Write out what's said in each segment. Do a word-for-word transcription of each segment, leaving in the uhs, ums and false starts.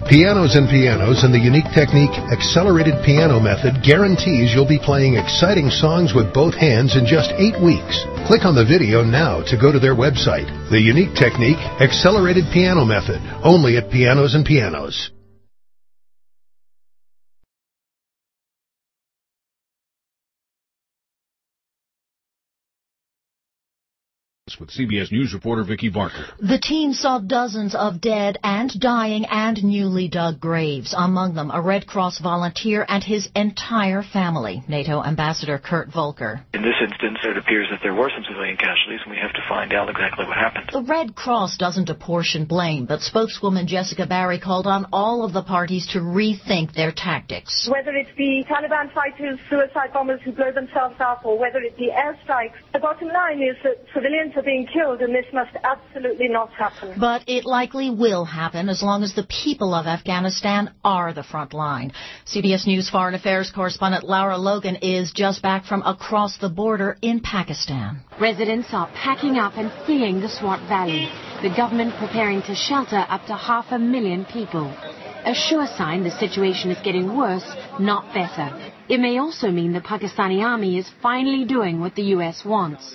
Pianos and Pianos and the unique technique Accelerated Piano Method guarantees you'll be playing exciting songs with both hands in just eight weeks. Click on the video now to go to their website. The unique technique Accelerated Piano Method, only at Pianos and Pianos. With C B S News reporter Vicki Barker. The team saw dozens of dead and dying and newly dug graves, among them a Red Cross volunteer and his entire family. NATO Ambassador Kurt Volker. In this instance, it appears that there were some civilian casualties, and we have to find out exactly what happened. The Red Cross doesn't apportion blame, but spokeswoman Jessica Barry called on all of the parties to rethink their tactics. Whether it be Taliban fighters, suicide bombers who blow themselves up, or whether it be airstrikes, the bottom line is that civilians are being killed, and this must absolutely not happen. But it likely will happen as long as the people of Afghanistan are the front line. C B S News Foreign Affairs correspondent Laura Logan is just back from across the border in Pakistan. Residents are packing up and fleeing the Swat Valley. The government preparing to shelter up to half a million people. A sure sign the situation is getting worse, not better. It may also mean the Pakistani army is finally doing what the U S wants,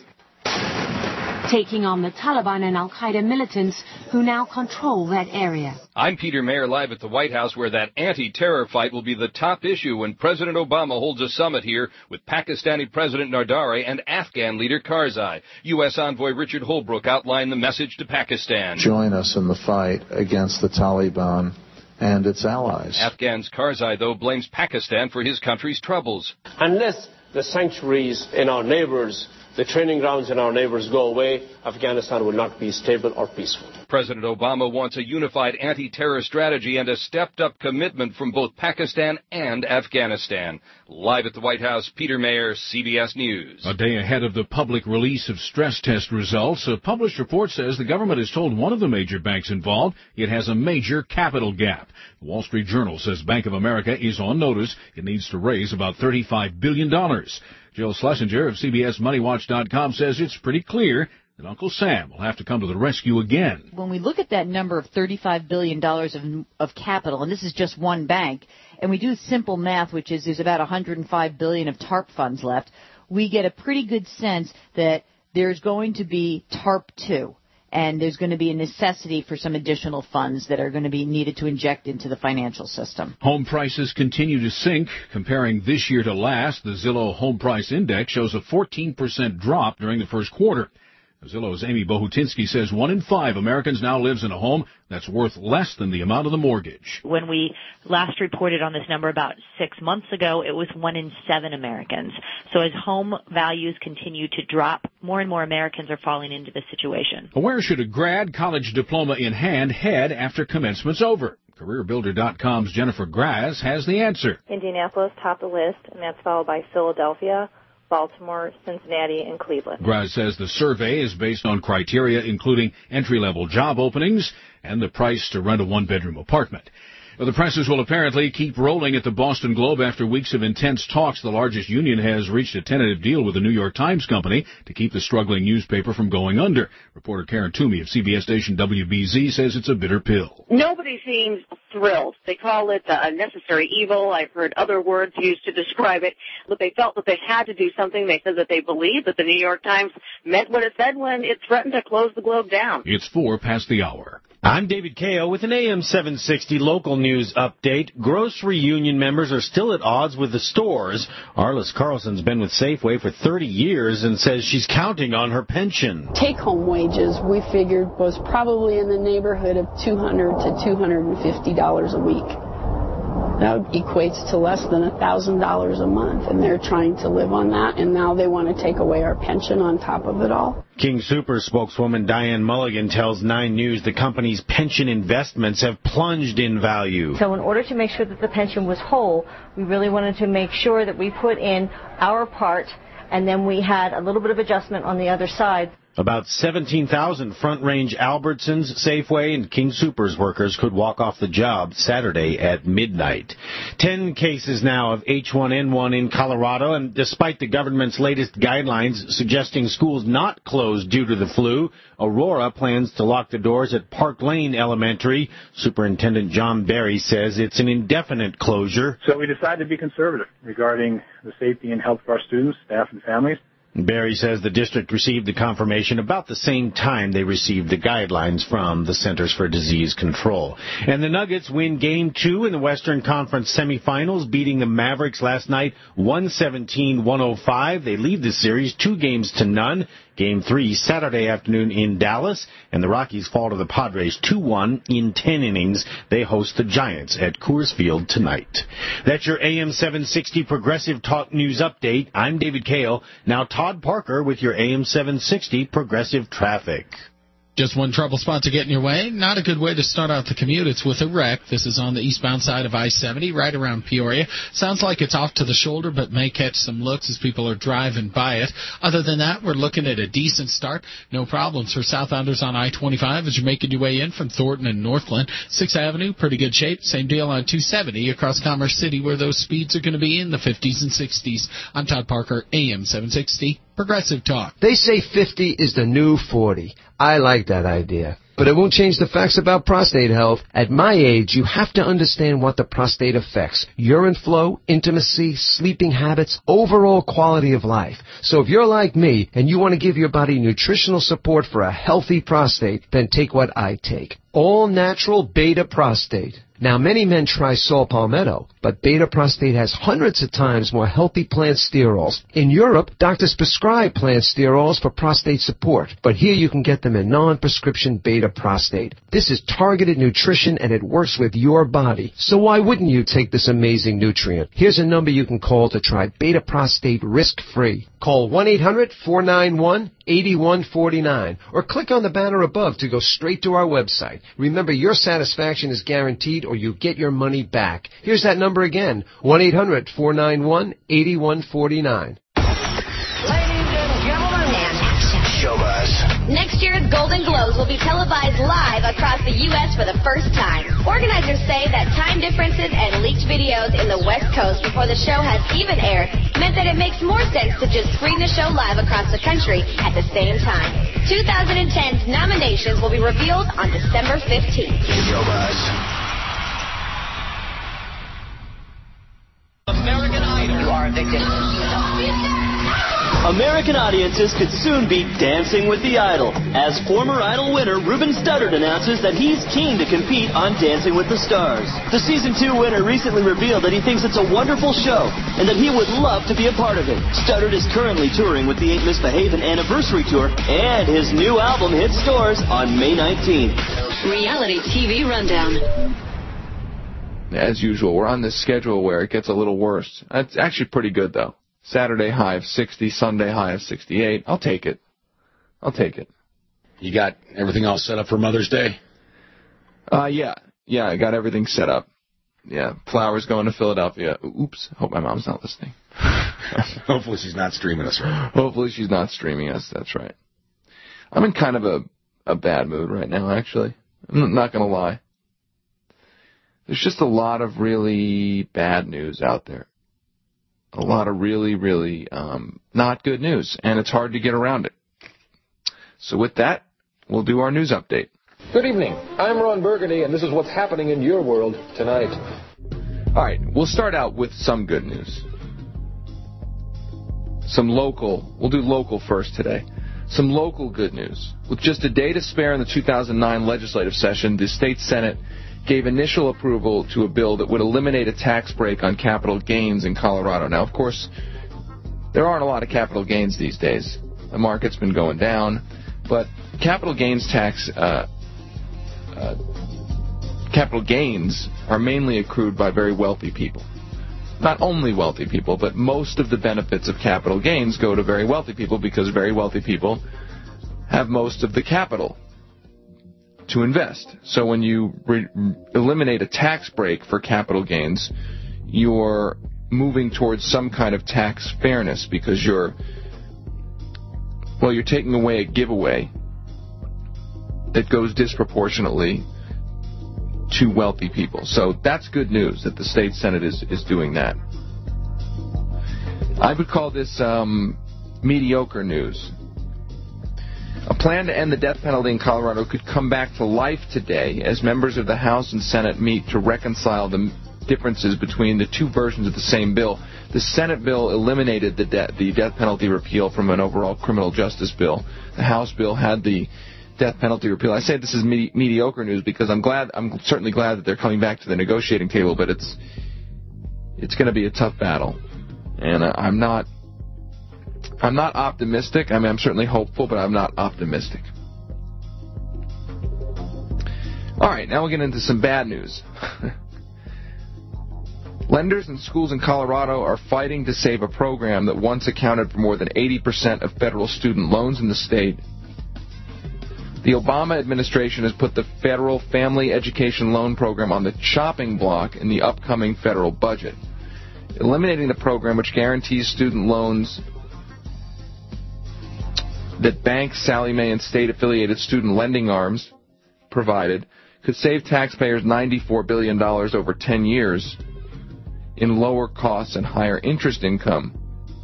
taking on the Taliban and Al-Qaeda militants who now control that area. I'm Peter Mayer, live at the White House, where that anti-terror fight will be the top issue when President Obama holds a summit here with Pakistani President Nardari and Afghan leader Karzai. U S envoy Richard Holbrooke outlined the message to Pakistan. Join us in the fight against the Taliban and its allies. Afghan's Karzai, though, blames Pakistan for his country's troubles. Unless the sanctuaries in our neighbors, the training grounds in our neighbors go away, Afghanistan will not be stable or peaceful. President Obama wants a unified anti-terror strategy and a stepped-up commitment from both Pakistan and Afghanistan. Live at the White House, Peter Mayer, C B S News. A day ahead of the public release of stress test results, a published report says the government has told one of the major banks involved it has a major capital gap. The Wall Street Journal says Bank of America is on notice. It needs to raise about thirty-five billion dollars. Jill Schlesinger of C B S Money Watch dot com says it's pretty clear that Uncle Sam will have to come to the rescue again. When we look at that number of thirty-five billion dollars of, of capital, and this is just one bank, and we do simple math, which is there's about one hundred five billion dollars of TARP funds left, we get a pretty good sense that there's going to be TARP two. And there's going to be a necessity for some additional funds that are going to be needed to inject into the financial system. Home prices continue to sink. Comparing this year to last, the Zillow Home Price Index shows a fourteen percent drop during the first quarter. Zillow's Amy Bohutinsky says one in five Americans now lives in a home that's worth less than the amount of the mortgage. When we last reported on this number about six months ago, it was one in seven Americans. So as home values continue to drop, more and more Americans are falling into this situation. Where should a grad college diploma in hand head after commencement's over? Career Builder dot com's Jennifer Graz has the answer. Indianapolis topped the list, and that's followed by Philadelphia, Baltimore, Cincinnati, and Cleveland. Graz says the survey is based on criteria including entry-level job openings and the price to rent a one-bedroom apartment. Well, the presses will apparently keep rolling at the Boston Globe after weeks of intense talks. The largest union has reached a tentative deal with the New York Times Company to keep the struggling newspaper from going under. Reporter Karen Toomey of C B S station W B Z says it's a bitter pill. Nobody seems thrilled. They call it a necessary evil. I've heard other words used to describe it. But they felt that they had to do something. They said that they believed that the New York Times meant what it said when it threatened to close the Globe down. It's four past the hour. I'm David Kao with an A M seven sixty local news update. Grocery union members are still at odds with the stores. Arliss Carlson's been with Safeway for thirty years and says she's counting on her pension. Take-home wages, we figured, was probably in the neighborhood of two hundred to two hundred fifty dollars a week. That equates to less than one thousand dollars a month, and they're trying to live on that, and now they want to take away our pension on top of it all. King Soopers spokeswoman Diane Mulligan tells Nine News the company's pension investments have plunged in value. So in order to make sure that the pension was whole, we really wanted to make sure that we put in our part, and then we had a little bit of adjustment on the other side. About seventeen thousand Front Range Albertsons, Safeway, and King Soopers workers could walk off the job Saturday at midnight. Ten cases now of H one N one in Colorado, and despite the government's latest guidelines suggesting schools not closed due to the flu, Aurora plans to lock the doors at Park Lane Elementary. Superintendent John Berry says it's an indefinite closure. So we decided to be conservative regarding the safety and health of our students, staff, and families. Berry says the district received the confirmation about the same time they received the guidelines from the Centers for Disease Control. And the Nuggets win Game two in the Western Conference semifinals, beating the Mavericks last night one seventeen to one oh five. They lead the series two games to none. Game three Saturday afternoon in Dallas, and the Rockies fall to the Padres two one in ten innings. They host the Giants at Coors Field tonight. That's your A M seven sixty Progressive Talk News Update. I'm David Kale. Now Todd Parker with your A M seven sixty Progressive Traffic. Just one trouble spot to get in your way. Not a good way to start out the commute. It's with a wreck. This is on the eastbound side of I seventy, right around Peoria. Sounds like it's off to the shoulder, but may catch some looks as people are driving by it. Other than that, we're looking at a decent start. No problems for southbounders on I twenty-five as you're making your way in from Thornton and Northland. sixth Avenue, pretty good shape. Same deal on two seventy across Commerce City, where those speeds are going to be in the fifties and sixties. I'm Todd Parker, A M seven sixty. Progressive Talk. They say fifty is the new forty. I like that idea. But it won't change the facts about prostate health. At my age, you have to understand what the prostate affects. Urine flow, intimacy, sleeping habits, overall quality of life. So if you're like me and you want to give your body nutritional support for a healthy prostate, then take what I take. All natural beta prostate. Now, many men try saw palmetto, but beta prostate has hundreds of times more healthy plant sterols. In Europe, doctors prescribe plant sterols for prostate support, but here you can get them in non-prescription beta prostate. This is targeted nutrition and it works with your body. So why wouldn't you take this amazing nutrient? Here's a number you can call to try beta prostate risk-free. Call one eight hundred four nine one eight one four nine or click on the banner above to go straight to our website. Remember, your satisfaction is guaranteed or you get your money back. Here's that number again, one eight hundred four nine one eight one four nine. Show us. Next year's Golden Globes will be televised live across the U S for the first time. Organizers say that time differences and leaked videos in the West Coast before the show has even aired meant that it makes more sense to just screen the show live across the country at the same time. twenty ten's nominations will be revealed on December fifteenth. Show us. American Idol. You are a victim. American audiences could soon be dancing with the Idol, as former Idol winner Ruben Studdard announces that he's keen to compete on Dancing with the Stars. The season two winner recently revealed that he thinks it's a wonderful show and that he would love to be a part of it. Studdard is currently touring with the Ain't Misbehavin' Anniversary Tour, and his new album hits stores on May nineteenth. Reality T V Rundown. As usual, we're on this schedule where it gets a little worse. It's actually pretty good, though. Saturday high of sixty, Sunday high of sixty-eight. I'll take it. I'll take it. You got everything all set up for Mother's Day? Uh, yeah. Yeah, I got everything set up. Yeah, flowers going to Philadelphia. Oops, hope my mom's not listening. Hopefully she's not streaming us right. Hopefully she's not streaming us, that's right. I'm in kind of a, a bad mood right now, actually. I'm not going to lie. There's just a lot of really bad news out there. A lot of really, really um, not good news, and it's hard to get around it. So with that, we'll do our news update. Good evening. I'm Ron Burgundy, and this is what's happening in your world tonight. All right, we'll start out with some good news. Some local, we'll do local first today. Some local good news. With just a day to spare in the two thousand nine legislative session, the state Senate gave initial approval to a bill that would eliminate a tax break on capital gains in Colorado. Now, of course, there aren't a lot of capital gains these days. The market's been going down, but capital gains tax, uh, uh, capital gains are mainly accrued by very wealthy people. Not only wealthy people, but most of the benefits of capital gains go to very wealthy people because very wealthy people have most of the capital to invest. So when you re- eliminate a tax break for capital gains, you're moving towards some kind of tax fairness because you're well, you're taking away a giveaway that goes disproportionately to wealthy people. So that's good news that the state Senate is, is doing that. I would call this um, mediocre news. A plan to end the death penalty in Colorado could come back to life today as members of the House and Senate meet to reconcile the differences between the two versions of the same bill. The Senate bill eliminated the, de- the death penalty repeal from an overall criminal justice bill. The House bill had the death penalty repeal. I say this is medi- mediocre news because I'm glad, I'm certainly glad that they're coming back to the negotiating table, but it's it's going to be a tough battle, and uh, I'm not I'm not optimistic. I mean, I'm certainly hopeful, but I'm not optimistic. All right, now we'll get into some bad news. Lenders and schools in Colorado are fighting to save a program that once accounted for more than eighty percent of federal student loans in the state. The Obama administration has put the federal Family Education Loan Program on the chopping block in the upcoming federal budget. Eliminating the program, which guarantees student loans that banks, Sallie Mae, and state-affiliated student lending arms provided, could save taxpayers ninety-four billion dollars over ten years in lower costs and higher interest income.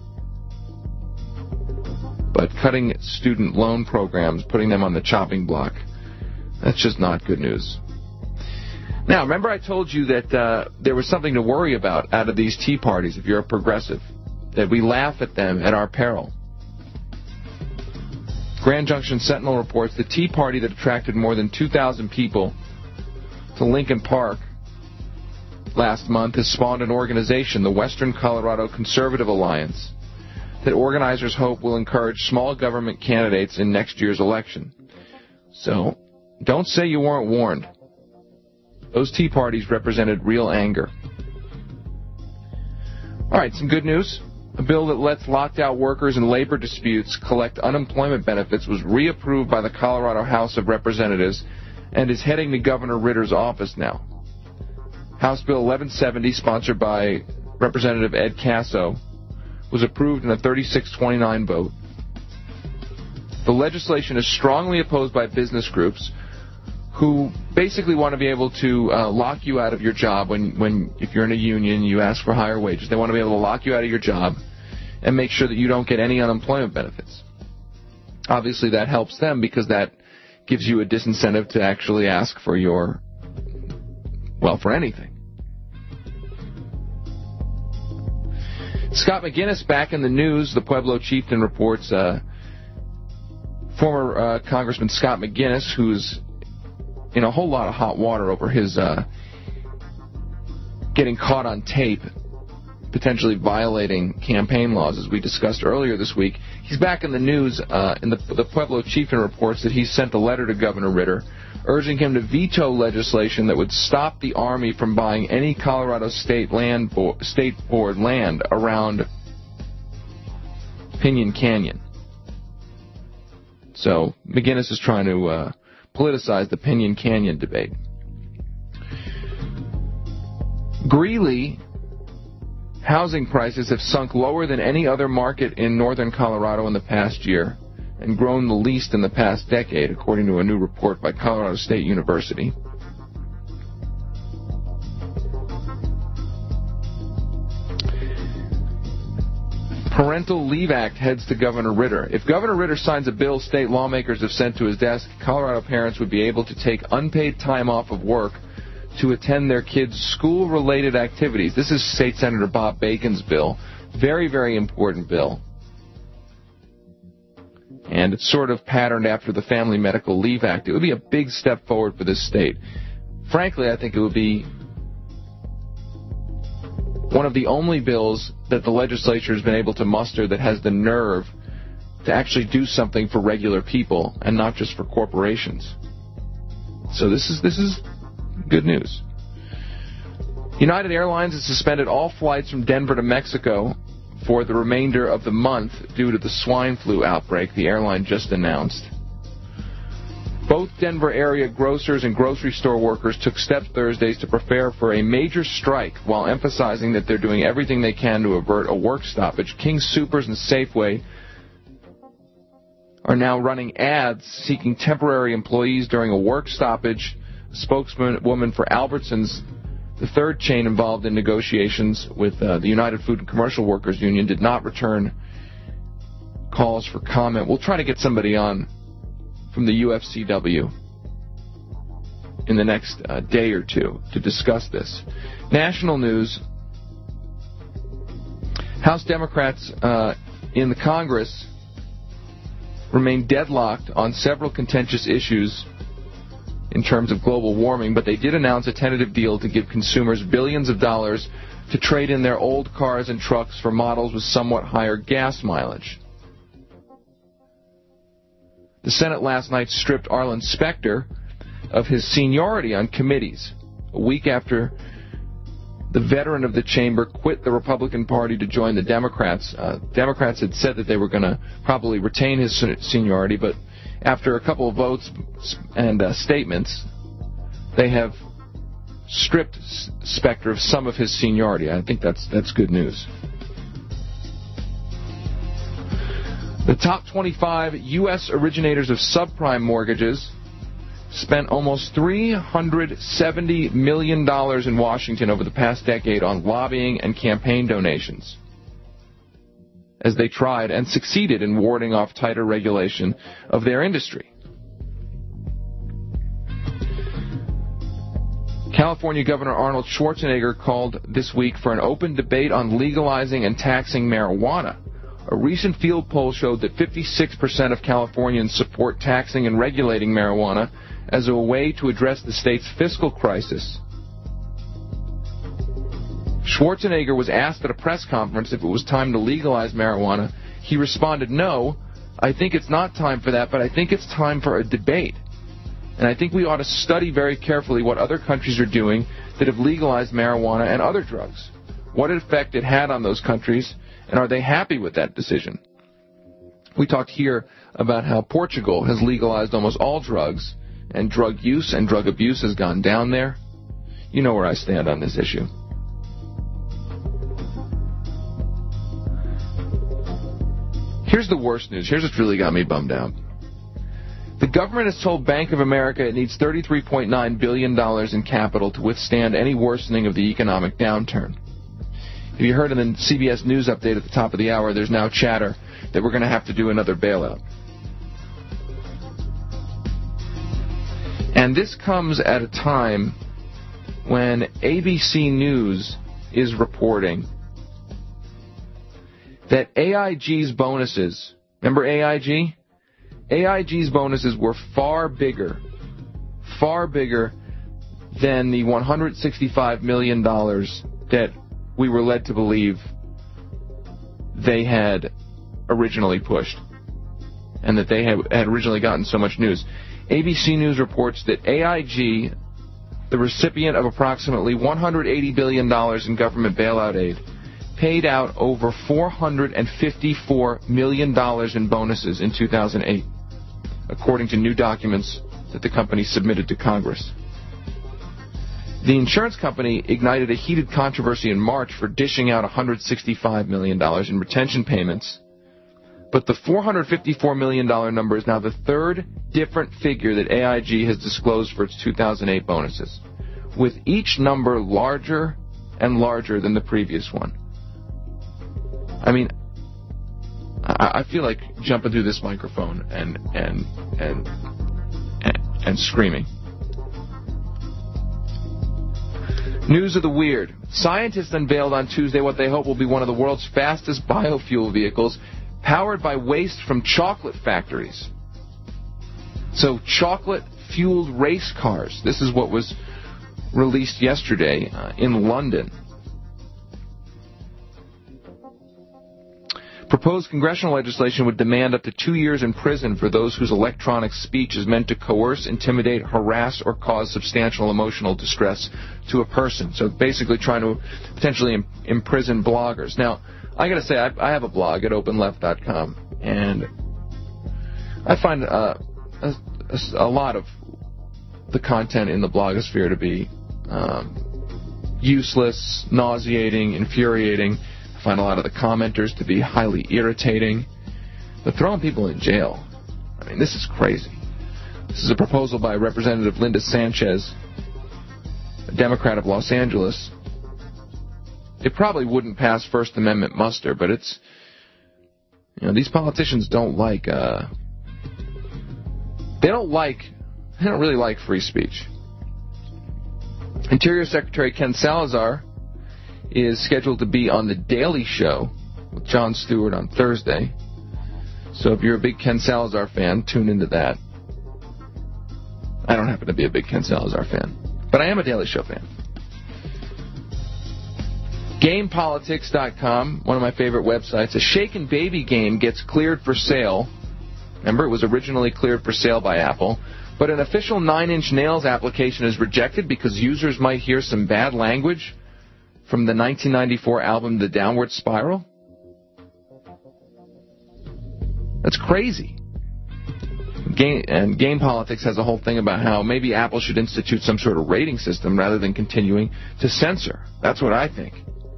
But cutting student loan programs, putting them on the chopping block, that's just not good news. Now, remember I told you that uh, there was something to worry about out of these tea parties if you're a progressive, that we laugh at them at our peril. Grand Junction Sentinel reports the Tea Party that attracted more than two thousand people to Lincoln Park last month has spawned an organization, the Western Colorado Conservative Alliance, that organizers hope will encourage small government candidates in next year's election. So, don't say you weren't warned. Those Tea Parties represented real anger. All right, some good news. A bill that lets locked-out workers in labor disputes collect unemployment benefits was reapproved by the Colorado House of Representatives and is heading to Governor Ritter's office now. House Bill eleven seventy, sponsored by Representative Ed Casso, was approved in a thirty-six twenty-nine vote. The legislation is strongly opposed by business groups who basically want to be able to uh, lock you out of your job when, when, if you're in a union, you ask for higher wages. They want to be able to lock you out of your job and make sure that you don't get any unemployment benefits. Obviously, that helps them because that gives you a disincentive to actually ask for your, well, for anything. Scott McGinnis back in the news. The Pueblo Chieftain reports uh, former uh, Congressman Scott McGinnis, who's in a whole lot of hot water over his uh, getting caught on tape, potentially violating campaign laws, as we discussed earlier this week. He's back in the news. Uh, in the, the Pueblo Chieftain reports that he sent a letter to Governor Ritter urging him to veto legislation that would stop the Army from buying any Colorado State land bo- State Board land around Pinyon Canyon. So McGinnis is trying to uh, politicize the Pinyon Canyon debate. Greeley housing prices have sunk lower than any other market in northern Colorado in the past year and grown the least in the past decade, according to a new report by Colorado State University. Parental Leave Act heads to Governor Ritter. If Governor Ritter signs a bill state lawmakers have sent to his desk, Colorado parents would be able to take unpaid time off of work to attend their kids' school-related activities. This is State Senator Bob Bacon's bill. Very, very important bill. And it's sort of patterned after the Family Medical Leave Act. It would be a big step forward for this state. Frankly, I think it would be one of the only bills that the legislature has been able to muster that has the nerve to actually do something for regular people and not just for corporations. So this is this is good news. United Airlines has suspended all flights from Denver to Mexico for the remainder of the month due to the swine flu outbreak the airline just announced. Both Denver area grocers and grocery store workers took steps Thursdays to prepare for a major strike while emphasizing that they're doing everything they can to avert a work stoppage. King Soopers and Safeway are now running ads seeking temporary employees during a work stoppage. A spokeswoman for Albertsons, the third chain involved in negotiations with uh, the United Food and Commercial Workers Union, did not return calls for comment. We'll try to get somebody on from the U F C W in the next uh, day or two to discuss this. National news. House Democrats uh, in the Congress remain deadlocked on several contentious issues in terms of global warming, but they did announce a tentative deal to give consumers billions of dollars to trade in their old cars and trucks for models with somewhat higher gas mileage. The Senate last night stripped Arlen Specter of his seniority on committees, a week after the veteran of the chamber quit the Republican Party to join the Democrats. Uh, Democrats had said that they were going to probably retain his seniority, but after a couple of votes and uh, statements, they have stripped Specter of some of his seniority. I think that's that's good news. The top twenty-five U S originators of subprime mortgages spent almost three hundred seventy million dollars in Washington over the past decade on lobbying and campaign donations, as they tried and succeeded in warding off tighter regulation of their industry. California Governor Arnold Schwarzenegger called this week for an open debate on legalizing and taxing marijuana. A recent field poll showed that fifty-six percent of Californians support taxing and regulating marijuana as a way to address the state's fiscal crisis. Schwarzenegger was asked at a press conference if it was time to legalize marijuana. He responded, "No, I think it's not time for that, but I think it's time for a debate. And I think we ought to study very carefully what other countries are doing that have legalized marijuana and other drugs, what effect it had on those countries, and are they happy with that decision?" We talked here about how Portugal has legalized almost all drugs, and drug use and drug abuse has gone down there. You know where I stand on this issue. Here's the worst news. Here's what's really got me bummed out. The government has told Bank of America it needs thirty-three point nine billion dollars in capital to withstand any worsening of the economic downturn. If you heard in the C B S News update at the top of the hour, there's now chatter that we're going to have to do another bailout. And this comes at a time when A B C News is reporting that A I G's bonuses, remember A I G? A I G's bonuses were far bigger, far bigger than the one hundred sixty-five million dollars that we were led to believe they had originally pushed, and that they had, had originally gotten so much news. A B C News reports that A I G, the recipient of approximately one hundred eighty billion dollars in government bailout aid, paid out over four hundred fifty-four million dollars in bonuses in two thousand eight, according to new documents that the company submitted to Congress. The insurance company ignited a heated controversy in March for dishing out one hundred sixty-five million dollars in retention payments. But the four hundred fifty-four million dollars number is now the third different figure that A I G has disclosed for its two thousand eight bonuses, with each number larger and larger than the previous one. I mean, I, I feel like jumping through this microphone and and and and, and screaming. News of the weird. Scientists unveiled on Tuesday what they hope will be one of the world's fastest biofuel vehicles, powered by waste from chocolate factories. So chocolate-fueled race cars. This is what was released yesterday uh, in London. Proposed congressional legislation would demand up to two years in prison for those whose electronic speech is meant to coerce, intimidate, harass, or cause substantial emotional distress to a person. So basically trying to potentially im- imprison bloggers. Now, I got to say, I, I have a blog at open left dot com, and I find uh, a, a lot of the content in the blogosphere to be um, useless, nauseating, infuriating. I find a lot of the commenters to be highly irritating. But throwing people in jail, I mean, this is crazy. This is a proposal by Representative Linda Sanchez, a Democrat of Los Angeles. It probably wouldn't pass First Amendment muster, but it's, you know, these politicians don't like, uh, they don't like, they don't really like free speech. Interior Secretary Ken Salazar is scheduled to be on The Daily Show with Jon Stewart on Thursday. So if you're a big Ken Salazar fan, tune into that. I don't happen to be a big Ken Salazar fan, but I am a Daily Show fan. Game Politics dot com, one of my favorite websites. A shaken baby game gets cleared for sale. Remember, it was originally cleared for sale by Apple. But an official Nine Inch Nails application is rejected because users might hear some bad language from the nineteen ninety-four album The Downward Spiral. That's crazy. Game, and Game Politics has a whole thing about how maybe Apple should institute some sort of rating system rather than continuing to censor. That's what I think.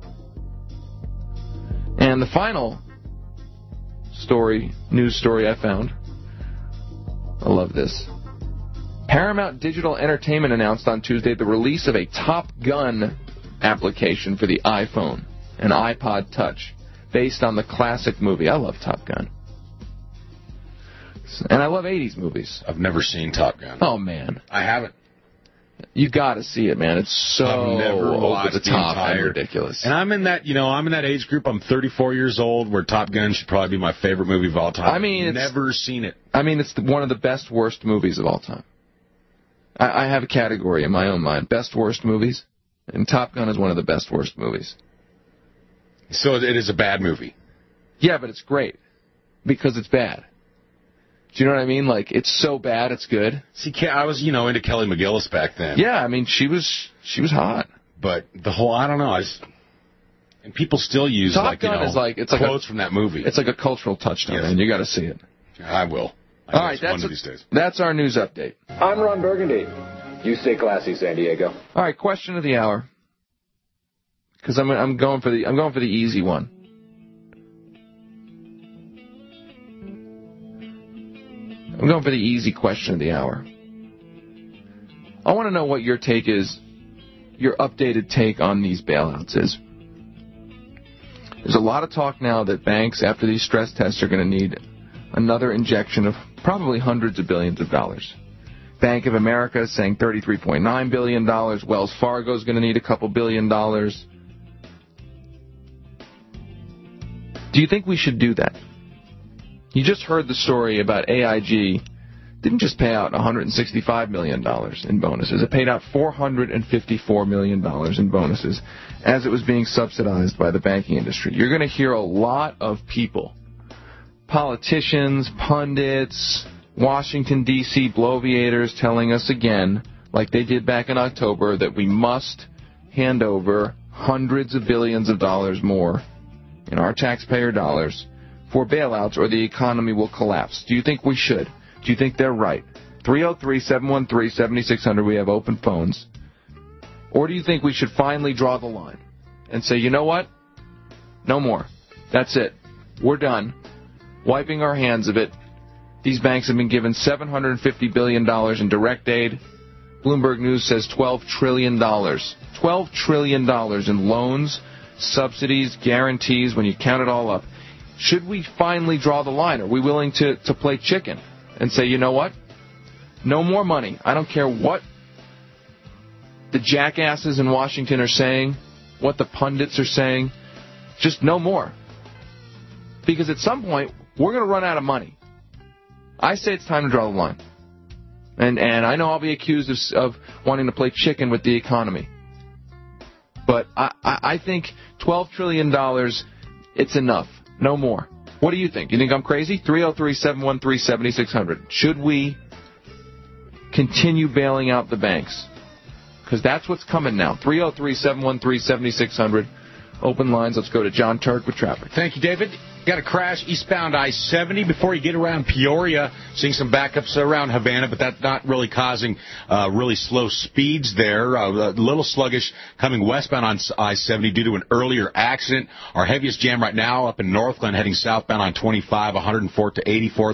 And the final story, news story I found, I love this. Paramount Digital Entertainment announced on Tuesday the release of a Top Gun application for the iPhone and iPod Touch based on the classic movie. I love Top Gun. And I love eighties movies. I've never seen Top Gun. Oh, man. I haven't. You got to see it, man. It's so I've never over the top the and ridiculous. And I'm in that, you know, I'm in that age group. I'm thirty-four years old, where Top Gun should probably be my favorite movie of all time. I mean, I've it's, never seen it. I mean, it's the, one of the best, worst movies of all time. I, I have a category in my own mind: best, worst movies, and Top Gun is one of the best, worst movies. So it is a bad movie. Yeah, but it's great because it's bad. Do you know what I mean? Like, it's so bad, it's good. See, I was, you know, into Kelly McGillis back then. Yeah, I mean, she was she was hot. But the whole, I don't know, I just, and people still use, Top like, Gun you know, is like, it's quotes like a, from that movie. It's like a cultural touchstone, yes. and you got to see it. I will. I All right, that's, one a, of these days. that's our news update. I'm Ron Burgundy. You stay classy, San Diego. All right, question of the hour. Because I'm I'm going for the I'm going for the easy one. I'm going for the easy question of the hour. I want to know what your take is, your updated take on these bailouts is. There's a lot of talk now that banks, after these stress tests, are going to need another injection of probably hundreds of billions of dollars. Bank of America is saying thirty-three point nine billion dollars. Wells Fargo is going to need a couple billion dollars. Do you think we should do that? You just heard the story about A I G. Didn't just pay out one hundred sixty-five million dollars in bonuses. It paid out four hundred fifty-four million dollars in bonuses as it was being subsidized by the banking industry. You're going to hear a lot of people, politicians, pundits, Washington, D C bloviators telling us again, like they did back in October, that we must hand over hundreds of billions of dollars more in our taxpayer dollars for bailouts or the economy will collapse. Do you think we should? Do you think they're right? three oh three, seven one three, seven six zero zero, we have open phones. Or do you think we should finally draw the line and say, you know what? No more. That's it. We're done. Wiping our hands of it. These banks have been given seven hundred fifty billion dollars in direct aid. Bloomberg News says twelve trillion dollars. twelve trillion dollars in loans, subsidies, guarantees, when you count it all up. Should we finally draw the line? Are we willing to, to play chicken and say, you know what? No more money. I don't care what the jackasses in Washington are saying, what the pundits are saying. Just no more. Because at some point, we're going to run out of money. I say it's time to draw the line. And and I know I'll be accused of, of wanting to play chicken with the economy. But I, I, I think twelve trillion dollars, it's enough. No more. What do you think? You think I'm crazy? three oh three, seven one three, seven six zero zero. Should we continue bailing out the banks? Because that's what's coming now. three oh three, seven one three, seven six zero zero. Open lines. Let's go to John Turk with traffic. Thank you, David. Got a crash eastbound I seventy before you get around Peoria. Seeing some backups around Havana, but that's not really causing uh, really slow speeds there. Uh, a little sluggish coming westbound on I seventy due to an earlier accident. Our heaviest jam right now up in Northglenn heading southbound on twenty-five, one oh fourth to eighty-fourth.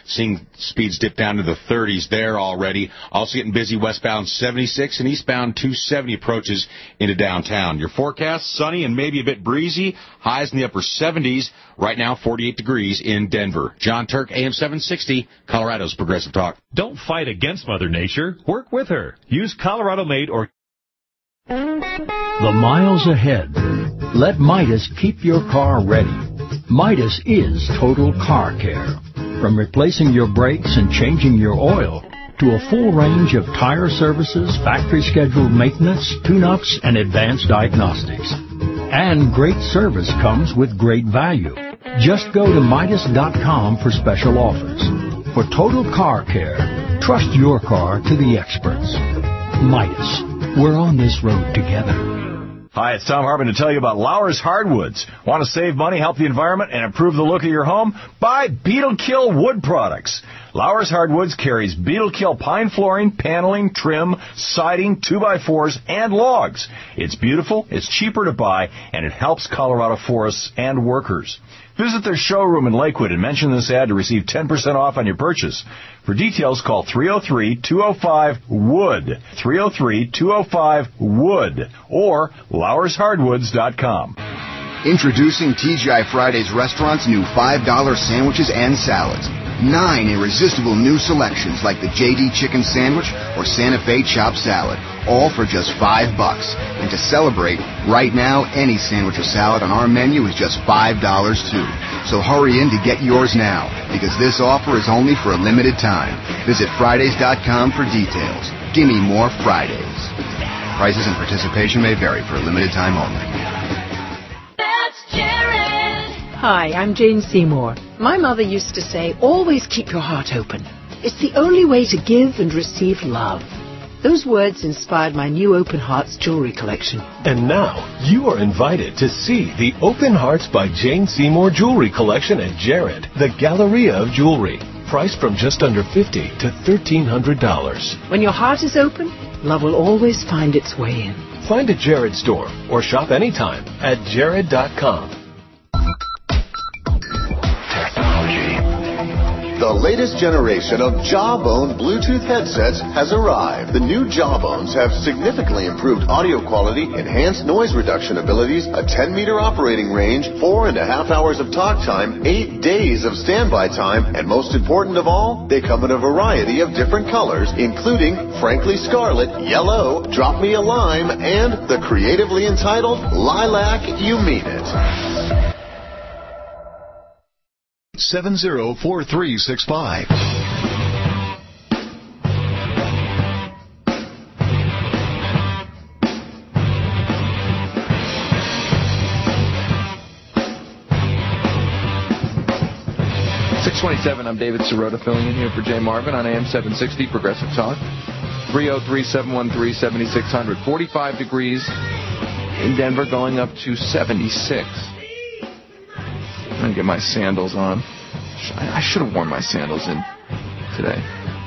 Seeing speeds dip down to the thirties there already. Also getting busy westbound seventy-six and eastbound two seventy approaches into downtown. Your forecast, sunny and maybe a bit breezy. Highs in the upper seventies. Right now, forty-eight degrees in Denver. John Turk, A M seven sixty, Colorado's Progressive Talk. Don't fight against Mother Nature. Work with her. Use Colorado-made or... The miles ahead. Let Midas keep your car ready. Midas is total car care. From replacing your brakes and changing your oil to a full range of tire services, factory scheduled maintenance, tune-ups, and advanced diagnostics. And great service comes with great value. Just go to Midas dot com for special offers. For total car care, trust your car to the experts. Midas. We're on this road together. Hi, it's Tom Hartman to tell you about Lauer's Hardwoods. Want to save money, help the environment, and improve the look of your home? Buy Beetle Kill wood products. Lauer's Hardwoods carries Beetle Kill pine flooring, paneling, trim, siding, two by fours, and logs. It's beautiful, it's cheaper to buy, and it helps Colorado forests and workers. Visit their showroom in Lakewood and mention this ad to receive ten percent off on your purchase. For details, call three oh three, two oh five, W O O D, three oh three, two oh five, W O O D, or Lauers Hardwoods dot com. Introducing T G I Fridays Restaurant's new five dollar sandwiches and salads. Nine irresistible new selections like the J D Chicken Sandwich or Santa Fe Chopped Salad, all for just five bucks. And to celebrate, right now, any sandwich or salad on our menu is just five dollars too. So hurry in to get yours now, because this offer is only for a limited time. Visit Fridays dot com for details. Gimme more Fridays. Prices and participation may vary for a limited time only. Hi, I'm Jane Seymour. My mother used to say, always keep your heart open. It's the only way to give and receive love. Those words inspired my new Open Hearts jewelry collection. And now, you are invited to see the Open Hearts by Jane Seymour jewelry collection at Jared, the Galleria of Jewelry. Priced from just under fifty dollars to thirteen hundred dollars. When your heart is open, love will always find its way in. Find a Jared store or shop anytime at Jared dot com. The latest generation of Jawbone Bluetooth headsets has arrived. The new Jawbones have significantly improved audio quality, enhanced noise reduction abilities, a ten meter operating range, four and a half hours of talk time, eight days of standby time, and most important of all, they come in a variety of different colors, including Frankly Scarlet, Yellow, Drop Me a Lime, and the creatively entitled Lilac You Mean It. seven zero four three six five. six twenty-seven, I'm David Sirota filling in here for Jay Marvin on A M seven sixty Progressive Talk. three oh three, seven one three, seven six zero zero. forty-five degrees in Denver, going up to seventy-six. I'm going to get my sandals on. I should have worn my sandals in today.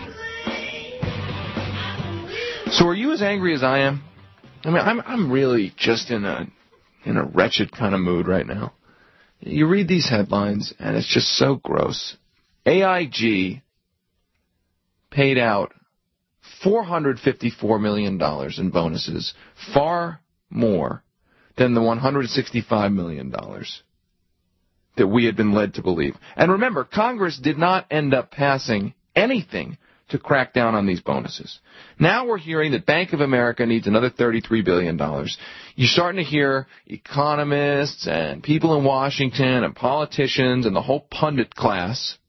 So are you as angry as I am? I mean, I'm I'm really just in a in a wretched kind of mood right now. You read these headlines, and it's just so gross. A I G paid out four hundred fifty-four million dollars in bonuses, far more than the one hundred sixty-five million dollars that we had been led to believe. And remember, Congress did not end up passing anything to crack down on these bonuses. Now we're hearing that Bank of America needs another thirty-three billion dollars. You're starting to hear economists and people in Washington and politicians and the whole pundit class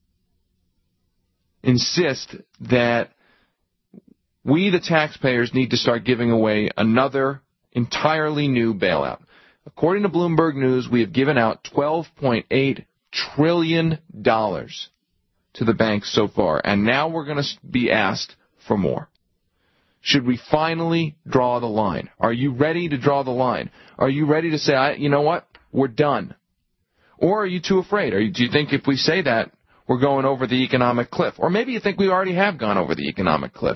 insist that we, the taxpayers, need to start giving away another entirely new bailout. According to Bloomberg News, we have given out twelve point eight trillion dollars to the banks so far, and now we're going to be asked for more. Should we finally draw the line? Are you ready to draw the line? Are you ready to say, I, you know what, we're done? Or are you too afraid? Or do you think if we say that, we're going over the economic cliff? Or maybe you think we already have gone over the economic cliff.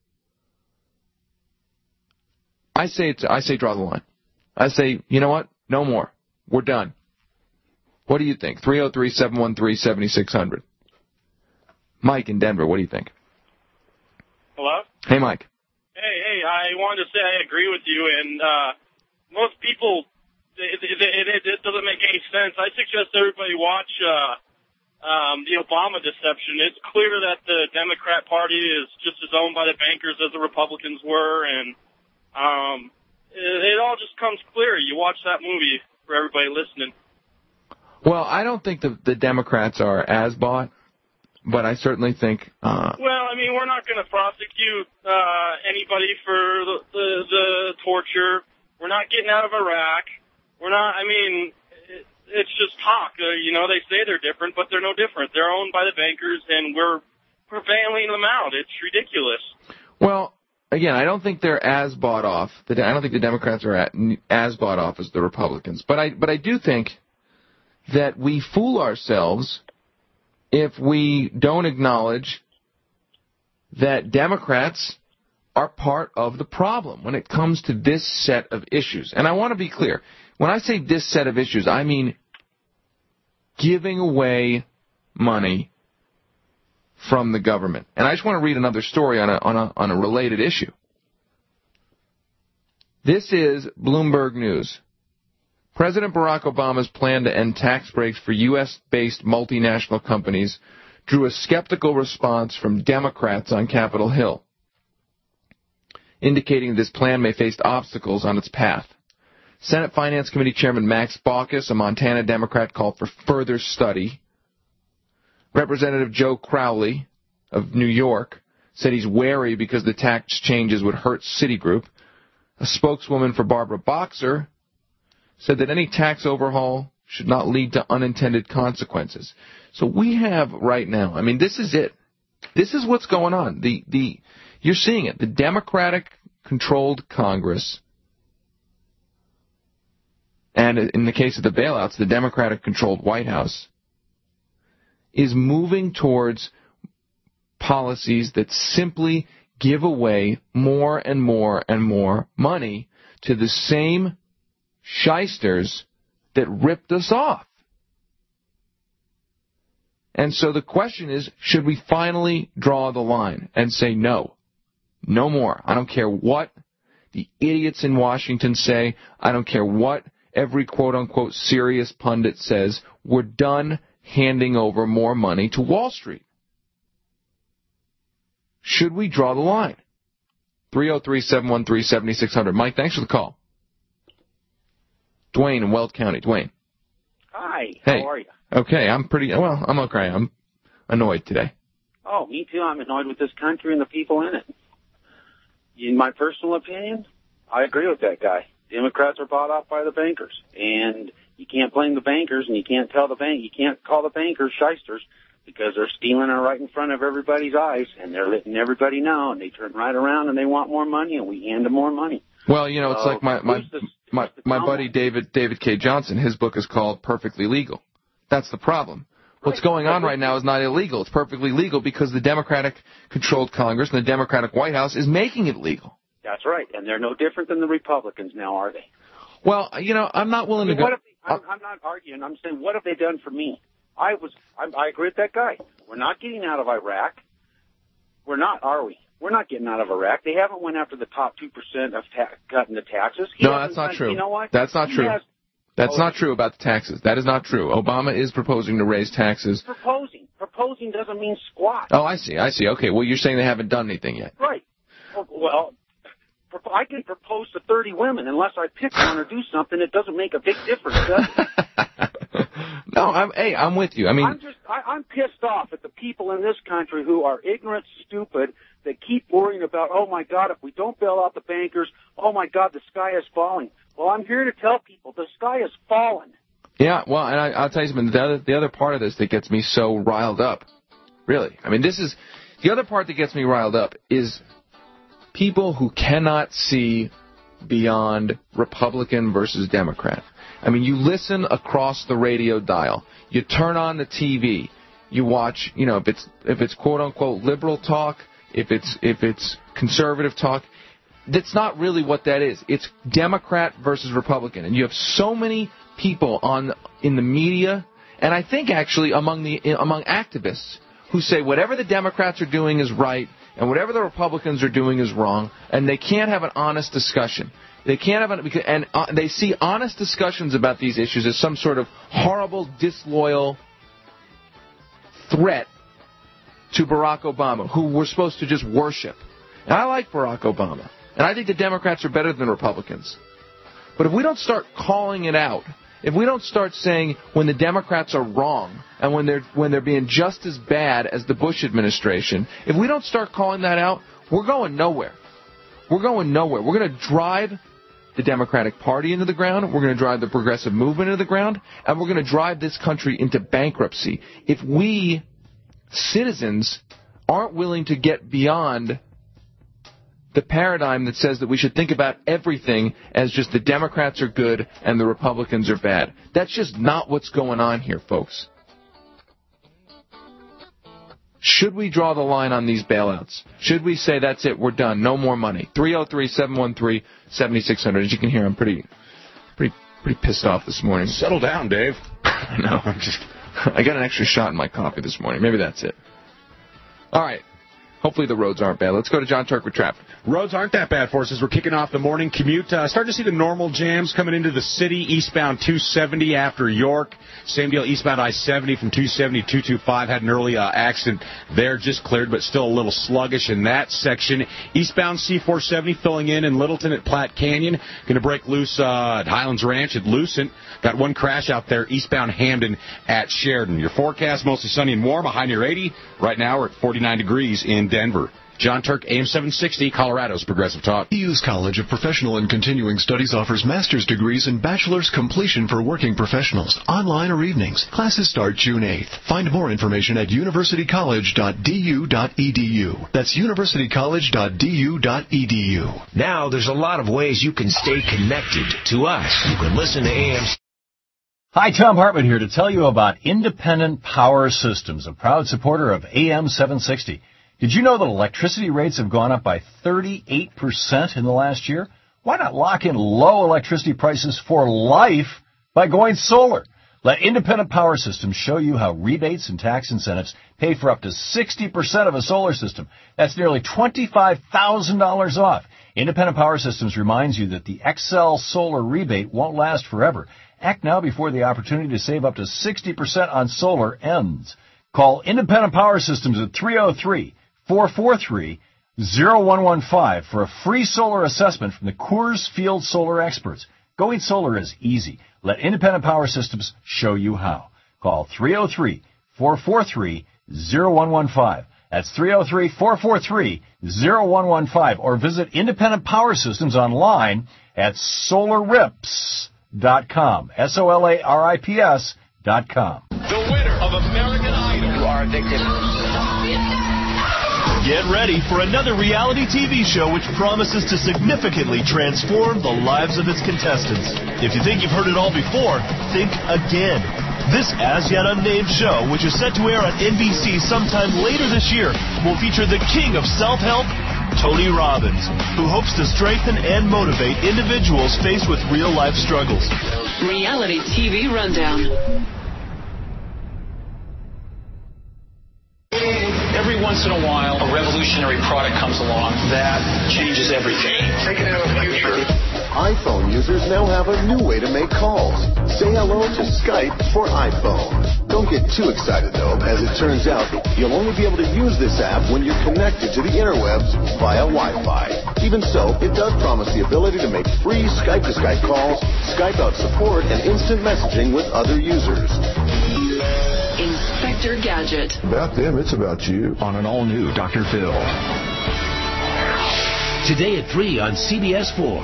I say, it's, I say draw the line. I say, you know what? No more. We're done. What do you think? three oh three, seven one three, seven six zero zero. Mike in Denver, what do you think? Hello? Hey, Mike. Hey, hey, I wanted to say I agree with you, and uh, most people, it, it, it, it doesn't make any sense. I suggest everybody watch uh, um, the Obama deception. It's clear that the Democrat Party is just as owned by the bankers as the Republicans were, and um, it, it all just comes clear. You watch that movie for everybody listening. Well, I don't think the, the Democrats are as bought, but I certainly think... Uh, well, I mean, we're not going to prosecute uh, anybody for the, the, the torture. We're not getting out of Iraq. We're not, I mean, it, it's just talk. Uh, you know, they say they're different, but they're no different. They're owned by the bankers, and we're, we're bailing them out. It's ridiculous. Well, again, I don't think they're as bought off. I don't think the Democrats are at, as bought off as the Republicans. But I, but I do think that we fool ourselves if we don't acknowledge that Democrats are part of the problem when it comes to this set of issues. And I want to be clear. When I say this set of issues, I mean giving away money from the government. And I just want to read another story on a, on a, on a related issue. This is Bloomberg News. President Barack Obama's plan to end tax breaks for U S-based multinational companies drew a skeptical response from Democrats on Capitol Hill, indicating this plan may face obstacles on its path. Senate Finance Committee Chairman Max Baucus, a Montana Democrat, called for further study. Representative Joe Crowley of New York said he's wary because the tax changes would hurt Citigroup. A spokeswoman for Barbara Boxer said that any tax overhaul should not lead to unintended consequences. So we have right now, I mean, this is it. This is what's going on. The the you're seeing it. The Democratic-controlled Congress, and in the case of the bailouts, the Democratic-controlled White House, is moving towards policies that simply give away more and more and more money to the same shysters that ripped us off. And so the question is, should we finally draw the line and say no? No more. I don't care what the idiots in Washington say. I don't care what every quote-unquote serious pundit says. We're done handing over more money to Wall Street. Should we draw the line? three oh three, seven one three, seven six zero zero. Mike, thanks for the call. Dwayne in Weld County. Dwayne. Hi. Hey. How are you? Okay, I'm pretty, well, I'm okay. I'm annoyed today. Oh, me too. I'm annoyed with this country and the people in it. In my personal opinion, I agree with that guy. Democrats are bought off by the bankers. And you can't blame the bankers, and you can't tell the bank, you can't call the bankers shysters, because they're stealing it right in front of everybody's eyes, and they're letting everybody know, and they turn right around and they want more money, and we hand them more money. Well, you know, it's so, like my my the, my, my buddy David David K. Johnson. His book is called Perfectly Legal. That's the problem. What's going on right now is not illegal. It's perfectly legal because the Democratic-controlled Congress and the Democratic White House is making it legal. That's right, and they're no different than the Republicans now, are they? Well, you know, I'm not willing I mean, to go... What have they, I'm, I'm not arguing. I'm saying, what have they done for me? I was, I, I agree with that guy. We're not getting out of Iraq. We're not, are we? We're not getting out of Iraq. They haven't went after the top two percent of ta- cutting the taxes. He no, that's not done, true. You know what? That's not he true. Has, that's oh, not true about the taxes. That is not true. Obama is proposing to raise taxes. Proposing. Proposing doesn't mean squat. Oh, I see. I see. Okay, well, you're saying they haven't done anything yet. Right. Well, I can propose to thirty women. Unless I pick one or do something, it doesn't make a big difference, does it? No, I'm, hey, I'm with you. I mean, I'm just, I, I'm pissed off at the people in this country who are ignorant, stupid, that keep worrying about, oh my God, if we don't bail out the bankers, oh my God, the sky is falling. Well, I'm here to tell people the sky is falling. Yeah, well, and I, I'll tell you something. The other, the other part of this that gets me so riled up, really, I mean, this is, the other part that gets me riled up is people who cannot see beyond Republican versus Democrat. I mean, you listen across the radio dial. You turn on the T V. You watch, you know, if it's if it's quote unquote liberal talk, if it's if it's conservative talk, that's not really what that is. It's Democrat versus Republican, and you have so many people on in the media, and I think actually among the among activists who say whatever the Democrats are doing is right and whatever the Republicans are doing is wrong, and they can't have an honest discussion. They can't have an, and uh, they see honest discussions about these issues as some sort of horrible, disloyal threat to Barack Obama, who we're supposed to just worship. And I like Barack Obama, and I think the Democrats are better than Republicans. But if we don't start calling it out, if we don't start saying when the Democrats are wrong and when they're when they're being just as bad as the Bush administration, if we don't start calling that out, we're going nowhere. We're going nowhere. We're going to drive the Democratic Party into the ground. We're going to drive the progressive movement into the ground, and we're going to drive this country into bankruptcy if we citizens aren't willing to get beyond the paradigm that says that we should think about everything as just the Democrats are good and the Republicans are bad. That's just not what's going on here, folks. Should we draw the line on these bailouts? Should we say, that's it, we're done, no more money? three oh three, seven one three, seven six zero zero. As you can hear, I'm pretty pretty, pretty pissed off this morning. Settle down, Dave. I know. I'm just, I got an extra shot in my coffee this morning. Maybe that's it. All right. Hopefully the roads aren't bad. Let's go to John Turk with traffic. Roads aren't that bad for us as we're kicking off the morning commute. Uh, starting to see the normal jams coming into the city. Eastbound two seventy after York. Same deal eastbound I seventy from two seventy to two twenty-five. Had an early uh, accident there, just cleared, but still a little sluggish in that section. Eastbound C four seventy filling in in Littleton at Platte Canyon. Going to break loose uh, at Highlands Ranch at Lucent. Got one crash out there eastbound Hamden at Sheridan. Your forecast, mostly sunny and warm, a high near eighty. Right now we're at forty-nine degrees in Denver. John Turk, A M seven sixty, Colorado's Progressive Talk. Hughes College of Professional and Continuing Studies offers master's degrees and bachelor's completion for working professionals, online or evenings. Classes start June eighth. Find more information at university college dot d u dot e d u. That's university college dot d u dot e d u. Now there's a lot of ways you can stay connected to us. You can listen to A M. Hi, Tom Hartman here to tell you about Independent Power Systems, a proud supporter of A M seven sixty. Did you know that electricity rates have gone up by thirty-eight percent in the last year? Why not lock in low electricity prices for life by going solar? Let Independent Power Systems show you how rebates and tax incentives pay for up to sixty percent of a solar system. That's nearly twenty-five thousand dollars off. Independent Power Systems reminds you that the Xcel solar rebate won't last forever. Act now before the opportunity to save up to sixty percent on solar ends. Call Independent Power Systems at three oh three, four four three, oh one one five for a free solar assessment from the Coors Field Solar experts. Going solar is easy. Let Independent Power Systems show you how. Call three oh three, four four three, oh one one five. That's three oh three, four four three, oh one one five. Or visit Independent Power Systems online at solar rips dot com. S O L A R I P S dot com. The winner of American Idol. You are a victim. Get ready for another reality T V show which promises to significantly transform the lives of its contestants. If you think you've heard it all before, think again. This as yet unnamed show, which is set to air on N B C sometime later this year, will feature the king of self-help, Tony Robbins, who hopes to strengthen and motivate individuals faced with real-life struggles. Reality T V Rundown. Every once in a while, a revolutionary product comes along that changes everything. Taking out the future. iPhone users now have a new way to make calls. Say hello to Skype for iPhone. Don't get too excited, though, as it turns out you'll only be able to use this app when you're connected to the interwebs via Wi-Fi. Even so, it does promise the ability to make free Skype-to-Skype calls, Skype out support, and instant messaging with other users. Inspector Gadget. About them, it's about you. On an all-new Doctor Phil. Today at three on C B S four.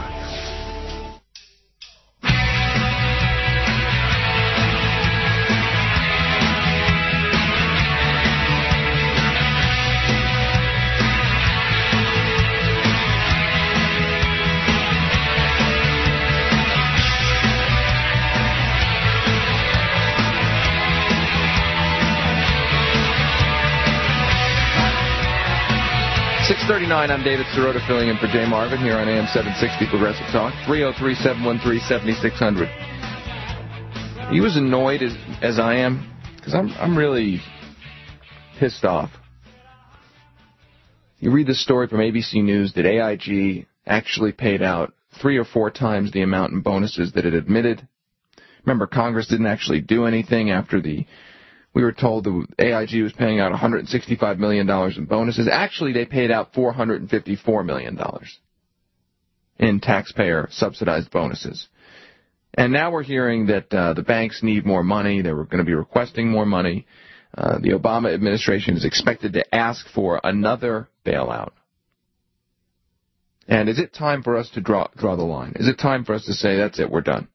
six thirty-nine, I'm David Sirota filling in for Jay Marvin here on A M seven sixty Progressive Talk. three oh three, seven one three, seven six zero zero. Are you as annoyed as, as I am? Because I'm, I'm really... pissed off. You read this story from A B C News that A I G actually paid out three or four times the amount in bonuses that it admitted. Remember, Congress didn't actually do anything after the, we were told the A I G was paying out one hundred sixty-five million dollars in bonuses. Actually, they paid out four hundred fifty-four million dollars in taxpayer-subsidized bonuses. And now we're hearing that uh, the banks need more money. They were going to be requesting more money. Uh, the Obama administration is expected to ask for another bailout. And is it time for us to draw draw the line? Is it time for us to say, that's it, we're done?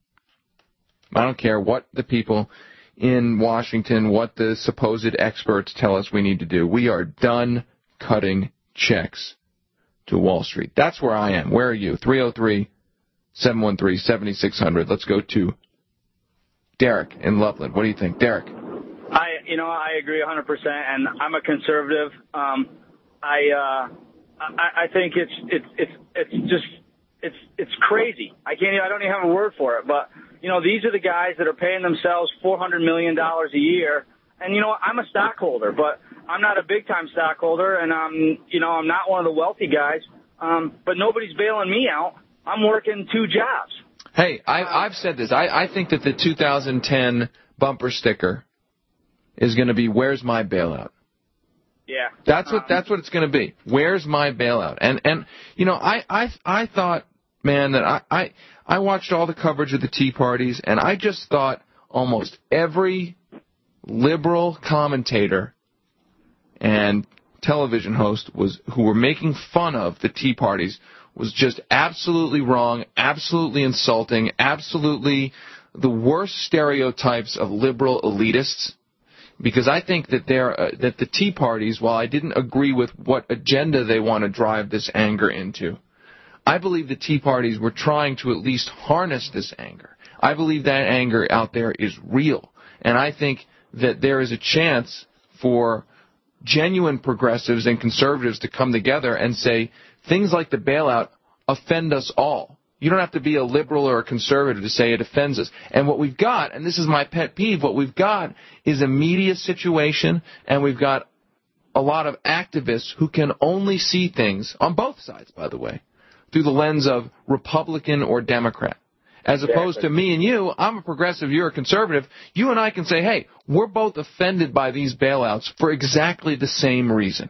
I don't care what the people in Washington, what the supposed experts tell us we need to do. We are done cutting checks to Wall Street. That's where I am. Where are you? three oh three, seven one three, seven six zero zero. Let's go to Derek in Loveland. What do you think? Derek. I, you know, I agree one hundred percent, and I'm a conservative. Um, I, uh, I, I think it's, it's, it's, it's just, it's, it's crazy. I can't, I don't even have a word for it. But you know, these are the guys that are paying themselves four hundred million dollars a year, and you know, I'm a stockholder, but I'm not a big time stockholder, and I'm, you know, I'm not one of the wealthy guys. Um, but nobody's bailing me out. I'm working two jobs. Hey, I, I've said this. I, I think that the two thousand ten bumper sticker is going to be, where's my bailout? Yeah. That's what that's what it's going to be. Where's my bailout? And and you know, I I I thought, man, that I I I watched all the coverage of the Tea Parties, and I just thought almost every liberal commentator and television host was who were making fun of the Tea Parties was just absolutely wrong, absolutely insulting, absolutely the worst stereotypes of liberal elitists. Because I think that they're, uh, that the Tea Parties, while I didn't agree with what agenda they want to drive this anger into, I believe the Tea Parties were trying to at least harness this anger. I believe that anger out there is real. And I think that there is a chance for genuine progressives and conservatives to come together and say things like the bailout offend us all. You don't have to be a liberal or a conservative to say it offends us. And what we've got, and this is my pet peeve, what we've got is a media situation, and we've got a lot of activists who can only see things, on both sides, by the way, through the lens of Republican or Democrat. As opposed to me and you, I'm a progressive, you're a conservative. You and I can say, hey, we're both offended by these bailouts for exactly the same reason.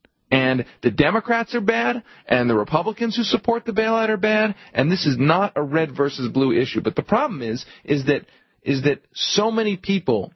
And the Democrats are bad, and the Republicans who support the bailout are bad, and this is not a red versus blue issue. But the problem is, is that is that so many people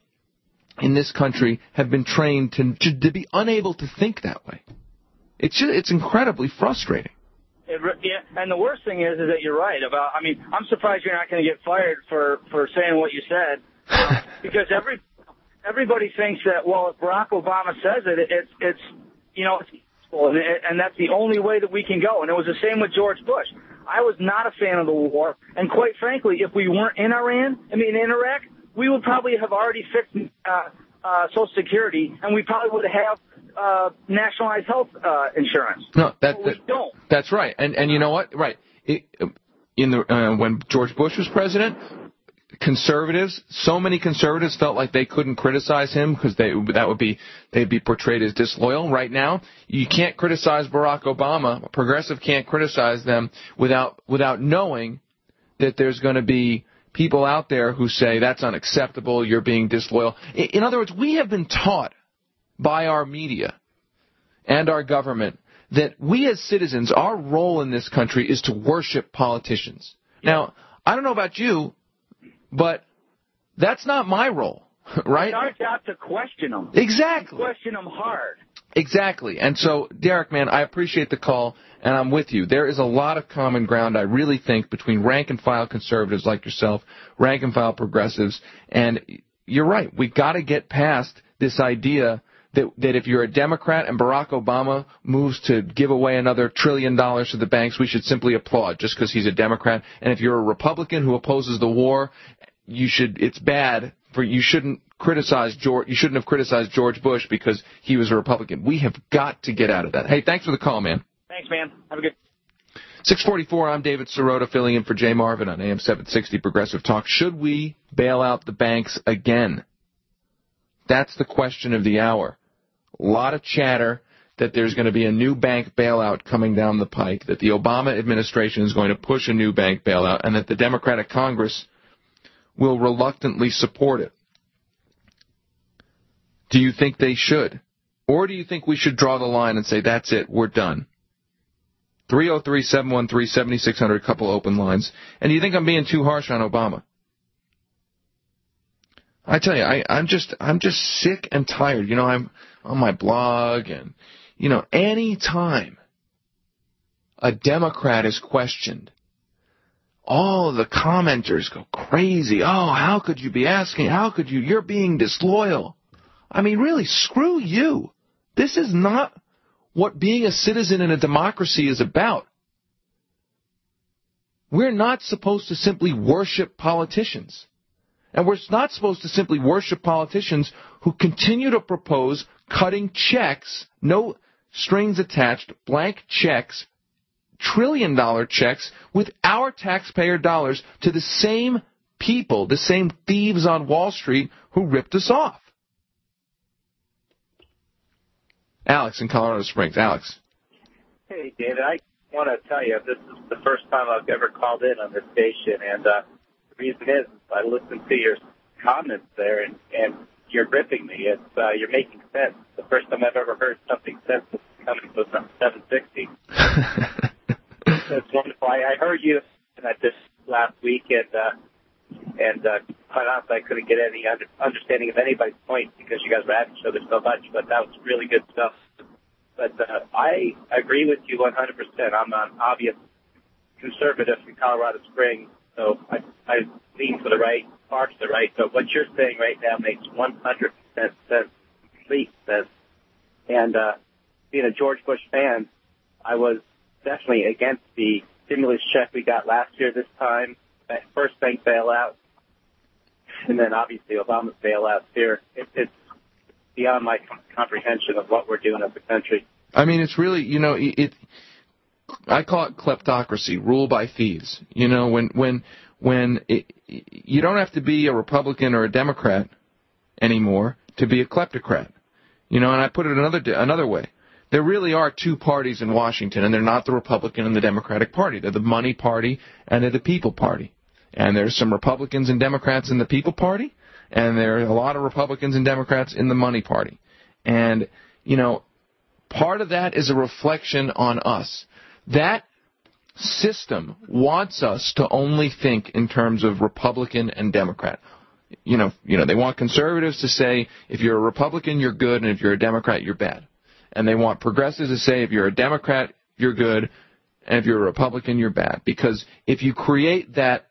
in this country have been trained to to, to be unable to think that way. It's just, it's incredibly frustrating. It, yeah, and the worst thing is, is that you're right about. I mean, I'm surprised you're not going to get fired for for saying what you said, um, because every everybody thinks that, well, if Barack Obama says it, it's it's you know, it's and, and that's the only way that we can go. And it was the same with George Bush. I was not a fan of the war, and quite frankly, if we weren't in Iran, I mean in Iraq, we would probably have already fixed uh, uh, Social Security, and we probably would have uh, nationalized health uh, insurance. No, that, but we that don't. That's right. And and you know what? Right. It, in the uh, when George Bush was president, conservatives, so many conservatives felt like they couldn't criticize him because they that would be they'd be portrayed as disloyal. Right now, you can't criticize Barack Obama. A progressive can't criticize them without without knowing that there's going to be people out there who say that's unacceptable, you're being disloyal. In other words, we have been taught by our media and our government that we as citizens, our role in this country is to worship politicians. Now, I don't know about you, but that's not my role, right? It's our job to question them. Exactly. Question them hard. Exactly. And so, Derek, man, I appreciate the call, and I'm with you. There is a lot of common ground, I really think, between rank-and-file conservatives like yourself, rank-and-file progressives, and you're right. We've got to get past this idea that, that if you're a Democrat and Barack Obama moves to give away another trillion dollars to the banks, we should simply applaud just because he's a Democrat. And if you're a Republican who opposes the war, you should. It's bad for you shouldn't criticize George. You shouldn't have criticized George Bush because he was a Republican. We have got to get out of that. Hey, thanks for the call, man. Thanks, man. Have a good. six forty-four. I'm David Sirota, filling in for Jay Marvin on A M seven sixty Progressive Talk. Should we bail out the banks again? That's the question of the hour. A lot of chatter that there's going to be a new bank bailout coming down the pike, that the Obama administration is going to push a new bank bailout, and that the Democratic Congress will reluctantly support it. Do you think they should? Or do you think we should draw the line and say, that's it, we're done? three oh three, seven one three, seven six zero zero, a couple open lines. And do you think I'm being too harsh on Obama? I tell you, I, I'm just I'm just sick and tired. You know, I'm on my blog, and, you know, any time a Democrat is questioned, all of the commenters go crazy. Oh, how could you be asking? How could you? You're being disloyal. I mean, really, screw you. This is not what being a citizen in a democracy is about. We're not supposed to simply worship politicians. And we're not supposed to simply worship politicians who continue to propose cutting checks, no strings attached, blank checks, trillion dollar checks with our taxpayer dollars to the same people, the same thieves on Wall Street who ripped us off. Alex in Colorado Springs. Alex. Hey, David, I want to tell you, this is the first time I've ever called in on this station, and uh, the reason is I listened to your comments there, and, and you're gripping me. It's uh, you're making sense. The first time I've ever heard something sensible coming was on seven sixty. It's wonderful. I, I heard you at this last week, and uh, and uh, quite honestly, I couldn't get any under, understanding of anybody's point because you guys were at each other so much. But that was really good stuff. But uh, I agree with you one hundred percent. I'm an obvious conservative from Colorado Springs, so I, I lean to the right, far to the right. But what you're saying right now makes one hundred percent sense, complete sense. And uh, being a George Bush fan, I was definitely against the stimulus check we got last year this time, that first bank bailout, and then obviously Obama's bailouts here. It, it's beyond my comprehension of what we're doing as a country. I mean, it's really, you know, it, it I call it kleptocracy, rule by thieves. You know, when when when it, you don't have to be a Republican or a Democrat anymore to be a kleptocrat. You know, and I put it another another way. There really are two parties in Washington, and they're not the Republican and the Democratic Party. They're the money party and they're the people party. And there's some Republicans and Democrats in the people party, and there are a lot of Republicans and Democrats in the money party. And, you know, part of that is a reflection on us. That system wants us to only think in terms of Republican and Democrat. You know, you know, they want conservatives to say, if you're a Republican, you're good, and if you're a Democrat, you're bad. And they want progressives to say, if you're a Democrat, you're good, and if you're a Republican, you're bad. Because if you create that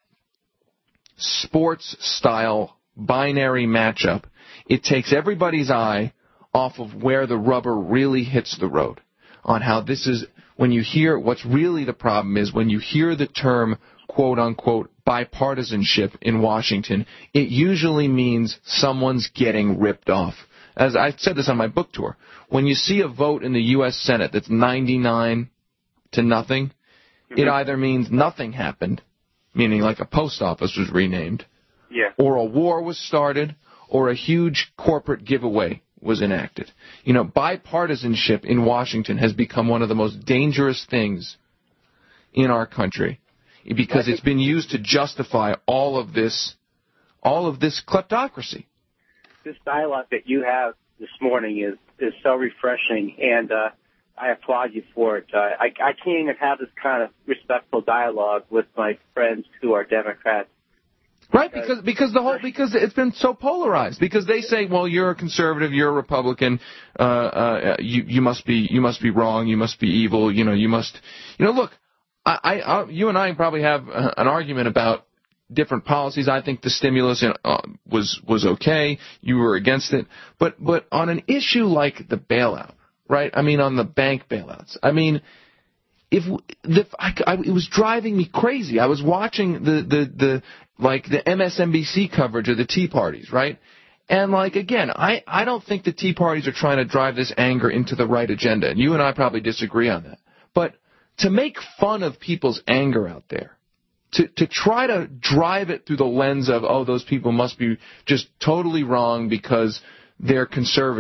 sports-style binary matchup, it takes everybody's eye off of where the rubber really hits the road, on how this is, when you hear, what's really the problem is when you hear the term, quote-unquote, bipartisanship in Washington, it usually means someone's getting ripped off. As I said this on my book tour, when you see a vote in the U S Senate that's ninety-nine to nothing, mm-hmm. it either means nothing happened, meaning like a post office was renamed, yeah. or a war was started, or a huge corporate giveaway was enacted. You know, bipartisanship in Washington has become one of the most dangerous things in our country because it's been used to justify all of this, all of this kleptocracy. This dialogue that you have this morning is, is so refreshing, and uh, I applaud you for it. Uh, I, I can't even have this kind of respectful dialogue with my friends who are Democrats. Right, because because the whole because it's been so polarized. Because they say, well, you're a conservative, you're a Republican, uh, uh, you you must be you must be wrong, you must be evil, you know, you must, you know, look, I, I, I you and I probably have uh, an argument about different policies. I think the stimulus uh, was was okay. You were against it, but but on an issue like the bailout, right? I mean, on the bank bailouts. I mean, if the I, I, it was driving me crazy. I was watching the the the like the M S N B C coverage of the Tea Parties, right? And like again, I I don't think the Tea Parties are trying to drive this anger into the right agenda. And you and I probably disagree on that. But to make fun of people's anger out there, To, to try to drive it through the lens of, oh, those people must be just totally wrong because they're conservative,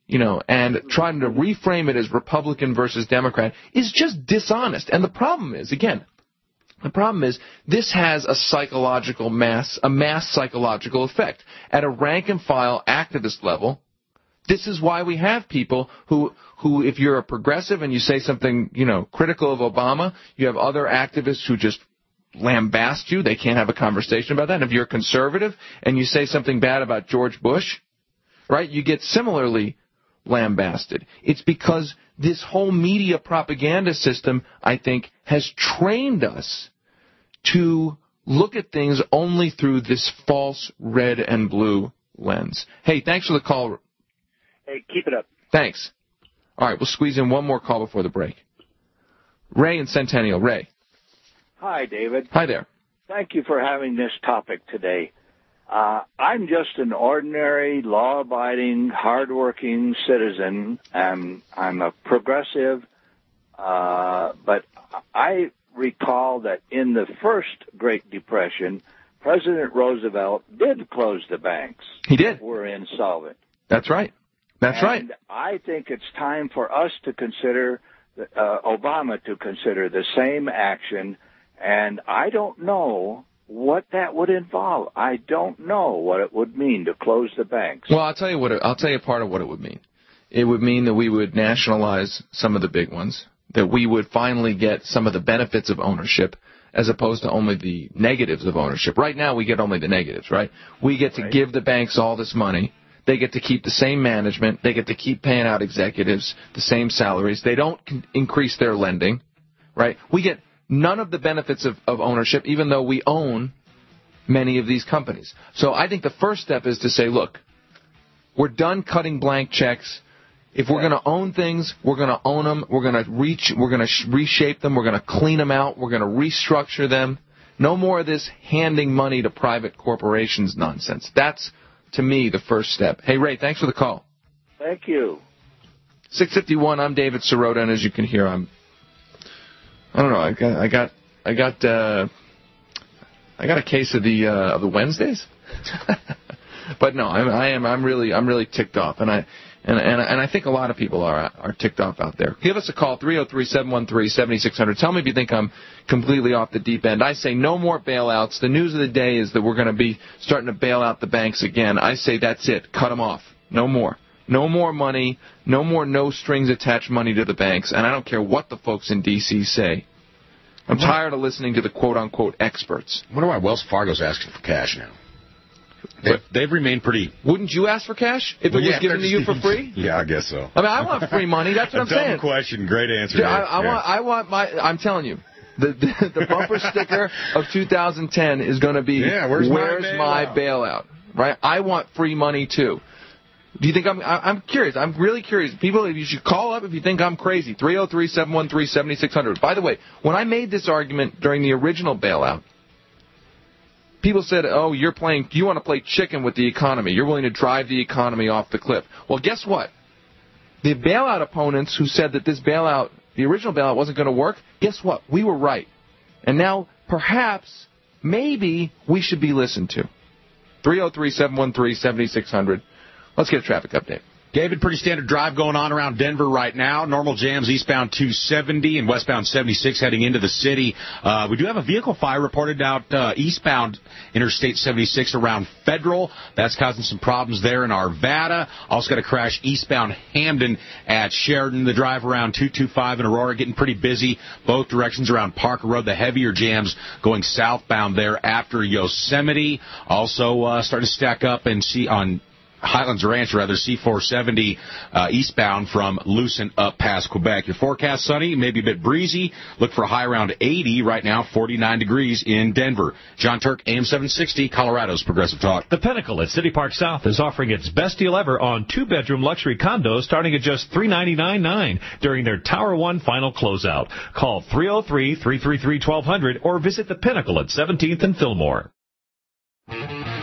you know, and trying to reframe it as Republican versus Democrat is just dishonest. And the problem is, again, the problem is this has a psychological mass, a mass psychological effect. At a rank-and-file activist level, this is why we have people who, who, if you're a progressive and you say something, you know, critical of Obama, you have other activists who just lambast you. They can't have a conversation about that. And if you're a conservative and you say something bad about George Bush, right, you get similarly lambasted. It's because this whole media propaganda system, I think, has trained us to look at things only through this false red and blue lens. Hey, thanks for the call. Hey, keep it up. Thanks. All right, we'll squeeze in one more call before the break. Ray in Centennial. Ray. Hi, David. Hi there. Thank you for having this topic today. Uh, I'm just an ordinary, law-abiding, hard-working citizen. I'm, I'm a progressive, uh, but I recall that in the first Great Depression, President Roosevelt did close the banks. He did. That were insolvent. That's right. That's and right. I think it's time for us to consider, uh, Obama to consider the same action, and I don't know what that would involve. I don't know what it would mean to close the banks. Well, I'll tell you what. It, I'll tell you part of what it would mean. It would mean that we would nationalize some of the big ones, that we would finally get some of the benefits of ownership as opposed to only the negatives of ownership. Right now, we get only the negatives, right? We get to right. give the banks all this money. They get to keep the same management. They get to keep paying out executives the same salaries. They don't increase their lending, right? We get none of the benefits of, of ownership, even though we own many of these companies. So I think the first step is to say, look, we're done cutting blank checks. If we're going to own things, we're going to own them. We're going to reach. We're going to sh- reshape them. We're going to clean them out. We're going to restructure them. No more of this handing money to private corporations nonsense. That's, to me, the first step. Hey, Ray, thanks for the call. Thank you. six fifty-one, I'm David Sirota, and as you can hear, I'm, I don't know, I got, I got, I got, uh, I got a case of the, uh, of the Wednesdays. But no, I'm, I am, I'm really, I'm really ticked off, and I, and, and, and I think a lot of people are, are ticked off out there. Give us a call, three oh three, seven one three, seven six zero zero. Tell me if you think I'm completely off the deep end. I say no more bailouts. The news of the day is that we're going to be starting to bail out the banks again. I say that's it. Cut them off. No more. No more money. No more no strings attached money to the banks. And I don't care what the folks in D C say. I'm tired of listening to the quote-unquote experts. I wonder why Wells Fargo's asking for cash now. They've, they've remained pretty... Wouldn't you ask for cash if it well, was yeah, given to you for free? Yeah, I guess so. I mean, I want free money. That's what a I'm dumb saying. question. Great answer. Yeah, I, I yeah. want. I want my... I'm telling you. The, the, the bumper sticker of two thousand ten is going to be, yeah, where's, where's my, bailout? my bailout? Right? I want free money, too. Do you think I'm... I, I'm curious. I'm really curious. People, you should call up if you think I'm crazy. three oh three, seven one three, seven six zero zero. By the way, when I made this argument during the original bailout, people said, oh, you're playing... You want to play chicken with the economy. You're willing to drive the economy off the cliff. Well, guess what? The bailout opponents who said that this bailout... The original bailout wasn't going to work. Guess what? We were right. And now, perhaps, maybe, we should be listened to. three oh three, seven one three, seven six zero zero. Let's get a traffic update. David, pretty standard drive going on around Denver right now. Normal jams eastbound two seventy and westbound seventy-six heading into the city. Uh, we do have a vehicle fire reported out uh, eastbound Interstate seventy-six around Federal. That's causing some problems there in Arvada. Also got a crash eastbound Hamden at Sheridan. The drive around two twenty-five in Aurora getting pretty busy. Both directions around Parker Road. The heavier jams going southbound there after Yosemite. Also uh, starting to stack up and see on Highlands Ranch, rather, C four seventy uh, eastbound from Lucent up past Quebec. Your forecast, sunny, maybe a bit breezy. Look for a high around eighty. Right now, forty-nine degrees in Denver. John Turk, A M seven sixty, Colorado's Progressive Talk. The Pinnacle at City Park South is offering its best deal ever on two-bedroom luxury condos starting at just three ninety-nine nine during their Tower one final closeout. Call three oh three, three three three, one two zero zero or visit The Pinnacle at seventeenth and Fillmore.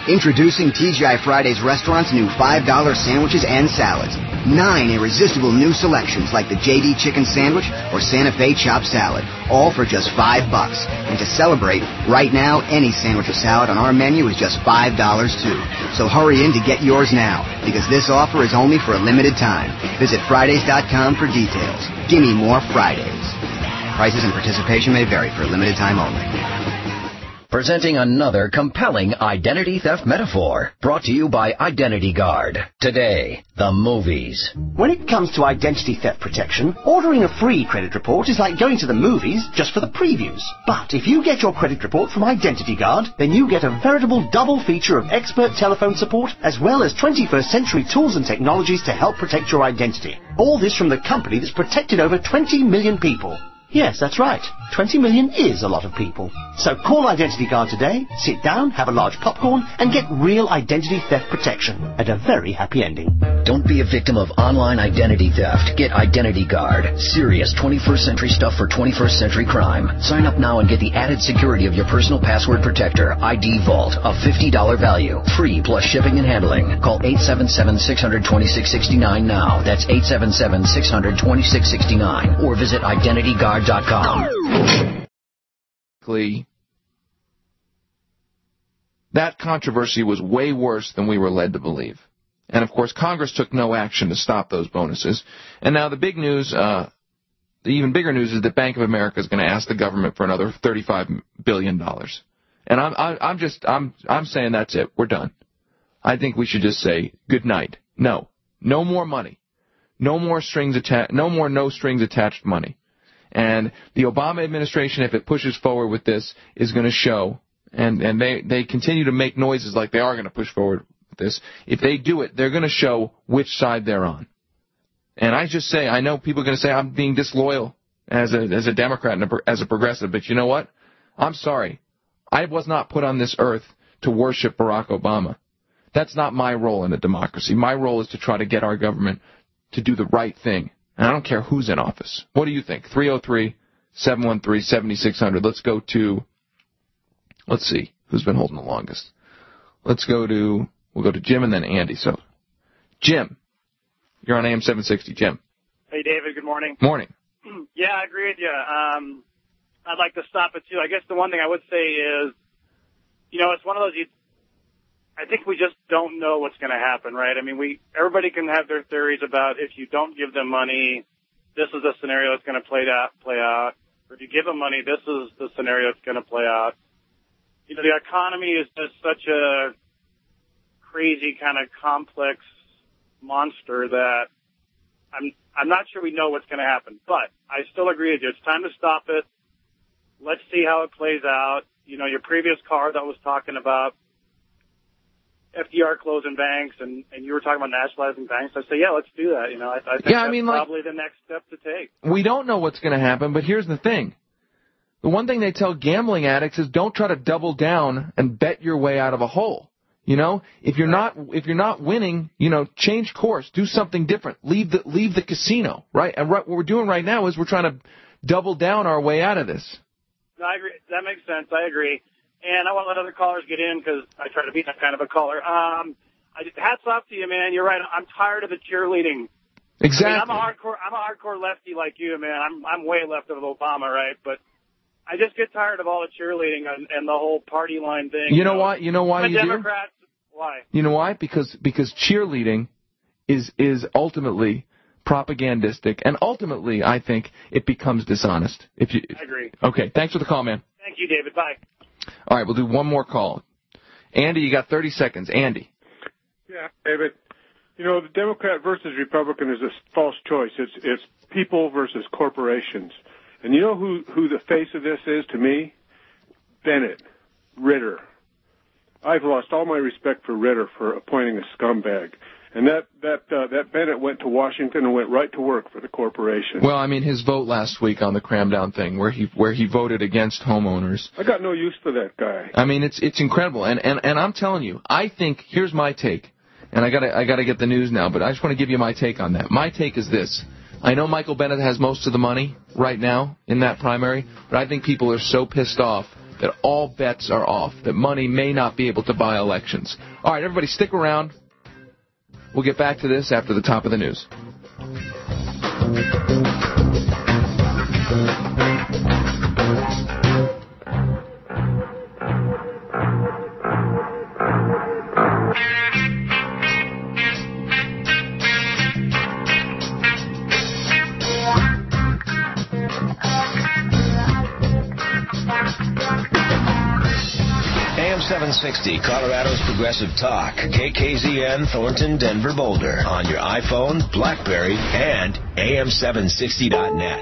Introducing T G I Fridays restaurant's new five dollar sandwiches and salads. Nine irresistible new selections like the J D Chicken Sandwich or Santa Fe Chopped Salad, all for just five bucks. And to celebrate, right now, any sandwich or salad on our menu is just five dollars too. So hurry in to get yours now, because this offer is only for a limited time. Visit Fridays dot com for details. Gimme more Fridays. Prices and participation may vary for a limited time only. Presenting another compelling identity theft metaphor, brought to you by Identity Guard. Today, the movies. When it comes to identity theft protection, ordering a free credit report is like going to the movies just for the previews. But if you get your credit report from Identity Guard, then you get a veritable double feature of expert telephone support as well as twenty-first century tools and technologies to help protect your identity. All this from the company that's protected over twenty million people. Yes, that's right. twenty million is a lot of people. So call Identity Guard today, sit down, have a large popcorn, and get real identity theft protection and a very happy ending. Don't be a victim of online identity theft. Get Identity Guard. Serious twenty-first century stuff for twenty-first century crime. Sign up now and get the added security of your personal password protector, I D Vault, a fifty dollars value. Free plus shipping and handling. Call eight seven seven, six hundred, twenty-six sixty-nine now. That's eight seven seven, six hundred, twenty-six sixty-nine. Or visit identity guard dot com. That controversy was way worse than we were led to believe. And, of course, Congress took no action to stop those bonuses. And now the big news, uh, the even bigger news is that Bank of America is going to ask the government for another thirty-five billion dollars. And I'm, I, I'm just, I'm, I'm saying that's it. We're done. I think we should just say good night. No. No more money. No more strings attached, no more no strings attached money. And the Obama administration, if it pushes forward with this, is going to show, and, and they, they continue to make noises like they are going to push forward with this. If they do it, they're going to show which side they're on. And I just say, I know people are going to say I'm being disloyal as a, as a Democrat and a, as a progressive, but you know what? I'm sorry. I was not put on this earth to worship Barack Obama. That's not my role in a democracy. My role is to try to get our government to do the right thing. And I don't care who's in office. What do you think? three oh three, seven one three, seven six zero zero. Let's go to, let's see, who's been holding the longest. Let's go to, we'll go to Jim and then Andy. So, Jim, you're on A M seven sixty. Jim. Hey, David, good morning. Morning. Yeah, I agree with you. Um, I'd like to stop it, too. I guess the one thing I would say is, you know, it's one of those, you, I think we just don't know what's going to happen, right? I mean, we everybody can have their theories about if you don't give them money, this is the scenario that's going to play out, play out. Or if you give them money, this is the scenario that's going to play out. You know, the economy is just such a crazy kind of complex monster that I'm I'm not sure we know what's going to happen. But I still agree with you. It's time to stop it. Let's see how it plays out. You know, your previous caller that was talking about F D R closing banks, and, and you were talking about nationalizing banks. I say, yeah, let's do that. You know, I, I think yeah, that's I mean, probably like, the next step to take. We don't know what's going to happen, but here's the thing. The one thing they tell gambling addicts is don't try to double down and bet your way out of a hole. You know, if you're not if you're not winning, you know, change course, do something different, leave the leave the casino, right? And right, what we're doing right now is we're trying to double down our way out of this. No, I agree. That makes sense. I agree. And I want to let other callers get in because I try to be that kind of a caller. Um, I just, hats off to you, man. You're right. I'm tired of the cheerleading. Exactly. I mean, I'm a hardcore. I'm a hardcore lefty like you, man. I'm I'm way left of Obama, right? But I just get tired of all the cheerleading and, and the whole party line thing. You know, you know why? You know why I'm a you Democrat. do? Why? You know why? Because because cheerleading is is ultimately propagandistic, and ultimately, I think it becomes dishonest. If you. I agree. Okay. Thanks for the call, man. Thank you, David. Bye. All right, we'll do one more call. Andy, you got thirty seconds. Andy. Yeah, David. You know, the Democrat versus Republican is a false choice. It's it's people versus corporations. And you know who, who the face of this is to me? Bennett, Ritter. I've lost all my respect for Ritter for appointing a scumbag. And that that uh, that Bennett went to Washington and went right to work for the corporation. Well, I mean, his vote last week on the cram down thing, where he where he voted against homeowners. I got no use for that guy. I mean, it's it's incredible, and and and I'm telling you, I think here's my take, and I gotta I gotta get the news now, but I just want to give you my take on that. My take is this: I know Michael Bennett has most of the money right now in that primary, but I think people are so pissed off that all bets are off, that money may not be able to buy elections. All right, everybody stick around. We'll get back to this after the top of the news. seven sixty, Colorado's Progressive Talk. K K Z N, Thornton, Denver, Boulder. On your iPhone, BlackBerry, and A M seven sixty dot net.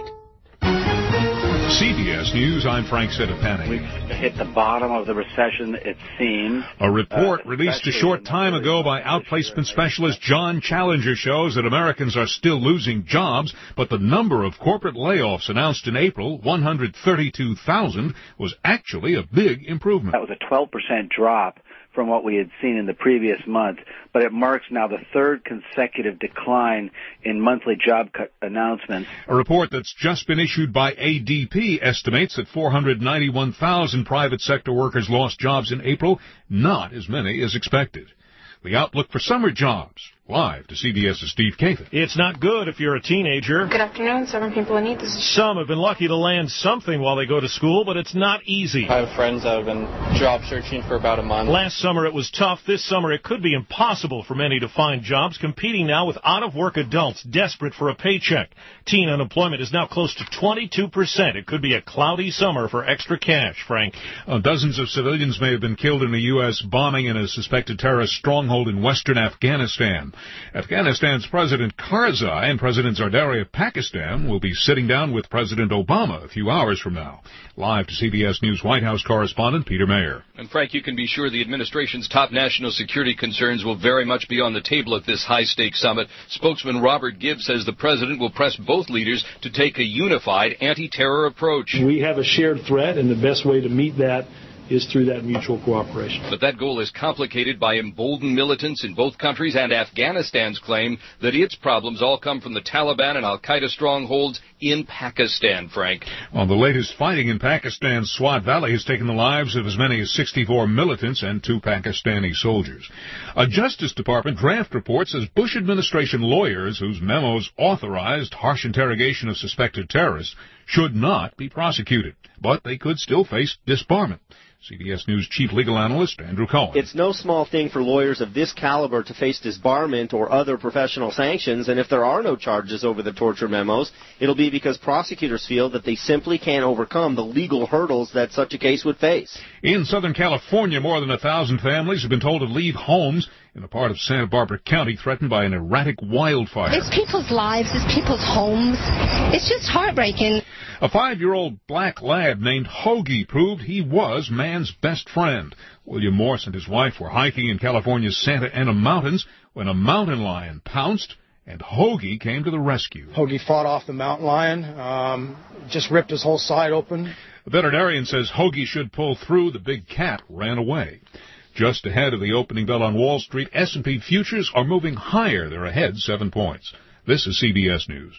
C B S News, I'm Frank Sittapani. We've hit the bottom of the recession, it seems. A report uh, released a short time ago by outplacement specialist John Challenger shows that Americans are still losing jobs, but the number of corporate layoffs announced in April, one hundred thirty-two thousand, was actually a big improvement. That was a twelve percent drop from what we had seen in the previous month, but it marks now the third consecutive decline in monthly job cut announcements. A report that's just been issued by A D P estimates that four hundred ninety-one thousand private sector workers lost jobs in April, not as many as expected. The outlook for summer jobs. Live to CBS's Steve Kaifan. It's not good if you're a teenager. Good afternoon. Seven people in need this. Some have been lucky to land something while they go to school, but it's not easy. I have friends that have been job searching for about a month. Last summer it was tough. This summer it could be impossible for many to find jobs, competing now with out-of-work adults desperate for a paycheck. Teen unemployment is now close to twenty-two percent. It could be a cloudy summer for extra cash, Frank. Uh, dozens of civilians may have been killed in a U S bombing in a suspected terrorist stronghold in western Afghanistan. Afghanistan's President Karzai and President Zardari of Pakistan will be sitting down with President Obama a few hours from now. Live to C B S News White House correspondent Peter Mayer. And Frank, you can be sure the administration's top national security concerns will very much be on the table at this high-stakes summit. Spokesman Robert Gibbs says the president will press both leaders to take a unified anti-terror approach. We have a shared threat, and the best way to meet that is through that mutual cooperation. But that goal is complicated by emboldened militants in both countries and Afghanistan's claim that its problems all come from the Taliban and al-Qaeda strongholds in Pakistan, Frank. Well, the latest fighting in Pakistan's Swat Valley has taken the lives of as many as sixty-four militants and two Pakistani soldiers. A Justice Department draft report says Bush administration lawyers whose memos authorized harsh interrogation of suspected terrorists should not be prosecuted, but they could still face disbarment. C B S News Chief Legal Analyst Andrew Cohen. It's no small thing for lawyers of this caliber to face disbarment or other professional sanctions, and if there are no charges over the torture memos, it'll be because prosecutors feel that they simply can't overcome the legal hurdles that such a case would face. In Southern California, more than a thousand families have been told to leave homes in a part of Santa Barbara County threatened by an erratic wildfire. It's people's lives, it's people's homes. It's just heartbreaking. A five-year-old black lad named Hoagie proved he was man's best friend. William Morse and his wife were hiking in California's Santa Ana Mountains when a mountain lion pounced, and Hoagie came to the rescue. Hoagie fought off the mountain lion, um, just ripped his whole side open. The veterinarian says Hoagie should pull through. The big cat ran away. Just ahead of the opening bell on Wall Street, S and P futures are moving higher. They're ahead seven points. This is C B S News.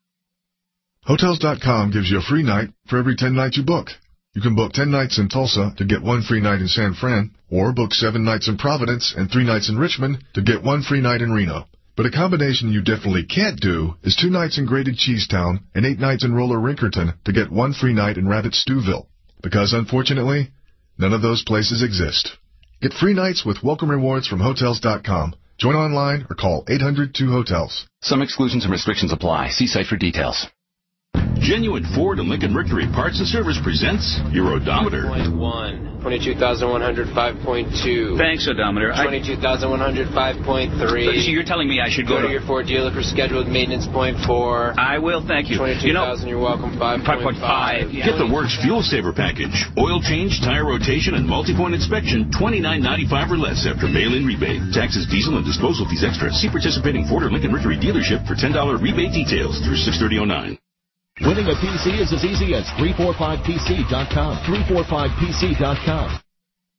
Hotels dot com gives you a free night for every ten nights you book. You can book ten nights in Tulsa to get one free night in San Fran, or book seven nights in Providence and three nights in Richmond to get one free night in Reno. But a combination you definitely can't do is two nights in Grated Cheesetown and eight nights in Roller Rinkerton to get one free night in Rabbit Stewville. Because, unfortunately, none of those places exist. Get free nights with welcome rewards from Hotels dot com. Join online or call eight hundred two hotels. Some exclusions and restrictions apply. See site for details. Genuine Ford and Lincoln Mercury Parts and Service presents your odometer. one. twenty-two thousand one hundred five point two. Thanks, odometer. twenty-two thousand one hundred five point three. So you're telling me I should go, go to, to your Ford dealer for scheduled maintenance point four. I will, thank you. twenty-two thousand, you know, you're welcome, five point five. Yeah. Get the Works Fuel Saver Package. Oil change, tire rotation, and multi-point inspection, twenty-nine ninety-five or less after mail-in rebate. Taxes, diesel, and disposal fees extra. See participating Ford or Lincoln Mercury dealership for ten dollars rebate details through six thirty oh nine. Winning a P C is as easy as three four five P C dot com. three four five P C dot com.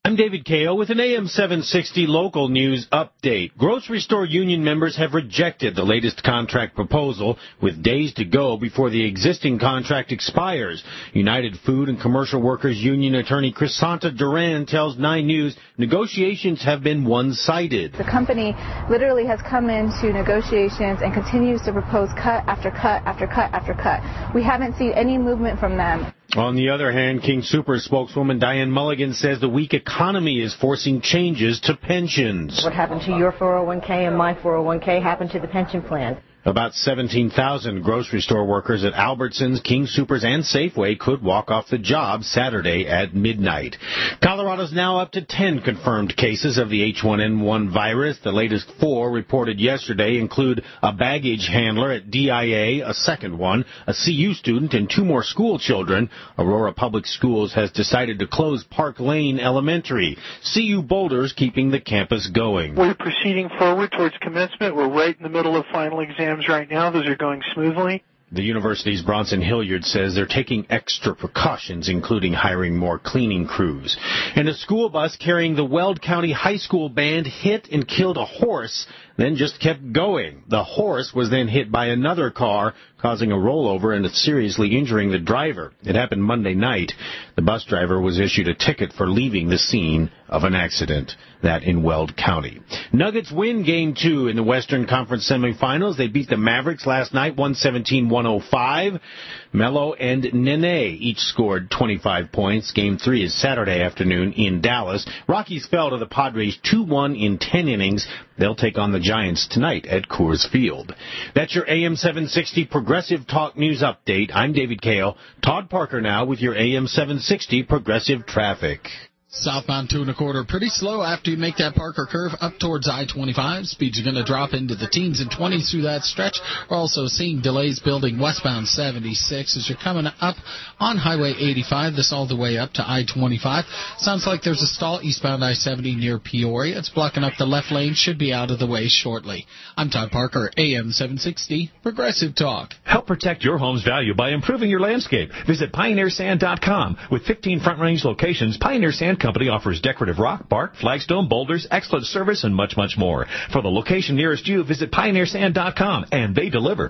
I'm David Kayo with an A M seven sixty local news update. Grocery store union members have rejected the latest contract proposal with days to go before the existing contract expires. United Food and Commercial Workers Union attorney Crisanta Duran tells Nine News negotiations have been one-sided. The company literally has come into negotiations and continues to propose cut after cut after cut after cut. We haven't seen any movement from them. On the other hand, King Soopers spokeswoman Diane Mulligan says the weak economy is forcing changes to pensions. What happened to your four oh one k and my four oh one k happened to the pension plan. About seventeen thousand grocery store workers at Albertsons, King Soopers, and Safeway could walk off the job Saturday at midnight. Colorado's now up to ten confirmed cases of the H one N one virus. The latest four reported yesterday include a baggage handler at D I A, a second one, a C U student, and two more school children. Aurora Public Schools has decided to close Park Lane Elementary. C U Boulder's keeping the campus going. We're proceeding forward towards commencement. We're right in the middle of final exams right now. Those are going smoothly. The university's Bronson Hilliard says they're taking extra precautions, including hiring more cleaning crews. And a school bus carrying the Weld County High School band hit and killed a horse, then just kept going. The horse was then hit by another car, causing a rollover and seriously injuring the driver. It happened Monday night. The bus driver was issued a ticket for leaving the scene of an accident. That in Weld County. Nuggets win Game two in the Western Conference semifinals. They beat the Mavericks last night, one seventeen to one oh five. Melo and Nene each scored twenty-five points. Game three is Saturday afternoon in Dallas. Rockies fell to the Padres two one in ten innings. They'll take on the Giants tonight at Coors Field. That's your A M seven sixty Progressive Talk News Update. I'm David Kale. Todd Parker now with your A M seven sixty Progressive Traffic. Southbound two and a quarter, pretty slow after you make that Parker curve up towards I twenty-five. Speeds are going to drop into the teens and twenties through that stretch. We're also seeing delays building westbound seventy-six as you're coming up on Highway eighty-five. This all the way up to I twenty-five. Sounds like there's a stall eastbound I seventy near Peoria. It's blocking up the left lane. Should be out of the way shortly. I'm Todd Parker, A M seven sixty Progressive Talk. Help protect your home's value by improving your landscape. Visit Pioneer Sand dot com. With fifteen Front Range locations, Pioneer Sand Company offers decorative rock, bark, flagstone, boulders, excellent service, and much, much more. For the location nearest you, visit Pioneer Sand dot com, and they deliver.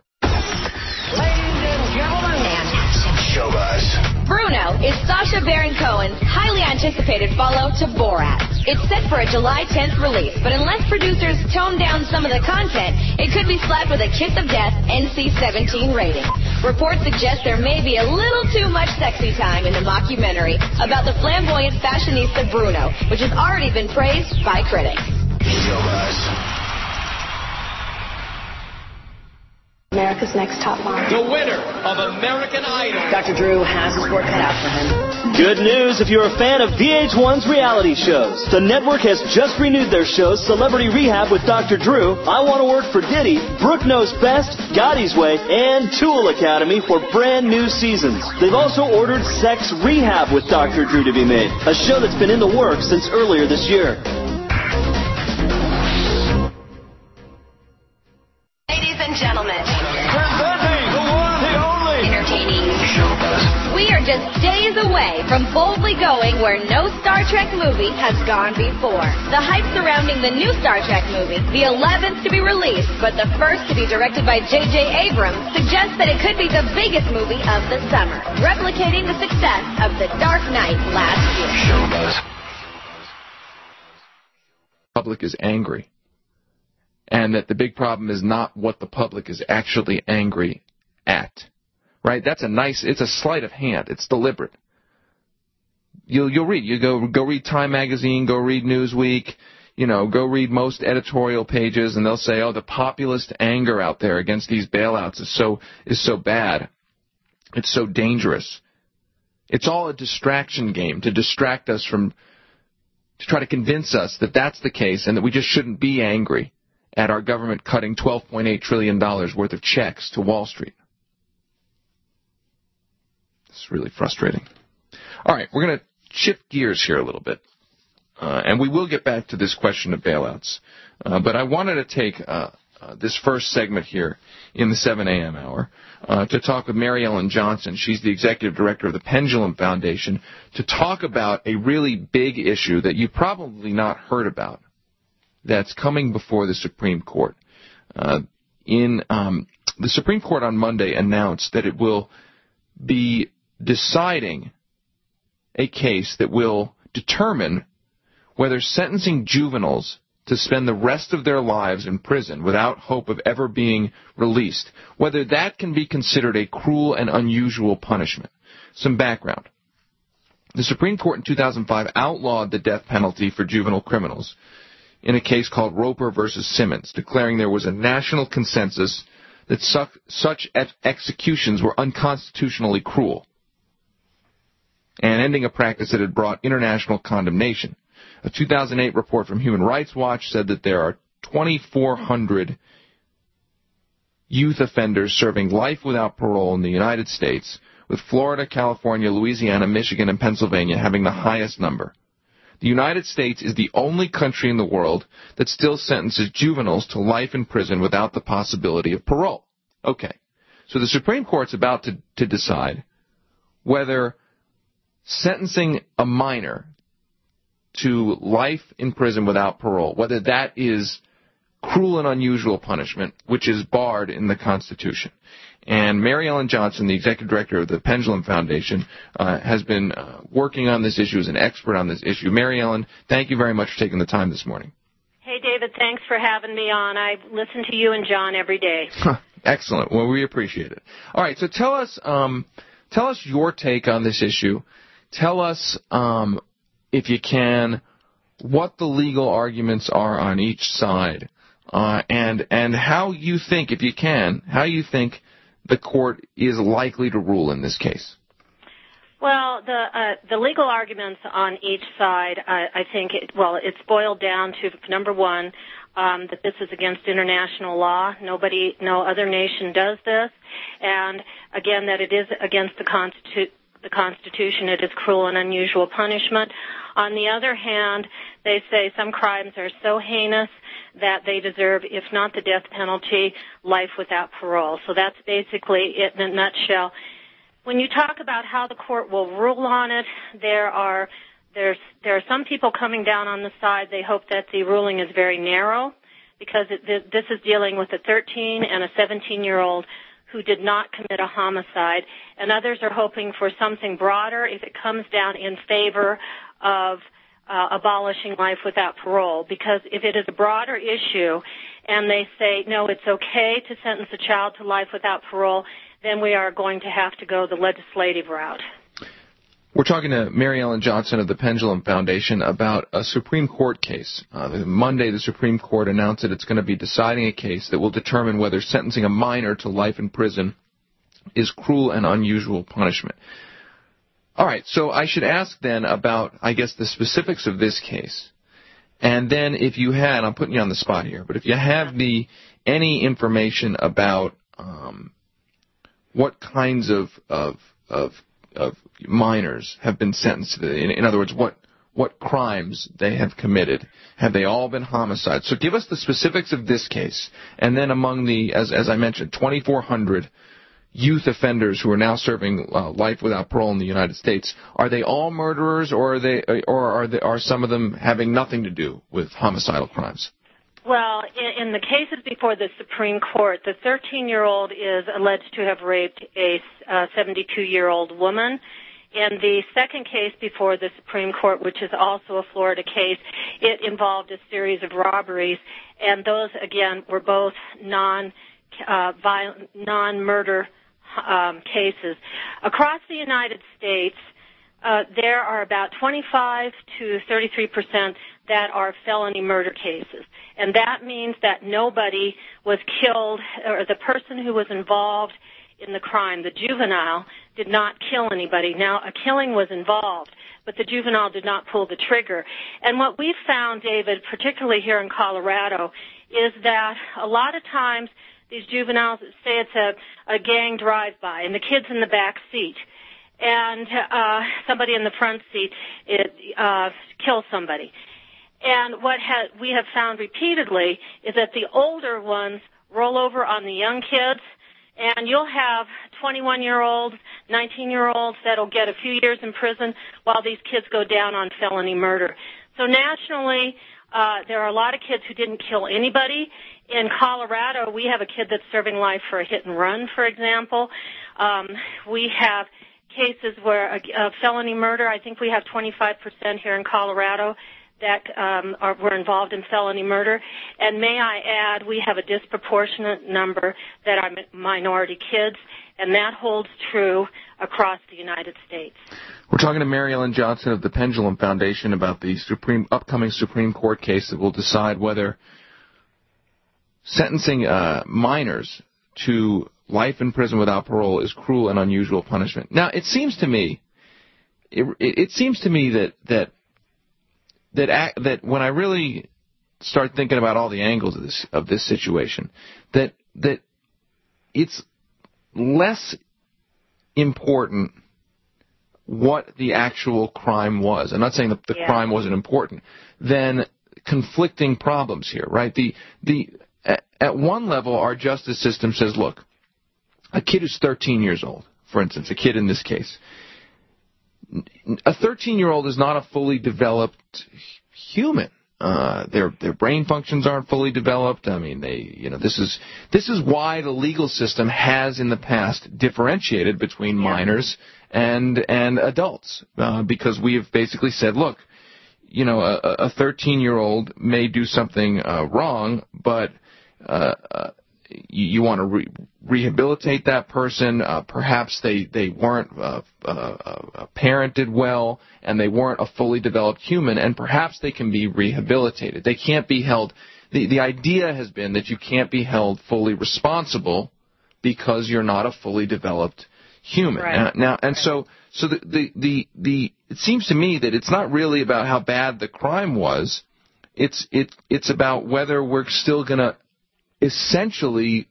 Ladies and gentlemen, and Show Buzz. Bruno is Sacha Baron Cohen's highly anticipated follow to Borat. It's set for a July tenth release, but unless producers tone down some of the content, it could be slapped with a kiss of death N C seventeen rating. Reports suggest there may be a little too much sexy time in the mockumentary about the flamboyant fashionista Bruno, which has already been praised by critics. Show Buzz. America's Next Top Model. The winner of American Idol. Doctor Drew has his work cut out for him. Good news if you're a fan of V H one's reality shows. The network has just renewed their shows Celebrity Rehab with Doctor Drew, I Want to Work for Diddy, Brooke Knows Best, Gotti's Way, and Tool Academy for brand new seasons. They've also ordered Sex Rehab with Doctor Drew to be made, a show that's been in the works since earlier this year. Ladies and gentlemen, entertaining. We are just days away from boldly going where no Star Trek movie has gone before. The hype surrounding the new Star Trek movie, the eleventh to be released, but the first to be directed by J J Abrams, suggests that it could be the biggest movie of the summer, replicating the success of The Dark Knight last year. The public is angry. And that the big problem is not what the public is actually angry at. Right? That's a nice, it's a sleight of hand. It's deliberate. You'll, you'll read, you go, go read Time Magazine, go read Newsweek, you know, go read most editorial pages, and they'll say, oh, the populist anger out there against these bailouts is so, is so bad. It's so dangerous. It's all a distraction game to distract us from, to try to convince us that that's the case and that we just shouldn't be angry at our government cutting twelve point eight trillion dollars worth of checks to Wall Street. It's really frustrating. All right, we're going to shift gears here a little bit, uh, and we will get back to this question of bailouts. Uh, but I wanted to take uh, uh, this first segment here in the seven a.m. hour uh, to talk with Mary Ellen Johnson. She's the executive director of the Pendulum Foundation, to talk about a really big issue that you've probably not heard about that's coming before the Supreme Court. Uh, in um, the Supreme Court on Monday announced that it will be deciding a case that will determine whether sentencing juveniles to spend the rest of their lives in prison without hope of ever being released, whether that can be considered a cruel and unusual punishment. Some background. The Supreme Court in two thousand five outlawed the death penalty for juvenile criminals in a case called Roper versus Simmons, declaring there was a national consensus that such, such executions were unconstitutionally cruel, and ending a practice that had brought international condemnation. A two thousand eight report from Human Rights Watch said that there are twenty-four hundred youth offenders serving life without parole in the United States, with Florida, California, Louisiana, Michigan, and Pennsylvania having the highest number. The United States is the only country in the world that still sentences juveniles to life in prison without the possibility of parole. Okay, so the Supreme Court's about to, to decide whether sentencing a minor to life in prison without parole, whether that is cruel and unusual punishment, which is barred in the Constitution. And Mary Ellen Johnson, the executive director of the Pendulum Foundation, uh, has been uh, working on this issue, as an expert on this issue. Mary Ellen, thank you very much for taking the time this morning. Hey, David, thanks for having me on. I listen to you and John every day. Excellent. Well, we appreciate it. All right, so tell us, um, tell us your take on this issue. Tell us, um, if you can, what the legal arguments are on each side, uh, and and how you think, if you can, how you think the court is likely to rule in this case. Well, the uh, the legal arguments on each side, I, I think, it, well, it's boiled down to, number one, um, that this is against international law. Nobody, no other nation does this, and again, that it is against the Constitution. The Constitution, it is cruel and unusual punishment. On the other hand, they say some crimes are so heinous that they deserve, if not the death penalty, life without parole. So that's basically it in a nutshell. When you talk about how the court will rule on it, there are there's there are some people coming down on the side. They hope that the ruling is very narrow, because it, this is dealing with a thirteen and a seventeen-year-old who did not commit a homicide, and others are hoping for something broader if it comes down in favor of uh, abolishing life without parole, because if it is a broader issue and they say, no, it's okay to sentence a child to life without parole, then we are going to have to go the legislative route. We're talking to Mary Ellen Johnson of the Pendulum Foundation about a Supreme Court case. Uh, Monday, the Supreme Court announced that it's going to be deciding a case that will determine whether sentencing a minor to life in prison is cruel and unusual punishment. All right, so I should ask then about, I guess, the specifics of this case. And then if you had, I'm putting you on the spot here, but if you have the any information about um, what kinds of of of of minors have been sentenced. In, in other words, what what crimes they have committed. Have they all been homicides? So give us the specifics of this case. And then among the, as as I mentioned, twenty-four hundred youth offenders who are now serving uh, life without parole in the United States, are they all murderers, or are they, or are they, are some of them having nothing to do with homicidal crimes? Well, in, in the cases before the Supreme Court, the thirteen-year-old is alleged to have raped a seventy-two-year-old woman. In the second case before the Supreme Court, which is also a Florida case, it involved a series of robberies, and those, again, were both non, uh, violent, non-murder um, cases. Across the United States, uh, there are about twenty-five to thirty-three percent that are felony murder cases. And that means that nobody was killed, or the person who was involved in the crime, the juvenile, did not kill anybody. Now, a killing was involved, but the juvenile did not pull the trigger. And what we've found, David, particularly here in Colorado, is that a lot of times these juveniles, say it's a, a gang drive-by, and the kid's in the back seat, and uh, somebody in the front seat it, uh, kills somebody. And what ha- we have found repeatedly is that the older ones roll over on the young kids, and you'll have twenty-one-year-olds, nineteen-year-olds that'll get a few years in prison while these kids go down on felony murder. So nationally, uh, there are a lot of kids who didn't kill anybody. In Colorado, we have a kid that's serving life for a hit and run, for example. Um, we have cases where a, a felony murder, I think we have twenty-five percent here in Colorado that um, are, were involved in felony murder. And may I add, we have a disproportionate number that are minority kids, and that holds true across the United States. We're talking to Mary Ellen Johnson of the Pendulum Foundation about the Supreme upcoming Supreme Court case that will decide whether sentencing uh, minors to life in prison without parole is cruel and unusual punishment. Now, it seems to me, it, it, it seems to me that that that act, that when I really start thinking about all the angles of this of this situation, that that it's less important what the actual crime was. I'm not saying that the yeah. crime wasn't important. Than conflicting problems here, right? The the at, at one level, our justice system says, look, a kid who's thirteen years old, for instance, a kid in this case, a thirteen-year-old is not a fully developed human. Uh, their their brain functions aren't fully developed. I mean, they you know this is this is why the legal system has in the past differentiated between yeah. minors and and adults, uh, because we have basically said, look, you know, a thirteen-year-old may do something uh, wrong, but uh, uh, you, you want to re- rehabilitate that person. Uh, perhaps they they weren't uh, uh, uh, parented well, and they weren't a fully developed human, and perhaps they can be rehabilitated. They can't be held. The the idea has been that you can't be held fully responsible because you're not a fully developed human. Right. Now, now and right. so so the, the the the it seems to me that it's not really about how bad the crime was. It's it it's about whether we're still going to essentially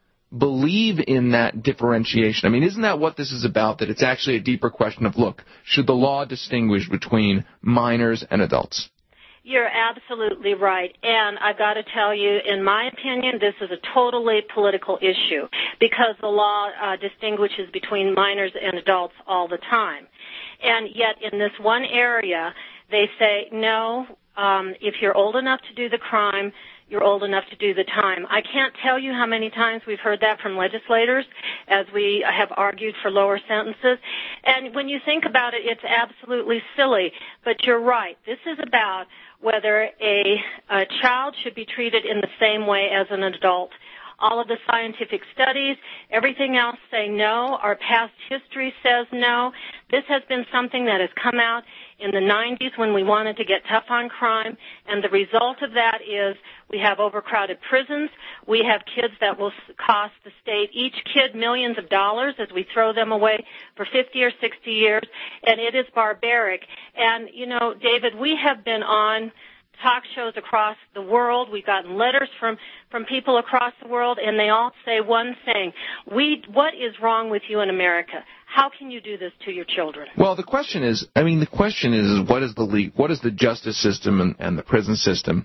believe in that differentiation. I mean, isn't that what this is about? That it's actually a deeper question of, look, should the law distinguish between minors and adults? You're absolutely right. And I've got to tell you, in my opinion, this is a totally political issue because the law uh, distinguishes between minors and adults all the time. And yet in this one area, they say, no, um, if you're old enough to do the crime, you're old enough to do the time. I can't tell you how many times we've heard that from legislators as we have argued for lower sentences. And when you think about it, it's absolutely silly. But you're right. This is about whether a, a child should be treated in the same way as an adult. All of the scientific studies, everything else say no. Our past history says no. This has been something that has come out in the nineties when we wanted to get tough on crime, and the result of that is we have overcrowded prisons. We have kids that will cost the state, each kid, millions of dollars as we throw them away for fifty or sixty years, and it is barbaric. And, you know, David, we have been on talk shows across the world. We've gotten letters from, from people across the world, and they all say one thing. We, what is wrong with you in America? How can you do this to your children? Well, the question is, I mean, the question is, what is the le- what is the justice system and, and the prison system?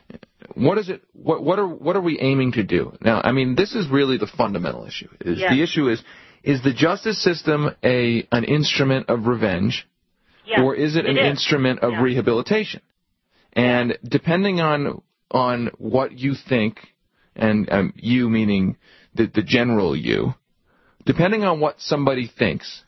What is it? What, what are what are we aiming to do? Now, I mean, this is really the fundamental issue. Is yes. The issue is, is the justice system a an instrument of revenge, yes, or is it, it an is. instrument of yeah. rehabilitation? And depending on on what you think, and um, you meaning the, the general you, depending on what somebody thinks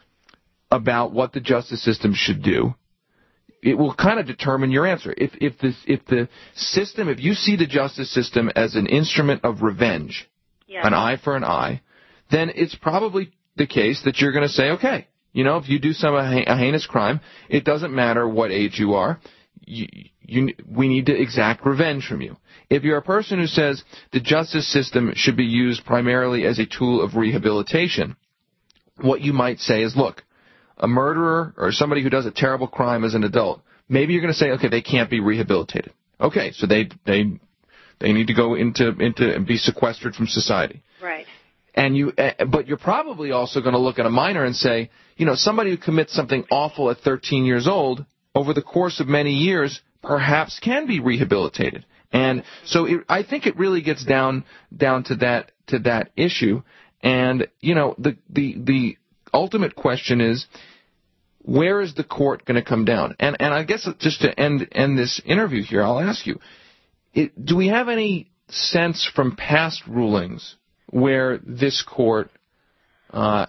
about what the justice system should do, it will kind of determine your answer. If if this if the system, if you see the justice system as an instrument of revenge, yeah. an eye for an eye, then it's probably the case that you're going to say, okay, you know, if you do some a heinous crime, it doesn't matter what age you are. You, you, we need to exact revenge from you. If you're a person who says the justice system should be used primarily as a tool of rehabilitation, what you might say is, look, a murderer or somebody who does a terrible crime as an adult, maybe you're going to say, okay, they can't be rehabilitated. Okay, so they they they need to go into into and be sequestered from society. Right. And you, but you're probably also going to look at a minor and say, you know, somebody who commits something awful at thirteen years old, over the course of many years, perhaps can be rehabilitated. And so it, I think it really gets down down to that to that issue. And you know, the the the ultimate question is, where is the court going to come down? And and I guess just to end end this interview here, I'll ask you, it, do we have any sense from past rulings where this court, uh,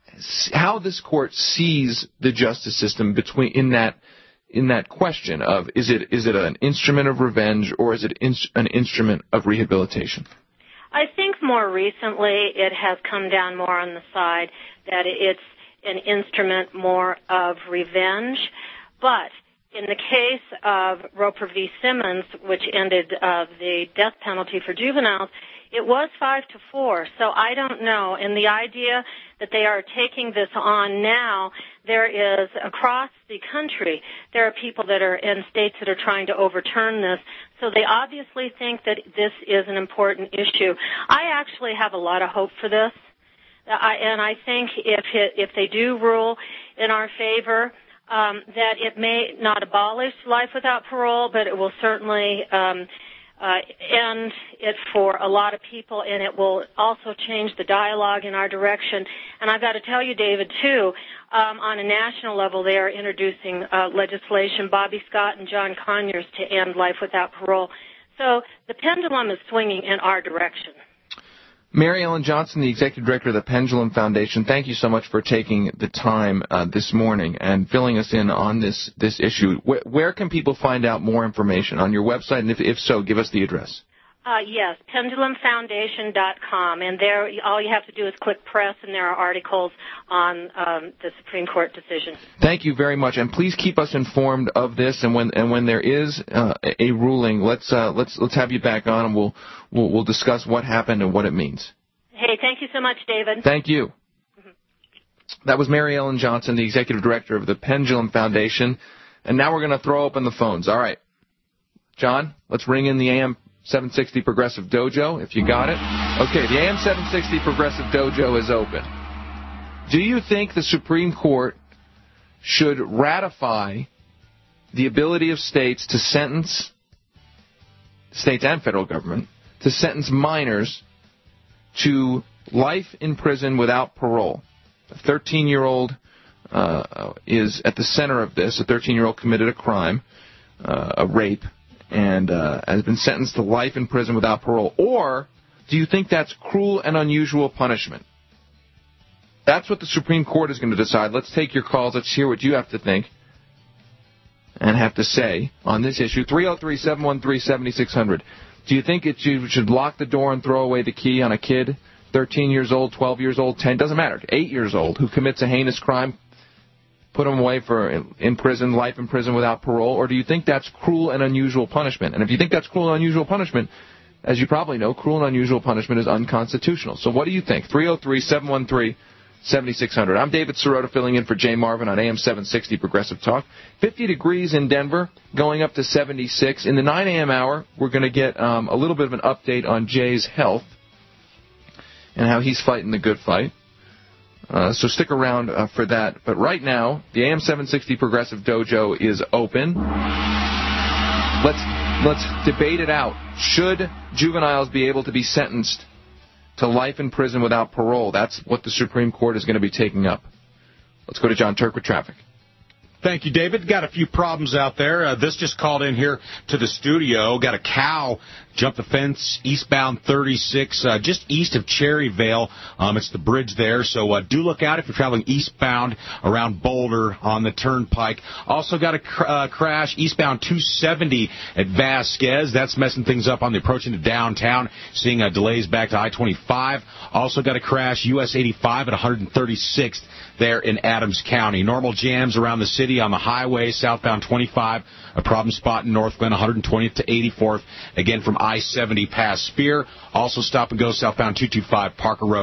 how this court sees the justice system between in that in that question of is it is it an instrument of revenge or is it in, an instrument of rehabilitation? I think more recently it has come down more on the side that it's an instrument more of revenge. But in the case of Roper v. Simmons, which ended uh, the death penalty for juveniles, it was five to four. So I don't know. And the idea that they are taking this on now, there is across the country, there are people that are in states that are trying to overturn this. So they obviously think that this is an important issue. I actually have a lot of hope for this. I, and I think if it, if they do rule in our favor, um, that it may not abolish life without parole, but it will certainly um, uh, end it for a lot of people, and it will also change the dialogue in our direction. And I've got to tell you, David, too, um, on a national level, they are introducing uh, legislation, Bobby Scott and John Conyers, to end life without parole. So the pendulum is swinging in our direction. Mary Ellen Johnson, the Executive Director of the Pendulum Foundation, thank you so much for taking the time uh, this morning and filling us in on this, this issue. Where, where can people find out more information? On your website, and if, if so, give us the address. Uh, yes, pendulum foundation dot com, and there all you have to do is click press, and there are articles on um, the Supreme Court decision. Thank you very much, and please keep us informed of this. And when and when there is uh, a ruling, let's uh, let's let's have you back on, and we'll, we'll we'll discuss what happened and what it means. Hey, thank you so much, David. Thank you. Mm-hmm. That was Mary Ellen Johnson, the Executive Director of the Pendulum Foundation, and now we're going to throw open the phones. All right, John, let's ring in the A M seven sixty Progressive Dojo, if you got it. Okay, the A M seven sixty Progressive Dojo is open. Do you think the Supreme Court should ratify the ability of states to sentence, states and federal government, to sentence minors to life in prison without parole? A thirteen-year-old uh, is at the center of this. A thirteen-year-old committed a crime, uh, a rape, and uh, has been sentenced to life in prison without parole. Or do you think that's cruel and unusual punishment? That's what the Supreme Court is going to decide. Let's take your calls. Let's hear what you have to think and have to say on this issue. three oh three, seven one three, seven six zero zero. Do you think it, you should lock the door and throw away the key on a kid, thirteen years old, twelve years old, ten, doesn't matter, eight years old, who commits a heinous crime, put him away for in prison, life in prison without parole? Or do you think that's cruel and unusual punishment? And if you think that's cruel and unusual punishment, as you probably know, cruel and unusual punishment is unconstitutional. So what do you think? three oh three, seven one three, seven six zero zero. I'm David Sirota, filling in for Jay Marvin on A M seven sixty Progressive Talk. fifty degrees in Denver, going up to seventy-six. In the nine a.m. hour, we're going to get um, a little bit of an update on Jay's health and how he's fighting the good fight. Uh, so stick around uh, for that. But right now, the A M seven sixty Progressive Dojo is open. Let's let's debate it out. Should juveniles be able to be sentenced to life in prison without parole? That's what the Supreme Court is going to be taking up. Let's go to John Turk with traffic. Thank you, David. Got a few problems out there. Uh, this just called in here to the studio. Got a cow jump the fence eastbound thirty-six, uh, just east of Cherryvale. Um, it's the bridge there, so uh, do look out if you're traveling eastbound around Boulder on the Turnpike. Also got a cr- uh, crash eastbound two seventy at Vasquez. That's messing things up on the approach into downtown, seeing uh, delays back to I twenty-five. Also got a crash U S eighty-five at one thirty-sixth there in Adams County. Normal jams around the city on the highway, southbound twenty-five, a problem spot in North Glen, one twentieth to eighty-fourth, again from I seventy past Spear. Also stop and go southbound two twenty-five Parker Road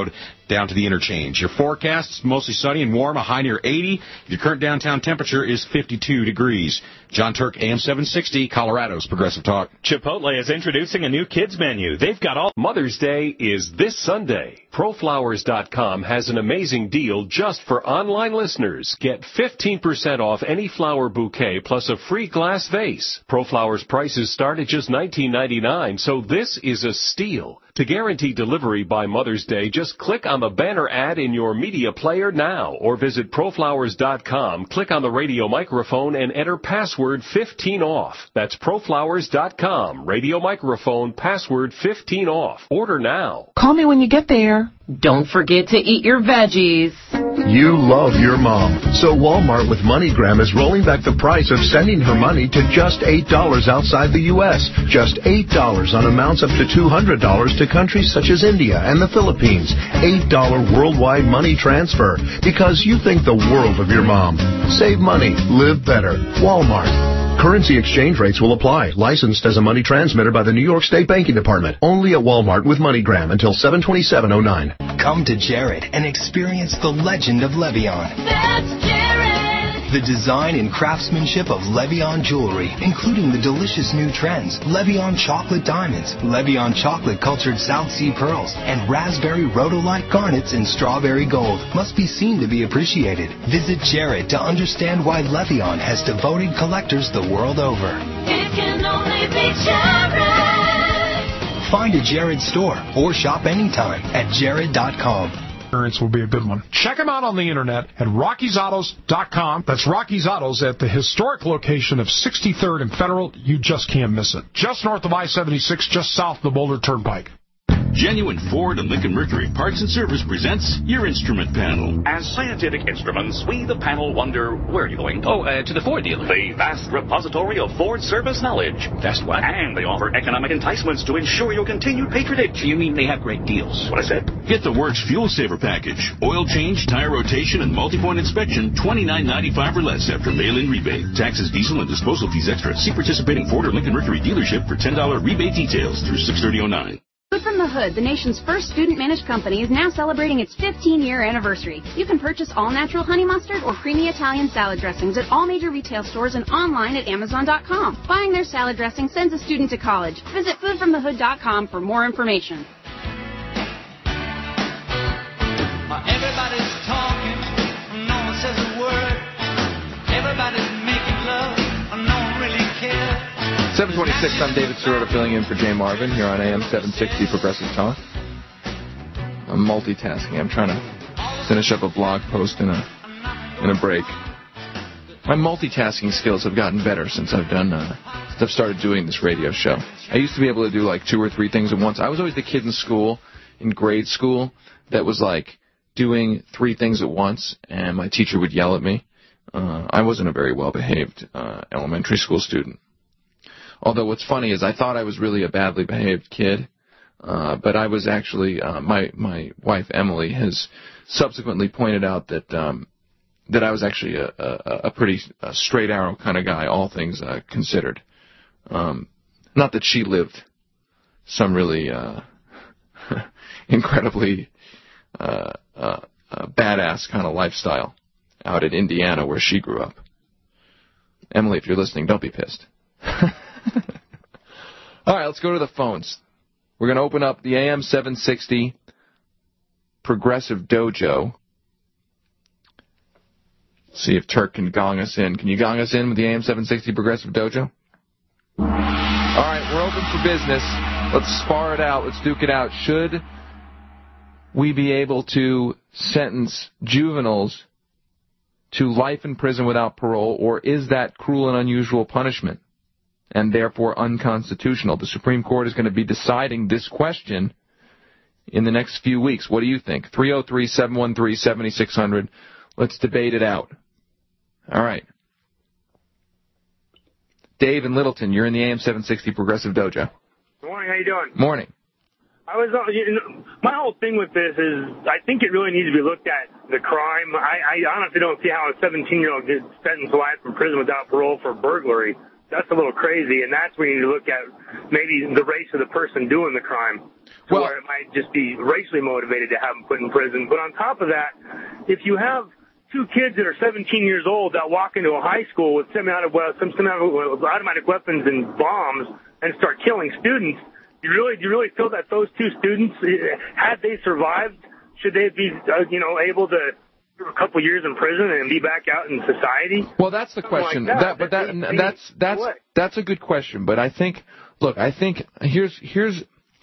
down to the interchange. Your forecast is mostly sunny and warm, a high near eighty. Your current downtown temperature is fifty-two degrees. John Turk, A M seven sixty, Colorado's Progressive Talk. Chipotle is introducing a new kids menu. They've got all... Mother's Day is this Sunday. Pro Flowers dot com has an amazing deal just for online listeners. Get fifteen percent off any flower bouquet plus a free glass vase. ProFlowers prices start at just nineteen ninety-nine, so this is a steal. To guarantee delivery by Mother's Day, just click on the banner ad in your media player now or visit Pro Flowers dot com, click on the radio microphone, and enter password fifteen off. That's Pro Flowers dot com, radio microphone, password fifteen off. Order now. Call me when you get there. Don't forget to eat your veggies. You love your mom, so Walmart with MoneyGram is rolling back the price of sending her money to just eight dollars outside the U S Just eight dollars on amounts up to two hundred dollars to countries such as India and the Philippines. eight dollars worldwide money transfer because you think the world of your mom. Save money. Live better. Walmart. Currency exchange rates will apply. Licensed as a money transmitter by the New York State Banking Department. Only at Walmart with MoneyGram until seven twenty-seven oh nine. Come to Jared and experience the legend of Levion. That's Jared! The design and craftsmanship of Levion jewelry, including the delicious new trends, Levion chocolate diamonds, Levion chocolate cultured South Sea pearls, and raspberry rhodolite garnets in strawberry gold, must be seen to be appreciated. Visit Jared to understand why Levion has devoted collectors the world over. It can only be Jared! Find a Jared store or shop anytime at jared dot com. Insurance will be a good one. Check them out on the internet at rockies autos dot com. That's Rockies Autos at the historic location of sixty-third and Federal. You just can't miss it. Just north of I seventy-six, just south of the Boulder Turnpike. Genuine Ford and Lincoln Mercury Parts and Service presents your instrument panel. As Scientific Instruments, we the panel wonder, where are you going? Oh, uh, to the Ford dealer. The vast repository of Ford service knowledge. Vast what? And they offer economic enticements to ensure your continued patronage. You mean they have great deals? What I said. Get the Works Fuel Saver Package. Oil change, tire rotation, and multi-point inspection, twenty-nine ninety-five or less after mail-in rebate. Taxes, diesel, and disposal fees extra. See participating Ford or Lincoln Mercury dealership for ten dollars rebate details through six thirty oh nine. Food from the Hood, the nation's first student-managed company, is now celebrating its fifteen-year anniversary. You can purchase all-natural honey mustard or creamy Italian salad dressings at all major retail stores and online at amazon dot com. Buying their salad dressing sends a student to college. Visit food from the hood dot com for more information. Everybody's talking, no one says a word. Everybody's making love, no one really cares. seven twenty-six, I'm David Sirota filling in for Jay Marvin here on A M seven sixty Progressive Talk. I'm multitasking. I'm trying to finish up a blog post in a in a break. My multitasking skills have gotten better since I've done uh, since I've started doing this radio show. I used to be able to do like two or three things at once. I was always the kid in school, in grade school, that was like doing three things at once, and my teacher would yell at me. Uh, I wasn't a very well-behaved uh, elementary school student. Although what's funny is I thought I was really a badly behaved kid, uh, but I was actually, uh, my my wife Emily has subsequently pointed out that um, that I was actually a, a, a pretty a straight arrow kind of guy, all things uh, considered. Um, not that she lived some really uh, incredibly uh, uh, uh, badass kind of lifestyle out in Indiana where she grew up. Emily, if you're listening, don't be pissed. All right, let's go to the phones. We're going to open up the A M seven sixty Progressive Dojo. See if Turk can gong us in. Can you gong us in with the A M seven sixty Progressive Dojo? All right, we're open for business. Let's spar it out. Let's duke it out. Should we be able to sentence juveniles to life in prison without parole, or is that cruel and unusual punishment and therefore unconstitutional? The Supreme Court is going to be deciding this question in the next few weeks. What do you think? three oh three, seven one three, seven six zero zero. Let's debate it out. All right. Dave in Littleton, you're in the A M seven sixty Progressive Dojo. Good morning. How you doing? Morning. I was, uh, you know, my whole thing with this is I think it really needs to be looked at, the crime. I, I honestly don't see how a seventeen-year-old gets sentenced to life in prison without parole for burglary. that's a little crazy, and that's when you need to look at maybe the race of the person doing the crime, to well, where it might just be racially motivated to have them put in prison. But on top of that, if you have two kids that are seventeen years old that walk into a high school with semi-automatic, some semi-automatic weapons and bombs and start killing students, you really, do you really feel that those two students, had they survived, should they be, uh, you know, able to do a couple years in prison and be back out in society? Well, that's the Something question. Like that. that, but that, They, they, that's that's what? that's a good question. But I think, look, I think here's here's,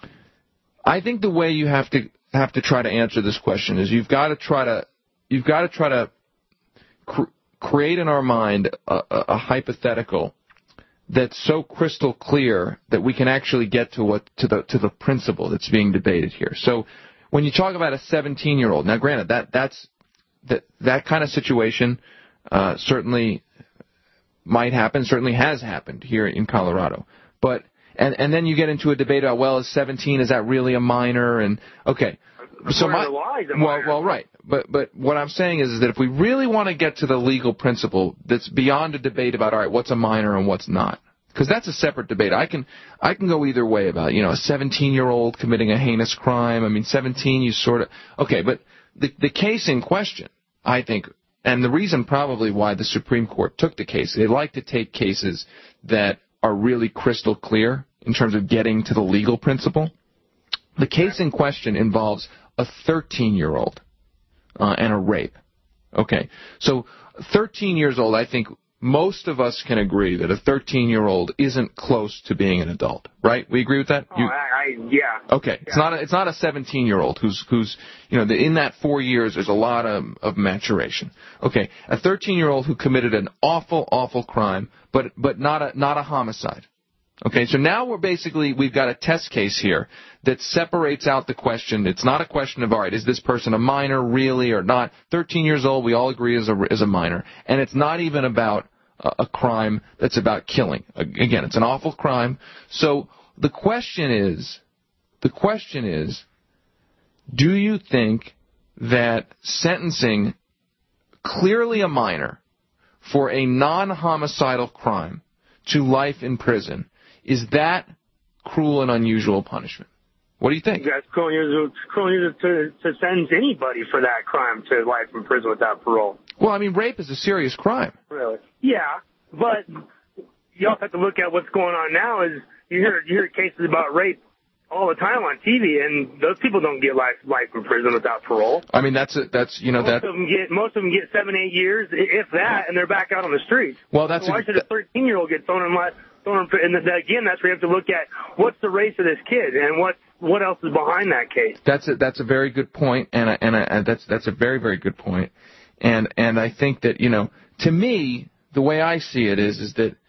I think the way you have to have to try to answer this question is you've got to try to you've got to try to cr- create in our mind a, a, a hypothetical that's so crystal clear that we can actually get to what to the to the principle that's being debated here. So when you talk about a seventeen-year-old, now granted that that's that that kind of situation uh, certainly might happen, certainly has happened here in Colorado. But and and then you get into a debate about, well, is seventeen, is that really a minor? And okay, so my well well right. But but what I'm saying is, is that if we really want to get to the legal principle that's beyond a debate about, all right, what's a minor and what's not, because that's a separate debate. I can I can go either way about, you know, a seventeen-year-old committing a heinous crime. I mean, seventeen, you sort of okay, but the the case in question, I think, and the reason probably why the Supreme Court took the case, they like to take cases that are really crystal clear in terms of getting to the legal principle. The case in question involves a thirteen-year-old. Uh, and a rape. Okay. So thirteen years old, I think most of us can agree that a thirteen-year-old isn't close to being an adult, right? We agree with that? Oh, you, I, I, yeah. Okay. Yeah. It's not a, it's not a seventeen-year-old who's, who's you know, the, in that four years there's a lot of, of maturation. Okay. A thirteen-year-old who committed an awful, awful crime, but, but not a, not a homicide. Okay, so now we're basically, we've got a test case here that separates out the question. It's not a question of, all right, is this person a minor really or not? thirteen years old, we all agree is a, is a minor. And it's not even about a, a crime that's about killing. Again, it's an awful crime. So the question is, the question is, do you think that sentencing clearly a minor for a non-homicidal crime to life in prison, is that cruel and unusual punishment? What do you think? That's cruel and unusual, cruel and unusual to, to sentence anybody for that crime to life in prison without parole. Well, I mean, rape is a serious crime. Really? Yeah, but you also have to look at what's going on now. Is you hear you hear cases about rape all the time on T V, and those people don't get life life in prison without parole. I mean, that's a, that's you know most that of them get most of them get seven eight years, if that, and they're back out on the streets. Well, that's so why a, should a thirteen year old get thrown in life? And again, that's where you have to look at what's the race of this kid and what what else is behind that case. That's a, that's a very good point, and I, and, I, and that's that's a very very good point, and and I think that, you know, to me, the way I see it is is that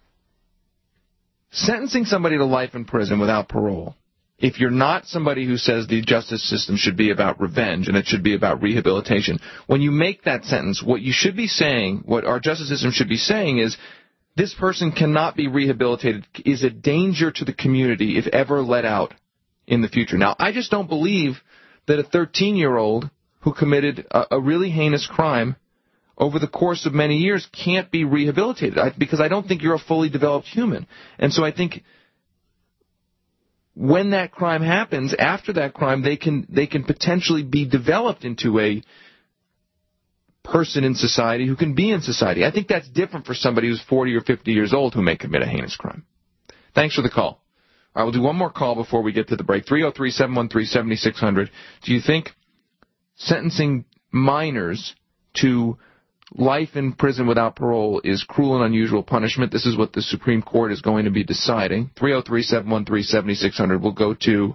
sentencing somebody to life in prison without parole, if you're not somebody who says the justice system should be about revenge and it should be about rehabilitation, when you make that sentence, what you should be saying, what our justice system should be saying is, this person cannot be rehabilitated, is a danger to the community if ever let out in the future. Now, I just don't believe that a thirteen-year-old who committed a, a really heinous crime over the course of many years can't be rehabilitated, I, because I don't think you're a fully developed human. And so I think when that crime happens, after that crime, they can they can potentially be developed into a person in society who can be in society. I think that's different for somebody who's forty or fifty years old who may commit a heinous crime. Thanks for the call. All right, we'll do one more call before we get to the break. three oh three, seven one three, seven six zero zero. Do you think sentencing minors to life in prison without parole is cruel and unusual punishment? This is what the Supreme Court is going to be deciding. three oh three, seven one three, seven six zero zero. We'll go to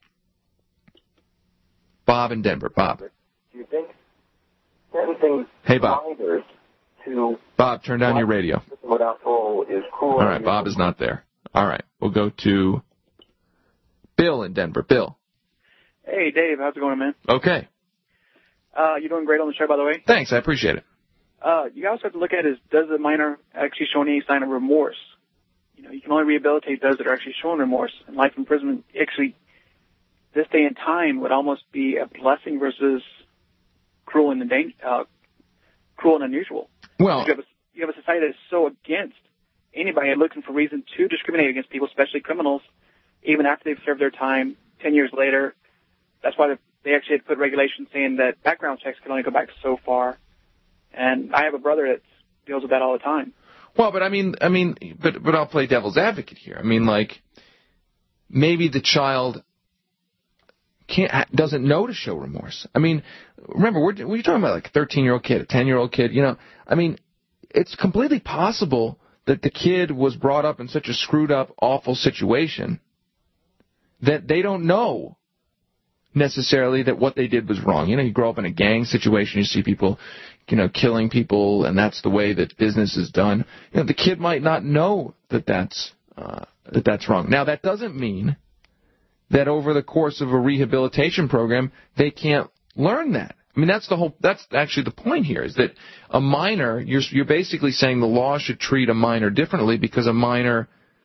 Bob in Denver. Bob. Do you think sentencing hey, Bob. minors to Bob, turn down your radio. without parole is cruel? All right, Bob is not there. All right, we'll go to Bill in Denver. Bill. Hey, Dave, how's it going, man? Okay. Uh, you're doing great on the show, by the way. Thanks, I appreciate it. Uh, you also have to look at is, does the minor actually show any sign of remorse? You know, you can only rehabilitate those that are actually showing remorse. And life imprisonment, actually, this day and time would almost be a blessing versus cruel and uh, cruel and unusual. Well, you have, a, you have a society that is so against anybody looking for reason to discriminate against people, especially criminals, even after they've served their time ten years later. That's why they actually had put regulations saying that background checks can only go back so far. And I have a brother that deals with that all the time. Well, but I mean, I mean, but but I'll play devil's advocate here. I mean, like, maybe the child can't doesn't know to show remorse. I mean, remember, we're we're talking about like a thirteen-year-old kid, a ten-year-old kid. You know, I mean, it's completely possible that the kid was brought up in such a screwed up, awful situation that they don't know necessarily that what they did was wrong. You know, you grow up in a gang situation, you see people, you know, killing people, and that's the way that business is done. You know, the kid might not know that that's uh, that that's wrong. Now, that doesn't mean that over the course of a rehabilitation program they can't learn that. I mean, that's the whole. That's actually the point here. Is that a minor? You're you're basically saying the law should treat a minor differently because a minor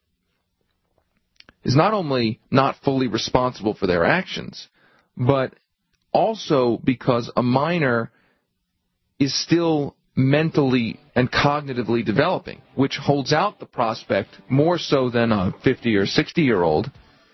is not only not fully responsible for their actions, but also because a minor is still mentally and cognitively developing, which holds out the prospect more so than a fifty or sixty-year-old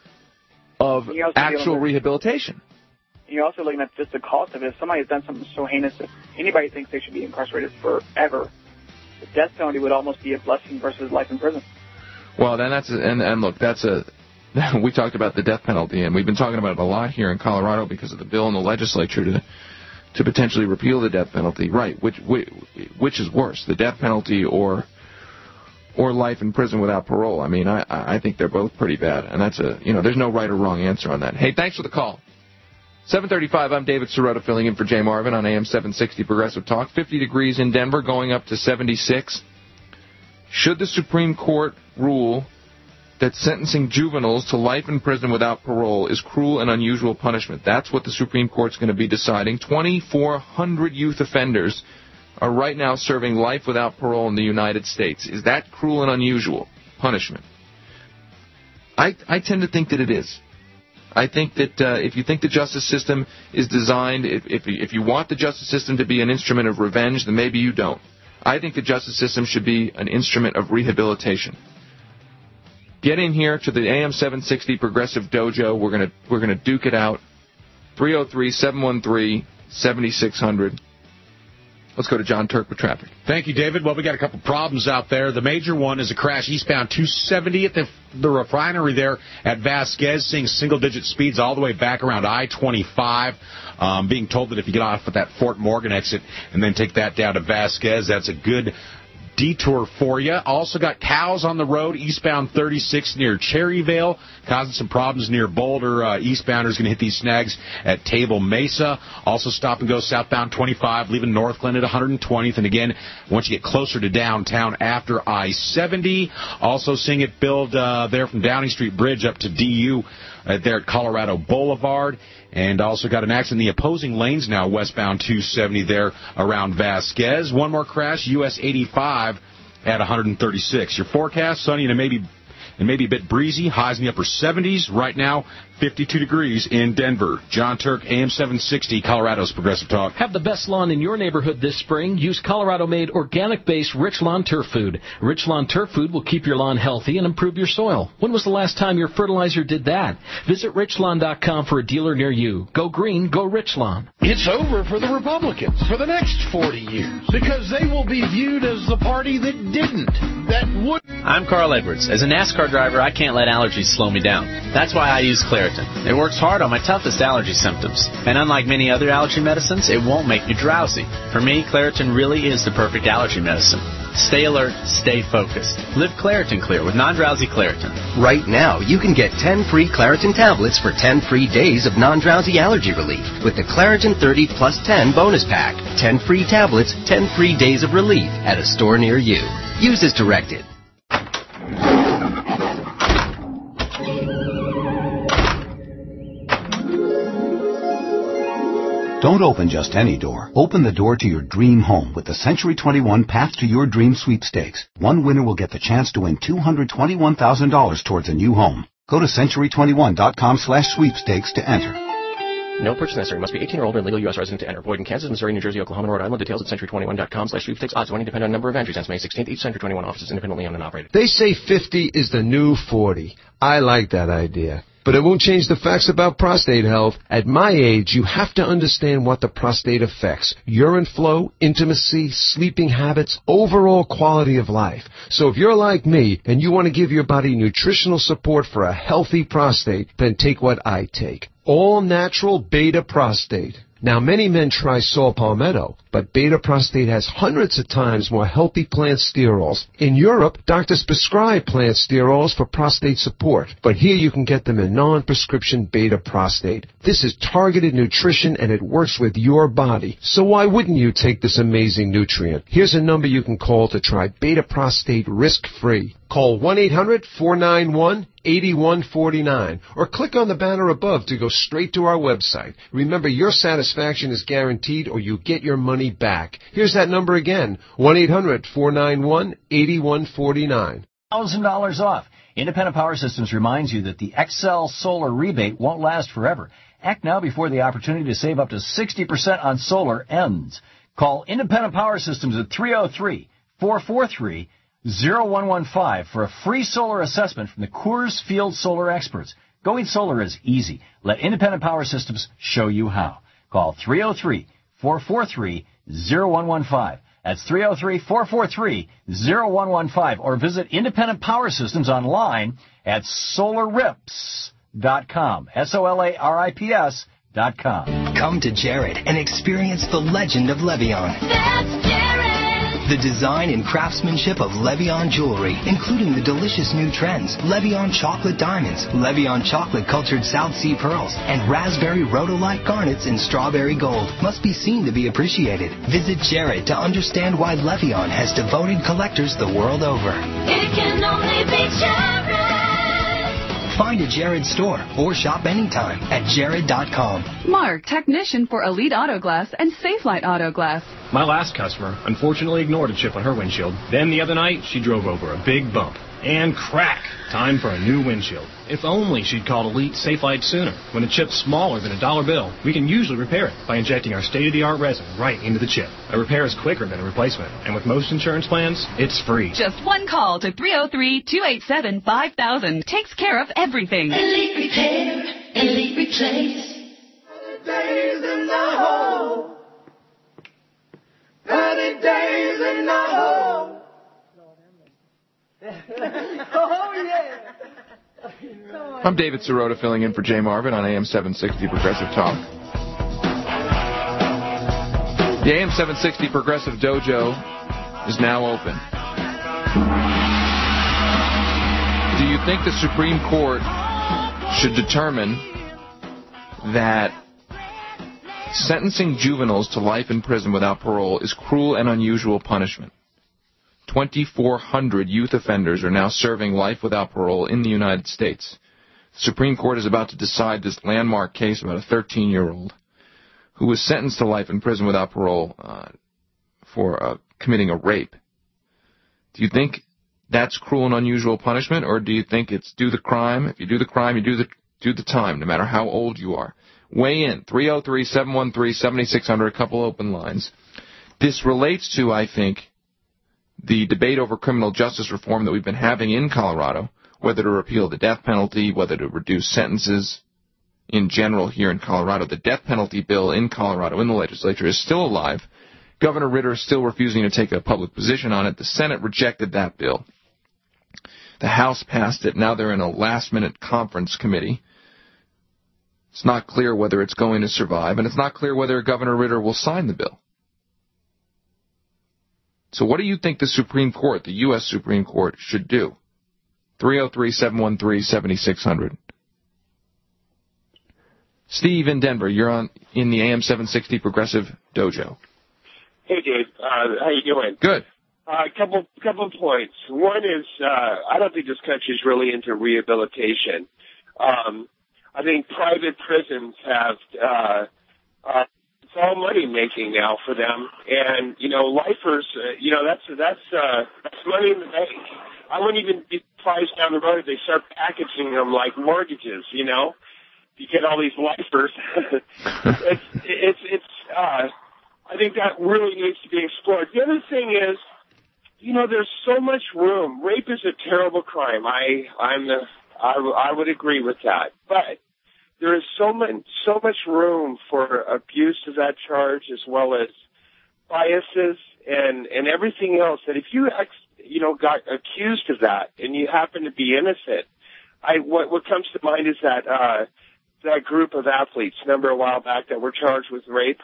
of actual rehabilitation. You're also looking at just the cost of it. If somebody has done something so heinous that anybody thinks they should be incarcerated forever, the death penalty would almost be a blessing versus life in prison. Well, then that's a, and and look, that's a. We talked about the death penalty, and we've been talking about it a lot here in Colorado because of the bill in the legislature to to potentially repeal the death penalty. Right? Which which, which is worse, the death penalty or or life in prison without parole? I mean, I I think they're both pretty bad, and that's a you know, there's no right or wrong answer on that. Hey, thanks for the call. seven thirty-five, I'm David Sirota filling in for Jay Marvin on A M seven sixty Progressive Talk. fifty degrees in Denver, going up to seventy-six. Should the Supreme Court rule that sentencing juveniles to life in prison without parole is cruel and unusual punishment? That's what the Supreme Court's going to be deciding. twenty-four hundred youth offenders are right now serving life without parole in the United States. Is that cruel and unusual punishment? I, I tend to think that it is. I think that uh, if you think the justice system is designed, if, if, if you want the justice system to be an instrument of revenge, then maybe you don't. I think the justice system should be an instrument of rehabilitation. Get in here to the A M seven sixty Progressive Dojo. We're gonna we're gonna duke it out. three oh three, seven one three, seven six zero zero. Let's go to John Turk with traffic. Thank you, David. Well, we got a couple problems out there. The major one is a crash eastbound two seventy at the, the refinery there at Vasquez, seeing single-digit speeds all the way back around I twenty-five. Um, being told that if you get off at that Fort Morgan exit and then take that down to Vasquez, that's a good detour for you. Also got cows on the road eastbound thirty-six near Cherryvale, causing some problems near Boulder. Uh, eastbounders going to hit these snags at Table Mesa. Also stop and go southbound twenty-five, leaving North Glen at one hundred twentieth. And again, once you get closer to downtown after I seventy, also seeing it build uh, there from Downing Street Bridge up to D U uh, there at Colorado Boulevard. And also got an accident in the opposing lanes now, westbound two seventy there around Vasquez. One more crash, U S eighty-five at one hundred thirty-six. Your forecast, sunny and maybe and maybe a bit breezy. Highs in the upper seventies. Right now, fifty-two degrees in Denver. John Turk, A M seven sixty, Colorado's Progressive Talk. Have the best lawn in your neighborhood this spring. Use Colorado-made, organic-based Rich Lawn Turf Food. Rich Lawn Turf Food will keep your lawn healthy and improve your soil. When was the last time your fertilizer did that? Visit rich lawn dot com for a dealer near you. Go green, go Rich Lawn. It's over for the Republicans for the next forty years because they will be viewed as the party that didn't, that wouldn't. I'm Carl Edwards. As a NASCAR driver, I can't let allergies slow me down. That's why I use Claritin. It works hard on my toughest allergy symptoms. And unlike many other allergy medicines, it won't make you drowsy. For me, Claritin really is the perfect allergy medicine. Stay alert, stay focused. Live Claritin Clear with non-drowsy Claritin. Right now, you can get ten free Claritin tablets for ten free days of non-drowsy allergy relief with the Claritin thirty plus ten bonus pack. ten free tablets, ten free days of relief at a store near you. Use as directed. Don't open just any door. Open the door to your dream home with the Century twenty-one Path to Your Dream Sweepstakes. One winner will get the chance to win two hundred twenty-one thousand dollars towards a new home. Go to century twenty-one dot com slash sweepstakes to enter. No purchase necessary. Must be eighteen or older and legal U S resident to enter. Void in Kansas, Missouri, New Jersey, Oklahoma, and Rhode Island. Details at century twenty-one dot com slash sweepstakes. Odds winning depend on number of entries. Since May sixteenth, each Century twenty-one office is independently owned and operated. They say fifty is the new forty. I like that idea. But it won't change the facts about prostate health. At my age, you have to understand what the prostate affects. Urine flow, intimacy, sleeping habits, overall quality of life. So if you're like me and you want to give your body nutritional support for a healthy prostate, then take what I take. All natural beta prostate. Now, many men try saw palmetto, but beta prostate has hundreds of times more healthy plant sterols. In Europe, doctors prescribe plant sterols for prostate support, but here you can get them in non-prescription beta prostate. This is targeted nutrition, and it works with your body. So why wouldn't you take this amazing nutrient? Here's a number you can call to try beta prostate risk-free. Call one eight hundred four nine one eight one four nine or click on the banner above to go straight to our website. Remember, your satisfaction is guaranteed or you get your money back. Here's that number again, one eight hundred four nine one eight one four nine. one thousand dollars off. Independent Power Systems reminds you that the Xcel Solar rebate won't last forever. Act now before the opportunity to save up to sixty percent on solar ends. Call Independent Power Systems at three oh three, four four three, zero one one five for a free solar assessment from the Coors Field Solar experts. Going solar is easy. Let Independent Power Systems show you how. Call three oh three, four four three, zero one one five. That's three oh three, four four three, zero one one five. Or visit Independent Power Systems online at solar rips dot com. S O L A R I P S dot com. Come to Jared and experience the legend of Levion. That's Jared. The design and craftsmanship of Levion jewelry, including the delicious new trends, Levion chocolate diamonds, Levion chocolate cultured South Sea pearls, and raspberry rhodolite garnets in strawberry gold, must be seen to be appreciated. Visit Jared to understand why Levion has devoted collectors the world over. It can only be Jared. Find a Jared store or shop anytime at jared dot com. Mark, technician for Elite Auto Glass and Safelite Auto Glass. My last customer unfortunately ignored a chip on her windshield. Then the other night, she drove over a big bump. And crack! Time for a new windshield. If only she'd called Elite Safelite sooner. When a chip's smaller than a dollar bill, we can usually repair it by injecting our state-of-the-art resin right into the chip. A repair is quicker than a replacement, and with most insurance plans, it's free. Just one call to three oh three, two eight seven, five thousand. Takes care of everything. Elite Repair, Elite Replace. Days in the hole. thirty days in the hole. Oh, yeah. I'm David Sirota filling in for Jay Marvin on A M seven sixty Progressive Talk. The A M seven sixty Progressive Dojo is now open. Do you think the Supreme Court should determine that sentencing juveniles to life in prison without parole is cruel and unusual punishment? twenty-four hundred youth offenders are now serving life without parole in the United States. The Supreme Court is about to decide this landmark case about a thirteen-year-old who was sentenced to life in prison without parole uh, for uh, committing a rape. Do you think that's cruel and unusual punishment, or do you think it's do the crime? If you do the crime, you do the do the time, no matter how old you are. Weigh in, three oh three, seven one three, seven six zero zero, a couple open lines. This relates to, I think, the debate over criminal justice reform that we've been having in Colorado, whether to repeal the death penalty, whether to reduce sentences in general here in Colorado. The death penalty bill in Colorado in the legislature is still alive. Governor Ritter is still refusing to take a public position on it. The Senate rejected that bill. The House passed it. Now they're in a last-minute conference committee. It's not clear whether it's going to survive, and it's not clear whether Governor Ritter will sign the bill. So what do you think the Supreme Court, the U S Supreme Court, should do? three oh three, seven one three, seven six zero zero. Steve in Denver, you're on in the A M seven sixty Progressive Dojo. Hey, Dave. Uh, how you doing? Good. A uh, couple couple of points. One is uh, I don't think this country is really into rehabilitation. Um, I think private prisons have uh, uh, it's all money making now for them, and you know, lifers. Uh, you know, that's that's uh, that's money in the bank. I wouldn't even be surprised down the road if they start packaging them like mortgages. You know, you get all these lifers. it's, it's, it's, uh, I think that really needs to be explored. The other thing is, you know, there's so much room. Rape is a terrible crime. I, I'm the, I, I would agree with that. But there is so much, so much room for abuse of that charge, as well as biases and, and everything else, that if you, ex, you know, got accused of that and you happen to be innocent, I, what, what comes to mind is that, uh, that group of athletes, remember a while back, that were charged with rape?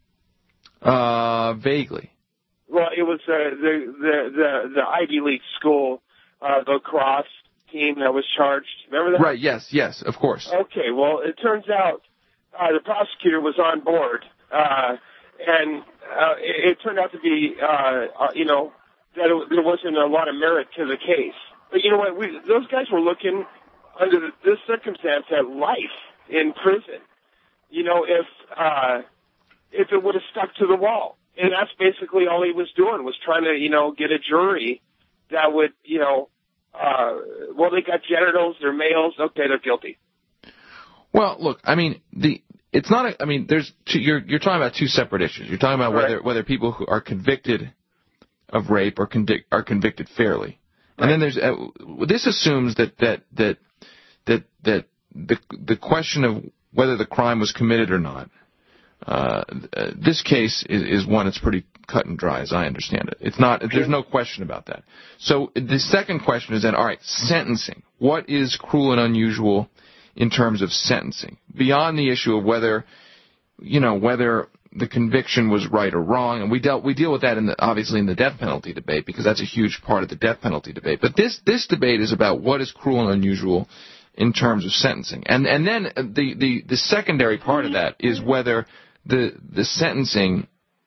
Uh, vaguely. Well, it was uh, the, the, the, the Ivy League school, uh, the lacrosse team that was charged. Remember that? Right, yes, yes, of course. Okay, well, it turns out, uh, the prosecutor was on board, uh, and, uh, it, it turned out to be, uh, uh you know, that it, there wasn't a lot of merit to the case. But you know what? We, those guys were looking under this circumstance at life in prison. You know, if uh, if it would have stuck to the wall, and that's basically all he was doing, was trying to, you know, get a jury that would, you know, uh, well, they got genitals, they're males, okay, they're guilty. Well, look, I mean, the it's not. A, I mean, there's two, you're you're talking about two separate issues. You're talking about whether whether people who are convicted of rape are convic- are convicted fairly. And then there's uh, this assumes that that that that that the the question of whether the crime was committed or not. Uh, uh, this case is, is one that's pretty cut and dry, as I understand it. It's not. There's no question about that. So the second question is then, all right, sentencing. What is cruel and unusual in terms of sentencing, beyond the issue of whether, you know, whether the conviction was right or wrong, and we dealt we deal with that in the, obviously in the death penalty debate, because that's a huge part of the death penalty debate. But this this debate is about what is cruel and unusual in terms of sentencing, and and then the the, the secondary part of that is whether the the sentencing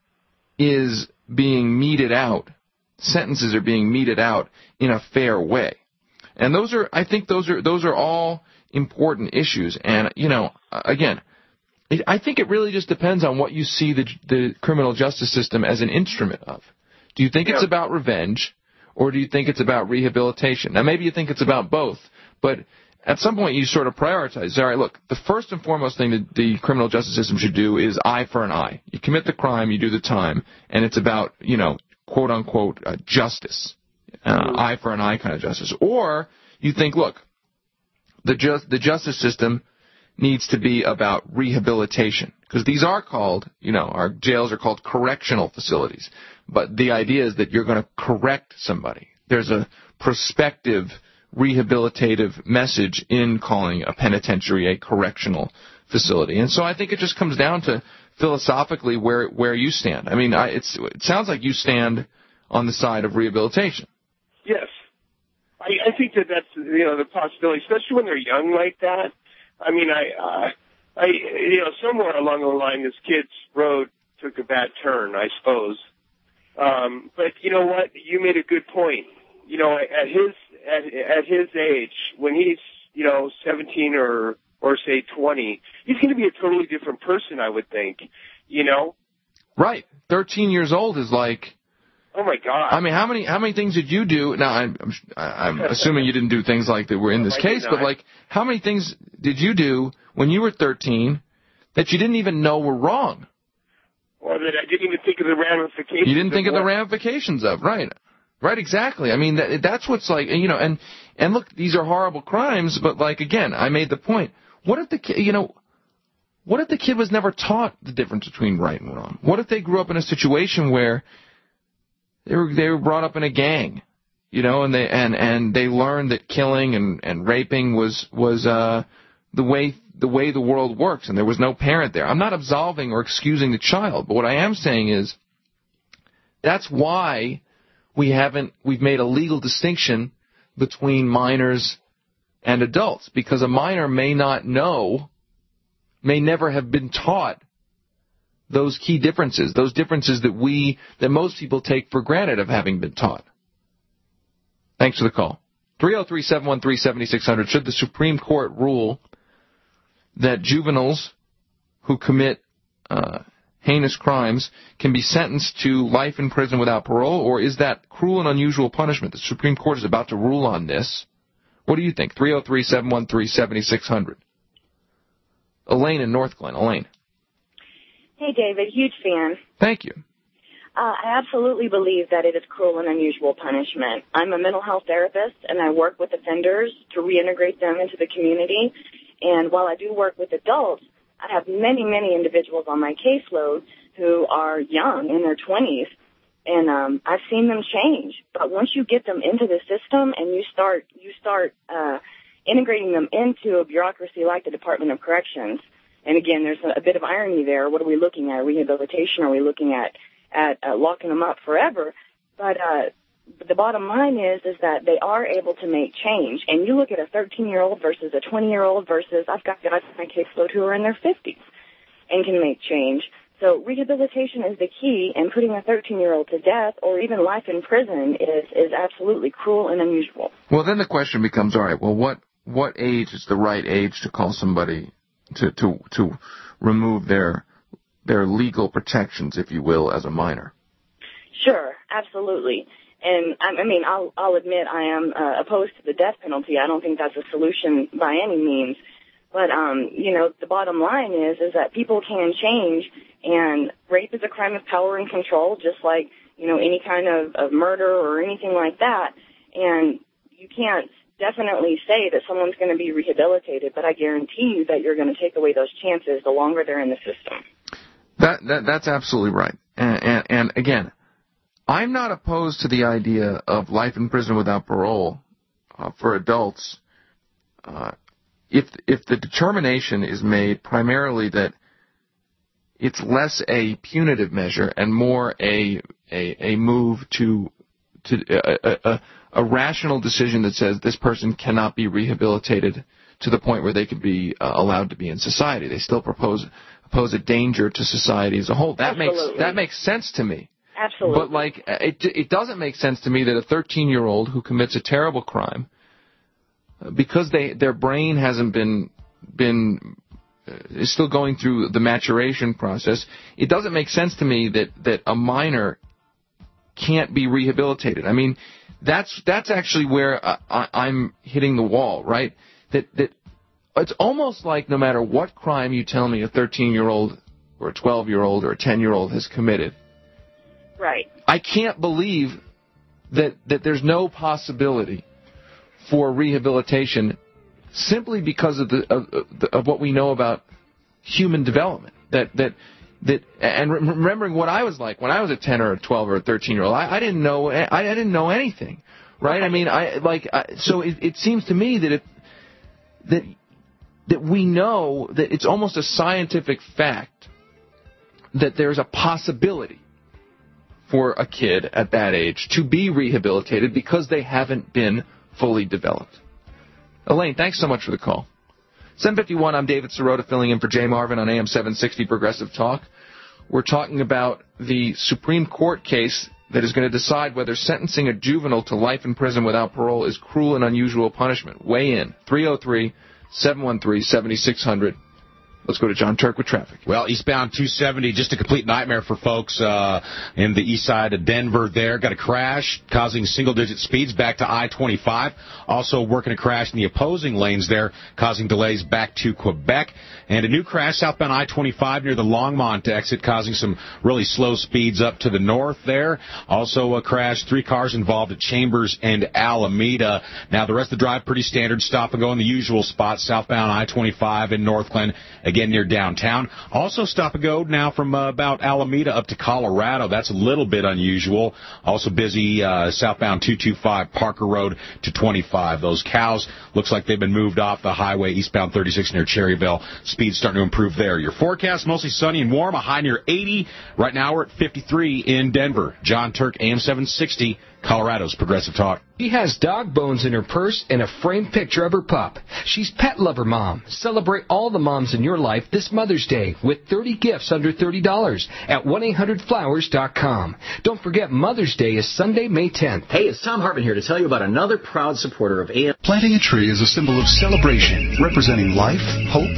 is being meted out, sentences are being meted out in a fair way, and those are I think those are those are all important issues, and you know again. I think it really just depends on what you see the, the criminal justice system as an instrument of. Do you think yeah. it's about revenge, or do you think it's about rehabilitation? Now, maybe you think it's about both, but at some point you sort of prioritize. All right, look, the first and foremost thing that the criminal justice system should do is eye for an eye. You commit the crime, you do the time, and it's about, you know, quote-unquote uh, justice, uh, eye for an eye kind of justice. Or you think, look, the ju- the justice system needs to be about rehabilitation, because these are called, you know, our jails are called correctional facilities, but the idea is that you're going to correct somebody. There's a prospective rehabilitative message in calling a penitentiary a correctional facility, and so I think it just comes down to philosophically where where you stand. I mean, I, it's, it sounds like you stand on the side of rehabilitation. Yes, I, I think that that's, you know, the possibility, especially when they're young like that. I mean, I, uh, I, you know, somewhere along the line, this kid's road took a bad turn, I suppose. Um, but you know what? You made a good point. You know, at his at, at his age, when he's, you know, seventeen or or say twenty, he's going to be a totally different person, I would think. You know? Right. Thirteen years old is like. Oh my God! I mean, how many how many things did you do? Now, I'm I'm assuming you didn't do things like that were in this no, case, but like, how many things did you do when you were thirteen that you didn't even know were wrong? Or that I didn't even think of the ramifications. You didn't think of, of the ramifications of, right? Right, exactly. I mean, that, that's what's like, you know, and and look, these are horrible crimes, but like again, I made the point. What if the kid, you know? What if the kid was never taught the difference between right and wrong? What if they grew up in a situation where They were they were brought up in a gang, you know, and they and, and they learned that killing and, and raping was was uh, the way the way the world works, and there was no parent there. I'm not absolving or excusing the child, but what I am saying is that's why we haven't we've made a legal distinction between minors and adults, because a minor may not know, may never have been taught those key differences, those differences that we, that most people take for granted of having been taught. Thanks for the call. three oh three, seven one three, seven six zero zero. Should the Supreme Court rule that juveniles who commit uh, heinous crimes can be sentenced to life in prison without parole, or is that cruel and unusual punishment? The Supreme Court is about to rule on this. What do you think? three oh three, seven one three, seven six zero zero. Elaine in North Glen. Elaine. Hey, David, huge fan. Thank you. Uh, I absolutely believe that it is cruel and unusual punishment. I'm a mental health therapist, and I work with offenders to reintegrate them into the community. And while I do work with adults, I have many, many individuals on my caseload who are young, in their twenties, and um, I've seen them change. But once you get them into the system and you start, you start uh, integrating them into a bureaucracy like the Department of Corrections, and again, there's a, a bit of irony there. What are we looking at? Rehabilitation? Are we looking at at uh, locking them up forever? But uh, the bottom line is is that they are able to make change. And you look at a thirteen-year-old versus a twenty-year-old versus I've got guys on my caseload who are in their fifties and can make change. So rehabilitation is the key, and putting a thirteen-year-old to death or even life in prison is is absolutely cruel and unusual. Well, then the question becomes, all right, well, what what age is the right age to call somebody to to to remove their their legal protections, if you will, as a minor? Sure, absolutely. And I, I mean, I'll I'll admit I am uh, opposed to the death penalty. I don't think that's a solution by any means. But um, you know, the bottom line is is that people can change, and rape is a crime of power and control, just like, you know, any kind of, of murder or anything like that. And you can't definitely say that someone's going to be rehabilitated, but I guarantee you that you're going to take away those chances the longer they're in the system. That, that that's absolutely right. And, and, and again, I'm not opposed to the idea of life in prison without parole uh, for adults uh, if if the determination is made primarily that it's less a punitive measure and more a a, a move to to a, a, a rational decision that says this person cannot be rehabilitated to the point where they could be uh, allowed to be in society. They still propose pose a danger to society as a whole. That Absolutely. makes that makes sense to me. Absolutely. But like it it doesn't make sense to me that a thirteen-year-old who commits a terrible crime, because they their brain hasn't been been uh, is still going through the maturation process, it doesn't make sense to me that that a minor can't be rehabilitated. I mean, that's that's actually where I, I, I'm hitting the wall, right? That that it's almost like no matter what crime you tell me a thirteen-year-old or a twelve-year-old or a ten-year-old has committed, right, I can't believe that that there's no possibility for rehabilitation simply because of the of, of what we know about human development. That that that and remembering what I was like when I was a ten or a twelve or a thirteen-year-old, I, I didn't know I, I didn't know anything, right? I mean, I like I, so it, it seems to me that it that that we know that it's almost a scientific fact that there's a possibility for a kid at that age to be rehabilitated because they haven't been fully developed. Elaine, thanks so much for the call. seven fifty-one, I'm David Sirota filling in for Jay Marvin on A M seven sixty Progressive Talk. We're talking about the Supreme Court case that is going to decide whether sentencing a juvenile to life in prison without parole is cruel and unusual punishment. Weigh in, three oh three, seven one three, seven six zero zero. Let's go to John Turk with traffic. Well, eastbound two seventy, just a complete nightmare for folks uh, in the east side of Denver there. Got a crash causing single-digit speeds back to I twenty-five. Also working a crash in the opposing lanes there, causing delays back to Quebec. And a new crash southbound I twenty-five near the Longmont exit, causing some really slow speeds up to the north there. Also a crash, three cars involved at Chambers and Alameda. Now, the rest of the drive, pretty standard. Stop and go in the usual spots, southbound I twenty-five in North Glen, again near downtown. Also stop and go now from uh, about Alameda up to Colorado. That's a little bit unusual. Also busy uh, southbound two twenty-five Parker Road to twenty-five. Those cows, looks like they've been moved off the highway eastbound thirty-six near Cherryville. Speed's starting to improve there. Your forecast, mostly sunny and warm, a high near eighty. Right now we're at fifty-three in Denver. John Turk, A M seven sixty, Colorado's Progressive Talk. She has dog bones in her purse and a framed picture of her pup. She's Pet Lover Mom. Celebrate all the moms in your life this Mother's Day with thirty gifts under thirty dollars at one eight hundred flowers dot com. Don't forget Mother's Day is Sunday, May tenth. Hey, it's Tom Hartman here to tell you about another proud supporter of A M. Planting a tree is a symbol of celebration, representing life, hope, and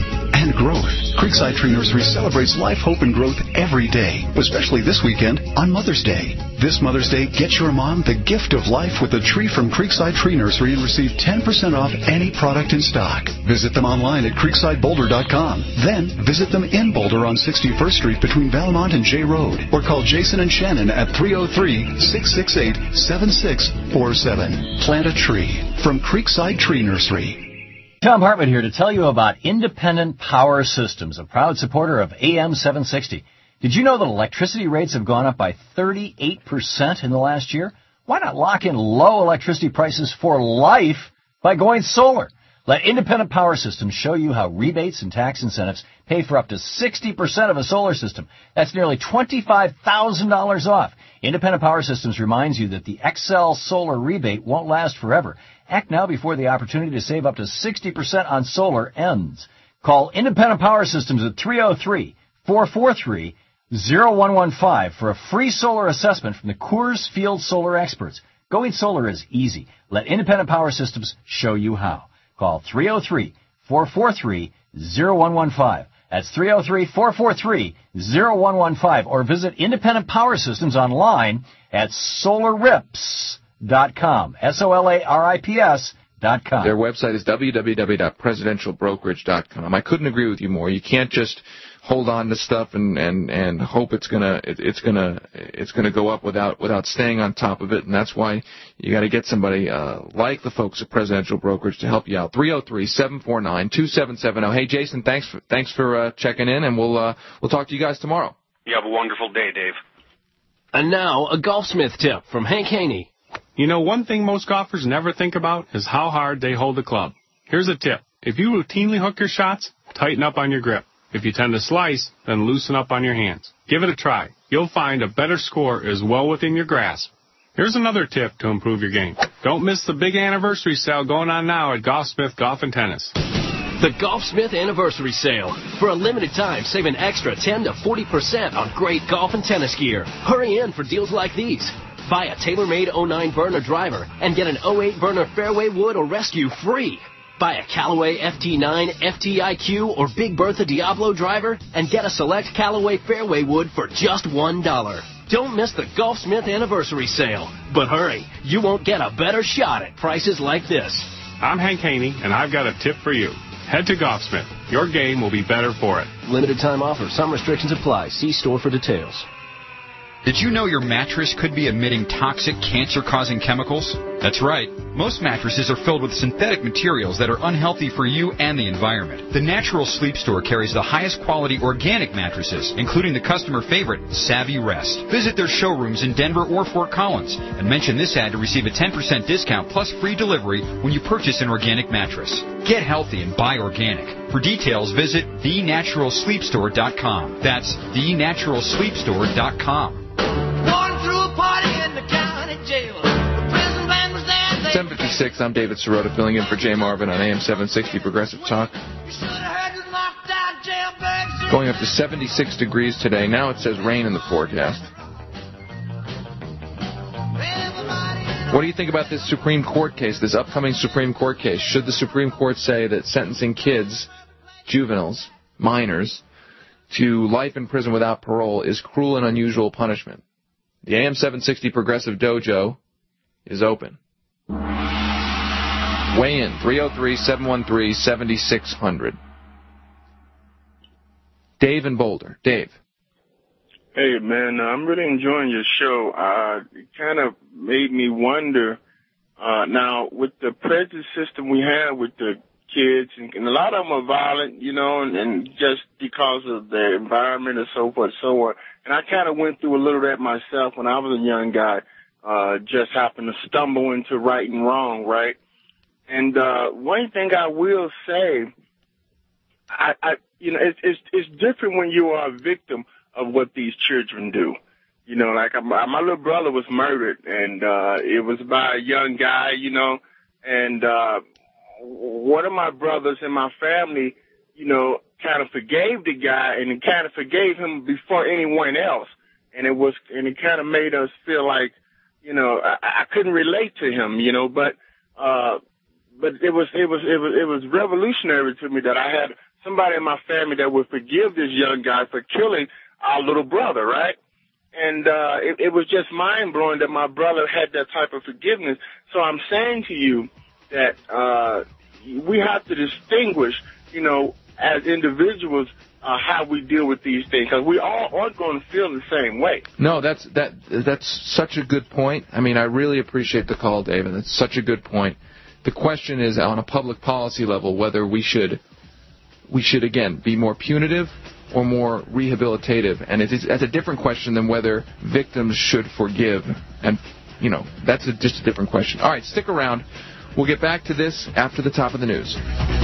and growth. Creekside Tree Nursery celebrates life, hope, and growth every day, especially this weekend on Mother's Day. This Mother's Day, get your mom the gift of life with a tree from Creekside Tree Nursery and receive ten percent off any product in stock. Visit them online at creekside boulder dot com. Then visit them in Boulder on sixty-first Street between Valmont and J Road, or call Jason and Shannon at three oh three, six six eight, seven six four seven. Plant a tree from Creekside Tree Nursery. Tom Hartman here to tell you about Independent Power Systems, a proud supporter of A M seven sixty. Did you know that electricity rates have gone up by thirty-eight percent in the last year? Why not lock in low electricity prices for life by going solar? Let Independent Power Systems show you how rebates and tax incentives pay for up to sixty percent of a solar system. That's nearly twenty-five thousand dollars off. Independent Power Systems reminds you that the Xcel solar rebate won't last forever. Act now before the opportunity to save up to sixty percent on solar ends. Call Independent Power Systems at three oh three, four four three, oh one one five for a free solar assessment from the Coors Field Solar experts. Going solar is easy. Let Independent Power Systems show you how. Call three oh three, four four three, oh one one five. That's three oh three, four four three, oh one one five. Or visit Independent Power Systems online at solar rips dot com. S O L A R I P S dot com. Their website is w w w dot presidential brokerage dot com. I couldn't agree with you more. You can't just hold on to stuff and, and, and hope it's gonna it, it's gonna it's gonna go up without without staying on top of it, and that's why you got to get somebody uh, like the folks at Presidential Brokerage to help you out. three oh three, seven four nine, two seven seven oh. Hey Jason, thanks for thanks for uh, checking in, and we'll uh, we'll talk to you guys tomorrow. You have a wonderful day, Dave. And now a Golfsmith tip from Hank Haney. You know, one thing most golfers never think about is how hard they hold the club. Here's a tip. If you routinely hook your shots, tighten up on your grip. If you tend to slice, then loosen up on your hands. Give it a try. You'll find a better score is well within your grasp. Here's another tip to improve your game. Don't miss the big anniversary sale going on now at Golfsmith Golf and Tennis. The Golfsmith Anniversary Sale. For a limited time, save an extra ten to forty percent on great golf and tennis gear. Hurry in for deals like these. Buy a TaylorMade oh nine burner driver and get an oh eight burner fairway wood or rescue free. Buy a Callaway F T nine, F T I Q, or Big Bertha Diablo driver and get a select Callaway fairway wood for just one dollar. Don't miss the Golfsmith Anniversary Sale. But hurry, you won't get a better shot at prices like this. I'm Hank Haney, and I've got a tip for you. Head to Golfsmith. Your game will be better for it. Limited time offer. Some restrictions apply. See store for details. Did you know your mattress could be emitting toxic, cancer-causing chemicals? That's right. Most mattresses are filled with synthetic materials that are unhealthy for you and the environment. The Natural Sleep Store carries the highest quality organic mattresses, including the customer favorite, Savvy Rest. Visit their showrooms in Denver or Fort Collins and mention this ad to receive a ten percent discount plus free delivery when you purchase an organic mattress. Get healthy and buy organic. For details, visit the natural sleep store dot com. That's the natural sleep store dot com. seven fifty-six, I'm David Sirota, filling in for Jay Marvin on A M seven sixty Progressive Talk. Going up to seventy-six degrees today. Now it says rain in the forecast. What do you think about this Supreme Court case, this upcoming Supreme Court case? Should the Supreme Court say that sentencing kids, juveniles, minors, to life in prison without parole is cruel and unusual punishment? The A M seven sixty Progressive Dojo is open. Weigh in, three oh three, seven one three, seven six zero zero. Dave in Boulder. Dave. Hey, man, I'm really enjoying your show. Uh, it kind of made me wonder, uh, now, with the prejudice system we have with the kids, and, and a lot of them are violent, you know, and, and just because of their environment and so forth and so on. And I kind of went through a little of that myself when I was a young guy. Uh, just happened to stumble into right and wrong, right? And, uh, one thing I will say, I, I you know, it's, it's, it's different when you are a victim of what these children do. You know, like my, my little brother was murdered, and, uh, it was by a young guy, you know, and, uh, one of my brothers in my family, you know, kind of forgave the guy and kind of forgave him before anyone else. And it was, and it kind of made us feel like, you know, I, I couldn't relate to him, you know, but, uh, but it was, it was, it was, it was revolutionary to me that I had somebody in my family that would forgive this young guy for killing our little brother, right? And uh, it, it was just mind-blowing that my brother had that type of forgiveness. So I'm saying to you that uh, we have to distinguish, you know, as individuals, uh, how we deal with these things, because we all aren't going to feel the same way. No, that's that that's such a good point. I mean, I really appreciate the call, David. That's such a good point. The question is, on a public policy level, whether we should, we should again, be more punitive or more rehabilitative, and it's, it's a different question than whether victims should forgive. And, you know, that's a, just a different question. All right, stick around. We'll get back to this after the top of the news.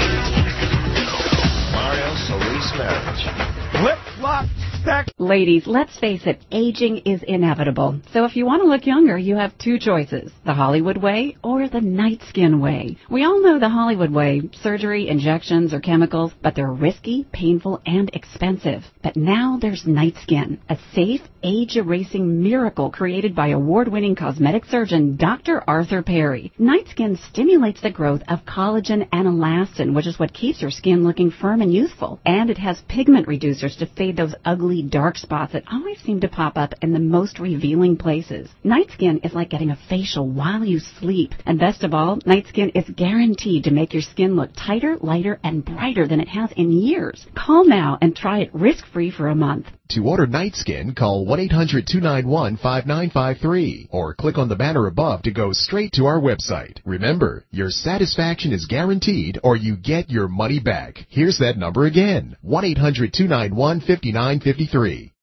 Mario Solis Marriage. Flip-flop stack. Ladies, let's face it, aging is inevitable. So if you want to look younger, you have two choices, the Hollywood way or the Night Skin way. We all know the Hollywood way, surgery, injections, or chemicals, but they're risky, painful, and expensive. But now there's Night Skin, a safe, age-erasing miracle created by award-winning cosmetic surgeon Doctor Arthur Perry. Night Skin stimulates the growth of collagen and elastin, which is what keeps your skin looking firm and youthful. And it has pigment reducers to fade those ugly dark spots that always seem to pop up in the most revealing places. Night Skin is like getting a facial while you sleep. And best of all, Night Skin is guaranteed to make your skin look tighter, lighter, and brighter than it has in years. Call now and try it risk-free for a month. To order Night Skin, call one eight hundred two nine one five nine five three or click on the banner above to go straight to our website. Remember, your satisfaction is guaranteed or you get your money back. Here's that number again, one eight hundred two nine one five nine five three.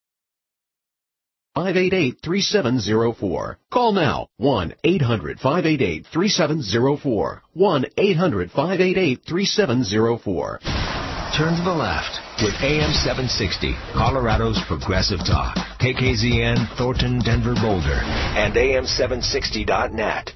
five eight eight, three seven zero four. Call now, one eight hundred five eight eight three seven zero four. one eight hundred five eight eight three seven zero four. Turn to the left with A M seven sixty, Colorado's Progressive Talk. K K Z N, Thornton, Denver, Boulder, and A M seven sixty dot net.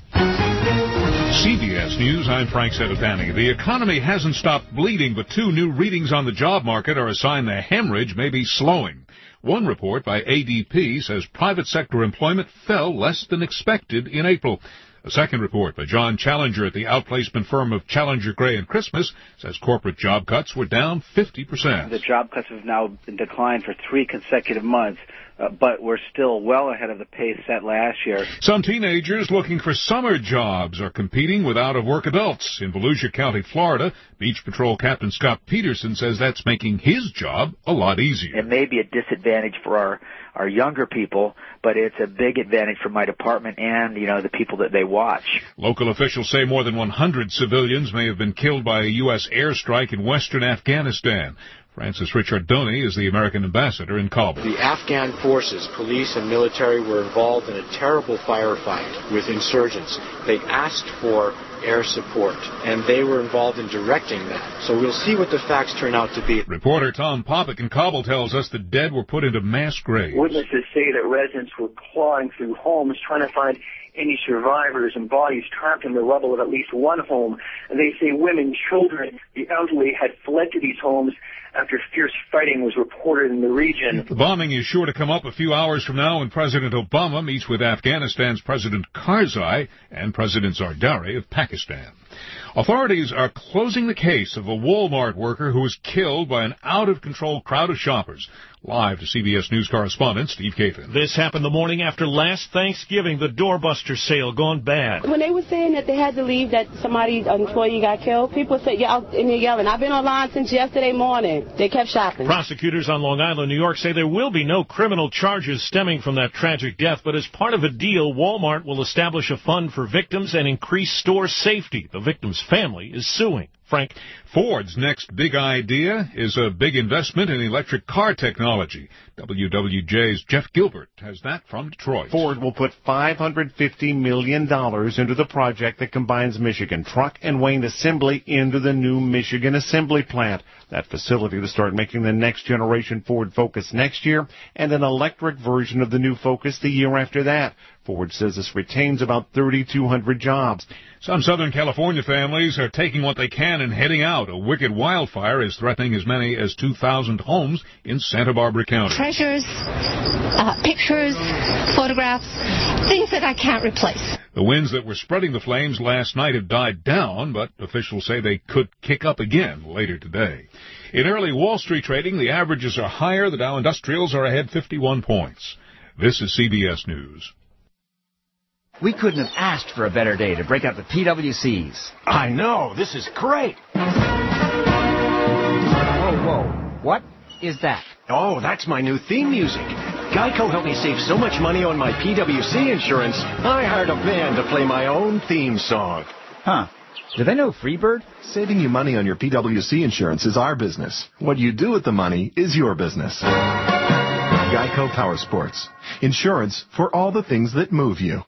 C B S News, I'm Frank Sedapani. The economy hasn't stopped bleeding, but two new readings on the job market are a sign the hemorrhage may be slowing. One report by A D P says private sector employment fell less than expected in April. A second report by John Challenger at the outplacement firm of Challenger, Gray and Christmas says corporate job cuts were down fifty percent. The job cuts have now been declined for three consecutive months, uh, but we're still well ahead of the pace set last year. Some teenagers looking for summer jobs are competing with out-of-work adults. In Volusia County, Florida, Beach Patrol Captain Scott Peterson says that's making his job a lot easier. It may be a disadvantage for our our younger people, but it's a big advantage for my department and, you know, the people that they watch. Local officials say more than one hundred civilians may have been killed by a U S airstrike in western Afghanistan. Francis Ricciardoni is the American ambassador in Kabul. The Afghan forces, police and military, were involved in a terrible firefight with insurgents. They asked for air support, and they were involved in directing that. So we'll see what the facts turn out to be. Reporter Tom Popick in Kabul tells us the dead were put into mass graves. Witnesses say that residents were clawing through homes trying to find any survivors and bodies trapped in the rubble of at least one home. And they say women, children, the elderly had fled to these homes after fierce fighting was reported in the region. The bombing is sure to come up a few hours from now when President Obama meets with Afghanistan's President Karzai and President Zardari of Pakistan. Authorities are closing the case of a Walmart worker who was killed by an out-of-control crowd of shoppers. Live to C B S News correspondent Steve Kathan. This happened the morning after last Thanksgiving, the doorbuster sale gone bad. When they were saying that they had to leave, that somebody, an employee got killed, people said, yeah, out in here yelling. I've been online since yesterday morning. They kept shopping. Prosecutors on Long Island, New York, say there will be no criminal charges stemming from that tragic death, but as part of a deal, Walmart will establish a fund for victims and increase store safety. The victim's family is suing. Frank. Ford's next big idea is a big investment in electric car technology. W W J's Jeff Gilbert has that from Detroit. Ford will put five hundred fifty million dollars into the project that combines Michigan truck and Wayne assembly into the new Michigan assembly plant. That facility to start making the next generation Ford Focus next year and an electric version of the new Focus the year after that. Ford says this retains about thirty-two hundred jobs. Some Southern California families are taking what they can and heading out. A wicked wildfire is threatening as many as two thousand homes in Santa Barbara County. Treasures, uh, pictures, photographs, things that I can't replace. The winds that were spreading the flames last night have died down, but officials say they could kick up again later today. In early Wall Street trading, the averages are higher. The Dow Industrials are ahead fifty-one points. This is C B S News. We couldn't have asked for a better day to break out the P W Cs. I know. This is great. Whoa, whoa. What is that? Oh, that's my new theme music. Geico helped me save so much money on my P W C insurance, I hired a band to play my own theme song. Huh. Do they know Freebird? Saving you money on your P W C insurance is our business. What you do with the money is your business. Geico Power Sports. Insurance for all the things that move you.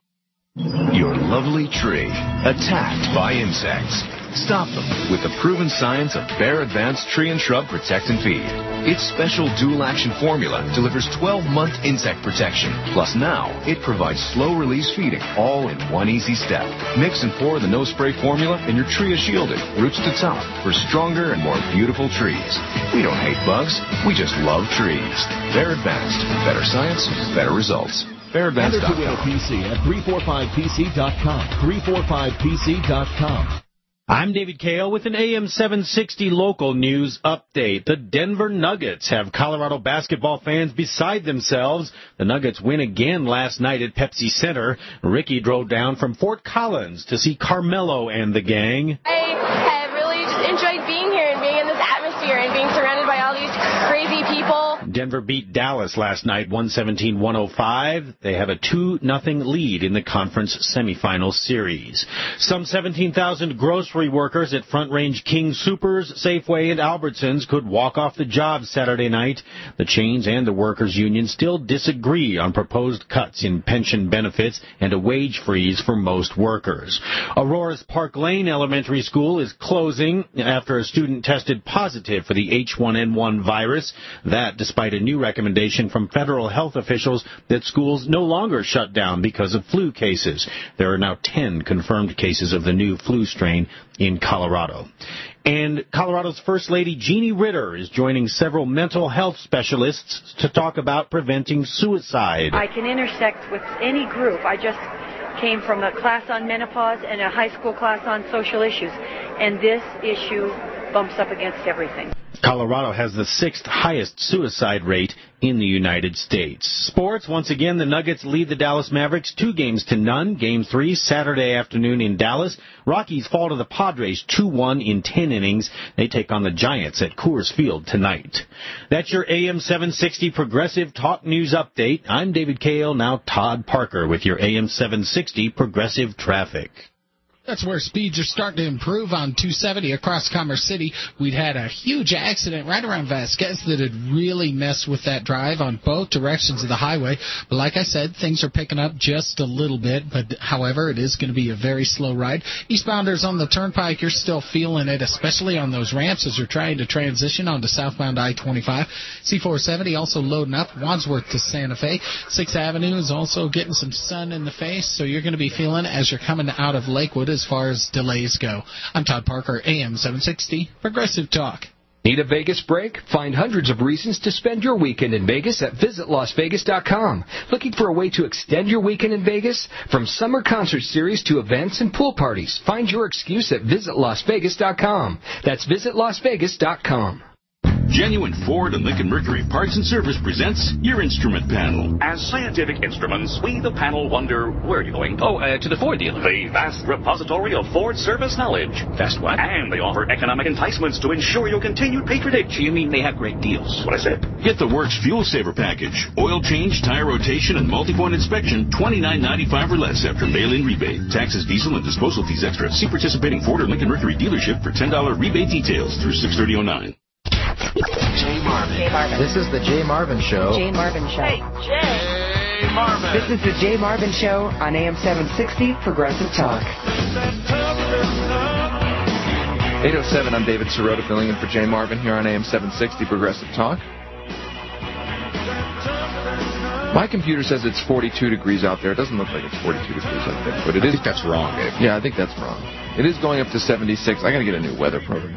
Your lovely tree, attacked by insects. Stop them with the proven science of Bayer Advanced Tree and Shrub Protect and Feed. Its special dual-action formula delivers twelve-month insect protection. Plus now, it provides slow-release feeding, all in one easy step. Mix and pour the no-spray formula, and your tree is shielded, roots to top, for stronger and more beautiful trees. We don't hate bugs, we just love trees. Bayer Advanced. Better science, better results. Bayer Advanced dot com. Enter P C at three forty-five P C dot com. three forty-five P C dot com. I'm David Kale with an A M seven sixty local news update. The Denver Nuggets have Colorado basketball fans beside themselves. The Nuggets win again last night at Pepsi Center. Ricky drove down from Fort Collins to see Carmelo and the gang. I have really just enjoyed being here and being in this atmosphere and being surrounded by all these crazy people. Denver beat Dallas last night, one seventeen to one oh five. They have a two nothing lead in the conference semifinal series. Some seventeen thousand grocery workers at Front Range King Soopers, Safeway, and Albertsons could walk off the job Saturday night. The chains and the workers' union still disagree on proposed cuts in pension benefits and a wage freeze for most workers. Aurora's Park Lane Elementary School is closing after a student tested positive for the H one N one virus. That despite a new recommendation from federal health officials that schools no longer shut down because of flu cases. There are now ten confirmed cases of the new flu strain in Colorado. And Colorado's First Lady Jeannie Ritter is joining several mental health specialists to talk about preventing suicide. I can intersect with any group. I just came from a class on menopause and a high school class on social issues, and this issue bumps up against everything. Colorado has the sixth highest suicide rate in the United States. Sports, once again, the Nuggets lead the Dallas Mavericks two games to none. Game three, Saturday afternoon in Dallas. Rockies fall to the Padres two one in ten innings. They take on the Giants at Coors Field tonight. That's your A M seven sixty Progressive Talk News Update. I'm David Kale, now Todd Parker with your A M seven sixty Progressive Traffic. That's where speeds are starting to improve on two seventy across Commerce City. We'd had a huge accident right around Vasquez that had really messed with that drive on both directions of the highway. But like I said, things are picking up just a little bit. But, however, it is going to be a very slow ride. Eastbounders on the Turnpike, you're still feeling it, especially on those ramps as you're trying to transition onto southbound I twenty-five. C four seventy also loading up, Wadsworth to Santa Fe. sixth Avenue is also getting some sun in the face, so you're going to be feeling as you're coming out of Lakewood as far as delays go. I'm Todd Parker, A M seven sixty, Progressive Talk. Need a Vegas break? Find hundreds of reasons to spend your weekend in Vegas at visit las vegas dot com. Looking for a way to extend your weekend in Vegas? From summer concert series to events and pool parties, find your excuse at visit las vegas dot com. That's visit las vegas dot com. Genuine Ford and Lincoln Mercury Parts and Service presents your instrument panel. As Scientific Instruments, we the panel wonder, where are you going? Oh, uh, to the Ford dealer. The vast repository of Ford service knowledge. Vast what? And they offer economic enticements to ensure your continued patronage. You mean they have great deals? What I said. Get the Works Fuel Saver Package. Oil change, tire rotation, and multi-point inspection, twenty-nine ninety-five or less after mail-in rebate. Taxes, diesel, and disposal fees extra. See participating Ford or Lincoln Mercury dealership for ten dollars rebate details through six thirty oh nine. Jay Marvin. Jay Marvin. This is the Jay Marvin Show. Jay Marvin Show. Hey, Jay Marvin. This is the Jay Marvin Show on A M seven sixty Progressive Talk. eight oh seven, I'm David Sirota filling in for Jay Marvin here on A M seven sixty Progressive Talk. My computer says it's forty-two degrees out there. It doesn't look like it's forty-two degrees out there, but it is. I think that's wrong, Dave. Yeah, I think that's wrong. It is going up to seventy-six. I got to get a new weather program.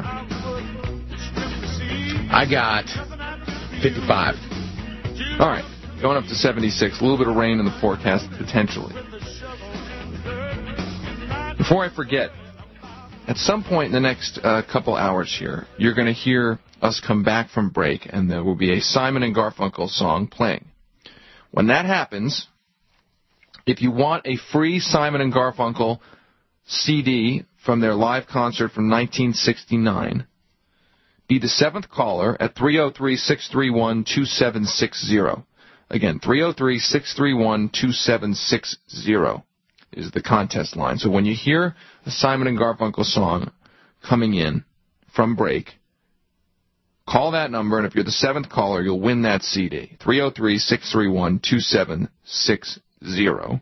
I got fifty-five. All right, going up to seventy-six. A little bit of rain in the forecast, potentially. Before I forget, at some point in the next uh, couple hours here, you're going to hear us come back from break, and there will be a Simon and Garfunkel song playing. When that happens, if you want a free Simon and Garfunkel C D from their live concert from nineteen sixty-nine, be the seventh caller at three oh three, six three one, two seven six zero. Again, three oh three, six three one, two seven six zero is the contest line. So when you hear a Simon and Garfunkel song coming in from break, call that number, and if you're the seventh caller, you'll win that C D. three oh three, six three one, two seven six zero.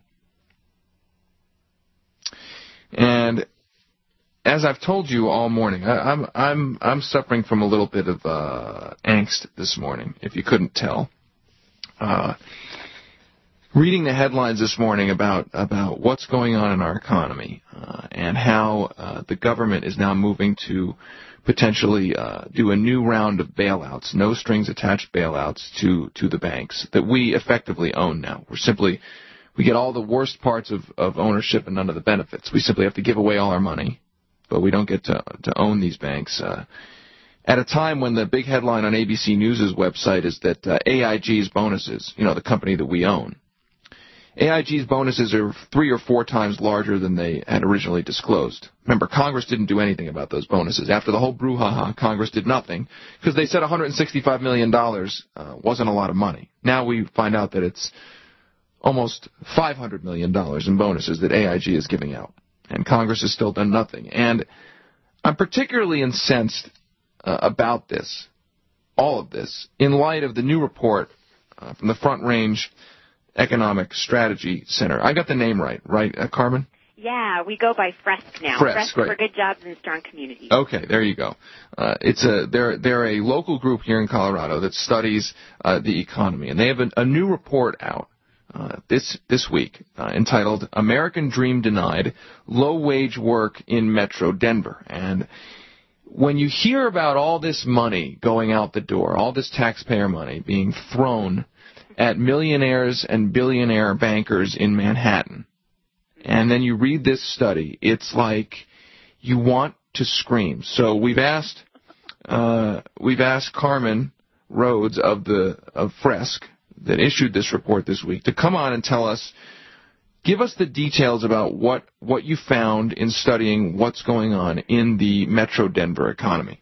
And as I've told you all morning, I, I'm I'm I'm suffering from a little bit of uh, angst this morning, if you couldn't tell. Uh, reading the headlines this morning about about what's going on in our economy uh, and how uh, the government is now moving to potentially uh, do a new round of bailouts, no strings attached bailouts to to the banks that we effectively own now. We're simply we get all the worst parts of, of ownership and none of the benefits. We simply have to give away all our money, but we don't get to to own these banks. Uh, at a time when the big headline on A B C News' website is that uh, A I G's bonuses, you know, the company that we own, A I G's bonuses are three or four times larger than they had originally disclosed. Remember, Congress didn't do anything about those bonuses. After the whole brouhaha, Congress did nothing because they said one hundred sixty-five million dollars uh, wasn't a lot of money. Now we find out that it's almost five hundred million dollars in bonuses that A I G is giving out, and Congress has still done nothing. And I'm particularly incensed uh, about this, all of this, in light of the new report uh, from the Front Range Economic Strategy Center. I got the name right, right, uh, Carmen? Yeah, we go by FRESC now. FRESC, FRESC right. for Good Jobs and Strong Communities. Okay, there you go. Uh, it's a they're they're a local group here in Colorado that studies uh, the economy, and they have a, a new report out uh, this this week uh, entitled "American Dream Denied: Low Wage Work in Metro Denver." And when you hear about all this money going out the door, all this taxpayer money being thrown at millionaires and billionaire bankers in Manhattan, and then you read this study, it's like you want to scream. So we've asked uh, we've asked Carmen Rhodes of the of FRESC that issued this report this week to come on and tell us, give us the details about what what you found in studying what's going on in the Metro Denver economy.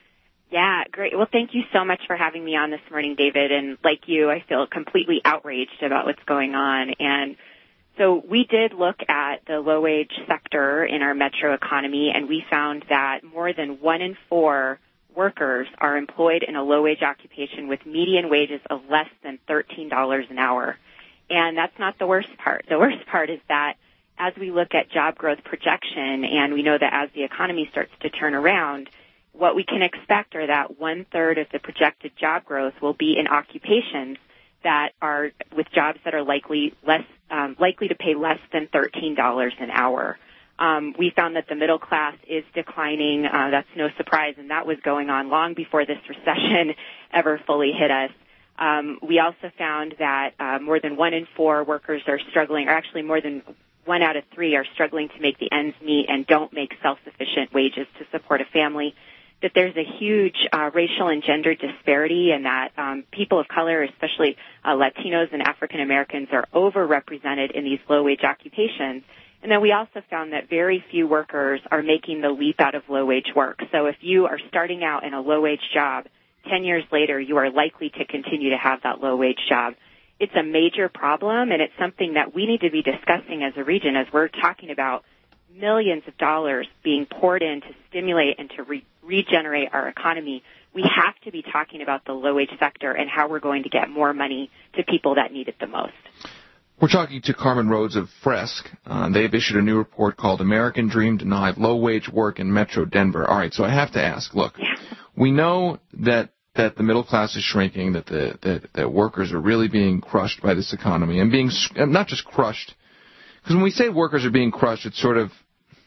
Yeah, great. Well, thank you so much for having me on this morning, David. And like you, I feel completely outraged about what's going on. And so we did look at the low-wage sector in our metro economy, and we found that more than one in four workers are employed in a low-wage occupation with median wages of less than thirteen dollars an hour. And that's not the worst part. The worst part is that as we look at job growth projection, and we know that as the economy starts to turn around, what we can expect are that one-third of the projected job growth will be in occupations that are with jobs that are likely less um, likely to pay less than thirteen dollars an hour. Um, we found that the middle class is declining. Uh, that's no surprise, and that was going on long before this recession ever fully hit us. Um, we also found that uh, more than one in four workers are struggling, or actually more than one out of three are struggling to make the ends meet and don't make self-sufficient wages to support a family. That there's a huge uh, racial and gender disparity, and that um, people of color, especially uh, Latinos and African Americans, are overrepresented in these low-wage occupations. And then we also found that very few workers are making the leap out of low-wage work. So if you are starting out in a low-wage job, ten years later you are likely to continue to have that low-wage job. It's a major problem, and it's something that we need to be discussing as a region as we're talking about millions of dollars being poured in to stimulate and to re- regenerate our economy. We have to be talking about the low-wage sector and how we're going to get more money to people that need it the most. We're talking to Carmen Rhodes of FRESC. Uh, they've issued a new report called American Dream Denied: Low-Wage Work in Metro Denver. All right, so I have to ask, look, yeah. we know that that the middle class is shrinking, that the that, that workers are really being crushed by this economy, and being not just crushed, because when we say workers are being crushed, it's sort of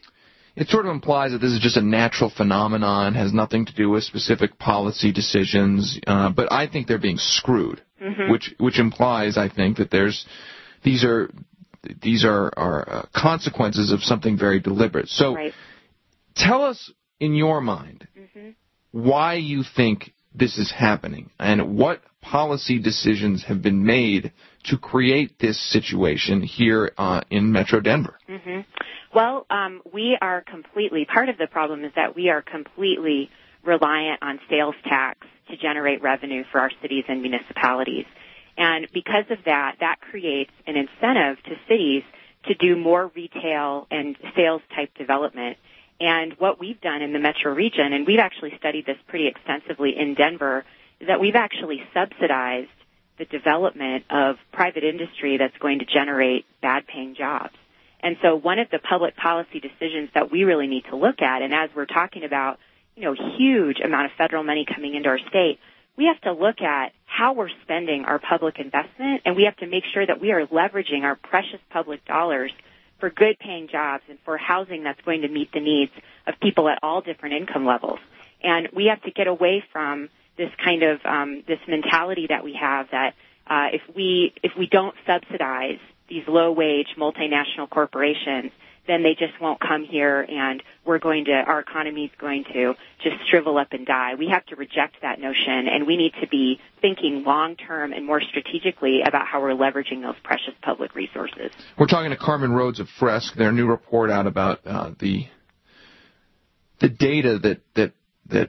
It sort of implies that this is just a natural phenomenon, has nothing to do with specific policy decisions. Uh, but I think they're being screwed, mm-hmm. which which implies, I think, that there's these are these are are uh, consequences of something very deliberate. So, right. tell us, in your mind, mm-hmm. why you think this is happening and what policy decisions have been made to create this situation here uh, in Metro Denver. Mm-hmm. Well, um, we are completely, part of the problem is that we are completely reliant on sales tax to generate revenue for our cities and municipalities. And because of that, that creates an incentive to cities to do more retail and sales-type development. And what we've done in the metro region, and we've actually studied this pretty extensively in Denver, is that we've actually subsidized the development of private industry that's going to generate bad-paying jobs. And so one of the public policy decisions that we really need to look at, and as we're talking about, you know, huge amount of federal money coming into our state, we have to look at how we're spending our public investment, and we have to make sure that we are leveraging our precious public dollars for good-paying jobs and for housing that's going to meet the needs of people at all different income levels. And we have to get away from this kind of um, this mentality that we have that uh, if we if we don't subsidize these low-wage multinational corporations, then they just won't come here, and we're going to, our economy is going to just shrivel up and die. We have to reject that notion, and we need to be thinking long-term and more strategically about how we're leveraging those precious public resources. We're talking to Carmen Rhodes of Fresk. Their new report out about uh, the the data that that that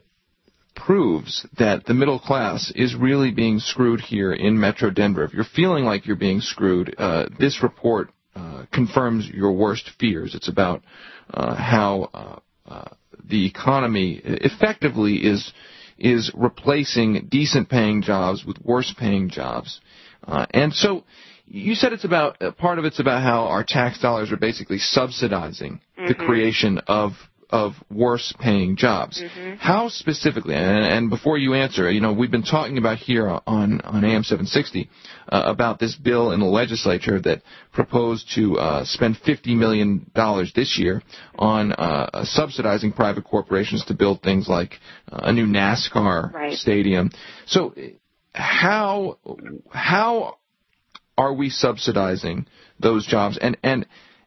proves that the middle class is really being screwed here in Metro Denver. If you're feeling like you're being screwed, uh, this report uh, confirms your worst fears. It's about uh, how uh, uh, the economy effectively is is replacing decent-paying jobs with worse-paying jobs. Uh, and so you said it's about, uh, part of it's about how our tax dollars are basically subsidizing mm-hmm. the creation of of worse-paying jobs. Mm-hmm. How specifically, and, and before you answer, you know, we've been talking about here on, on A M seven sixty uh, about this bill in the legislature that proposed to uh, spend fifty million dollars this year on uh, subsidizing private corporations to build things like uh, a new NASCAR right. stadium. So how how are we subsidizing those jobs? And and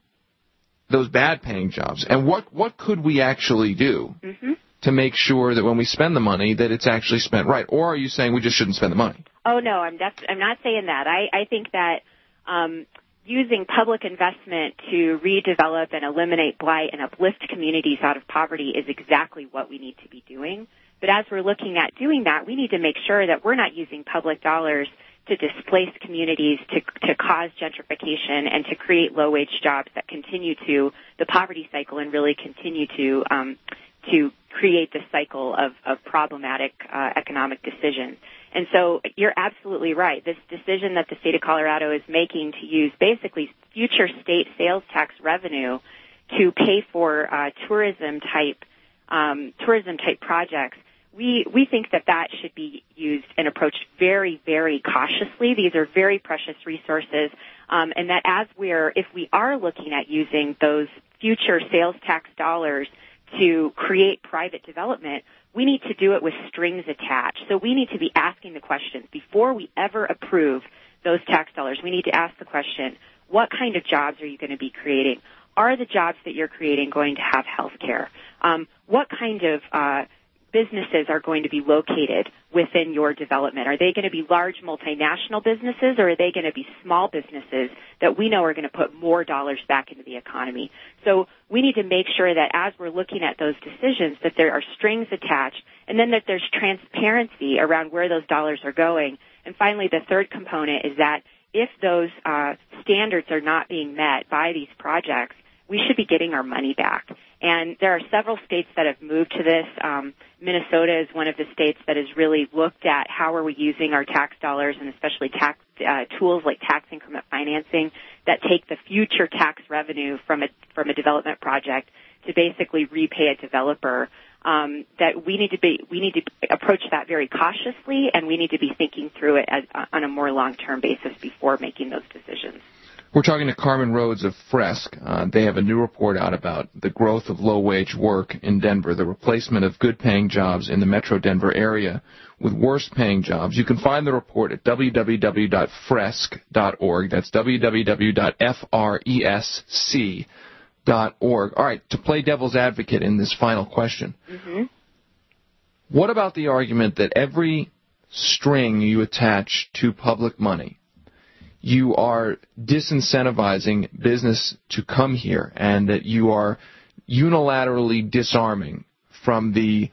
those bad-paying jobs, and what, what could we actually do mm-hmm. to make sure that when we spend the money that it's actually spent right? Or are you saying we just shouldn't spend the money? Oh, no, I'm, def- I'm not saying that. I, I think that um, using public investment to redevelop and eliminate blight and uplift communities out of poverty is exactly what we need to be doing. But as we're looking at doing that, we need to make sure that we're not using public dollars to displace communities, to to cause gentrification, and to create low-wage jobs that continue to the poverty cycle and really continue to um, to create the cycle of, of problematic uh, economic decisions. And so you're absolutely right. This decision that the state of Colorado is making to use basically future state sales tax revenue to pay for uh, tourism-type um, tourism-type projects, We we think that that should be used and approached very, very cautiously. These are very precious resources, um, and that as we're, if we are looking at using those future sales tax dollars to create private development, we need to do it with strings attached. So we need to be asking the questions before we ever approve those tax dollars. We need to ask the question, what kind of jobs are you going to be creating? Are the jobs that you're creating going to have health care? Um, what kind of uh businesses are going to be located within your development? Are they going to be large multinational businesses, or are they going to be small businesses that we know are going to put more dollars back into the economy? So we need to make sure that as we're looking at those decisions, that there are strings attached, and then that there's transparency around where those dollars are going. And finally, the third component is that if those uh, standards are not being met by these projects, we should be getting our money back. And there are several states that have moved to this. Um, Minnesota is one of the states that has really looked at how are we using our tax dollars, and especially tax uh, tools like tax increment financing that take the future tax revenue from a from a development project to basically repay a developer. Um, that we need to be we need to approach that very cautiously, and we need to be thinking through it as, uh, on a more long-term basis before making those decisions. We're talking to Carmen Rhodes of Fresk. Uh, they have a new report out about the growth of low-wage work in Denver, the replacement of good-paying jobs in the Metro Denver area with worse-paying jobs. You can find the report at w w w dot fresk dot org. That's w w w dot fresk dot org. All right, to play devil's advocate in this final question, Mm-hmm. what about the argument that every string you attach to public money, you are disincentivizing business to come here, and that you are unilaterally disarming from the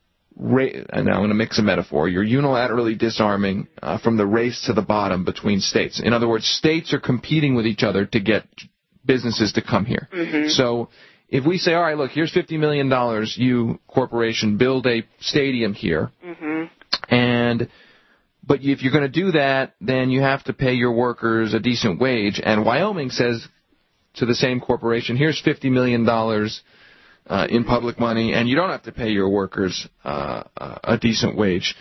ra- and I'm going to mix a metaphor. You're unilaterally disarming uh, from the race to the bottom between states. In other words, states are competing with each other to get businesses to come here. Mm-hmm. So if we say, all right, look, here's fifty million dollars, you corporation, build a stadium here, Mm-hmm. and but if you're going to do that, then you have to pay your workers a decent wage. And Wyoming says to the same corporation, here's fifty million dollars uh, in public money, and you don't have to pay your workers uh, a decent wage.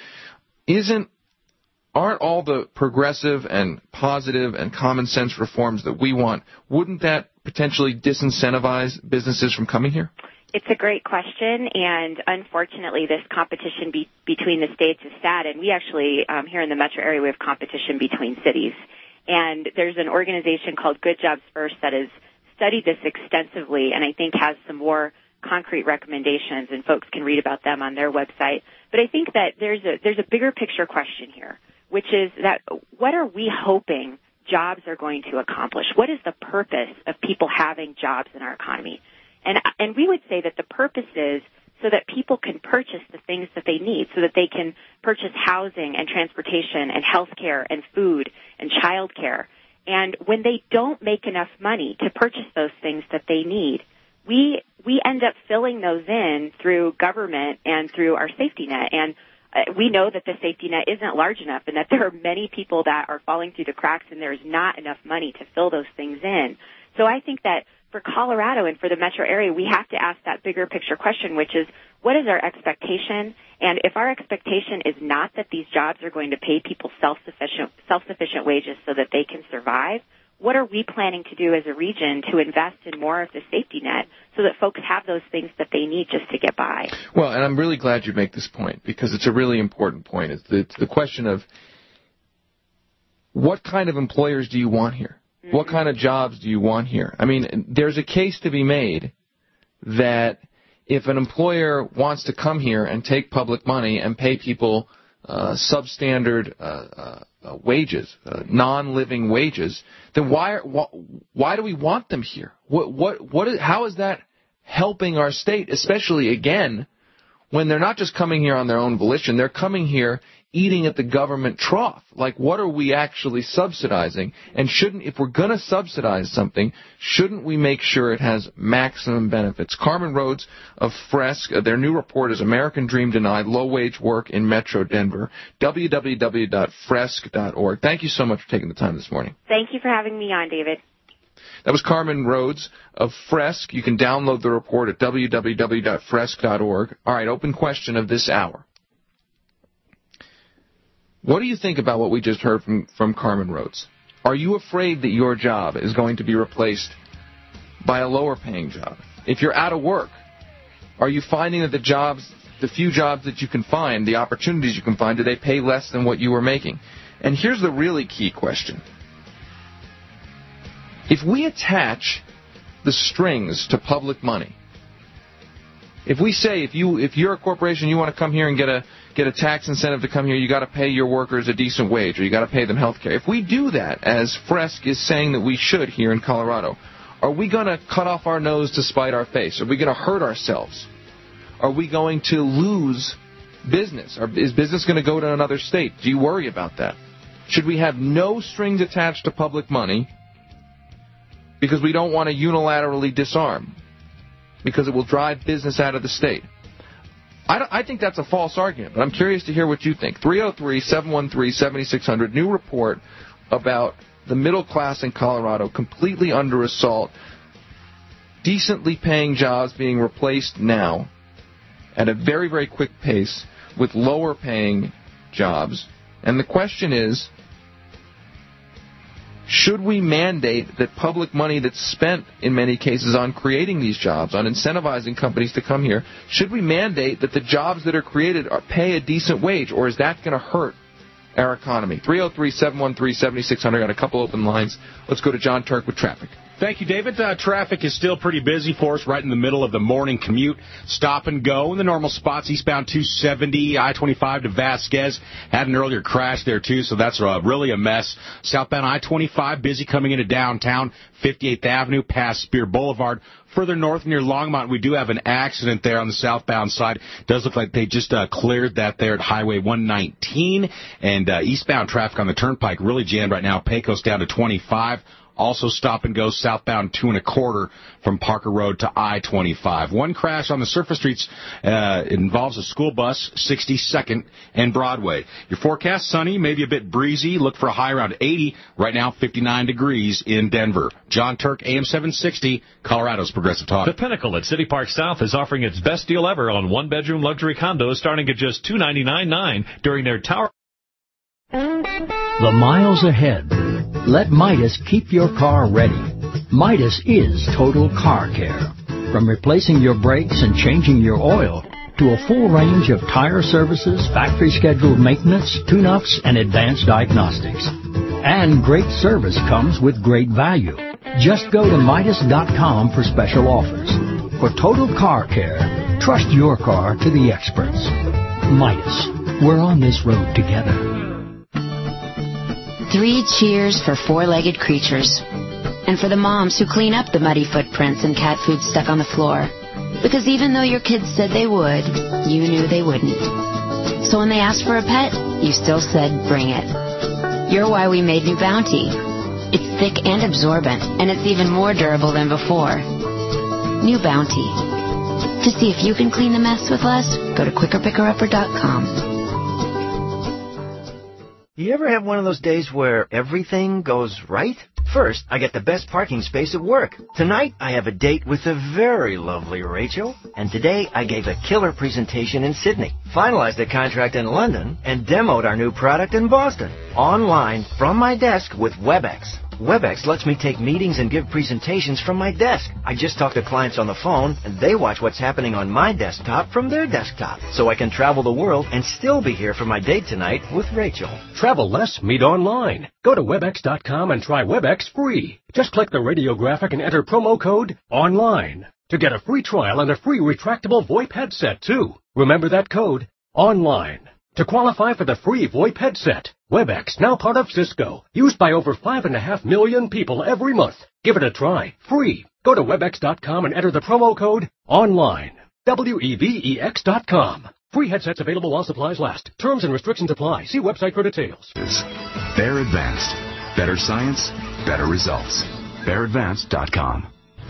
Isn't aren't all the progressive and positive and common sense reforms that we want, wouldn't that potentially disincentivize businesses from coming here? It's a great question, and unfortunately, this competition be- between the states is sad. And we actually, um, here in the metro area, we have competition between cities. And there's an organization called Good Jobs First that has studied this extensively, and I think has some more concrete recommendations, and folks can read about them on their website. But I think that there's a there's a bigger picture question here, which is that what are we hoping jobs are going to accomplish? What is the purpose of people having jobs in our economy? And and we would say that the purpose is so that people can purchase the things that they need, so that they can purchase housing and transportation and health care and food and child care. And when they don't make enough money to purchase those things that they need, we we end up filling those in through government and through our safety net. And uh, we know that the safety net isn't large enough, and that there are many people that are falling through the cracks, and there's not enough money to fill those things in. So I think that for Colorado and for the metro area, we have to ask that bigger picture question, which is, what is our expectation? And if our expectation is not that these jobs are going to pay people self-sufficient, self-sufficient wages so that they can survive, what are we planning to do as a region to invest in more of the safety net so that folks have those things that they need just to get by? Well, and I'm really glad you make this point, because it's a really important point. It's the, it's the question of what kind of employers do you want here? Mm-hmm. What kind of jobs do you want here? I mean, there's a case to be made that if an employer wants to come here and take public money and pay people uh, substandard uh, uh, uh, wages, uh, non-living wages, then why, why why do we want them here? What what what is, how is that helping our state? Especially again, when they're not just coming here on their own volition, they're coming here eating at the government trough. Like, what are we actually subsidizing? And shouldn't, if we're going to subsidize something, shouldn't we make sure it has maximum benefits? Carmen Rhodes of Fresk, uh, their new report is American Dream Denied, Low-Wage Work in Metro Denver, w w w dot fresk dot org. Thank you so much for taking the time this morning. Thank you for having me on, David. That was Carmen Rhodes of Fresk. You can download the report at w w w dot fresk dot org. All right, open question of this hour. What do you think about what we just heard from, from Carmen Rhodes? Are you afraid that your job is going to be replaced by a lower-paying job? If you're out of work, are you finding that the jobs, the few jobs that you can find, the opportunities you can find, do they pay less than what you were making? And here's the really key question. If we attach the strings to public money, if we say if you if you're a corporation, you want to come here and get a get a tax incentive to come here, you got to pay your workers a decent wage, or you got to pay them health care. If we do that, as Fresk is saying that we should here in Colorado, are we going to cut off our nose to spite our face? Are we going to hurt ourselves? Are we going to lose business? Are, is business going to go to another state? Do you worry about that? Should we have no strings attached to public money because we don't want to unilaterally disarm, because it will drive business out of the state? I, don't, I think that's a false argument, but I'm curious to hear what you think. three oh three, seven one three, seven six zero zero, new report about the middle class in Colorado completely under assault, decently paying jobs being replaced now at a very, very quick pace with lower paying jobs. And the question is, should we mandate that public money that's spent in many cases on creating these jobs, on incentivizing companies to come here, should we mandate that the jobs that are created are, pay a decent wage, or is that going to hurt our economy? three oh three, seven one three, seven six zero zero. Got a couple open lines. Let's go to John Turk with traffic. Thank you, David. Uh, traffic is still pretty busy for us right in the middle of the morning commute. Stop and go in the normal spots. Eastbound two seventy, I twenty-five to Vasquez. Had an earlier crash there, too, so that's uh, really a mess. Southbound I twenty-five, busy coming into downtown. fifty-eighth Avenue past Spear Boulevard. Further north near Longmont, we do have an accident there on the southbound side. It does look like they just uh, cleared that there at Highway one nineteen. And uh, eastbound traffic on the Turnpike really jammed right now. Pecos down to twenty-five. Also stop and go southbound two and a quarter from Parker Road to I twenty-five. One crash on the surface streets uh, involves a school bus, sixty-second and Broadway. Your forecast, sunny, maybe a bit breezy. Look for a high around eighty. Right now, fifty-nine degrees in Denver. John Turk, A M seven sixty, Colorado's Progressive Talk. The Pinnacle at City Park South is offering its best deal ever on one-bedroom luxury condos starting at just two hundred ninety-nine dollars and nine cents during their tower. The miles ahead. Let Midas keep your car ready. Midas is total car care. From replacing your brakes and changing your oil to a full range of tire services, factory-scheduled maintenance, tune-ups, and advanced diagnostics. And great service comes with great value. Just go to Midas dot com for special offers. For total car care, trust your car to the experts. Midas. We're on this road together. Three cheers for four-legged creatures. And for the moms who clean up the muddy footprints and cat food stuck on the floor. Because even though your kids said they would, you knew they wouldn't. So when they asked for a pet, you still said, bring it. You're why we made New Bounty. It's thick and absorbent, and it's even more durable than before. New Bounty. To see if you can clean the mess with less, go to quicker picker upper dot com. You ever have one of those days where everything goes right? First, I get the best parking space at work. Tonight, I have a date with the very lovely Rachel. And today, I gave a killer presentation in Sydney, finalized a contract in London, and demoed our new product in Boston. Online, from my desk with WebEx. WebEx lets me take meetings and give presentations from my desk. I just talk to clients on the phone, and they watch what's happening on my desktop from their desktop. So I can travel the world and still be here for my date tonight with Rachel. Travel less, meet online. Go to webex dot com and try WebEx free. Just click the radio graphic and enter promo code ONLINE to get a free trial and a free retractable VoIP headset, too. Remember that code, ONLINE. To qualify for the free VoIP headset, WebEx, now part of Cisco, used by over five and a half million people every month. Give it a try, free. Go to webex dot com and enter the promo code ONLINE. W E B E X dot com. Free headsets available while supplies last. Terms and restrictions apply. See website for details. Bear Advanced. Better science, better results. bear advanced dot com.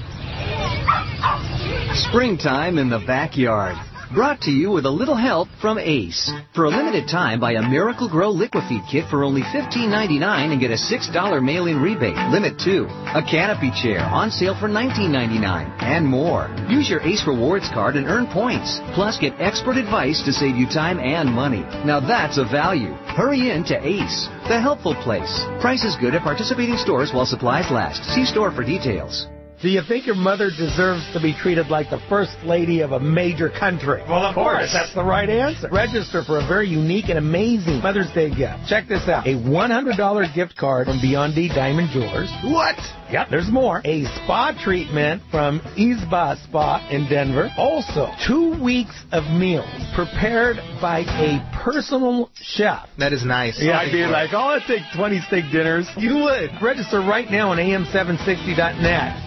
Springtime in the backyard. Brought to you with a little help from Ace. For a limited time, buy a Miracle Grow Liquifeed kit for only fifteen ninety-nine and get a six dollar mail-in rebate. Limit two. A canopy chair on sale for nineteen ninety-nine and more. Use your Ace Rewards card and earn points. Plus, get expert advice to save you time and money. Now that's a value. Hurry in to Ace, the helpful place. Price is good at participating stores while supplies last. See store for details. Do you think your mother deserves to be treated like the first lady of a major country? Well, of course. That's the right answer. Register for a very unique and amazing Mother's Day gift. Check this out. A one hundred dollar gift card from Biondi Diamond Jewelers. What? Yep, there's more. A spa treatment from Isba Spa in Denver. Also, two weeks of meals prepared by a personal chef. That is nice. Yeah, I'd be like, oh, I'd take twenty steak dinners. You would. Register right now on A M seven sixty dot net.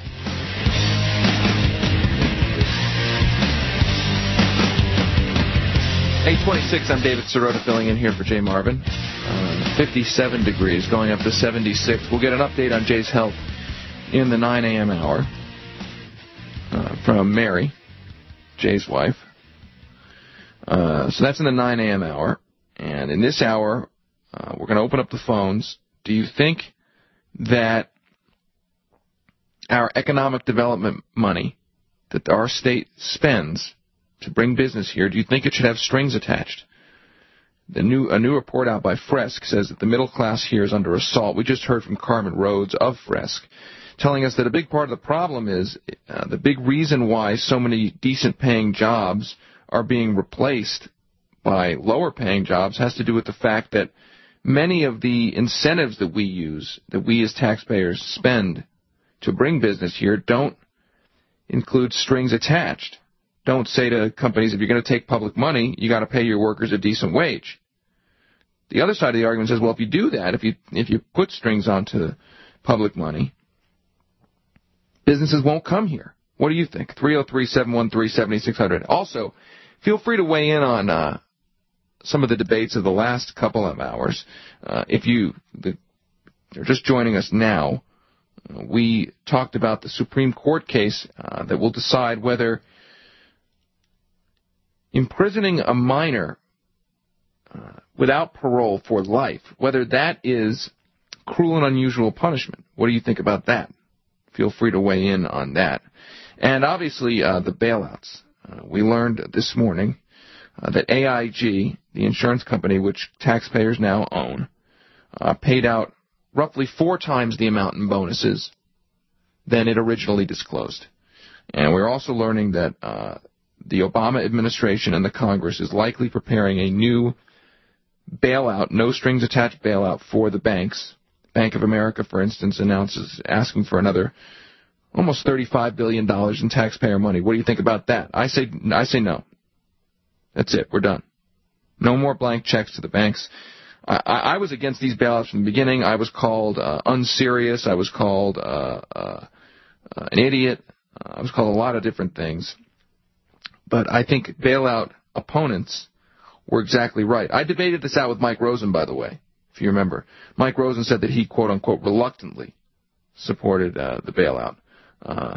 eight twenty-six, I'm David Sirota filling in here for Jay Marvin. Uh, fifty-seven degrees, going up to seventy-six. We'll get an update on Jay's health in the nine a.m. hour uh, from Mary, Jay's wife. Uh, so that's in the nine a.m. hour. And in this hour, uh, we're going to open up the phones. Do you think that our economic development money that our state spends to bring business here, do you think it should have strings attached? The new a new report out by Fresk says that the middle class here is under assault. We just heard from Carmen Rhodes of Fresk telling us that a big part of the problem is uh, the big reason why so many decent-paying jobs are being replaced by lower-paying jobs has to do with the fact that many of the incentives that we use, that we as taxpayers spend to bring business here don't include strings attached. Don't say to companies, if you're going to take public money, you got to pay your workers a decent wage. The other side of the argument says, well, if you do that, if you if you put strings onto public money, businesses won't come here. What do you think? three oh three, seven one three, seven six zero zero. Also, feel free to weigh in on uh, some of the debates of the last couple of hours. Uh, if you the, you're just joining us now, uh, we talked about the Supreme Court case uh, that will decide whether imprisoning a minor uh, without parole for life, whether that is cruel and unusual punishment. What do you think about that? Feel free to weigh in on that. And obviously, uh, the bailouts. Uh, we learned this morning uh, that A I G, the insurance company which taxpayers now own, uh, paid out roughly four times the amount in bonuses than it originally disclosed. And we're also learning that uh, the Obama administration and the Congress is likely preparing a new bailout, no strings attached bailout for the banks. Bank of America, for instance, announces asking for another almost thirty-five billion dollars in taxpayer money. What do you think about that? I say I say no. That's it. We're done. No more blank checks to the banks. I, I was against these bailouts from the beginning. I was called uh, unserious. I was called uh, uh, uh, an idiot. Uh, I was called a lot of different things. But I think bailout opponents were exactly right. I debated this out with Mike Rosen, by the way, if you remember. Mike Rosen said that he, quote-unquote, reluctantly supported uh, the bailout. Uh,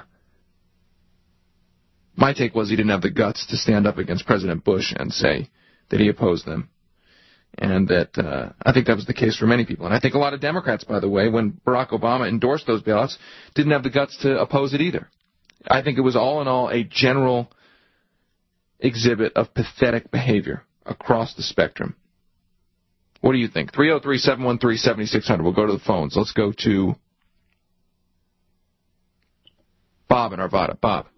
my take was he didn't have the guts to stand up against President Bush and say that he opposed them. And that uh, I think that was the case for many people. And I think a lot of Democrats, by the way, when Barack Obama endorsed those bailouts, didn't have the guts to oppose it either. I think it was all in all a general exhibit of pathetic behavior across the spectrum. What do you think? three oh three, seven one three, seven six zero zero. We'll go to the phones. Let's go to Bob in Arvada. Bob.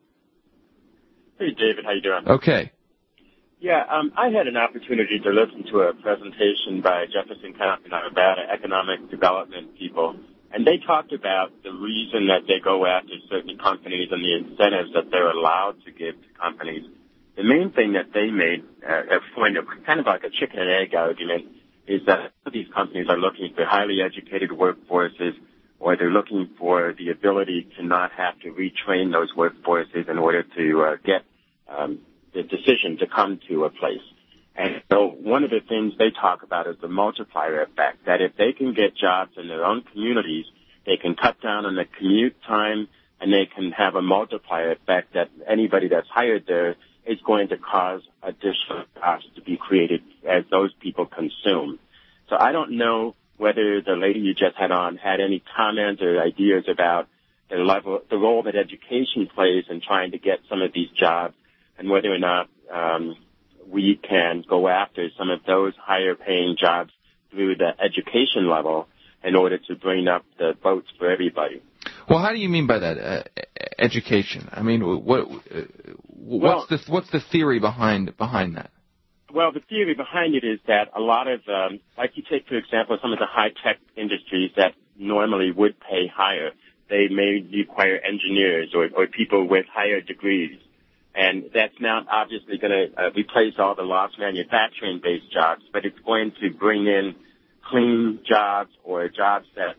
Hey, David. How you doing? Okay. Yeah, um, I had an opportunity to listen to a presentation by Jefferson County, Nevada, economic development people, and they talked about the reason that they go after certain companies and the incentives that they're allowed to give to companies. The main thing that they made uh, a point of kind of like a chicken and egg argument is that these companies are looking for highly educated workforces, or they're looking for the ability to not have to retrain those workforces in order to uh, get um, the decision to come to a place. And so one of the things they talk about is the multiplier effect, that if they can get jobs in their own communities, they can cut down on the commute time, and they can have a multiplier effect that anybody that's hired there is going to cause additional jobs to be created as those people consume. So I don't know whether the lady you just had on had any comments or ideas about the level, the role that education plays in trying to get some of these jobs, and whether or not um, we can go after some of those higher-paying jobs through the education level in order to bring up the votes for everybody. Well, how do you mean by that, uh, education? I mean, what uh, what's well, the what's the theory behind behind that? Well, the theory behind it is that a lot of, um, like you take, for example, some of the high-tech industries that normally would pay higher, they may require engineers or, or people with higher degrees. And that's not obviously going to uh, replace all the lost manufacturing-based jobs, but it's going to bring in clean jobs or jobs that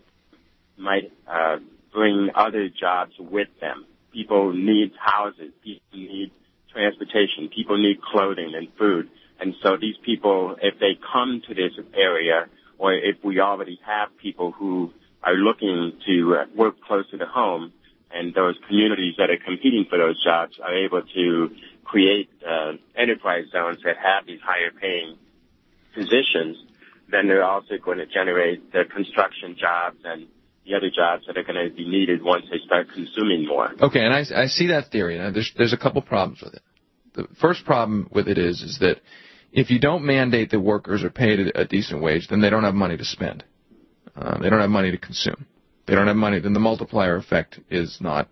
might uh, bring other jobs with them. People need houses. People need transportation. People need clothing and food. And so these people, if they come to this area, or if we already have people who are looking to uh, work closer to home, and those communities that are competing for those jobs are able to create uh, enterprise zones that have these higher-paying positions, then they're also going to generate the construction jobs and the other jobs that are going to be needed once they start consuming more. Okay, and I, I see that theory, and there's, there's a couple problems with it. The first problem with it is, is that if you don't mandate that workers are paid a, a decent wage, then they don't have money to spend. Uh, they don't have money to consume. They don't have money, then the multiplier effect is not,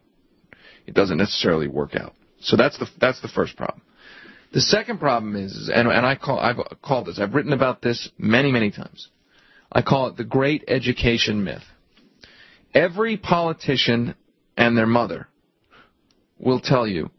it doesn't necessarily work out. So that's the that's the first problem. The second problem is, is and, and I call, I've called this, I've written about this many, many times. I call it the great education myth. Every politician and their mother will tell you,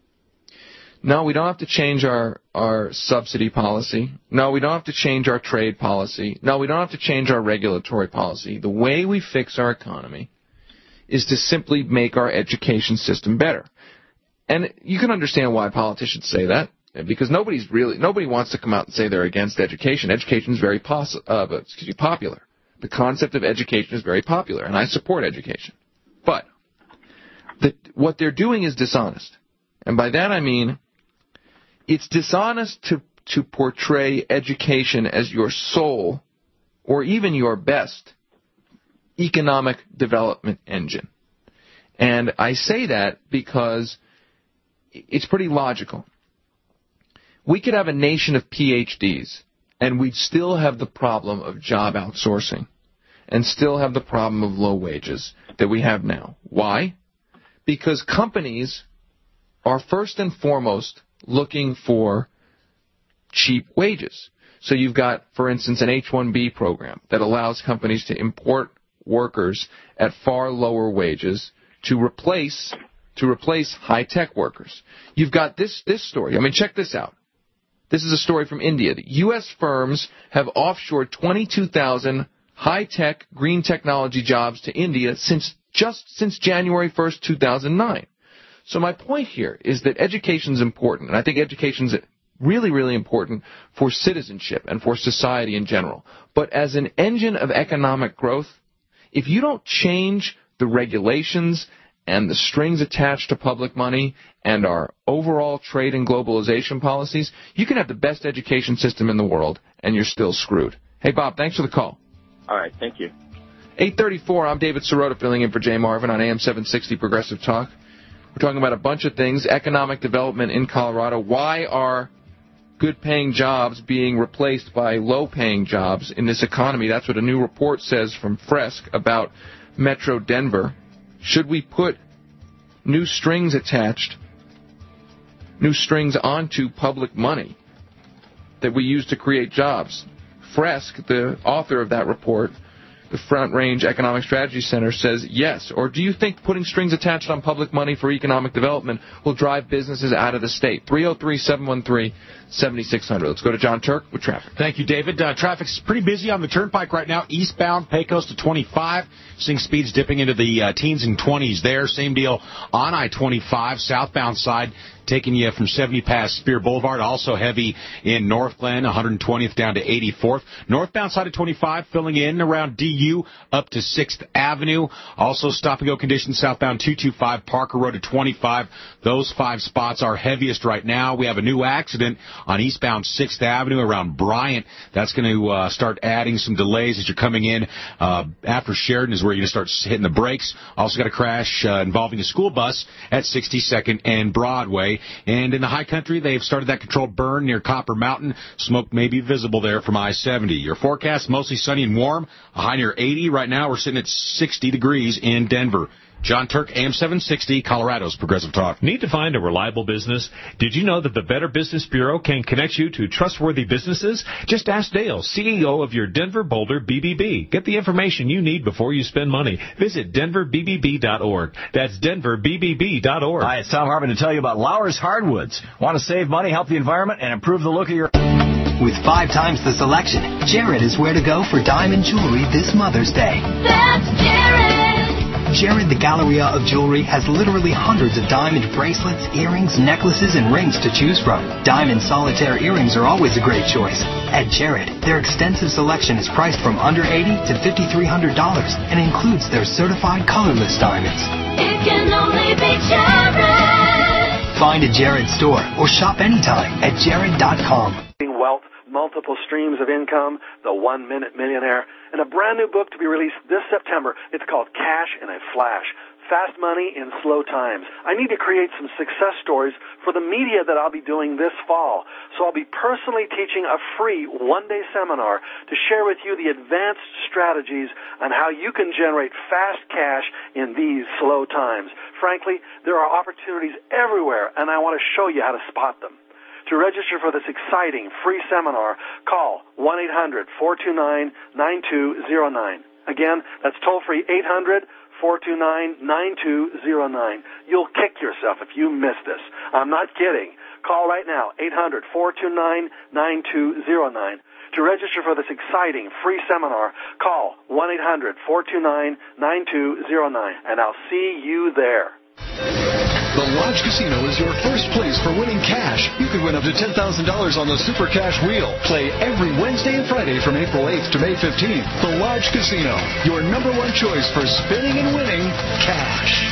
no, we don't have to change our, our subsidy policy. No, we don't have to change our trade policy. No, we don't have to change our regulatory policy. The way we fix our economy is to simply make our education system better. And you can understand why politicians say that, because nobody's really nobody wants to come out and say they're against education. Education is very pos- uh, excuse me, popular. The concept of education is very popular, and I support education. But the, what they're doing is dishonest. And by that I mean it's dishonest to, to portray education as your sole or even your best economic development engine. And I say that because it's pretty logical. We could have a nation of P H Ds, and we'd still have the problem of job outsourcing and still have the problem of low wages that we have now. Why? Because companies are first and foremost looking for cheap wages. So you've got, for instance, an H one B program that allows companies to import workers at far lower wages to replace to replace high-tech workers. You've got this this story. I mean, check this out. This is a story from India. The U S firms have offshored twenty-two thousand high-tech green technology jobs to India since just since January first, two thousand nine. So my point here is that education is important, and I think education is really, really important for citizenship and for society in general. But as an engine of economic growth, if you don't change the regulations and the strings attached to public money and our overall trade and globalization policies, you can have the best education system in the world, and you're still screwed. Hey, Bob, thanks for the call. All right, thank you. eight thirty-four, I'm David Sirota filling in for Jay Marvin on A M seven sixty Progressive Talk. We're talking about a bunch of things, economic development in Colorado. Why are good-paying jobs being replaced by low-paying jobs in this economy? That's what a new report says from Fresk about Metro Denver. Should we put new strings attached, new strings onto public money that we use to create jobs? Fresk, the author of that report, the Front Range Economic Strategy Center, says yes. Or do you think putting strings attached on public money for economic development will drive businesses out of the state? three oh three, seven one three, seven six zero zero. Let's go to John Turk with traffic. Thank you, David. Uh, traffic's pretty busy on the Turnpike right now. Eastbound, Pecos to twenty-five. Seeing speeds dipping into the uh, teens and twenties there. Same deal on I twenty-five, southbound side, taking you from seventy past Spear Boulevard. Also heavy in North Glen, one hundred twentieth down to eighty-fourth. Northbound side of twenty-five filling in around D U up to sixth Avenue. Also stop-and-go conditions southbound two twenty-five, Parker Road to twenty-five. Those five spots are heaviest right now. We have a new accident on eastbound sixth Avenue around Bryant. That's going to uh, start adding some delays as you're coming in. Uh, after Sheridan is where you're going to start hitting the brakes. Also got a crash uh, involving a school bus at sixty-second and Broadway. And in the high country, they've started that controlled burn near Copper Mountain. Smoke may be visible there from I seventy. Your forecast, mostly sunny and warm. A high near eighty. Right now, we're sitting at sixty degrees in Denver. John Turk, A M seven sixty, Colorado's Progressive Talk. Need to find a reliable business? Did you know that the Better Business Bureau can connect you to trustworthy businesses? Just ask Dale, C E O of your Denver Boulder B B B. Get the information you need before you spend money. Visit denver b b b dot org. That's denver b b b dot org. Hi, it's Tom Harmon to tell you about Lauer's Hardwoods. Want to save money, help the environment, and improve the look of your... With five times the selection, Jared is where to go for diamond jewelry this Mother's Day. That's Jared! Jared, the Galleria of Jewelry, has literally hundreds of diamond bracelets, earrings, necklaces, and rings to choose from. Diamond solitaire earrings are always a great choice. At Jared, their extensive selection is priced from under eighty dollars to five thousand three hundred dollars and includes their certified colorless diamonds. It can only be Jared! Find a Jared store or shop anytime at jared dot com. Wealth, multiple streams of income, the one-minute millionaire, and a brand new book to be released this September. It's called Cash in a Flash, Fast Money in Slow Times. I need to create some success stories for the media that I'll be doing this fall. So I'll be personally teaching a free one-day seminar to share with you the advanced strategies on how you can generate fast cash in these slow times. Frankly, there are opportunities everywhere, and I want to show you how to spot them. To register for this exciting free seminar, call one eight hundred, four two nine, nine two zero nine. Again, that's toll-free eight hundred, four two nine, nine two zero nine. You'll kick yourself if you miss this. I'm not kidding. Call right now, eight hundred, four two nine, nine two zero nine. To register for this exciting free seminar, call one eight hundred, four two nine, nine two zero nine, and I'll see you there. The Lodge Casino is your first place for winning cash. You could win up to ten thousand dollars on the Super Cash Wheel. Play every Wednesday and Friday from April eighth to May fifteenth. The Lodge Casino, your number one choice for spinning and winning cash.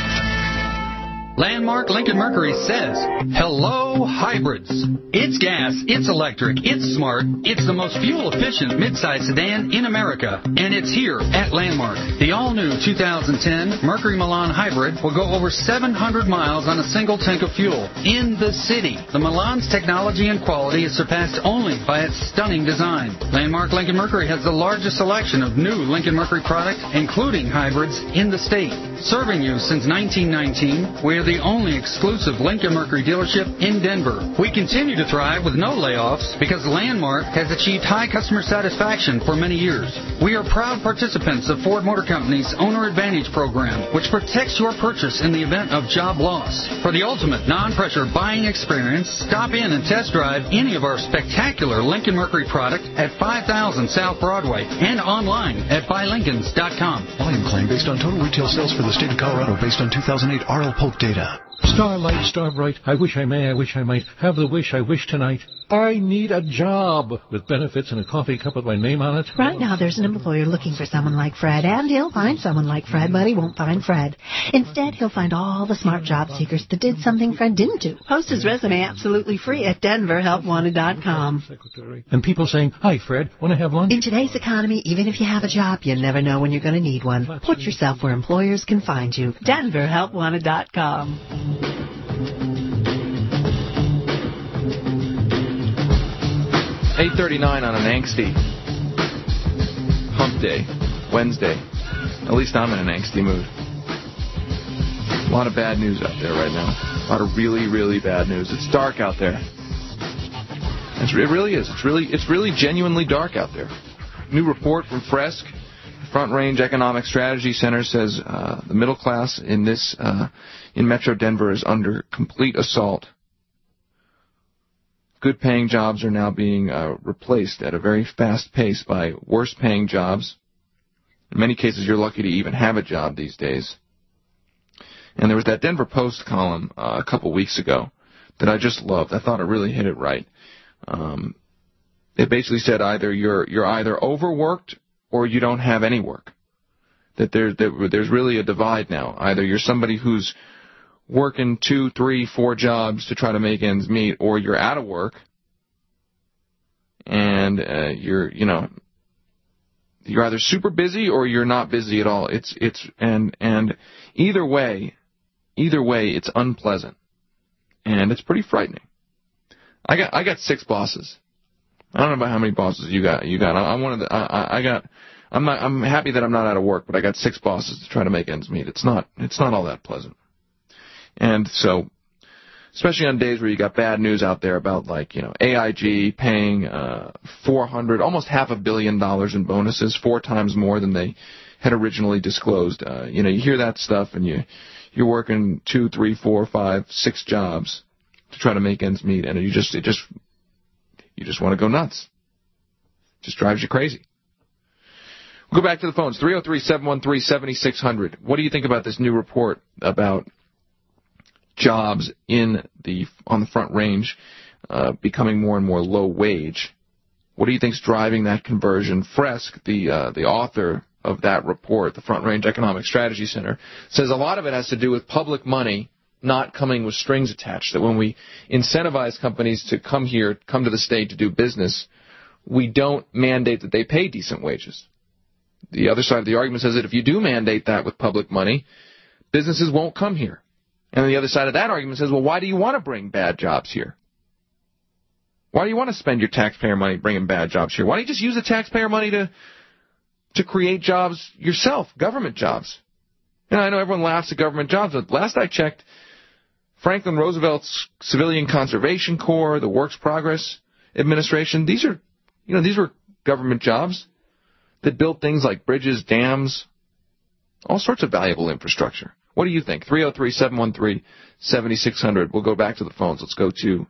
Landmark Lincoln Mercury says, hello, hybrids. It's gas, it's electric, it's smart, it's the most fuel-efficient midsize sedan in America, and it's here at Landmark. The all-new two thousand ten Mercury Milan Hybrid will go over seven hundred miles on a single tank of fuel in the city. The Milan's technology and quality is surpassed only by its stunning design. Landmark Lincoln Mercury has the largest selection of new Lincoln Mercury products, including hybrids, in the state. Serving you since nineteen nineteen, we're the only exclusive Lincoln Mercury dealership in Denver. We continue to thrive with no layoffs because Landmark has achieved high customer satisfaction for many years. We are proud participants of Ford Motor Company's Owner Advantage program, which protects your purchase in the event of job loss. For the ultimate non-pressure buying experience, stop in and test drive any of our spectacular Lincoln Mercury product at five thousand South Broadway and online at buy lincolns dot com. Volume claim based on total retail sales for the state of Colorado based on two thousand eight R L Polk data. Starlight, star bright, I wish I may, I wish I might, have the wish I wish tonight. I need a job with benefits and a coffee cup with my name on it. Right now there's an employer looking for someone like Fred, and he'll find someone like Fred, but he won't find Fred. Instead, he'll find all the smart job seekers that did something Fred didn't do. Post his resume absolutely free at denver help wanted dot com. And people saying, hi, Fred, want to have lunch? In today's economy, even if you have a job, you never know when you're going to need one. Put yourself where employers can find you. denver help wanted dot com. eight thirty-nine on an angsty hump day, Wednesday. At least I'm in an angsty mood. A lot of bad news out there right now. A lot of really, really bad news. It's dark out there. It's, it really is. It's really, it's really genuinely dark out there. New report from Fresk, Front Range Economic Strategy Center, says uh, the middle class in this uh, in Metro Denver is under complete assault. Good-paying jobs are now being uh, replaced at a very fast pace by worse-paying jobs. In many cases, you're lucky to even have a job these days. And there was that Denver Post column uh, a couple weeks ago that I just loved. I thought it really hit it right. Um, it basically said either you're you're either overworked or you don't have any work. That there, that there's really a divide now. Either you're somebody who's working two, three, four jobs to try to make ends meet, or you're out of work and uh, you're, you know, you're either super busy or you're not busy at all. It's it's and and either way, either way, it's unpleasant, and it's pretty frightening. I got I got six bosses. I don't know about how many bosses you got. You got. I, I wanted. To, I, I got. I'm not. I'm happy that I'm not out of work, but I got six bosses to try to make ends meet. It's not. It's not all that pleasant. And so, especially on days where you got bad news out there about, like, you know, A I G paying uh, four hundred, almost half a billion dollars in bonuses, four times more than they had originally disclosed. Uh, you know, you hear that stuff, and you you're working two, three, four, five, six jobs to try to make ends meet, and you just it just you just want to go nuts. It just drives you crazy. We'll go back to the phones. three oh three, seven one three, seven six zero zero. What do you think about this new report about jobs in the on the Front Range uh, becoming more and more low wage? What do you think's driving that conversion? Fresk, the uh, the author of that report, the Front Range Economic Strategy Center, says a lot of it has to do with public money not coming with strings attached. That when we incentivize companies to come here, come to the state to do business, we don't mandate that they pay decent wages. The other side of the argument says that if you do mandate that with public money, businesses won't come here. And the other side of that argument says, well, why do you want to bring bad jobs here? Why do you want to spend your taxpayer money bringing bad jobs here? Why don't you just use the taxpayer money to to create jobs yourself, government jobs? You know, I know everyone laughs at government jobs, but last I checked, Franklin Roosevelt's Civilian Conservation Corps, the Works Progress Administration, these are, you know, these were government jobs that built things like bridges, dams, all sorts of valuable infrastructure. What do you think? three oh three, seven one three, seven six zero zero. We'll go back to the phones. Let's go to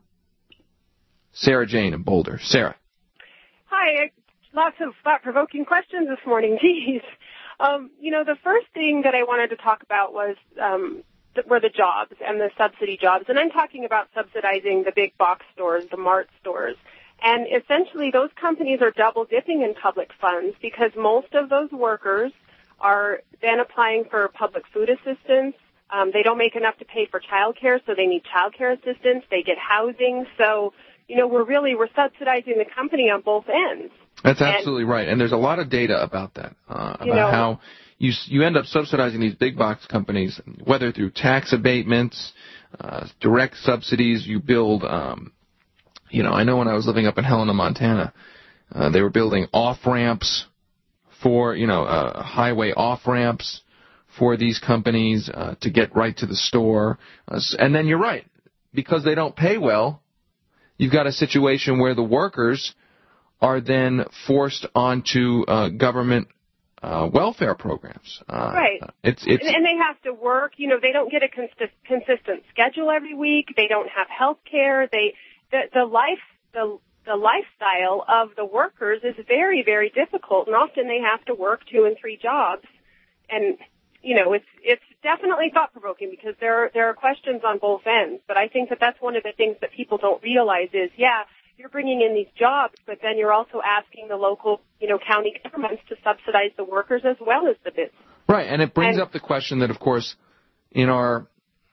Sarah Jane in Boulder. Sarah. Hi. Lots of thought-provoking questions this morning. Geez. Um, you know, the first thing that I wanted to talk about was um, th- were the jobs and the subsidy jobs. And I'm talking about subsidizing the big box stores, the mart stores. And essentially those companies are double-dipping in public funds because most of those workers are then applying for public food assistance. Um, they don't make enough to pay for child care, so they need child care assistance. They get housing. So, you know, we're really, we're subsidizing the company on both ends. That's absolutely and, right. And there's a lot of data about that, uh, about know, how you you end up subsidizing these big box companies, whether through tax abatements, uh, direct subsidies. You build, um, you know, I know when I was living up in Helena, Montana, uh, they were building off-ramps for, you know, uh, highway off-ramps for these companies uh, to get right to the store. Uh, and then you're right, because they don't pay well, you've got a situation where the workers are then forced onto uh, government uh, welfare programs. Uh, right. It's, it's, and, and they have to work. You know, they don't get a cons- consistent schedule every week. They don't have health care. They, the, the life, the the lifestyle of the workers is very, very difficult, and often they have to work two and three jobs. And, you know, it's it's definitely thought-provoking because there are, there are questions on both ends. But I think that that's one of the things that people don't realize is, yeah, you're bringing in these jobs, but then you're also asking the local, you know, county governments to subsidize the workers as well as the business. Right, and it brings and, up the question that, of course, in our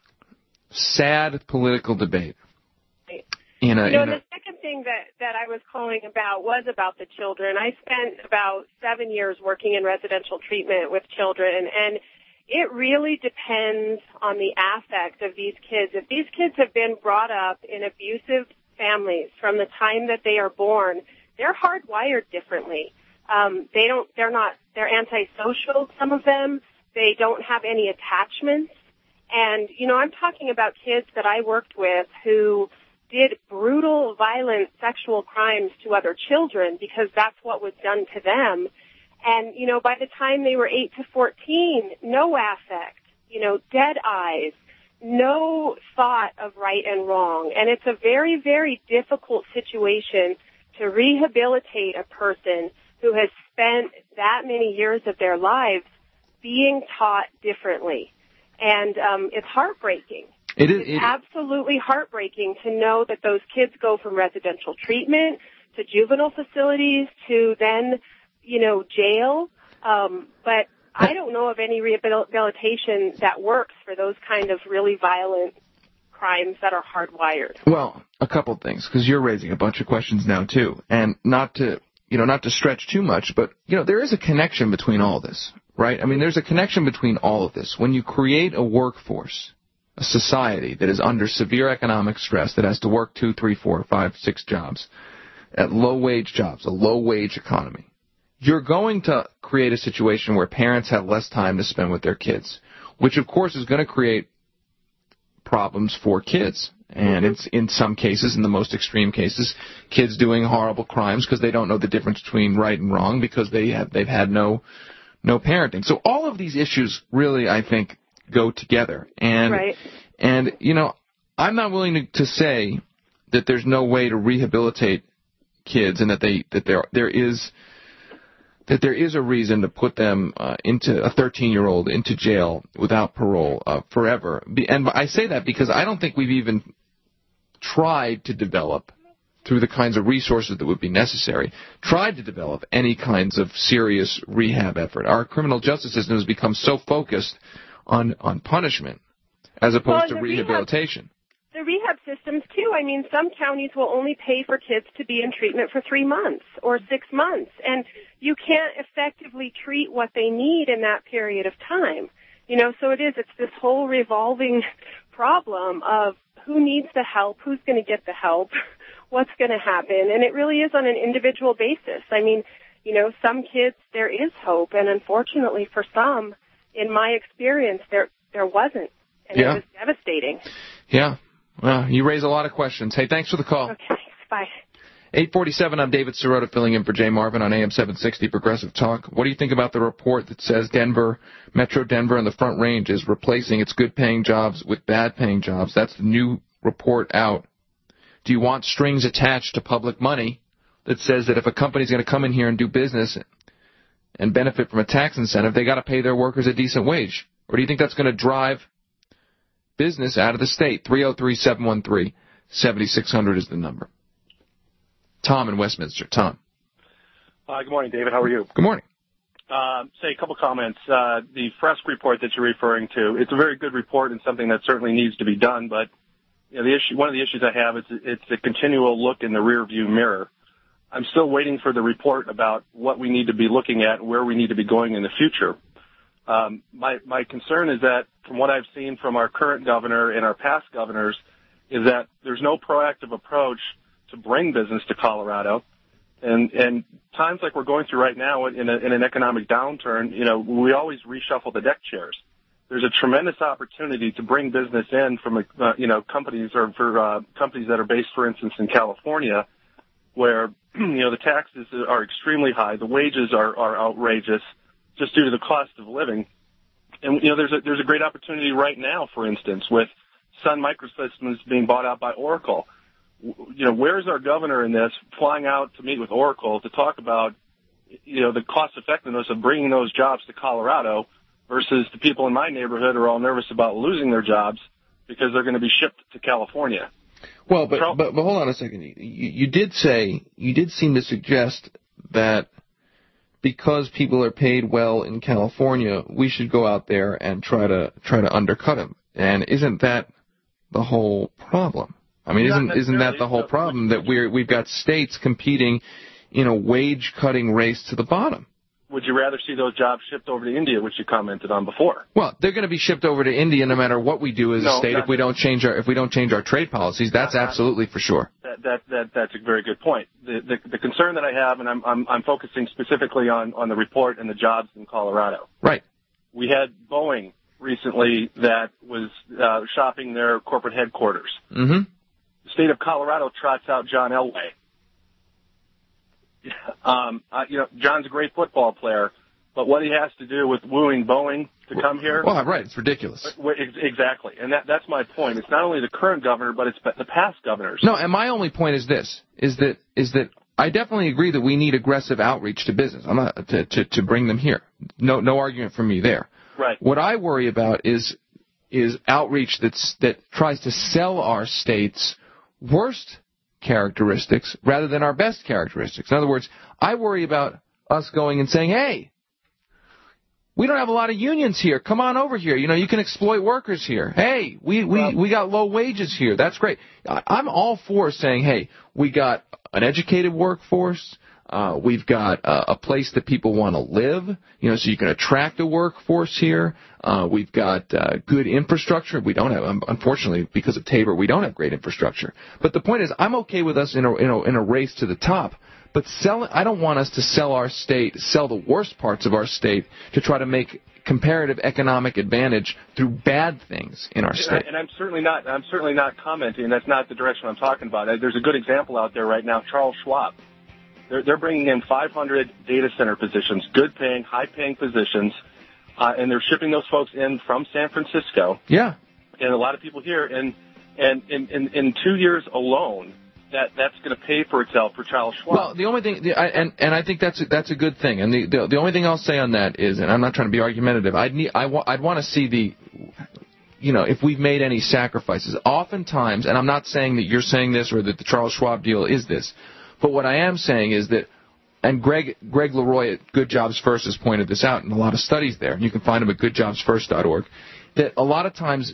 sad political debate, In a, you know, in a, the second thing that, that I was calling about was about the children. I spent about seven years working in residential treatment with children, and it really depends on the affect of these kids. If these kids have been brought up in abusive families from the time that they are born, they're hardwired differently. Um, they don't, they're not, they're antisocial, some of them. They don't have any attachments. And, you know, I'm talking about kids that I worked with who did brutal, violent sexual crimes to other children because that's what was done to them. And, you know, by the time they were eight to fourteen, no affect, you know, dead eyes, no thought of right and wrong. And it's a very, very difficult situation to rehabilitate a person who has spent that many years of their lives being taught differently. And um, it's heartbreaking. It is, it's it, absolutely heartbreaking to know that those kids go from residential treatment to juvenile facilities to then, you know, jail. Um, but I don't know of any rehabilitation that works for those kind of really violent crimes that are hardwired. Well, a couple of things, because you're raising a bunch of questions now, too. And not to, you know, not to stretch too much, but, you know, there is a connection between all this, right? I mean, there's a connection between all of this. When you create a workforce, a society that is under severe economic stress, that has to work two, three, four, five, six jobs, at low-wage jobs, a low-wage economy, you're going to create a situation where parents have less time to spend with their kids, which, of course, is going to create problems for kids. And it's, in some cases, in the most extreme cases, kids doing horrible crimes because they don't know the difference between right and wrong because they have, they've had no no parenting. So all of these issues really, I think, go together. And, right. and you know, I'm not willing to, to say that there's no way to rehabilitate kids and that they that there there is that there is a reason to put them uh, into a thirteen-year-old into jail without parole uh, forever. And I say that because I don't think we've even tried to develop, through the kinds of resources that would be necessary, tried to develop any kinds of serious rehab effort. Our criminal justice system has become so focused on, on punishment as opposed well, to rehabilitation. Rehab, the rehab systems, too. I mean, some counties will only pay for kids to be in treatment for three months or six months. And you can't effectively treat what they need in that period of time. You know, so it is, it's this whole revolving problem of who needs the help, who's going to get the help, what's going to happen. And it really is on an individual basis. I mean, you know, some kids, there is hope. And unfortunately for some, in my experience, there there wasn't. And yeah. It was devastating. Yeah. Well, you raise a lot of questions. Hey, thanks for the call. Okay, thanks. Bye. eight forty-seven, I'm David Sirota filling in for Jay Marvin on A M seven sixty Progressive Talk. What do you think about the report that says Denver, Metro Denver and the Front Range is replacing its good-paying jobs with bad-paying jobs? That's the new report out. Do you want strings attached to public money that says that if a company's going to come in here and do business and benefit from a tax incentive, they got to pay their workers a decent wage? Or do you think that's going to drive business out of the state? three oh three, seven one three, seven six zero zero is the number. Tom in Westminster. Tom. Uh, good morning, David. How are you? Good morning. Uh, say a couple comments. Uh, the Fresk report that you're referring to, it's a very good report and something that certainly needs to be done, but you know, the issue, one of the issues I have is it's a continual look in the rearview mirror. I'm still waiting for the report about what we need to be looking at and where we need to be going in the future. Um, my, my concern is that from what I've seen from our current governor and our past governors is that there's no proactive approach to bring business to Colorado. And, and times like we're going through right now in, a, in an economic downturn, you know, we always reshuffle the deck chairs. There's a tremendous opportunity to bring business in from, uh, you know, companies or for uh, companies that are based, for instance, in California, where, you know, the taxes are extremely high, the wages are, are outrageous just due to the cost of living. And, you know, there's a, there's a great opportunity right now, for instance, with Sun Microsystems being bought out by Oracle. You know, where's our governor in this, flying out to meet with Oracle to talk about, you know, the cost effectiveness of bringing those jobs to Colorado versus the people in my neighborhood are all nervous about losing their jobs because they're going to be shipped to California. Well, but, but, but hold on a second. You, you did say, you did seem to suggest that because people are paid well in California, we should go out there and try to try to undercut them. And isn't that the whole problem? I mean, isn't isn't that the whole problem, that we're we've got states competing in a wage cutting race to the bottom? Would you rather see those jobs shipped over to India, which you commented on before? Well, they're going to be shipped over to India no matter what we do as no, a state if we don't change our if we don't change our trade policies. That's not, absolutely for sure. That, that that that's a very good point. The the, the concern that I have, and I'm, I'm I'm focusing specifically on on the report and the jobs in Colorado. Right. We had Boeing recently that was uh, shopping their corporate headquarters. Mm-hmm. The state of Colorado trots out John Elway. Um, uh, you know, John's a great football player, but what he has to do with wooing Boeing to come here. Well, right, it's ridiculous. Exactly, and that, that's my point. It's not only the current governor, but it's the past governors. No, and my only point is this: is that is that I definitely agree that we need aggressive outreach to business. I'm not to to, to bring them here. No, no argument from me there. Right. What I worry about is is outreach that's that tries to sell our state's worst characteristics rather than our best characteristics. In other words, I worry about us going and saying, hey, we don't have a lot of unions here. Come on over here. You know, you can exploit workers here. Hey, we, we, we got low wages here. That's great. I'm all for saying, hey, we got an educated workforce. Uh, we've got uh, a place that people want to live, you know, so you can attract a workforce here. Uh, we've got uh, good infrastructure. We don't have, um, unfortunately, because of Tabor, we don't have great infrastructure. But the point is, I'm okay with us in a, in a, in a race to the top. But sell, I don't want us to sell our state, sell the worst parts of our state to try to make comparative economic advantage through bad things in our state. And I'm certainly not, I'm certainly not commenting, and that's not the direction I'm talking about. There's a good example out there right now, Charles Schwab. They're, they're bringing in five hundred data center positions, good-paying, high-paying positions, uh, and they're shipping those folks in from San Francisco. Yeah. And a lot of people here. And and in, in, in two years alone, that that's going to pay for itself for Charles Schwab. Well, the only thing, the, I, and and I think that's a, that's a good thing. And the, the the only thing I'll say on that is, and I'm not trying to be argumentative, I'd need, I wa- I'd want to see the, you know, if we've made any sacrifices. Oftentimes, and I'm not saying that you're saying this or that the Charles Schwab deal is this. But what I am saying is that, and Greg Greg Leroy at Good Jobs First has pointed this out in a lot of studies there, and you can find them at good jobs first dot org, that a lot of times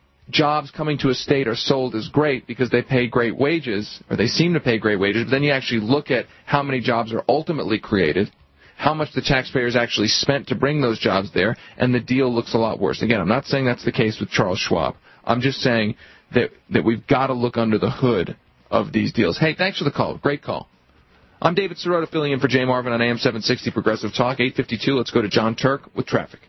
jobs coming to a state are sold as great because they pay great wages, or they seem to pay great wages, but then you actually look at how many jobs are ultimately created, how much the taxpayers actually spent to bring those jobs there, and the deal looks a lot worse. Again, I'm not saying that's the case with Charles Schwab. I'm just saying that, that we've got to look under the hood of these deals. Hey, thanks for the call. Great call. I'm David Sirota filling in for Jay Marvin on A M seven sixty Progressive Talk, eight fifty-two. Let's go to John Turk with traffic.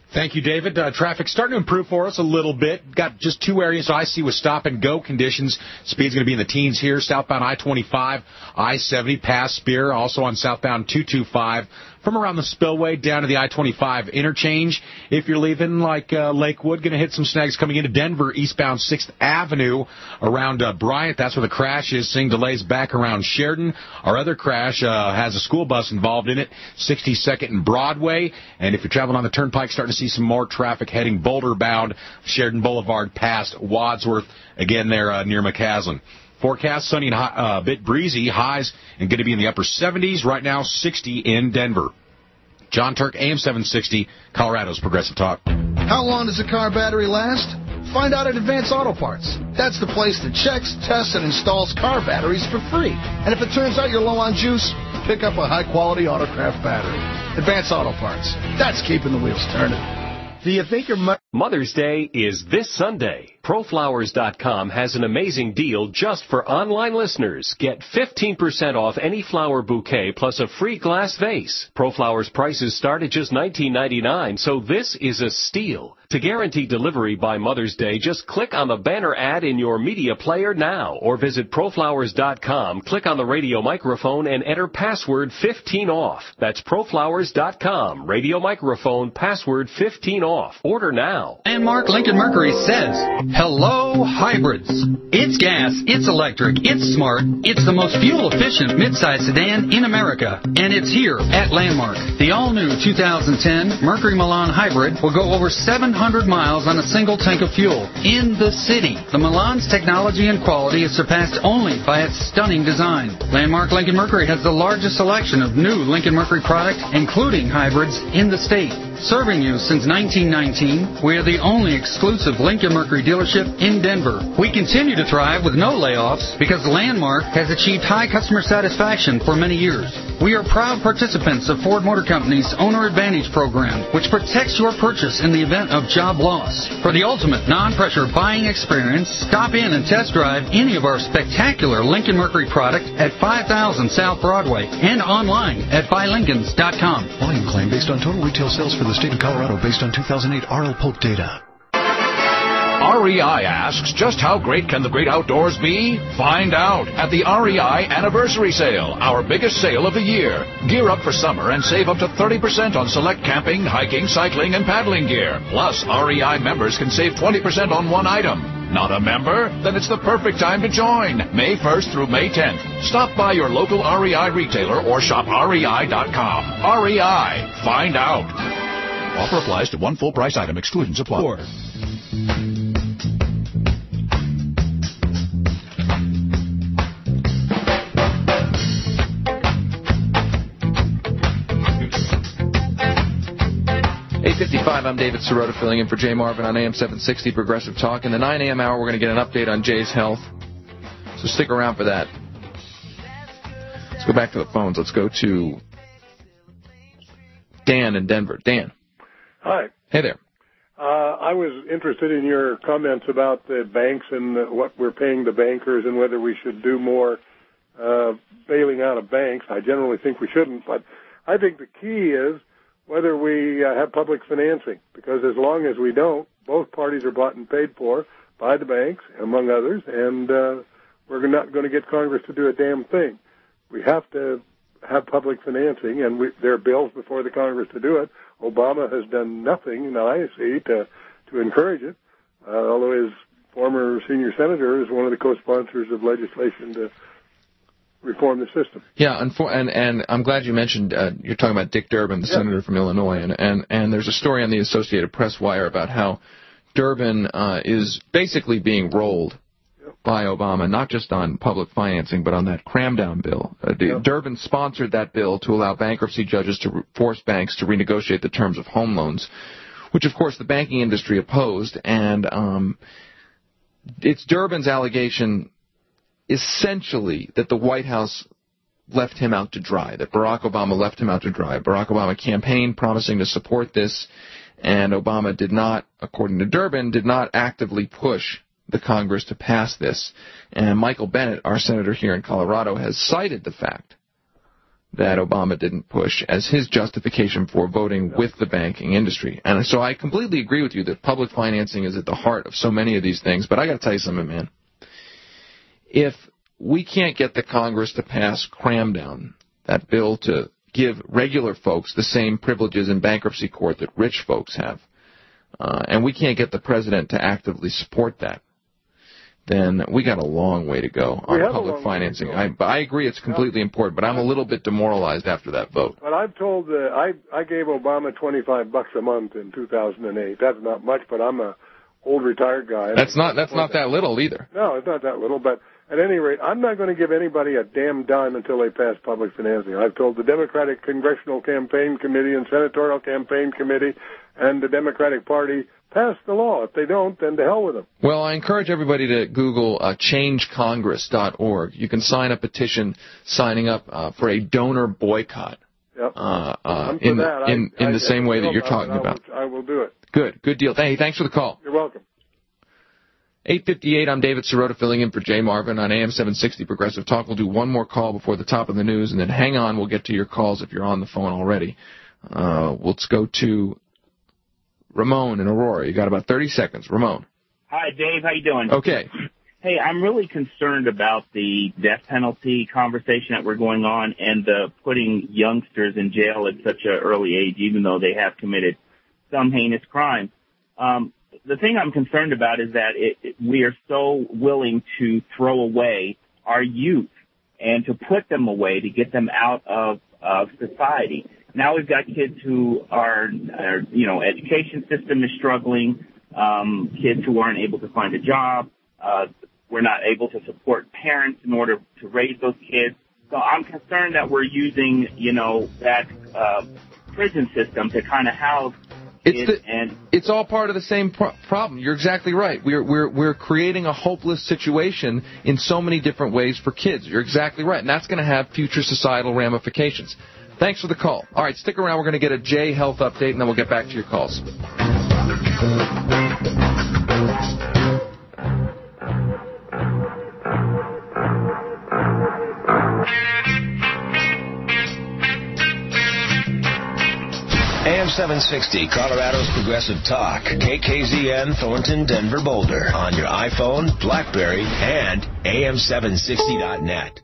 Thank you, David. Uh, traffic starting to improve for us a little bit. Got just two areas I see with stop-and-go conditions. Speed's going to be in the teens here. Southbound I twenty-five, I seventy, past Spear. Also on southbound two twenty-five from around the spillway down to the I twenty-five interchange. If you're leaving, like uh, Lakewood, going to hit some snags coming into Denver, eastbound sixth Avenue around uh, Bryant. That's where the crash is. Seeing delays back around Sheridan. Our other crash uh, has a school bus involved in it, sixty-second and Broadway. And if you're traveling on the Turnpike, starting to see some more traffic heading Boulder-bound, Sheridan Boulevard past Wadsworth, again there uh, near McCaslin. Forecast, sunny and hot, uh, a bit breezy, highs and going to be in the upper seventies. Right now, sixty in Denver. John Turk, A M seven sixty, Colorado's Progressive Talk. How long does a car battery last? Find out at Advance Auto Parts. That's the place that checks, tests, and installs car batteries for free. And if it turns out you're low on juice, pick up a high-quality Autocraft battery. Advance Auto Parts. That's keeping the wheels turning. Do you think your mo- Mother's Day is this Sunday? Pro Flowers dot com has an amazing deal just for online listeners. Get fifteen percent off any flower bouquet plus a free glass vase. ProFlowers prices start at just nineteen ninety-nine, so this is a steal. To guarantee delivery by Mother's Day, just click on the banner ad in your media player now or visit Pro Flowers dot com, click on the radio microphone and enter password fifteen off. That's Pro Flowers dot com, radio microphone, password fifteen off. Order now. Landmark Lincoln Mercury says, hello, hybrids. It's gas, it's electric, it's smart, it's the most fuel-efficient midsize sedan in America, and it's here at Landmark. The all-new two thousand ten Mercury Milan Hybrid will go over seven hundred miles on a single tank of fuel in the city. The Milan's technology and quality is surpassed only by its stunning design. Landmark Lincoln Mercury has the largest selection of new Lincoln Mercury products, including hybrids, in the state. Serving you since nineteen nineteen, we are the only exclusive Lincoln Mercury dealership in Denver. We continue to thrive with no layoffs because Landmark has achieved high customer satisfaction for many years. We are proud participants of Ford Motor Company's Owner Advantage program, which protects your purchase in the event of job loss. For the ultimate non-pressure buying experience, stop in and test drive any of our spectacular Lincoln Mercury product at five thousand South Broadway and online at buy lincolns dot com. Volume claim based on total retail sales for the state of Colorado based on two thousand eight R L Polk data. R E I asks, just how great can the great outdoors be? Find out at the R E I Anniversary Sale, our biggest sale of the year. Gear up for summer and save up to thirty percent on select camping, hiking, cycling, and paddling gear. Plus, R E I members can save twenty percent on one item. Not a member? Then it's the perfect time to join. May first through May tenth. Stop by your local R E I retailer or shop R E I dot com. R E I. Find out. Offer applies to one full price item. Exclusions apply. Four. eight fifty-five, I'm David Sirota filling in for Jay Marvin on A M seven sixty Progressive Talk. In the nine a.m. hour, we're going to get an update on Jay's health, so stick around for that. Let's go back to the phones. Let's go to Dan in Denver. Dan. Hi. Hey there. Uh, I was interested in your comments about the banks and what we're paying the bankers and whether we should do more uh, bailing out of banks. I generally think we shouldn't, but I think the key is whether we uh, have public financing, because as long as we don't, both parties are bought and paid for by the banks, among others, and uh, we're not going to get Congress to do a damn thing. We have to have public financing, and we, there are bills before the Congress to do it. Obama has done nothing in the I C to to encourage it, uh, although his former senior senator is one of the co-sponsors of legislation to reform the system. Yeah, and for, and, and I'm glad you mentioned, uh, you're talking about Dick Durbin, the yeah. senator from Illinois, and, and, and there's a story on the Associated Press wire about how Durbin uh, is basically being rolled yep. by Obama, not just on public financing, but on that cram-down bill. Uh, yep. Durbin sponsored that bill to allow bankruptcy judges to re- force banks to renegotiate the terms of home loans, which, of course, the banking industry opposed, and um, it's Durbin's allegation essentially that the White House left him out to dry, that Barack Obama left him out to dry. Barack Obama campaigned promising to support this, and Obama did not, according to Durbin, did not actively push the Congress to pass this. And Michael Bennet, our senator here in Colorado, has cited the fact that Obama didn't push as his justification for voting with the banking industry. And so I completely agree with you that public financing is at the heart of so many of these things. But I got to tell you something, man. If we can't get the Congress to pass cram down, that bill to give regular folks the same privileges in bankruptcy court that rich folks have, uh, and we can't get the president to actively support that, then we got a long way to go on public financing. I, I agree it's completely important, but I'm a little bit demoralized after that vote. But I've told, uh, I, I gave Obama twenty-five bucks a month in two thousand eight. That's not much, but I'm a old retired guy. That's not, that's not that little either. No, it's not that little, but at any rate, I'm not going to give anybody a damn dime until they pass public financing. I've told the Democratic Congressional Campaign Committee and Senatorial Campaign Committee and the Democratic Party, pass the law. If they don't, then to hell with them. Well, I encourage everybody to Google uh, change congress dot org. You can sign a petition signing up uh, for a donor boycott. Yep. Uh, uh, in the, in, in I, the I, same way that you're I, talking I will, about. I will do it. Good. Good deal. Hey, thanks for the call. You're welcome. eight fifty-eight, I'm David Sirota filling in for Jay Marvin on A M seven sixty Progressive Talk. We'll do one more call before the top of the news, and then hang on. We'll get to your calls if you're on the phone already. Uh, let's go to Ramon in Aurora. You got about thirty seconds. Ramon. Hi, Dave. How you doing? Okay. Hey, I'm really concerned about the death penalty conversation that we're going on and the putting youngsters in jail at such an early age, even though they have committed some heinous crimes. Um, the thing I'm concerned about is that it, it, we are so willing to throw away our youth and to put them away to get them out of, of society. Now we've got kids who are, are you know, education system is struggling, um, kids who aren't able to find a job. Uh, we're not able to support parents in order to raise those kids. So I'm concerned that we're using, you know, that uh, prison system to kind of house It's kids the, and it's all part of the same pro- problem. You're exactly right. We're we're we're creating a hopeless situation in so many different ways for kids. You're exactly right, and that's going to have future societal ramifications. Thanks for the call. All right, stick around. We're going to get a J Health update, and then we'll get back to your calls. A M seven sixty, Colorado's Progressive Talk. K K Z N, Thornton, Denver, Boulder. On your iPhone, BlackBerry, and A M seven sixty dot net.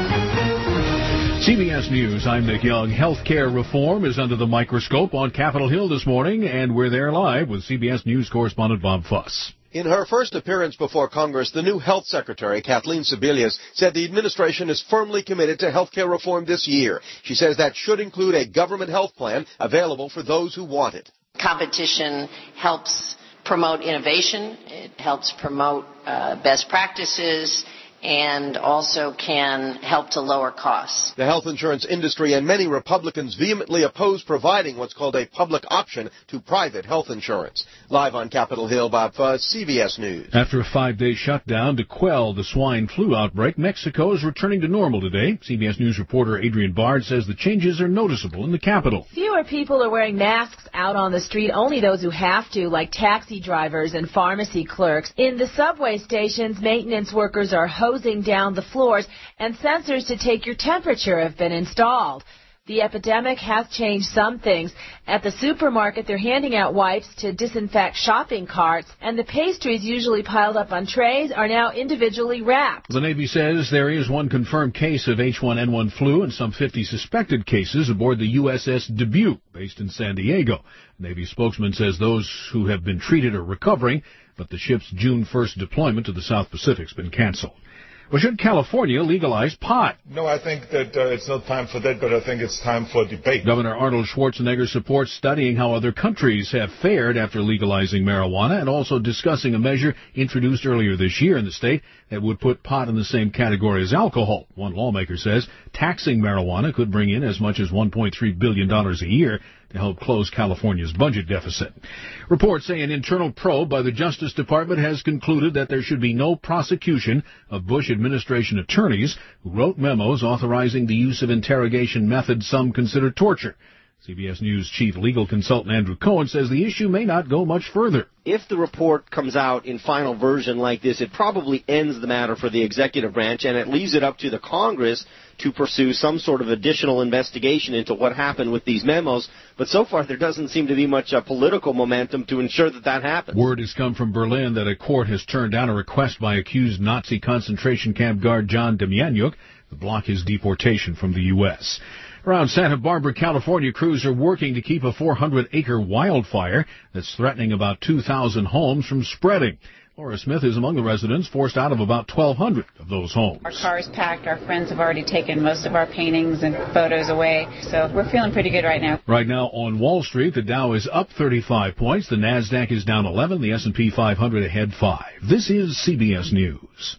C B S News, I'm Nick Young. Healthcare reform is under the microscope on Capitol Hill this morning, and we're there live with C B S News correspondent Bob Fuss. In her first appearance before Congress, the new health secretary, Kathleen Sebelius, said the administration is firmly committed to health care reform this year. She says that should include a government health plan available for those who want it. Competition helps promote innovation. It helps promote uh, best practices and also can help to lower costs. The health insurance industry and many Republicans vehemently oppose providing what's called a public option to private health insurance. Live on Capitol Hill, Bob Fuss, C B S News. After a five-day shutdown to quell the swine flu outbreak, Mexico is returning to normal today. C B S News reporter Adrian Bard says the changes are noticeable in the capital. Fewer people are wearing masks out on the street, only those who have to, like taxi drivers and pharmacy clerks. In the subway stations, maintenance workers are hosting down the floors, and sensors to take your temperature have been installed. The epidemic has changed some things. At the supermarket, they're handing out wipes to disinfect shopping carts, and the pastries usually piled up on trays are now individually wrapped. The Navy says there is one confirmed case of H one N one flu and some fifty suspected cases aboard the U S S Dubuque, based in San Diego. Navy spokesman says those who have been treated are recovering, but the ship's June first deployment to the South Pacific's been canceled. Well, should California legalize pot? No, I think that uh, it's not time for that, but I think it's time for debate. Governor Arnold Schwarzenegger supports studying how other countries have fared after legalizing marijuana and also discussing a measure introduced earlier this year in the state that would put pot in the same category as alcohol. One lawmaker says taxing marijuana could bring in as much as one point three billion dollars a year to help close California's budget deficit. Reports say an internal probe by the Justice Department has concluded that there should be no prosecution of Bush administration attorneys who wrote memos authorizing the use of interrogation methods some consider torture. C B S News chief legal consultant Andrew Cohen says the issue may not go much further. If the report comes out in final version like this, it probably ends the matter for the executive branch, and it leaves it up to the Congress to pursue some sort of additional investigation into what happened with these memos. But so far, there doesn't seem to be much uh, political momentum to ensure that that happens. Word has come from Berlin that a court has turned down a request by accused Nazi concentration camp guard John Demjanjuk to block his deportation from the U S Around Santa Barbara, California, crews are working to keep a four hundred acre wildfire that's threatening about two thousand homes from spreading. Laura Smith is among the residents forced out of about twelve hundred of those homes. Our car is packed. Our friends have already taken most of our paintings and photos away, so we're feeling pretty good right now. Right now on Wall Street, the Dow is up thirty-five points. The NASDAQ is down eleven. The S and P five hundred ahead five. This is C B S News.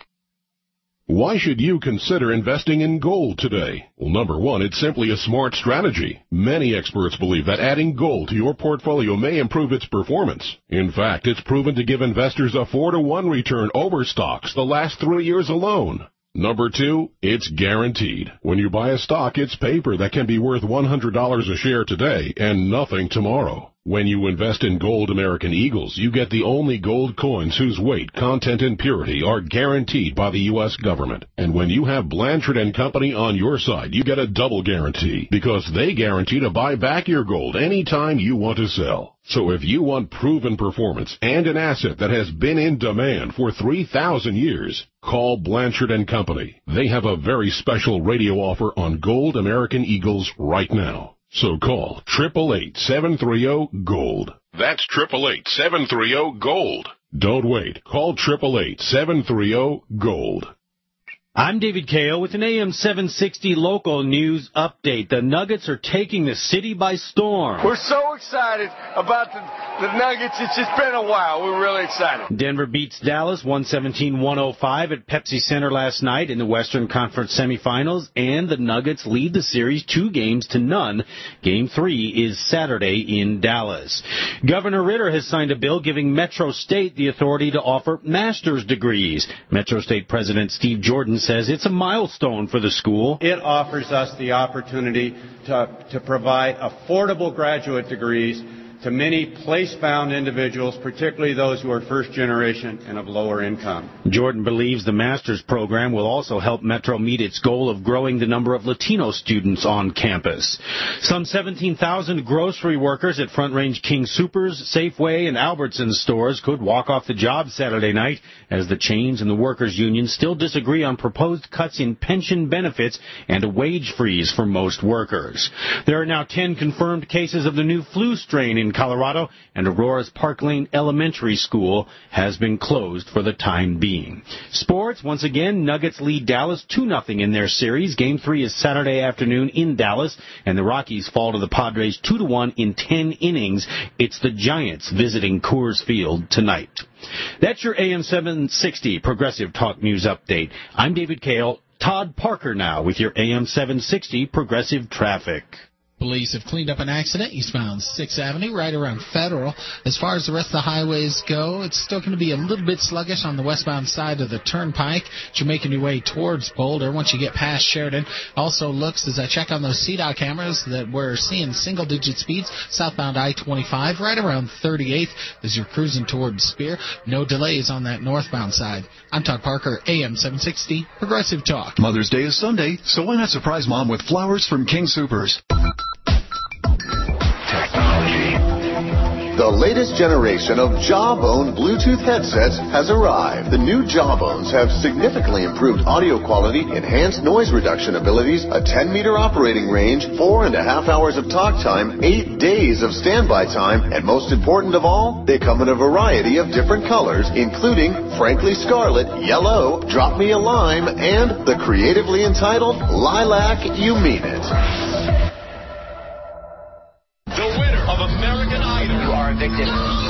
Why should you consider investing in gold today? Well, number one, it's simply a smart strategy. Many experts believe that adding gold to your portfolio may improve its performance. In fact, it's proven to give investors a four to one return over stocks the last three years alone. Number two, it's guaranteed. When you buy a stock, it's paper that can be worth one hundred dollars a share today and nothing tomorrow. When you invest in Gold American Eagles, you get the only gold coins whose weight, content, and purity are guaranteed by the U S government. And when you have Blanchard and Company on your side, you get a double guarantee because they guarantee to buy back your gold anytime you want to sell. So if you want proven performance and an asset that has been in demand for three thousand years, call Blanchard and Company. They have a very special radio offer on Gold American Eagles right now. So call eight eight eight, seven three zero, GOLD. That's eight eight eight, seven three zero, GOLD. Don't wait. Call eight eight eight, seven three zero, GOLD. I'm David Kayo with an A M seven sixty local news update. The Nuggets are taking the city by storm. We're so excited about the, the Nuggets. It's just been a while. We're really excited. Denver beats Dallas one seventeen to one oh five at Pepsi Center last night in the Western Conference semifinals, and the Nuggets lead the series two games to none. Game three is Saturday in Dallas. Governor Ritter has signed a bill giving Metro State the authority to offer master's degrees. Metro State President Steve Jordan says it's a milestone for the school. It offers us the opportunity to, to provide affordable graduate degrees to many place-bound individuals, particularly those who are first generation and of lower income. Jordan believes the master's program will also help Metro meet its goal of growing the number of Latino students on campus. Some seventeen thousand grocery workers at Front Range King Soopers, Safeway, and Albertsons stores could walk off the job Saturday night as the chains and the workers' union still disagree on proposed cuts in pension benefits and a wage freeze for most workers. There are now ten confirmed cases of the new flu strain in Colorado, and Aurora's Park Lane Elementary School has been closed for the time being. Sports, once again, Nuggets lead Dallas two nothing in their series. Game three is Saturday afternoon in Dallas, and the Rockies fall to the Padres two to one in ten innings. It's the Giants visiting Coors Field tonight. That's your A M seven sixty Progressive Talk News Update. I'm David Kale. Todd Parker now with your A M seven sixty Progressive Traffic. Police have cleaned up an accident eastbound sixth Avenue, right around Federal. As far as the rest of the highways go, it's still going to be a little bit sluggish on the westbound side of the Turnpike. But you're making your way towards Boulder once you get past Sheridan. Also looks, as I check on those C D O T cameras, that we're seeing single-digit speeds southbound I twenty-five, right around thirty-eighth as you're cruising towards Spear. No delays on that northbound side. I'm Todd Parker, A M seven sixty, Progressive Talk. Mother's Day is Sunday, so why not surprise Mom with flowers from King Soopers? The latest generation of Jawbone Bluetooth headsets has arrived. The new Jawbones have significantly improved audio quality, enhanced noise reduction abilities, a ten meter operating range, four and a half hours of talk time, eight days of standby time, and most important of all, they come in a variety of different colors, including Frankly Scarlet, Yellow, Drop Me a Lime, and the creatively entitled Lilac You Mean It. The winner of American Idol. You are a victim.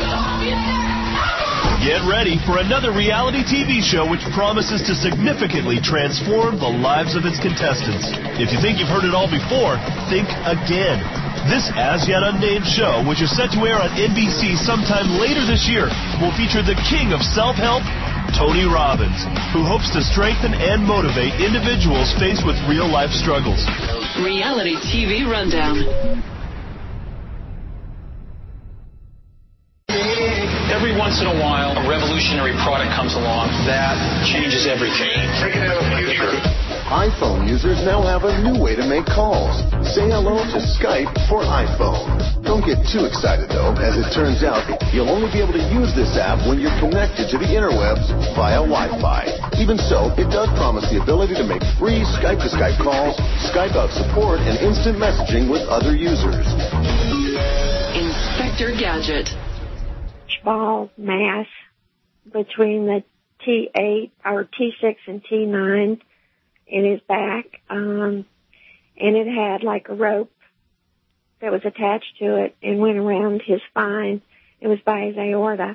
Get ready for another reality T V show which promises to significantly transform the lives of its contestants. If you think you've heard it all before, think again. This as yet unnamed show, which is set to air on N B C sometime later this year, will feature the king of self-help, Tony Robbins, who hopes to strengthen and motivate individuals faced with real-life struggles. Reality T V Rundown. every once in a while, a revolutionary product comes along that changes everything. Freaking out of the future. iPhone users now have a new way to make calls. Say hello to Skype for iPhone. Don't get too excited, though, as it turns out you'll only be able to use this app when you're connected to the interwebs via Wi-Fi. Even so, it does promise the ability to make free Skype-to-Skype calls, Skype out support, and instant messaging with other users. Inspector Gadget. Ball mass between the T eight or T six and T nine in his back, um, and it had like a rope that was attached to it and went around his spine. It was by his aorta,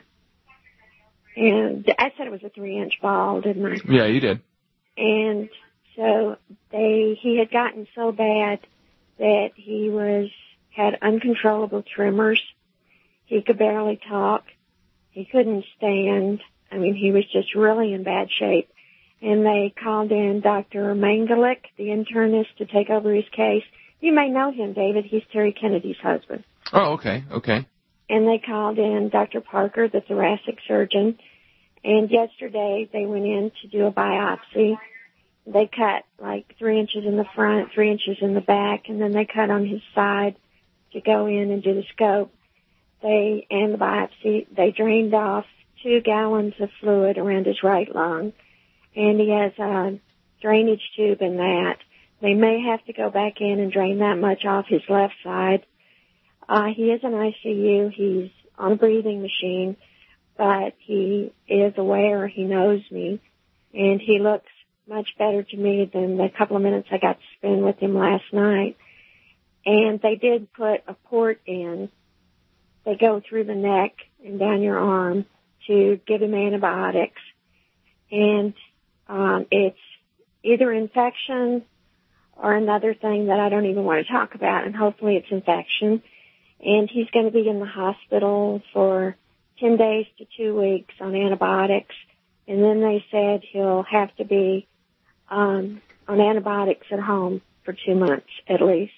and I said it was a three-inch ball, didn't I? Yeah, you did. And so they he had gotten so bad that he was had uncontrollable tremors. He could barely talk. He couldn't stand. I mean, he was just really in bad shape. And they called in Doctor Mangalik, the internist, to take over his case. You may know him, David. He's Terry Kennedy's husband. Oh, okay, okay. And they called in Doctor Parker, the thoracic surgeon. And yesterday they went in to do a biopsy. They cut like three inches in the front, three inches in the back, and then they cut on his side to go in and do the scope. They, and the biopsy, they drained off two gallons of fluid around his right lung, and he has a drainage tube in that. They may have to go back in and drain that much off his left side. Uh, he is in I C U. He's on a breathing machine, but he is aware. He knows me, and he looks much better to me than the couple of minutes I got to spend with him last night. And they did put a port in. They go through the neck and down your arm to give him antibiotics. And um, it's either infection or another thing that I don't even want to talk about, and hopefully it's infection. And he's going to be in the hospital for ten days to two weeks on antibiotics. And then they said he'll have to be um, on antibiotics at home for two months at least.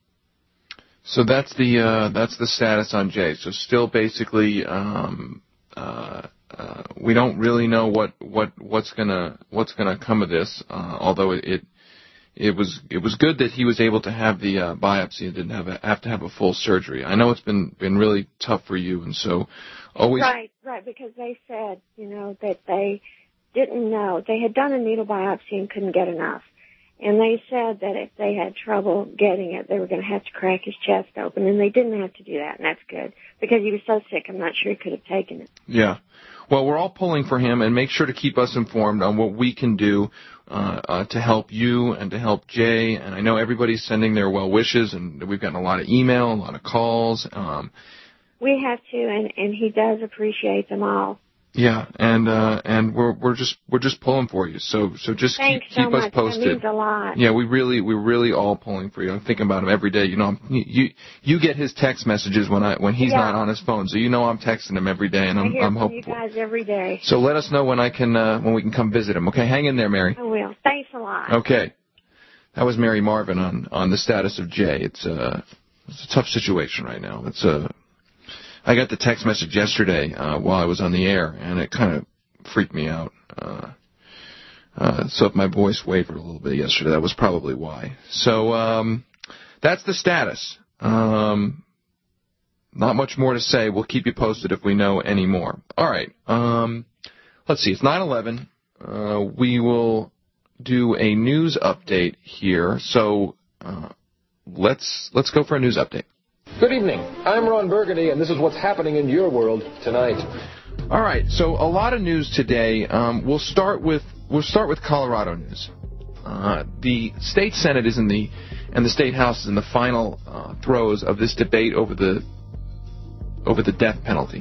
So that's the uh, that's the status on Jay. So still basically, um, uh, uh, we don't really know what, what what's gonna what's gonna come of this. Uh, although it, it it was it was good that he was able to have the uh, biopsy and didn't have a, have to have a full surgery. I know it's been been really tough for you, and so always right right because they said you know that they didn't know they had done a needle biopsy and couldn't get enough. And they said that if they had trouble getting it, they were going to have to crack his chest open, and they didn't have to do that, and that's good, because he was so sick, I'm not sure he could have taken it. Yeah. Well, we're all pulling for him, and make sure to keep us informed on what we can do uh, uh, to help you and to help Jay. And I know everybody's sending their well wishes, and we've gotten a lot of email, a lot of calls. Um, we have to, and, and he does appreciate them all. Yeah, and uh, and we're we're just we're just pulling for you. So so just Thanks keep, keep so us much. posted. That means a lot. Yeah, we really we're really all pulling for you. I'm thinking about him every day. You know, I'm, you you get his text messages when I when he's yeah. not on his phone. So you know I'm texting him every day, and I'm I hear I'm from hopeful. you guys every day. So let us know when I can uh, when we can come visit him. Okay, hang in there, Mary. I will. Thanks a lot. Okay, that was Mary Marvin on on the status of Jay. It's uh it's a tough situation right now. It's a uh, I got the text message yesterday uh, while I was on the air, and it kind of freaked me out. Uh, uh, so if my voice wavered a little bit yesterday, that was probably why. So um, that's the status. Um, not much more to say. We'll keep you posted if we know any more. All right. Um, let's see. It's nine eleven. Uh, we will do a news update here. So uh, let's let's go for a news update. Good evening. I'm Ron Burgundy, and this is what's happening in your world tonight. All right, so a lot of news today. Um, we'll start with we'll start with Colorado news. Uh, the state Senate is in the and the state House is in the final uh, throes of this debate over the over the death penalty.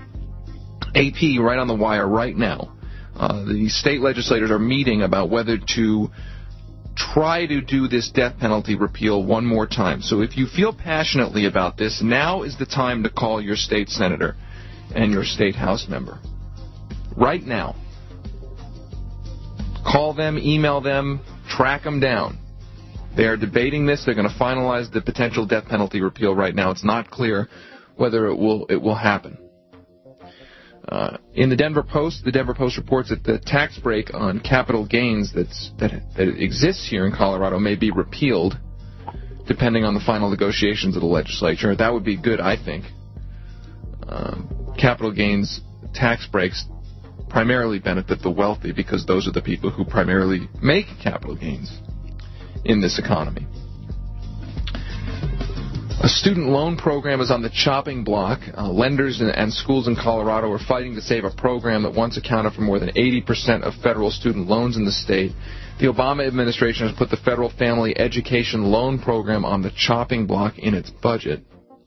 A P right on the wire right now. Uh, the state legislators are meeting about whether to try to do this death penalty repeal one more time. So if you feel passionately about this, now is the time to call your state senator and your state House member. Right now. Call them, email them, track them down. They are debating this. They're going to finalize the potential death penalty repeal right now. It's not clear whether it will it will happen. Uh, in the Denver Post, the Denver Post reports that the tax break on capital gains that's, that, that exists here in Colorado may be repealed, depending on the final negotiations of the legislature. That would be good, I think. Um, capital gains tax breaks primarily benefit the wealthy because those are the people who primarily make capital gains in this economy. A student loan program is on the chopping block. Uh, lenders and, and schools in Colorado are fighting to save a program that once accounted for more than eighty percent of federal student loans in the state. The Obama administration has put the federal family education loan program on the chopping block in its budget.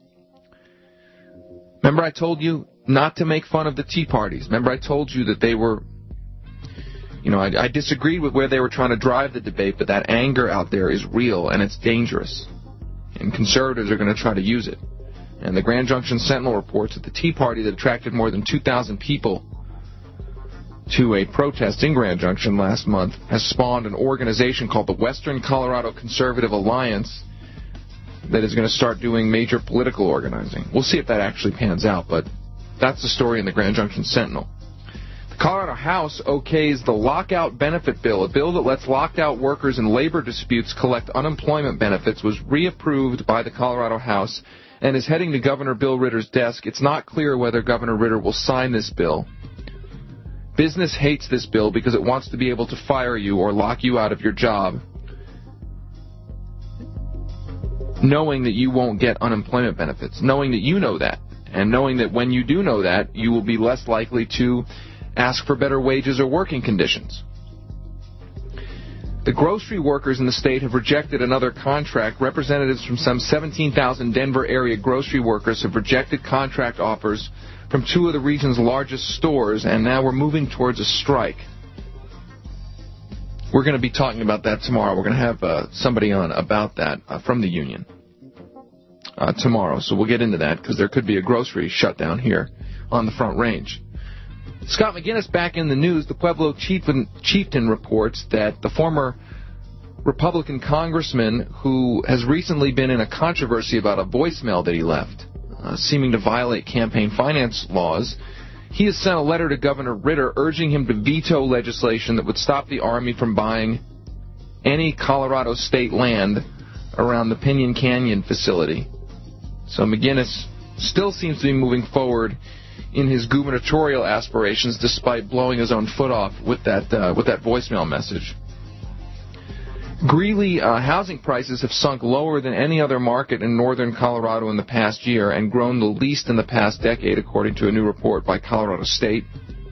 Remember I told you not to make fun of the Tea Parties. Remember I told you that they were, you know, I, I disagreed with where they were trying to drive the debate, but that anger out there is real and it's dangerous. And conservatives are going to try to use it. And the Grand Junction Sentinel reports that the Tea Party that attracted more than two thousand people to a protest in Grand Junction last month has spawned an organization called the Western Colorado Conservative Alliance that is going to start doing major political organizing. We'll see if that actually pans out, but that's the story in the Grand Junction Sentinel. The Colorado House okays the lockout benefit bill. A bill that lets locked out workers in labor disputes collect unemployment benefits was reapproved by the Colorado House and is heading to Governor Bill Ritter's desk. It's not clear whether Governor Ritter will sign this bill. Business hates this bill because it wants to be able to fire you or lock you out of your job, knowing that you won't get unemployment benefits, knowing that you know that, and knowing that when you do know that, you will be less likely to ask for better wages or working conditions. The grocery workers in the state have rejected another contract. Representatives from some seventeen thousand Denver area grocery workers have rejected contract offers from two of the region's largest stores, and now we're moving towards a strike. We're going to be talking about that tomorrow. We're going to have uh, somebody on about that uh, from the union uh, tomorrow, so we'll get into that because there could be a grocery shutdown here on the Front Range. Scott McGinnis back in the news. The Pueblo Chieftain, Chieftain reports that the former Republican congressman who has recently been in a controversy about a voicemail that he left, uh, seeming to violate campaign finance laws, he has sent a letter to Governor Ritter urging him to veto legislation that would stop the Army from buying any Colorado state land around the Pinyon Canyon facility. So McGinnis still seems to be moving forward in his gubernatorial aspirations, despite blowing his own foot off with that uh, with that voicemail message. Greeley uh, housing prices have sunk lower than any other market in northern Colorado in the past year and grown the least in the past decade, according to a new report by Colorado State.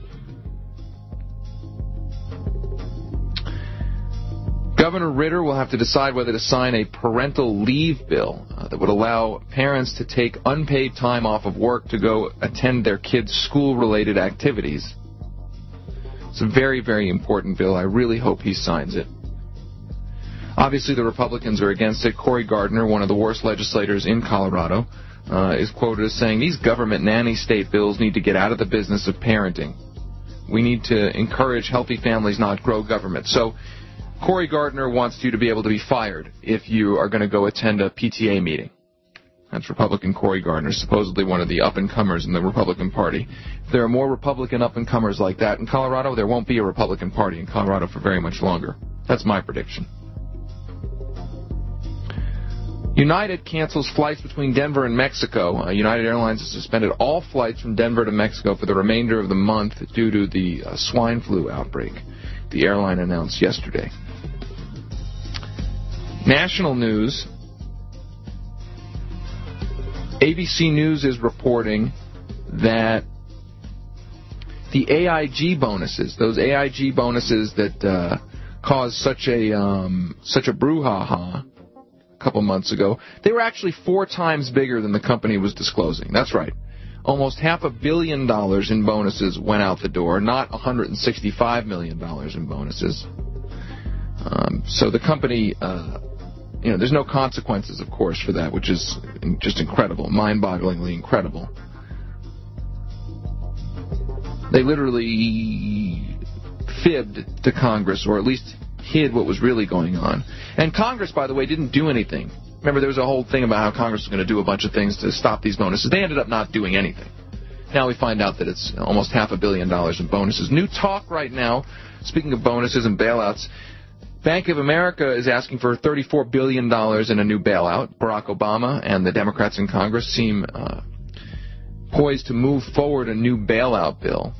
Governor Ritter will have to decide whether to sign a parental leave bill uh, that would allow parents to take unpaid time off of work to go attend their kids' school-related activities. It's a very, very important bill. I really hope he signs it. Obviously, the Republicans are against it. Cory Gardner, one of the worst legislators in Colorado, uh, is quoted as saying, "These government nanny state bills need to get out of the business of parenting. We need to encourage healthy families, not grow government." So Cory Gardner wants you to be able to be fired if you are going to go attend a P T A meeting. That's Republican Cory Gardner, supposedly one of the up-and-comers in the Republican Party. If there are more Republican up-and-comers like that in Colorado, there won't be a Republican Party in Colorado for very much longer. That's my prediction. United cancels flights between Denver and Mexico. Uh, United Airlines has suspended all flights from Denver to Mexico for the remainder of the month due to the uh, swine flu outbreak, the airline announced yesterday. National news. A B C News is reporting that the A I G bonuses, those A I G bonuses that uh, caused such a um, such a brouhaha a couple months ago, they were actually four times bigger than the company was disclosing. That's right. Almost half a billion dollars in bonuses went out the door, not one hundred sixty-five million dollars in bonuses. Um, so the company, uh, you know, there's no consequences, of course, for that, which is just incredible, mind-bogglingly incredible. They literally fibbed to Congress, or at least hid what was really going on. And Congress, by the way, didn't do anything. Remember, there was a whole thing about how Congress was going to do a bunch of things to stop these bonuses. They ended up not doing anything. Now we find out that it's almost half a billion dollars in bonuses. New talk right now, speaking of bonuses and bailouts, Bank of America is asking for thirty-four billion dollars in a new bailout. Barack Obama and the Democrats in Congress seem uh, poised to move forward a new bailout bill.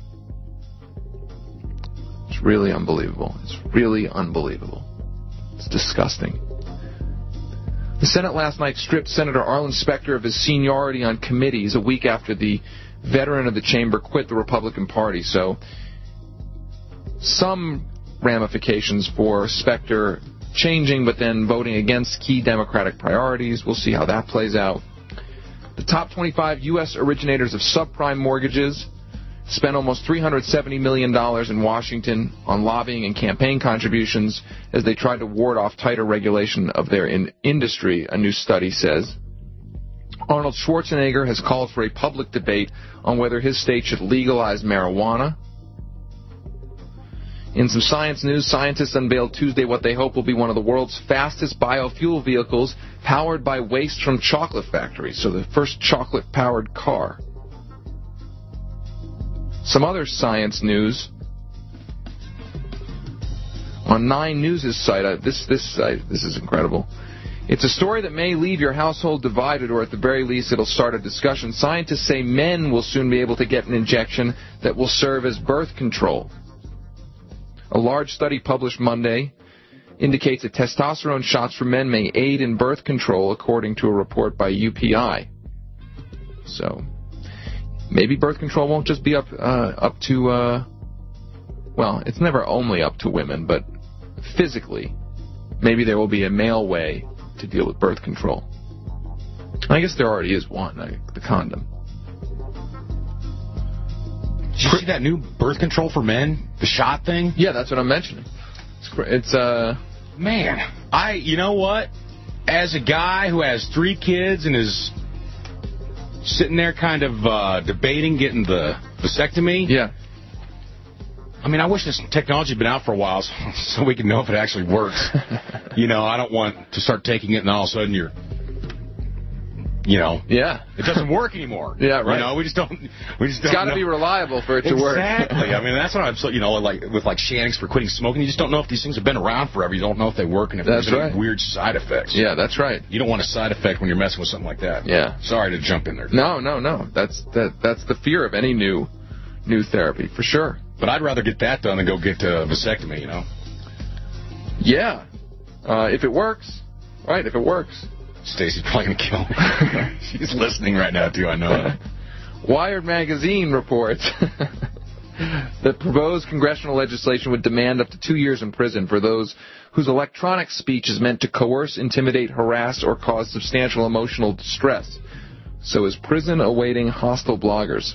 It's really unbelievable. It's really unbelievable. It's disgusting. The Senate last night stripped Senator Arlen Specter of his seniority on committees a week after the veteran of the chamber quit the Republican Party. So some ramifications for Specter changing but then voting against key Democratic priorities. We'll see how that plays out. The top twenty-five U S originators of subprime mortgages spent almost three hundred seventy million dollars in Washington on lobbying and campaign contributions as they tried to ward off tighter regulation of their in industry, a new study says. Arnold Schwarzenegger has called for a public debate on whether his state should legalize marijuana. In some science news, scientists unveiled Tuesday what they hope will be one of the world's fastest biofuel vehicles powered by waste from chocolate factories, so the first chocolate-powered car. Some other science news. On Nine News' site, uh, this this uh, this is incredible. It's a story that may leave your household divided, or at the very least it'll start a discussion. Scientists say men will soon be able to get an injection that will serve as birth control. A large study published Monday indicates that testosterone shots for men may aid in birth control, according to a report by U P I. So maybe birth control won't just be up uh, up to, uh, well, it's never only up to women, but physically, maybe there will be a male way to deal with birth control. I guess there already is one, like the condom. Did you see that new birth control for men? The shot thing? Yeah, that's what I'm mentioning. It's, it's uh... Man, I, you know what? As a guy who has three kids and is sitting there kind of uh, debating getting the vasectomy. Yeah. I mean, I wish this technology had been out for a while so, so we can know if it actually works. You know, I don't want to start taking it and all of a sudden you're, you know, yeah, it doesn't work anymore. Yeah, right. You know, we just don't. We just it's got to be reliable for it to exactly. work. Exactly. I mean, that's what I'm so. You know, like with like Shannon's for quitting smoking, you just don't know if these things have been around forever. You don't know if they work and if that's there's right. any weird side effects. Yeah, that's right. You don't want a side effect when you're messing with something like that. Yeah. Sorry to jump in there. No, no, no. That's that. That's the fear of any new, new therapy for sure. But I'd rather get that done than go get a vasectomy. You know. Yeah. Uh, if it works, right? If it works. Stacy's probably going to kill me. She's listening right now, too, I know. Wired magazine reports that proposed congressional legislation would demand up to two years in prison for those whose electronic speech is meant to coerce, intimidate, harass, or cause substantial emotional distress. So is prison awaiting hostile bloggers.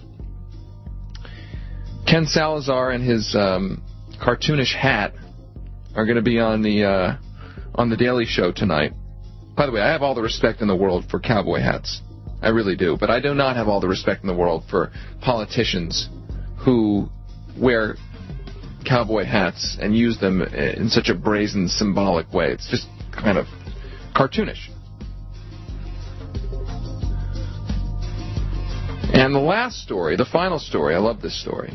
Ken Salazar and his um, cartoonish hat are going to be on the uh, on the Daily Show tonight. By the way, I have all the respect in the world for cowboy hats. I really do. But I do not have all the respect in the world for politicians who wear cowboy hats and use them in such a brazen, symbolic way. It's just kind of cartoonish. And the last story, the final story, I love this story.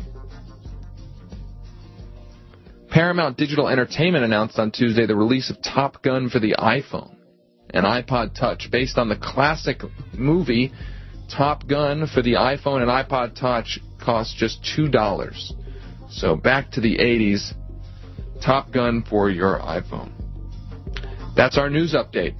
Paramount Digital Entertainment announced on Tuesday the release of Top Gun for the iPhone and iPod Touch, based on the classic movie Top Gun for the iPhone and iPod Touch cost just two dollars. So back to the eighties, Top Gun for your iPhone. That's our news update.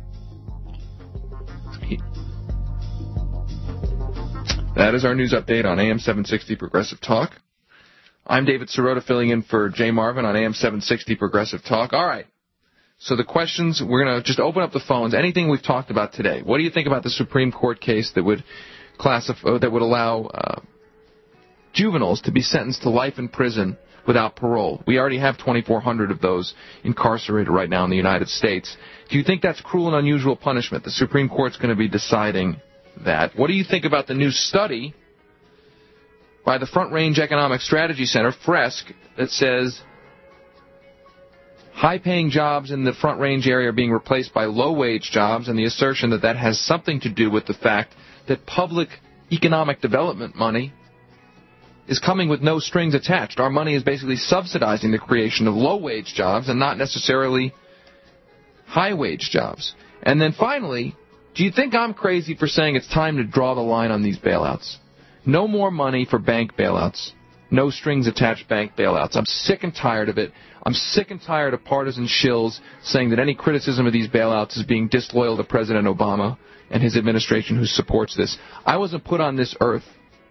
That is our news update on A M seven sixty Progressive Talk. I'm David Sirota, filling in for Jay Marvin on A M seven sixty Progressive Talk. All right. So the questions, we're going to just open up the phones. Anything we've talked about today. What do you think about the Supreme Court case that would classify, that would allow uh, juveniles to be sentenced to life in prison without parole? We already have twenty-four hundred of those incarcerated right now in the United States. Do you think that's cruel and unusual punishment? The Supreme Court's going to be deciding that. What do you think about the new study by the Front Range Economic Strategy Center, FRESC, that says high-paying jobs in the Front Range area are being replaced by low-wage jobs, and the assertion that that has something to do with the fact that public economic development money is coming with no strings attached. Our money is basically subsidizing the creation of low-wage jobs and not necessarily high-wage jobs. And then finally, do you think I'm crazy for saying it's time to draw the line on these bailouts? No more money for bank bailouts. No strings-attached bank bailouts. I'm sick and tired of it. I'm sick and tired of partisan shills saying that any criticism of these bailouts is being disloyal to President Obama and his administration who supports this. I wasn't put on this earth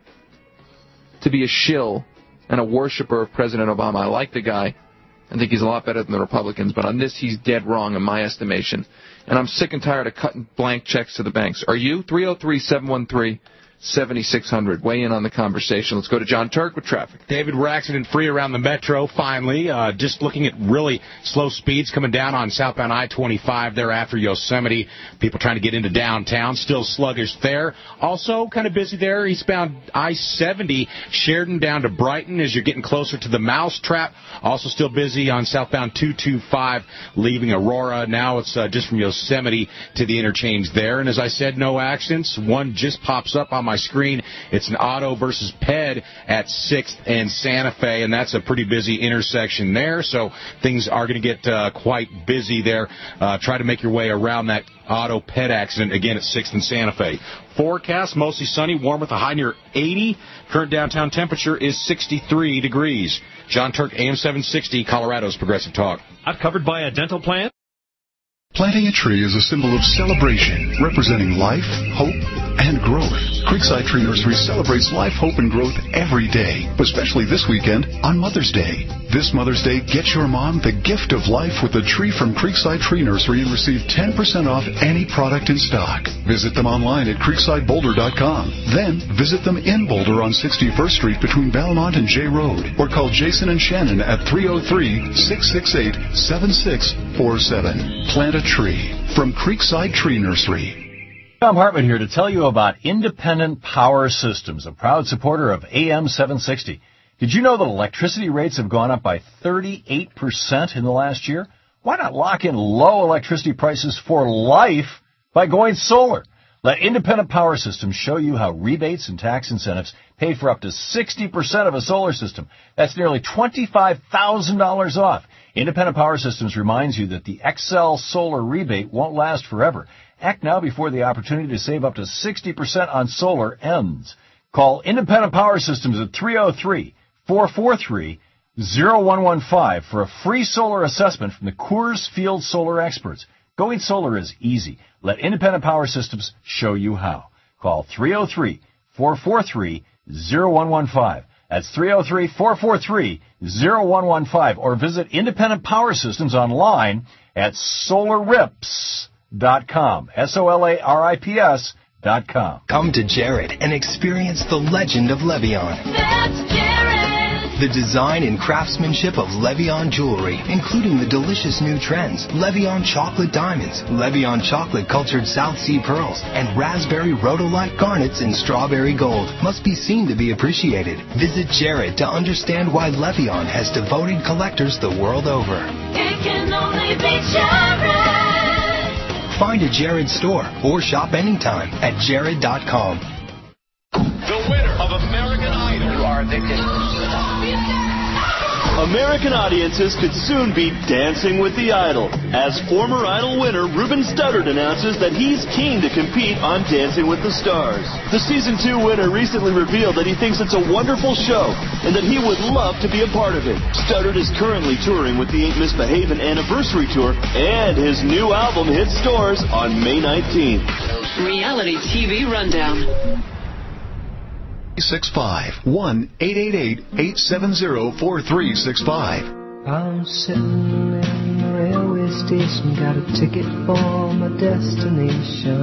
to be a shill and a worshiper of President Obama. I like the guy. I think he's a lot better than the Republicans, but on this he's dead wrong in my estimation. And I'm sick and tired of cutting blank checks to the banks. Are you? three oh three, seven one three, seven six zero zero. Weigh in on the conversation. Let's go to John Turk with traffic. David, we're accident-free around the metro, finally. Uh, just looking at really slow speeds coming down on southbound I twenty-five there after Yosemite. People trying to get into downtown. Still sluggish there. Also kind of busy there. Eastbound I seventy, Sheridan down to Brighton as you're getting closer to the Mousetrap. Also still busy on southbound two twenty-five leaving Aurora. Now it's uh, just from Yosemite to the interchange there. And as I said, no accidents. One just pops up on my screen. It's an auto versus P E D at sixth and Santa Fe, and that's a pretty busy intersection there, so things are going to get uh, quite busy there. Uh, try to make your way around that auto P E D accident again at sixth and Santa Fe. Forecast, mostly sunny, warm with a high near eighty. Current downtown temperature is sixty-three degrees. John Turk, A M seven sixty, Colorado's Progressive Talk. Not covered by a dental plan? Planting a tree is a symbol of celebration, representing life, hope, and growth. Creekside Tree Nursery celebrates life, hope, and growth every day, especially this weekend on Mother's Day. This Mother's Day, get your mom the gift of life with a tree from Creekside Tree Nursery and receive ten percent off any product in stock. Visit them online at creekside boulder dot com. Then visit them in Boulder on sixty-first Street between Belmont and J Road, or call Jason and Shannon at three oh three, six six eight, seven six four seven. Plant a tree from Creekside Tree Nursery. Tom Hartman here to tell you about Independent Power Systems, a proud supporter of A M seven sixty. Did you know that electricity rates have gone up by thirty-eight percent in the last year? Why not lock in low electricity prices for life by going solar? Let Independent Power Systems show you how rebates and tax incentives pay for up to sixty percent of a solar system. That's nearly twenty-five thousand dollars off. Independent Power Systems reminds you that the Xcel solar rebate won't last forever. Act now before the opportunity to save up to sixty percent on solar ends. Call Independent Power Systems at three oh three, four four three, oh one one five for a free solar assessment from the Coors Field Solar experts. Going solar is easy. Let Independent Power Systems show you how. Call three oh three, four four three, oh one one five. That's three oh three, four four three, oh one one five. Or visit Independent Power Systems online at solar rips dot com. S O L A R I P S dot com. Come to Jared and experience the legend of Levion. That's Jared! The design and craftsmanship of Levion jewelry, including the delicious new trends, Levion chocolate diamonds, Levion chocolate cultured South Sea pearls, and raspberry rhodolite garnets in strawberry gold, must be seen to be appreciated. Visit Jared to understand why Levion has devoted collectors the world over. It can only be Jared! Find a Jared store or shop anytime at jared dot com. The winner of American Idol. You are addicted. American audiences could soon be dancing with the Idol, as former Idol winner Ruben Studdard announces that he's keen to compete on Dancing with the Stars. The season two winner recently revealed that he thinks it's a wonderful show and that he would love to be a part of it. Studdard is currently touring with the Ain't Misbehavin' anniversary tour, and his new album hits stores on May nineteenth. Reality T V Rundown. six five, one eight eight eight, eight seven zero, four three six five. I'm sitting in the railway station, got a ticket for my destination.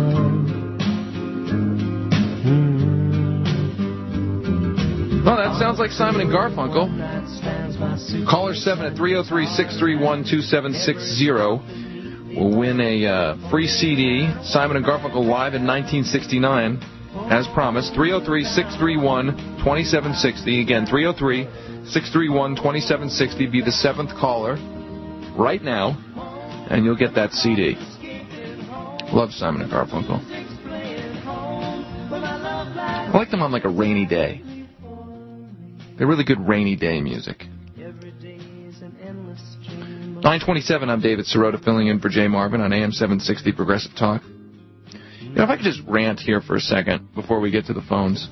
Mm. Well, that sounds like Simon and Garfunkel. Caller seven at three oh three, six three one, two seven six zero will win a uh, free C D, Simon and Garfunkel live in nineteen sixty-nine. As promised, three oh three, six three one, two seven six zero. Again, three oh three, six three one, two seven six zero. Be the seventh caller right now, and you'll get that C D. Love Simon and Garfunkel. I like them on like a rainy day. They're really good rainy day music. nine twenty-seven, I'm David Sirota, filling in for Jay Marvin on A M seven sixty Progressive Talk. You know, if I could just rant here for a second before we get to the phones.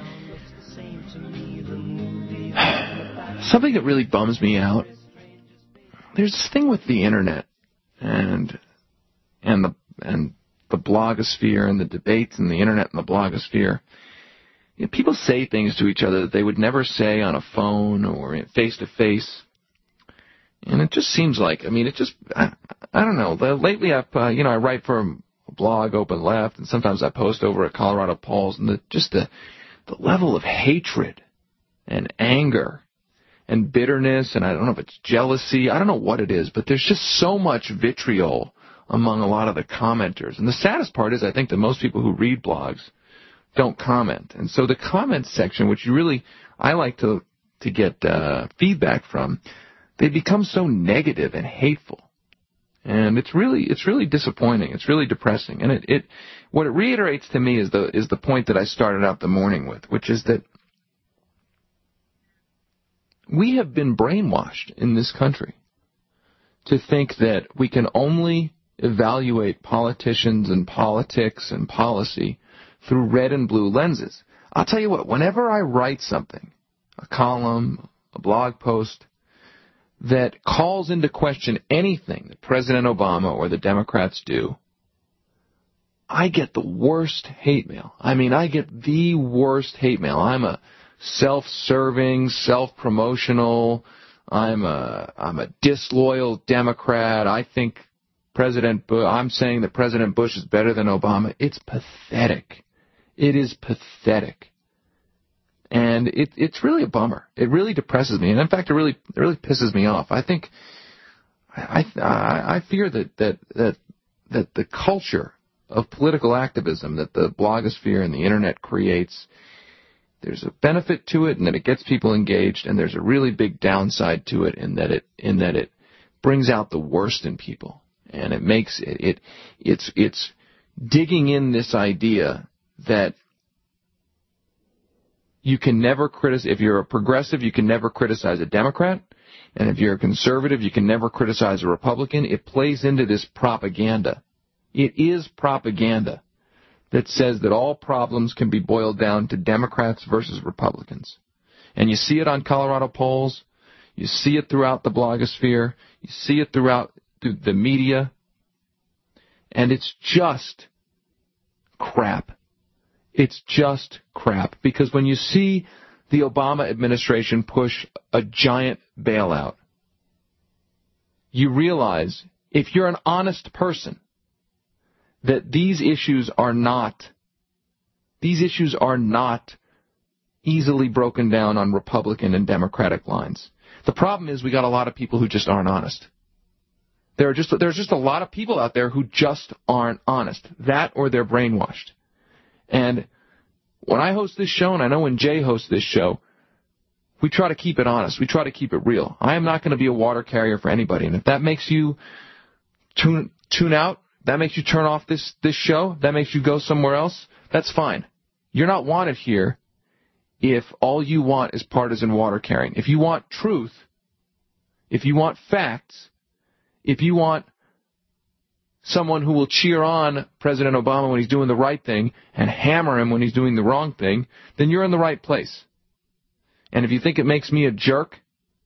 Something that really bums me out. There's this thing with the internet and and the and the blogosphere and the debates and the internet and the blogosphere. You know, people say things to each other that they would never say on a phone or face to face. And it just seems like, I mean, it just, I, I don't know. Lately, I've, uh, you know, I write for a blog, Open Left, and sometimes I post over at Colorado Polls, and the, just the, the level of hatred and anger and bitterness, and I don't know if it's jealousy, I don't know what it is, but there's just so much vitriol among a lot of the commenters. And the saddest part is I think that most people who read blogs don't comment. And so the comments section, which you really, I like to, to get uh, feedback from, they become so negative and hateful. And it's really it's really disappointing. It's really depressing. And it, it what it reiterates to me is the is the point that I started out the morning with, which is that we have been brainwashed in this country to think that we can only evaluate politicians and politics and policy through red and blue lenses. I'll tell you what, whenever I write something, a column, a blog post, that calls into question anything that President Obama or the Democrats do, I get the worst hate mail. I mean, I get the worst hate mail. I'm a self-serving, self-promotional, I'm a I'm a disloyal Democrat. I think President Bush, I'm saying that President Bush is better than Obama. It's pathetic. It is pathetic. And it, it's really a bummer. It really depresses me, and in fact, it really, it really pisses me off. I think, I, I, I fear that, that that that the culture of political activism that the blogosphere and the internet creates, there's a benefit to it, and that it gets people engaged, and there's a really big downside to it, in that it in that it brings out the worst in people, and it makes it, it it's it's digging in this idea that you can never criticize, if you're a progressive, you can never criticize a Democrat, and if you're a conservative, you can never criticize a Republican. It plays into this propaganda. It is propaganda that says that all problems can be boiled down to Democrats versus Republicans. And you see it on Colorado Polls, you see it throughout the blogosphere, you see it throughout the media, and it's just crap. It's just crap, because when you see the Obama administration push a giant bailout, you realize, if you're an honest person, that these issues are not, these issues are not easily broken down on Republican and Democratic lines. The problem is we got a lot of people who just aren't honest. There are just, there's just a lot of people out there who just aren't honest. That or they're brainwashed. And when I host this show, and I know when Jay hosts this show, we try to keep it honest. We try to keep it real. I am not going to be a water carrier for anybody. And if that makes you tune tune out, that makes you turn off this, this show, that makes you go somewhere else, that's fine. You're not wanted here if all you want is partisan water carrying. If you want truth, if you want facts, if you want someone who will cheer on President Obama when he's doing the right thing and hammer him when he's doing the wrong thing, then you're in the right place. And if you think it makes me a jerk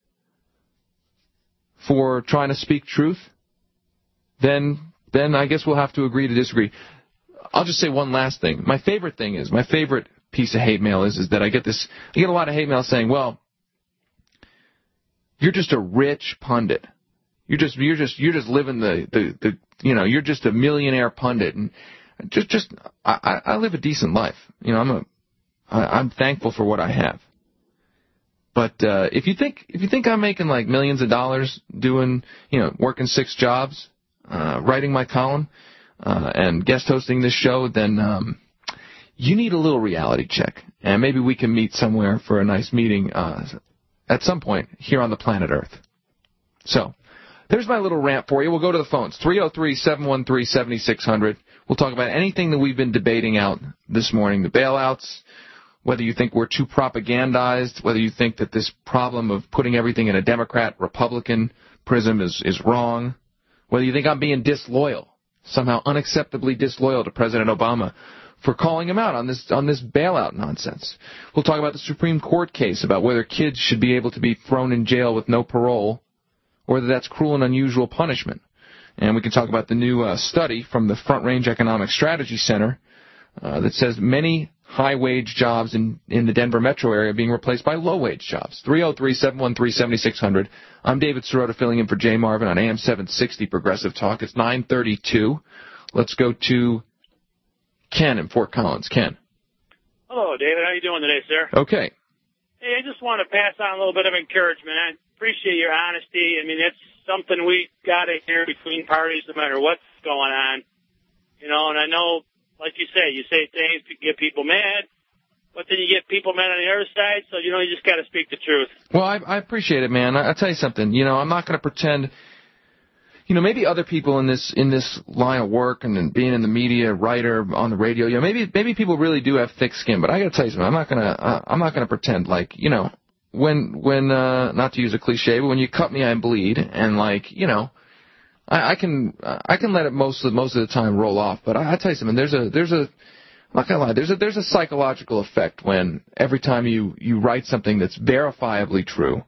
for trying to speak truth, then then I guess we'll have to agree to disagree. I'll just say one last thing. My favorite thing is, my favorite piece of hate mail is, is that I get this, I get a lot of hate mail saying, well, you're just a rich pundit. You're just, you're just, you're just living the, the, the, you know, you're just a millionaire pundit, and just, just, I, I live a decent life. You know, I'm a, I, I'm thankful for what I have. But uh, if you think, if you think I'm making like millions of dollars doing, you know, working six jobs, uh, writing my column, uh, and guest hosting this show, then um, you need a little reality check, and maybe we can meet somewhere for a nice meeting uh, at some point here on the planet Earth. So. There's my little rant for you. We'll go to the phones. three oh three, seven one three, seven six zero zero. We'll talk about anything that we've been debating out this morning. The bailouts, whether you think we're too propagandized, whether you think that this problem of putting everything in a Democrat-Republican prism is, is wrong, whether you think I'm being disloyal, somehow unacceptably disloyal to President Obama for calling him out on this on this bailout nonsense. We'll talk about the Supreme Court case about whether kids should be able to be thrown in jail with no parole, or whether that's cruel and unusual punishment. And we can talk about the new uh, study from the Front Range Economic Strategy Center uh, that says many high-wage jobs in, in the Denver metro area being replaced by low-wage jobs. three oh three, seven one three, seven six zero zero. I'm David Sirota filling in for Jay Marvin on A M seven sixty Progressive Talk. It's nine thirty-two. Let's go to Ken in Fort Collins. Ken. Hello, David. How you doing today, sir? Okay. Hey, I just want to pass on a little bit of encouragement. I appreciate your honesty. I mean, it's something we got to hear between parties no matter what's going on. You know, and I know, like you say, you say things to get people mad, but then you get people mad on the other side, so, you know, you just got to speak the truth. Well, I, I appreciate it, man. I, I'll tell you something. You know, I'm not going to pretend... You know, maybe other people in this in this line of work and, and being in the media, writer, on the radio, you know, maybe maybe people really do have thick skin. But I got to tell you something. I'm not gonna uh, I'm not gonna pretend like, you know, when when uh, not to use a cliche, but when you cut me, I bleed, and like, you know, I, I can I can let it most of most of the time roll off. But I, I tell you something. There's a there's a I'm not gonna lie. There's a there's a psychological effect when every time you you write something that's verifiably true,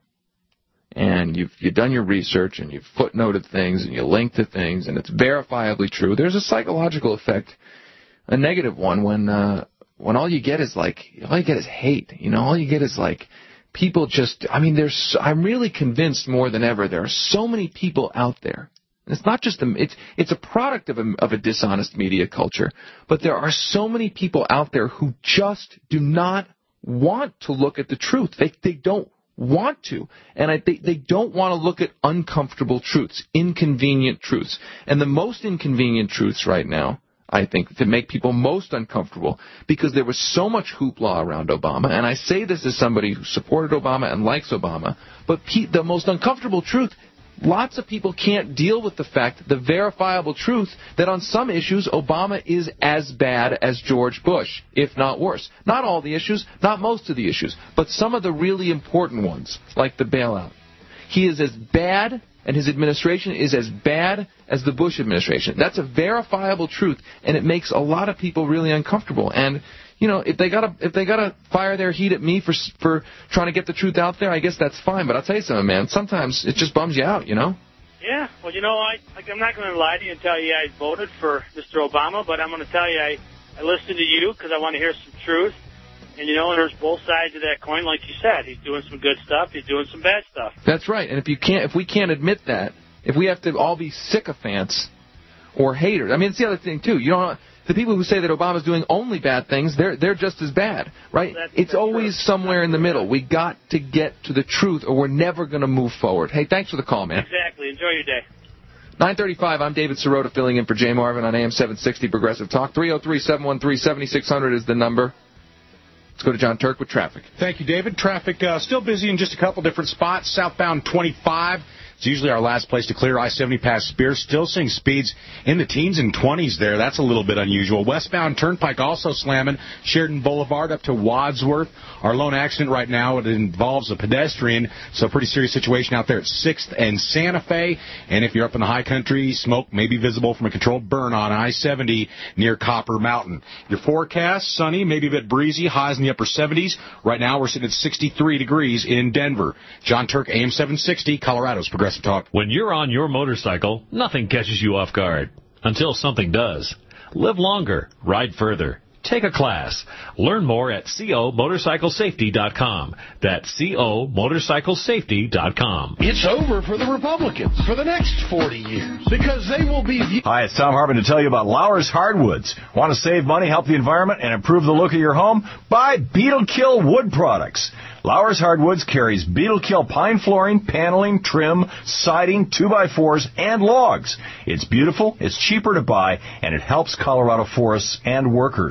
and you've you've done your research and you've footnoted things and you link to things and it's verifiably true, there's a psychological effect, a negative one, when uh, when all you get is like all you get is hate. You know, all you get is like people just. I mean, there's. I'm really convinced more than ever there are so many people out there. And it's not just a. It's it's a product of a of a dishonest media culture, but there are so many people out there who just do not want to look at the truth. They they don't want to, and I think they don't want to look at uncomfortable truths, inconvenient truths. And the most inconvenient truths right now, I think, to make people most uncomfortable, because there was so much hoopla around Obama, and I say this as somebody who supported Obama and likes Obama, but pe- the most uncomfortable truth, lots of people can't deal with the fact, the verifiable truth, that on some issues Obama is as bad as George Bush, if not worse. Not all the issues, not most of the issues, but some of the really important ones, like the bailout. He is as bad, and his administration is as bad as the Bush administration. That's a verifiable truth, and it makes a lot of people really uncomfortable. And you know, if they gotta if they gotta fire their heat at me for for trying to get the truth out there, I guess that's fine. But I'll tell you something, man. Sometimes it just bums you out, you know. Yeah. Well, you know, I like, I'm not going to lie to you and tell you I voted for Mister Obama, but I'm going to tell you I I listened to you because I want to hear some truth. And you know, there's both sides of that coin, like you said. He's doing some good stuff. He's doing some bad stuff. That's right. And if you can't, if we can't admit that, if we have to all be sycophants or haters, I mean, it's the other thing too. You don't. The people who say that Obama's doing only bad things, they're they're just as bad, right? That's it's always true. Somewhere in the middle. We got to get to the truth, or we're never going to move forward. Hey, thanks for the call, man. Exactly. Enjoy your day. nine thirty-five, I'm David Sirota filling in for Jay Marvin on A M seven sixty Progressive Talk. three oh three, seven one three, seven six zero zero is the number. Let's go to John Turk with traffic. Thank you, David. Traffic uh, still busy in just a couple different spots. Southbound twenty-five. It's usually our last place to clear. I seventy past Spears. Still seeing speeds in the teens and twenties there. That's a little bit unusual. Westbound Turnpike also slamming. Sheridan Boulevard up to Wadsworth. Our lone accident right now, it involves a pedestrian. So a pretty serious situation out there at sixth and Santa Fe. And if you're up in the high country, smoke may be visible from a controlled burn on I seventy near Copper Mountain. Your forecast, sunny, maybe a bit breezy. Highs in the upper seventies. Right now we're sitting at sixty-three degrees in Denver. John Turk, A M seven sixty, Colorado's Progressive Talk. When you're on your motorcycle, nothing catches you off guard. Until something does. Live longer. Ride further. Take a class. Learn more at co motorcycle safety dot com. That's co motorcycle safety dot com. It's over for the Republicans for the next forty years because they will be... Hi, it's Tom Harbin to tell you about Lauer's Hardwoods. Want to save money, help the environment, and improve the look of your home? Buy Beetle Kill Wood products. Lauer's Hardwoods carries Beetle Kill pine flooring, paneling, trim, siding, two by fours, and logs. It's beautiful, it's cheaper to buy, and it helps Colorado forests and workers.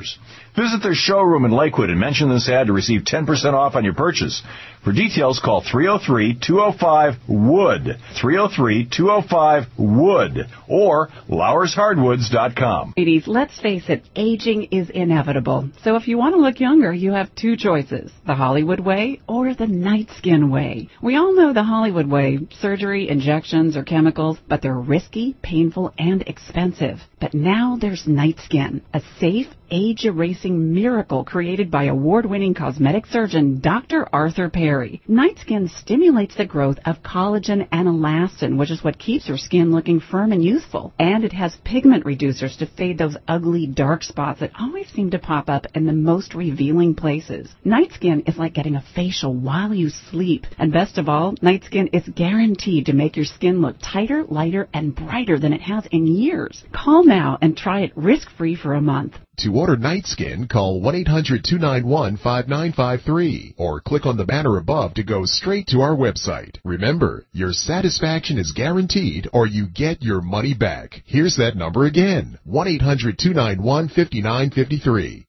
Visit their showroom in Lakewood and mention this ad to receive ten percent off on your purchase. For details, call three oh three, two oh five, W O O D, three oh three, two oh five, W O O D, or Lowers Hardwoods dot com. Ladies, let's face it, aging is inevitable. So if you want to look younger, you have two choices, the Hollywood way or the Night Skin way. We all know the Hollywood way, surgery, injections, or chemicals, but they're risky, painful, and expensive. But now there's Night Skin, a safe, age-erasing miracle created by award-winning cosmetic surgeon Doctor Arthur Perry. Night Skin stimulates the growth of collagen and elastin, which is what keeps your skin looking firm and youthful. And it has pigment reducers to fade those ugly dark spots that always seem to pop up in the most revealing places. Night Skin is like getting a facial while you sleep. And best of all, Night Skin is guaranteed to make your skin look tighter, lighter, and brighter than it has in years. Call now and try it risk-free for a month. To order Night Skin, call one eight hundred, two nine one, five nine five three or click on the banner above to go straight to our website. Remember, your satisfaction is guaranteed or you get your money back. Here's that number again, one eight hundred, two nine one, five nine five three.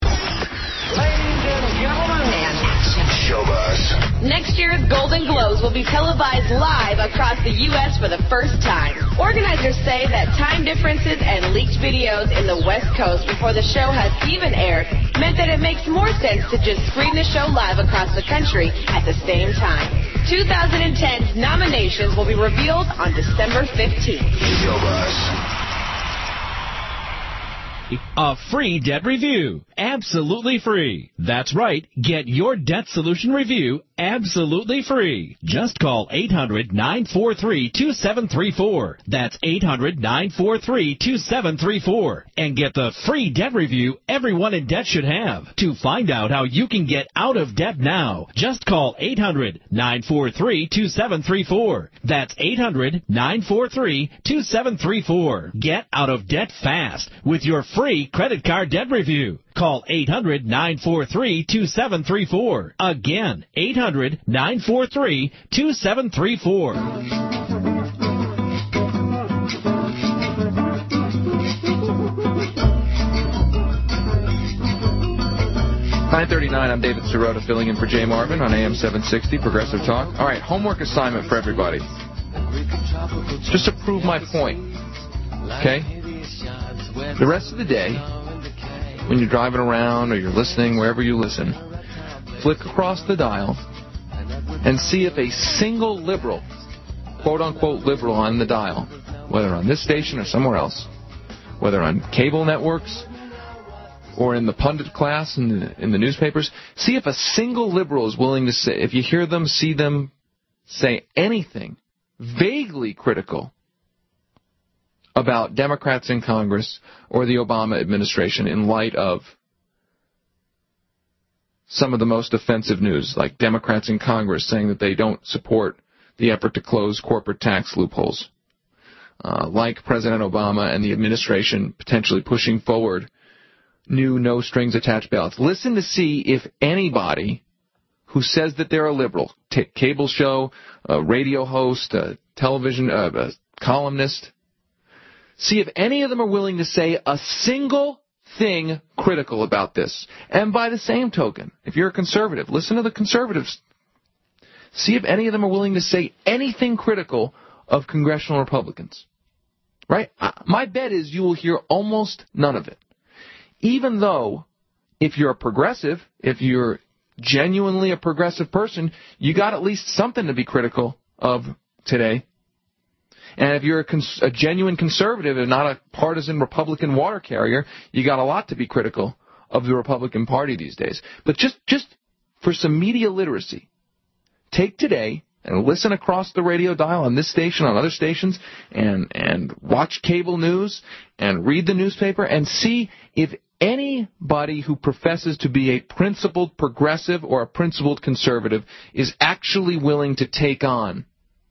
Next year's Golden Globes will be televised live across the U S for the first time. Organizers say that time differences and leaked videos in the West Coast before the show has even aired meant that it makes more sense to just screen the show live across the country at the same time. twenty ten's nominations will be revealed on December fifteenth. A free debt review. Absolutely free. That's right. Get your debt solution review absolutely free. Just call eight hundred, nine four three, two seven three four. That's eight hundred, nine four three, two seven three four. And get the free debt review everyone in debt should have. To find out how you can get out of debt now, just call eight hundred, nine four three, two seven three four. That's eight hundred, nine four three, two seven three four. Get out of debt fast with your free credit card debt review. Call eight hundred, nine four three, two seven three four. Again, eight hundred, nine four three, two seven three four. nine thirty-nine, I'm David Sirota filling in for Jay Marvin on A M seven sixty, Progressive Talk. All right, homework assignment for everybody. Just to prove my point, okay? The rest of the day, when you're driving around or you're listening, wherever you listen, flick across the dial and see if a single liberal, quote-unquote liberal on the dial, whether on this station or somewhere else, whether on cable networks or in the pundit class in the, in the newspapers, see if a single liberal is willing to say, if you hear them, see them say anything vaguely critical about Democrats in Congress or the Obama administration in light of some of the most offensive news, like Democrats in Congress saying that they don't support the effort to close corporate tax loopholes, uh, like President Obama and the administration potentially pushing forward new no-strings-attached ballots. Listen to see if anybody who says that they're a liberal, t- cable show, a radio host, a television uh, a columnist, see if any of them are willing to say a single thing critical about this. And by the same token, if you're a conservative, listen to the conservatives. See if any of them are willing to say anything critical of congressional Republicans. Right? My bet is you will hear almost none of it. Even though, if you're a progressive, if you're genuinely a progressive person, you got at least something to be critical of today. And if you're a, cons- a genuine conservative and not a partisan Republican water carrier, you got a lot to be critical of the Republican Party these days. But just, just for some media literacy, take today and listen across the radio dial on this station, on other stations, and, and watch cable news and read the newspaper and see if anybody who professes to be a principled progressive or a principled conservative is actually willing to take on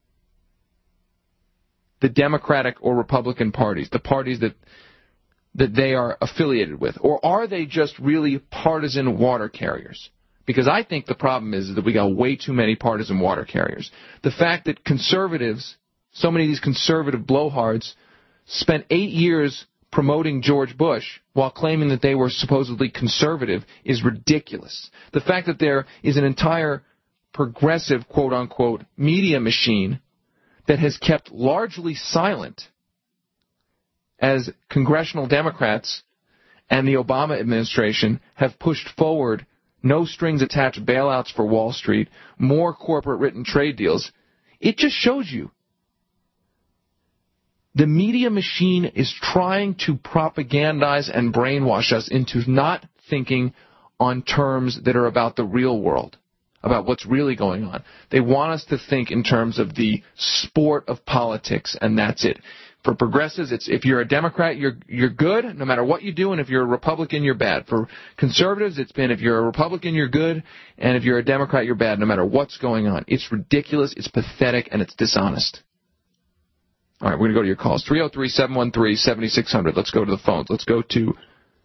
the Democratic or Republican parties, the parties that that they are affiliated with? Or are they just really partisan water carriers? Because I think the problem is that we got way too many partisan water carriers. The fact that conservatives, so many of these conservative blowhards, spent eight years promoting George Bush while claiming that they were supposedly conservative is ridiculous. The fact that there is an entire progressive, quote-unquote, media machine that has kept largely silent as congressional Democrats and the Obama administration have pushed forward no-strings-attached bailouts for Wall Street, more corporate-written trade deals, it just shows you the media machine is trying to propagandize and brainwash us into not thinking on terms that are about the real world, about what's really going on. They want us to think in terms of the sport of politics, and that's it. For progressives, it's if you're a Democrat, you're you're good, no matter what you do, and if you're a Republican, you're bad. For conservatives, it's been if you're a Republican, you're good, and if you're a Democrat, you're bad, no matter what's going on. It's ridiculous, it's pathetic, and it's dishonest. All right, we're going to go to your calls. three oh three, seven one three, seven six zero zero. Let's go to the phones. Let's go to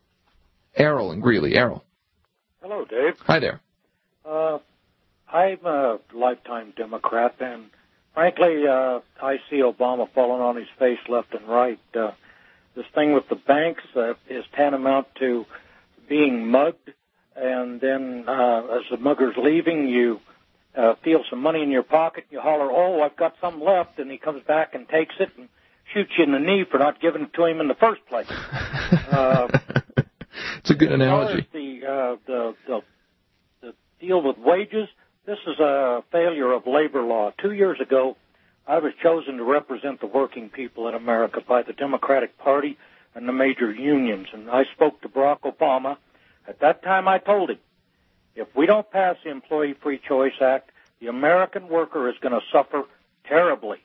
Errol in Greeley. Errol. Hello, Dave. Hi there. Uh, I'm a lifetime Democrat, and frankly, uh, I see Obama falling on his face left and right. Uh, this thing with the banks uh, is tantamount to being mugged, and then uh, as the mugger's leaving, you uh, feel some money in your pocket, and you holler, oh, I've got some left, and he comes back and takes it and shoots you in the knee for not giving it to him in the first place. Uh, it's a good analogy. The, uh, the, the, the deal with wages, this is a failure of labor law. Two years ago, I was chosen to represent the working people in America by the Democratic Party and the major unions, and I spoke to Barack Obama. At that time, I told him, if we don't pass the Employee Free Choice Act, the American worker is going to suffer terribly.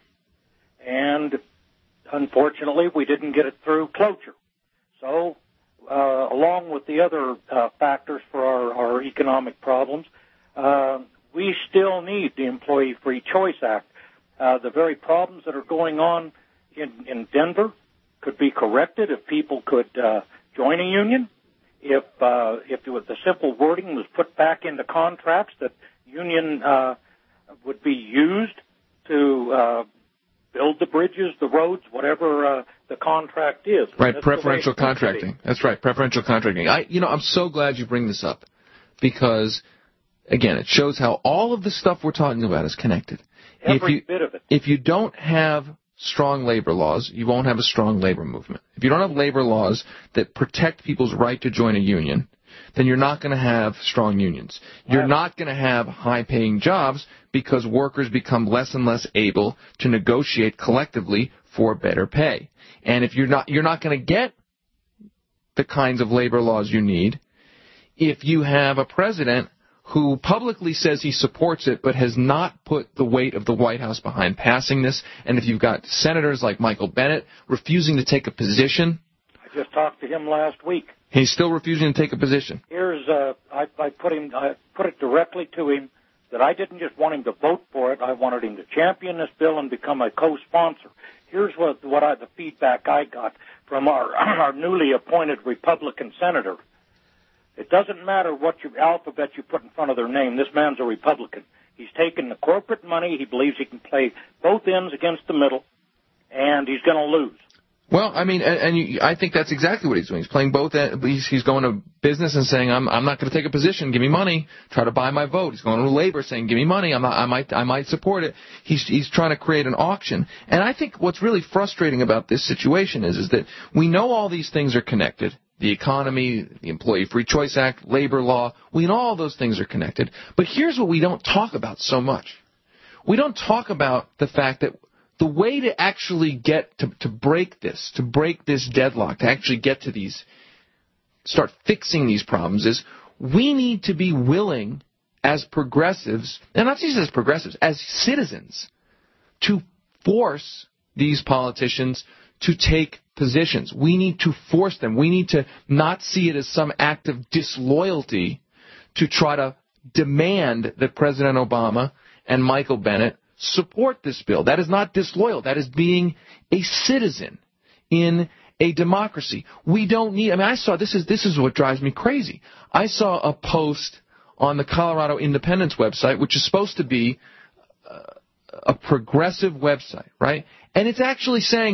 And unfortunately, we didn't get it through cloture. So, uh, along with the other uh, factors for our, our economic problems, uh, we still need the Employee Free Choice Act. Uh, the very problems that are going on in, in Denver could be corrected if people could uh, join a union. If uh, if it was, the simple wording was put back into contracts that union uh, would be used to uh, build the bridges, the roads, whatever uh, the contract is. Right, That's preferential contracting. That's right, preferential contracting. I, you know, I'm so glad you bring this up because, again, it shows how all of the stuff we're talking about is connected. Every if you, bit of it. If you don't have strong labor laws, you won't have a strong labor movement. If you don't have labor laws that protect people's right to join a union, then you're not going to have strong unions. You're not going to have high-paying jobs because workers become less and less able to negotiate collectively for better pay. And if you're not, you're not going to get the kinds of labor laws you need if you have a president who publicly says he supports it but has not put the weight of the White House behind passing this, and if you've got senators like Michael Bennet refusing to take a position. I just talked to him last week. He's still refusing to take a position. Here's, uh, I, I put him, I put it directly to him that I didn't just want him to vote for it, I wanted him to champion this bill and become a co-sponsor. Here's what, what I, the feedback I got from our, our newly appointed Republican senator. It doesn't matter what you, alphabet you put in front of their name. This man's a Republican. He's taken the corporate money. He believes he can play both ends against the middle, and he's going to lose. Well, I mean, and, and you, I think that's exactly what he's doing. He's playing both ends. He's, he's going to business and saying, I'm, I'm not going to take a position. Give me money. Try to buy my vote. He's going to labor saying, give me money. I'm not, I might, I might support it. He's, he's trying to create an auction. And I think what's really frustrating about this situation is, is that we know all these things are connected. The economy, the Employee Free Choice Act, labor law, we know all those things are connected. But here's what we don't talk about so much. We don't talk about the fact that the way to actually get to, to break this, to break this deadlock, to actually get to these, start fixing these problems is we need to be willing as progressives, and not just as progressives, as citizens, to force these politicians to take positions. We need to force them. We need to not see it as some act of disloyalty to try to demand that President Obama and Michael Bennet support this bill. That is not disloyal. That is being a citizen in a democracy. We don't need, I mean, I saw, this is, this is what drives me crazy. I saw a post on the Colorado Independence website, which is supposed to be uh, a progressive website, right? And it's actually saying,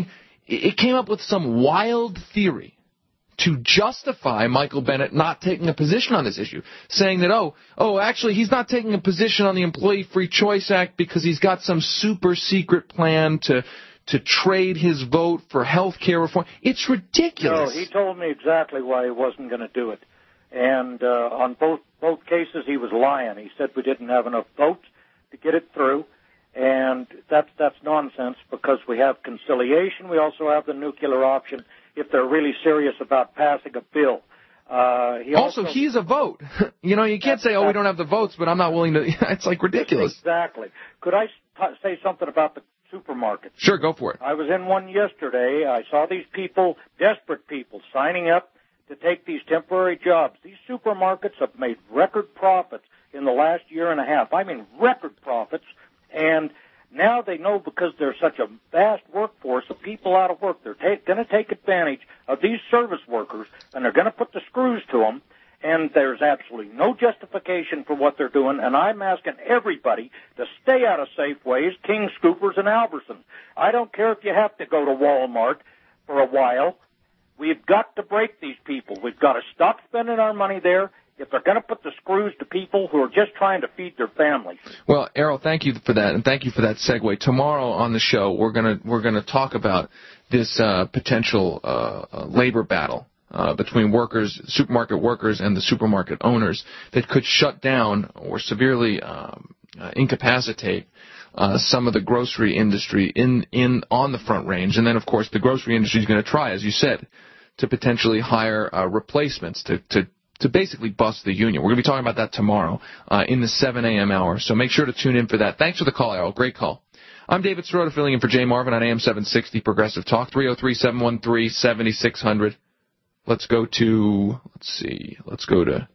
it came up with some wild theory to justify Michael Bennet not taking a position on this issue, saying that, oh, oh, actually, he's not taking a position on the Employee Free Choice Act because he's got some super secret plan to to trade his vote for health care reform. It's ridiculous. No, he told me exactly why he wasn't going to do it. And uh, on both both cases, he was lying. He said we didn't have enough votes to get it through. And that's, that's nonsense because we have conciliation. We also have the nuclear option if they're really serious about passing a bill. Uh, he also, also, he's a vote. You know, you can't say, oh, we don't have the votes, but I'm not willing to. It's like ridiculous. Exactly. Could I t- say something about the supermarkets? Sure, go for it. I was in one yesterday. I saw these people, desperate people, signing up to take these temporary jobs. These supermarkets have made record profits in the last year and a half. I mean, record profits. And now they know because there's such a vast workforce of people out of work, they're ta- going to take advantage of these service workers, and they're going to put the screws to them, and there's absolutely no justification for what they're doing, and I'm asking everybody to stay out of Safeways, King Scoopers, and Albertsons. I don't care if you have to go to Walmart for a while. We've got to break these people. We've got to stop spending our money there if they're going to put the screws to people who are just trying to feed their families. Well, Errol, thank you for that, and thank you for that segue. Tomorrow on the show, we're going to we're going to talk about this uh, potential uh, labor battle uh, between workers, supermarket workers, and the supermarket owners that could shut down or severely um, uh, incapacitate uh, some of the grocery industry in in on the Front Range, and then of course the grocery industry is going to try, as you said, to potentially hire uh, replacements to to to basically bust the union. We're going to be talking about that tomorrow uh, in the seven a.m. hour, so make sure to tune in for that. Thanks for the call, Errol. Great call. I'm David Sirota, filling in for Jay Marvin on A M seven sixty Progressive Talk, three oh three, seven one three, seven six zero zero. Let's go to, let's see, let's go to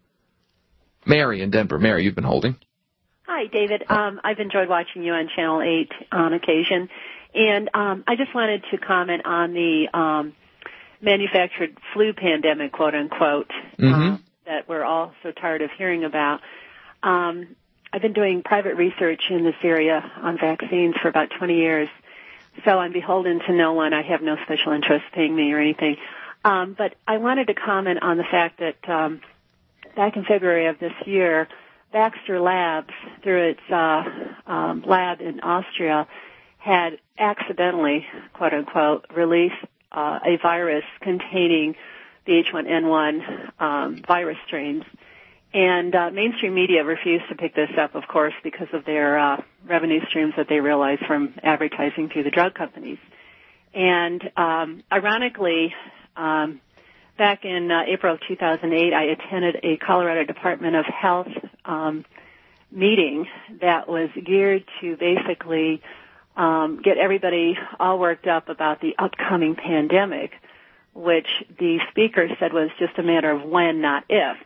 Mary in Denver. Mary, you've been holding. Hi, David. Um, I've enjoyed watching you on Channel eight on occasion, and um, I just wanted to comment on the um, manufactured flu pandemic, quote unquote, Mm-hmm. um, that we're all so tired of hearing about. Um, I've been doing private research in this area on vaccines for about twenty years, so I'm beholden to no one. I have no special interest paying me or anything. Um, but I wanted to comment on the fact that um, back in February of this year, Baxter Labs, through its uh, um, lab in Austria, had accidentally, quote unquote, released uh, a virus containing the H one N one um, virus strains. And uh, mainstream media refused to pick this up, of course, because of their uh, revenue streams that they realize from advertising through the drug companies. And um, ironically, um, back in uh, April of two thousand eight, I attended a Colorado Department of Health um, meeting that was geared to basically um, get everybody all worked up about the upcoming pandemic, which the speaker said was just a matter of when, not if.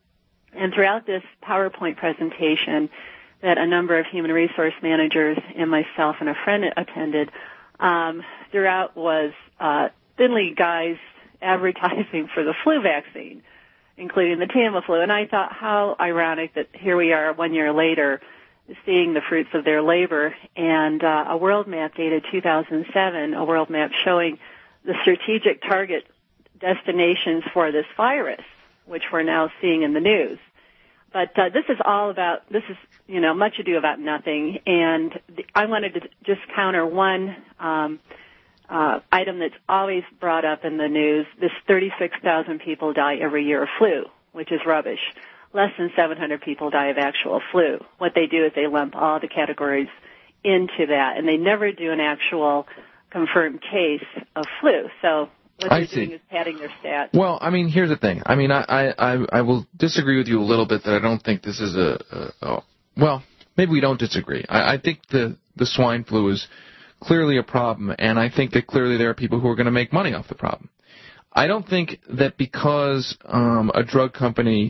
And throughout this PowerPoint presentation that a number of human resource managers and myself and a friend attended, um, throughout was uh, thinly guised advertising for the flu vaccine, including the Tamiflu. And I thought how ironic that here we are one year later seeing the fruits of their labor, and uh, a world map dated two thousand seven, a world map showing the strategic target destinations for this virus, which we're now seeing in the news. But uh, this is all about, this is, you know, much ado about nothing. And the, I wanted to just counter one um, uh, item that's always brought up in the news. This thirty-six thousand people die every year of flu, which is rubbish. Less than seven hundred people die of actual flu. What they do is they lump all the categories into that, and they never do an actual confirmed case of flu. So what they're doing is padding their stats. Well, I mean, here's the thing. I mean, I, I, I will disagree with you a little bit that I don't think this is a, a, a well, maybe we don't disagree. I, I think the, the swine flu is clearly a problem, and I think that clearly there are people who are going to make money off the problem. I don't think that because um, a drug company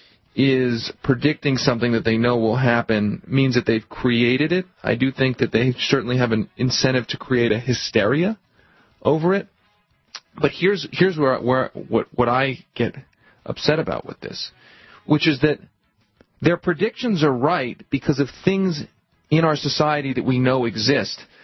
is predicting something that they know will happen means that they've created it. I do think that they certainly have an incentive to create a hysteria over it. But here's here's where where what what I get upset about with this, which is that their predictions are right because of things in our society that we know exist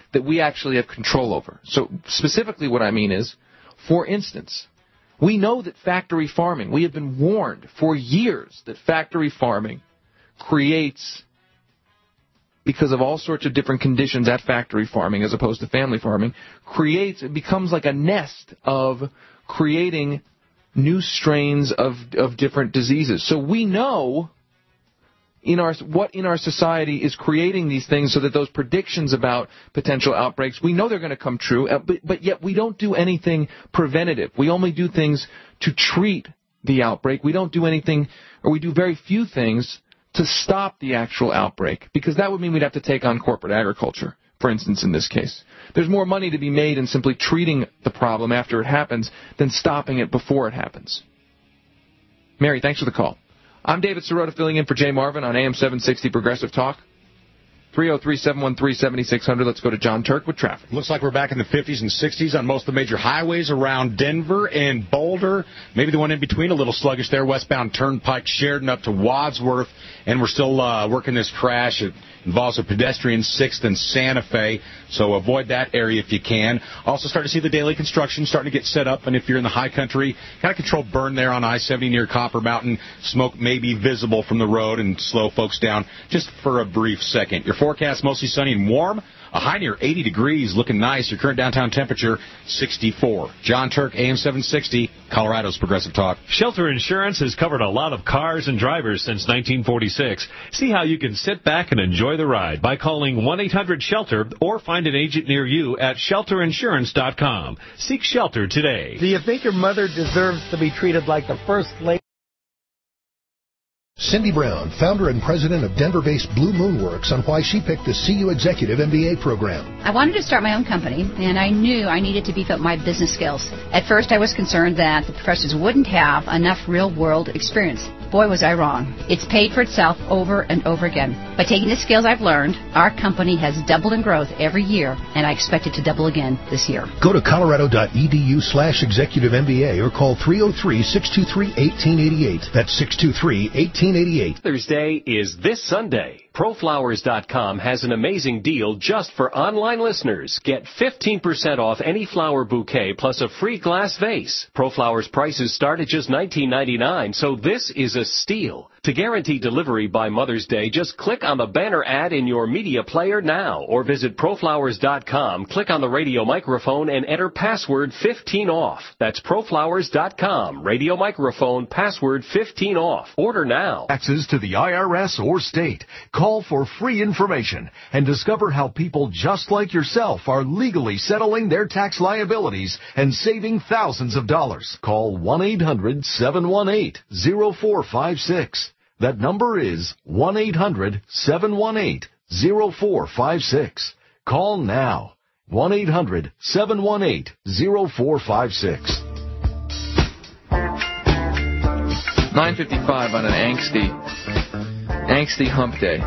that we actually have control over. So specifically what I mean is, for instance, we know that factory farming, we have been warned for years that factory farming creates, because of all sorts of different conditions at factory farming as opposed to family farming, creates, it becomes like a nest of creating new strains of, of different diseases. So we know in our what in our society is creating these things so that those predictions about potential outbreaks, we know they're going to come true, but, but yet we don't do anything preventative. We only do things to treat the outbreak. We don't do anything, or we do very few things to stop the actual outbreak, because that would mean we'd have to take on corporate agriculture, for instance, in this case. There's more money to be made in simply treating the problem after it happens than stopping it before it happens. Mary, thanks for the call. I'm David Sirota, filling in for Jay Marvin on A M seven sixty Progressive Talk. three oh three, seven one three, seven six zero zero. Let's go to John Turk with traffic. Looks like we're back in the fifties and sixties on most of the major highways around Denver and Boulder. Maybe the one in between, a little sluggish there. Westbound Turnpike, Sheridan up to Wadsworth. And we're still uh, working this crash. It involves a pedestrian sixth and Santa Fe, so avoid that area if you can. Also start to see the daily construction starting to get set up, and if you're in the high country, kind of controlled burn there on I seventy near Copper Mountain. Smoke may be visible from the road and slow folks down just for a brief second. Your forecast, mostly sunny and warm. A high near eighty degrees, looking nice. Your current downtown temperature, sixty-four. John Turk, A M seven sixty, Colorado's Progressive Talk. Shelter Insurance has covered a lot of cars and drivers since nineteen forty-six. See how you can sit back and enjoy the ride by calling one eight hundred shelter or find an agent near you at shelter insurance dot com. Seek shelter today. Do you think your mother deserves to be treated like the first lady? Cindy Brown, founder and president of Denver-based Blue Moon Works, on why she picked the C U Executive M B A program. I wanted to start my own company, and I knew I needed to beef up my business skills. At first, I was concerned that the professors wouldn't have enough real-world experience. Boy, was I wrong. It's paid for itself over and over again. By taking the skills I've learned, our company has doubled in growth every year, and I expect it to double again this year. Go to colorado.edu slash executive MBA or call three oh three, six two three, one eight eight eight. That's six two three, one eight eight eight. Thursday is this Sunday. Pro Flowers dot com has an amazing deal just for online listeners. Get fifteen percent off any flower bouquet plus a free glass vase. ProFlowers prices start at just nineteen ninety-nine, so this is a steal. To guarantee delivery by Mother's Day, just click on the banner ad in your media player now or visit Pro Flowers dot com, click on the radio microphone, and enter password fifteen off. That's Pro Flowers dot com, radio microphone, password fifteen off. Order now. Taxes to the I R S or state. Call for free information and discover how people just like yourself are legally settling their tax liabilities and saving thousands of dollars. Call one eight hundred, seven one eight, zero four five six. That number is one eight hundred, seven one eight, zero four five six. Call now. one eight hundred, seven one eight, zero four five six. nine fifty-five on an angsty, angsty hump day.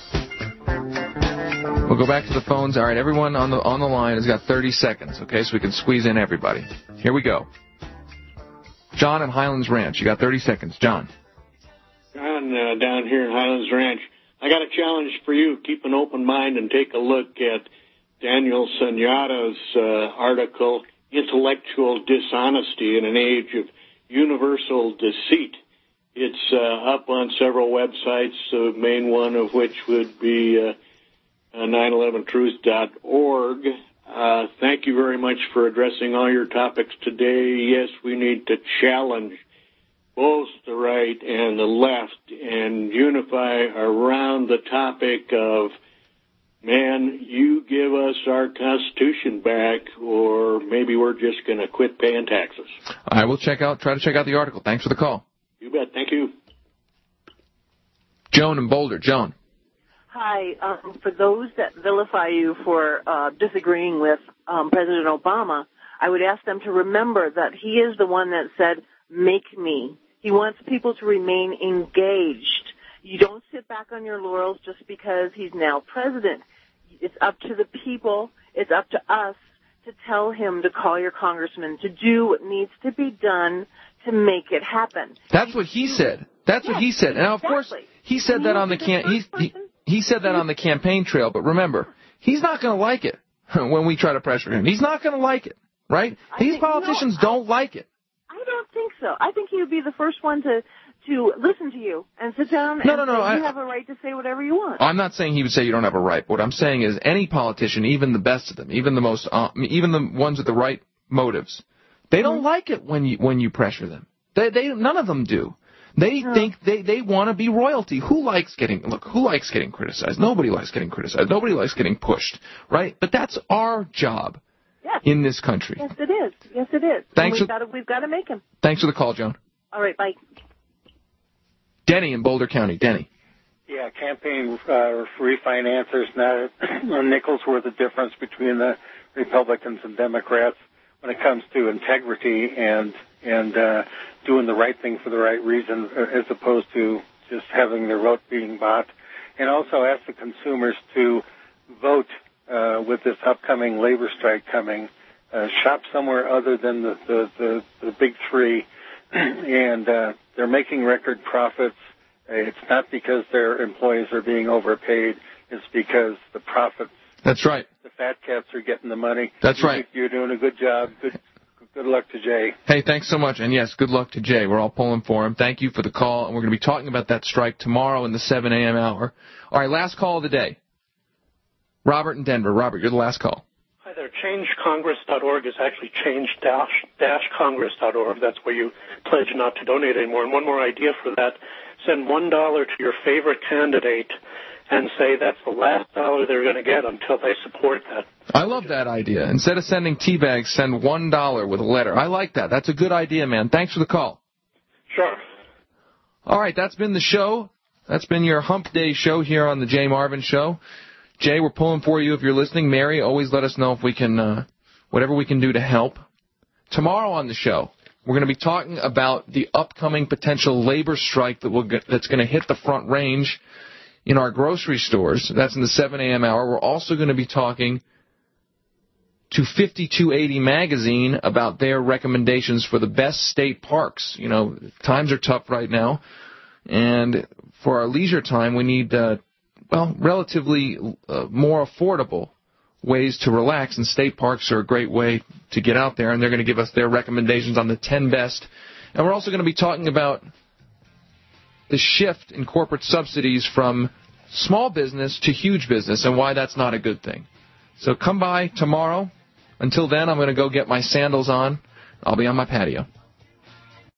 We'll go back to the phones. All right, everyone on the on the line has got thirty seconds, okay, so we can squeeze in everybody. Here we go. John in Highlands Ranch. You got thirty seconds. John. John, uh, down here in Highlands Ranch. I got a challenge for you. Keep an open mind and take a look at Daniel Sunyata's uh, article, Intellectual Dishonesty in an Age of Universal Deceit. It's uh, up on several websites, the main one of which would be uh, uh, nine eleven truth dot org. Uh, thank you very much for addressing all your topics today. Yes, we need to challenge both the right and the left and unify around the topic of, man, you give us our Constitution back, or maybe we're just going to quit paying taxes. I will check out, try to check out the article. Thanks for the call. You bet. Thank you. Joan in Boulder. Joan. Hi. Um, for those that vilify you for uh, disagreeing with um, President Obama, I would ask them to remember that he is the one that said, make me. He wants people to remain engaged. You don't sit back on your laurels just because he's now president. It's up to the people. It's up to us to tell him to call your congressman, to do what needs to be done to make it happen. That's what he said. That's yes, what he said. Now, of exactly. course, he said that on the can- he, he, he said that on the campaign trail, but remember, he's not going to like it. when we try to pressure him. He's not going to like it, right? I These think, politicians no, don't I, like it. I don't think so. I think he would be the first one to to listen to you and sit down No, and no, no, say I- you have a right to say whatever you want. I'm not saying he would say you don't have a right. What I'm saying is any politician, even the best of them, even the most, uh, even the ones with the right motives, they don't Mm-hmm. like it when you when you pressure them. They, they none of them do. They think they, they want to be royalty. Who likes getting look? Who likes getting criticized? Nobody likes getting criticized. Nobody likes getting pushed, right? But that's our job Yes. in this country. Yes, it is. Yes, it is. Thanks And we've for- got to, we've got to make him. Thanks for the call, Joan. All right, bye. Denny in Boulder County. Denny. Yeah, campaign uh, refinance. There's not a nickel's worth of difference between the Republicans and Democrats when it comes to integrity and and uh, doing the right thing for the right reason, as opposed to just having their vote being bought. And also ask the consumers to vote uh, with this upcoming labor strike coming. Uh, shop somewhere other than the the, the, the big three, and uh, they're making record profits. It's not because their employees are being overpaid. It's because the profits. That's right. The fat cats are getting the money. That's You- right. You're doing a good job. Good, good luck to Jay. Hey, thanks so much. And yes, good luck to Jay. We're all pulling for him. Thank you for the call. And we're going to be talking about that strike tomorrow in the seven a.m. hour. All right, last call of the day. Robert in Denver. Robert, you're the last call. Hi there. change congress dot org is actually change dash congress dot org. That's where you pledge not to donate anymore. And one more idea for that. Send one dollar to your favorite candidate and say that's the last dollar they're going to get until they support that. I love that idea. Instead of sending tea bags, send one dollar with a letter. I like that. That's a good idea, man. Thanks for the call. Sure. All right, that's been the show. That's been your Hump Day show here on the Jay Marvin Show. Jay, we're pulling for you if you're listening. Mary, always let us know if we can, uh, whatever we can do to help. Tomorrow on the show, we're going to be talking about the upcoming potential labor strike that will get, that's going to hit the Front Range in our grocery stores. That's in the seven a.m. hour. We're also going to be talking to fifty-two eighty Magazine about their recommendations for the best state parks. You know, times are tough right now, and for our leisure time, we need, uh, well, relatively uh, more affordable ways to relax, and state parks are a great way to get out there, and they're going to give us their recommendations on the ten best. And we're also going to be talking about the shift in corporate subsidies from small business to huge business and why that's not a good thing. So come by tomorrow. Until then, I'm going to go get my sandals on. I'll be on my patio.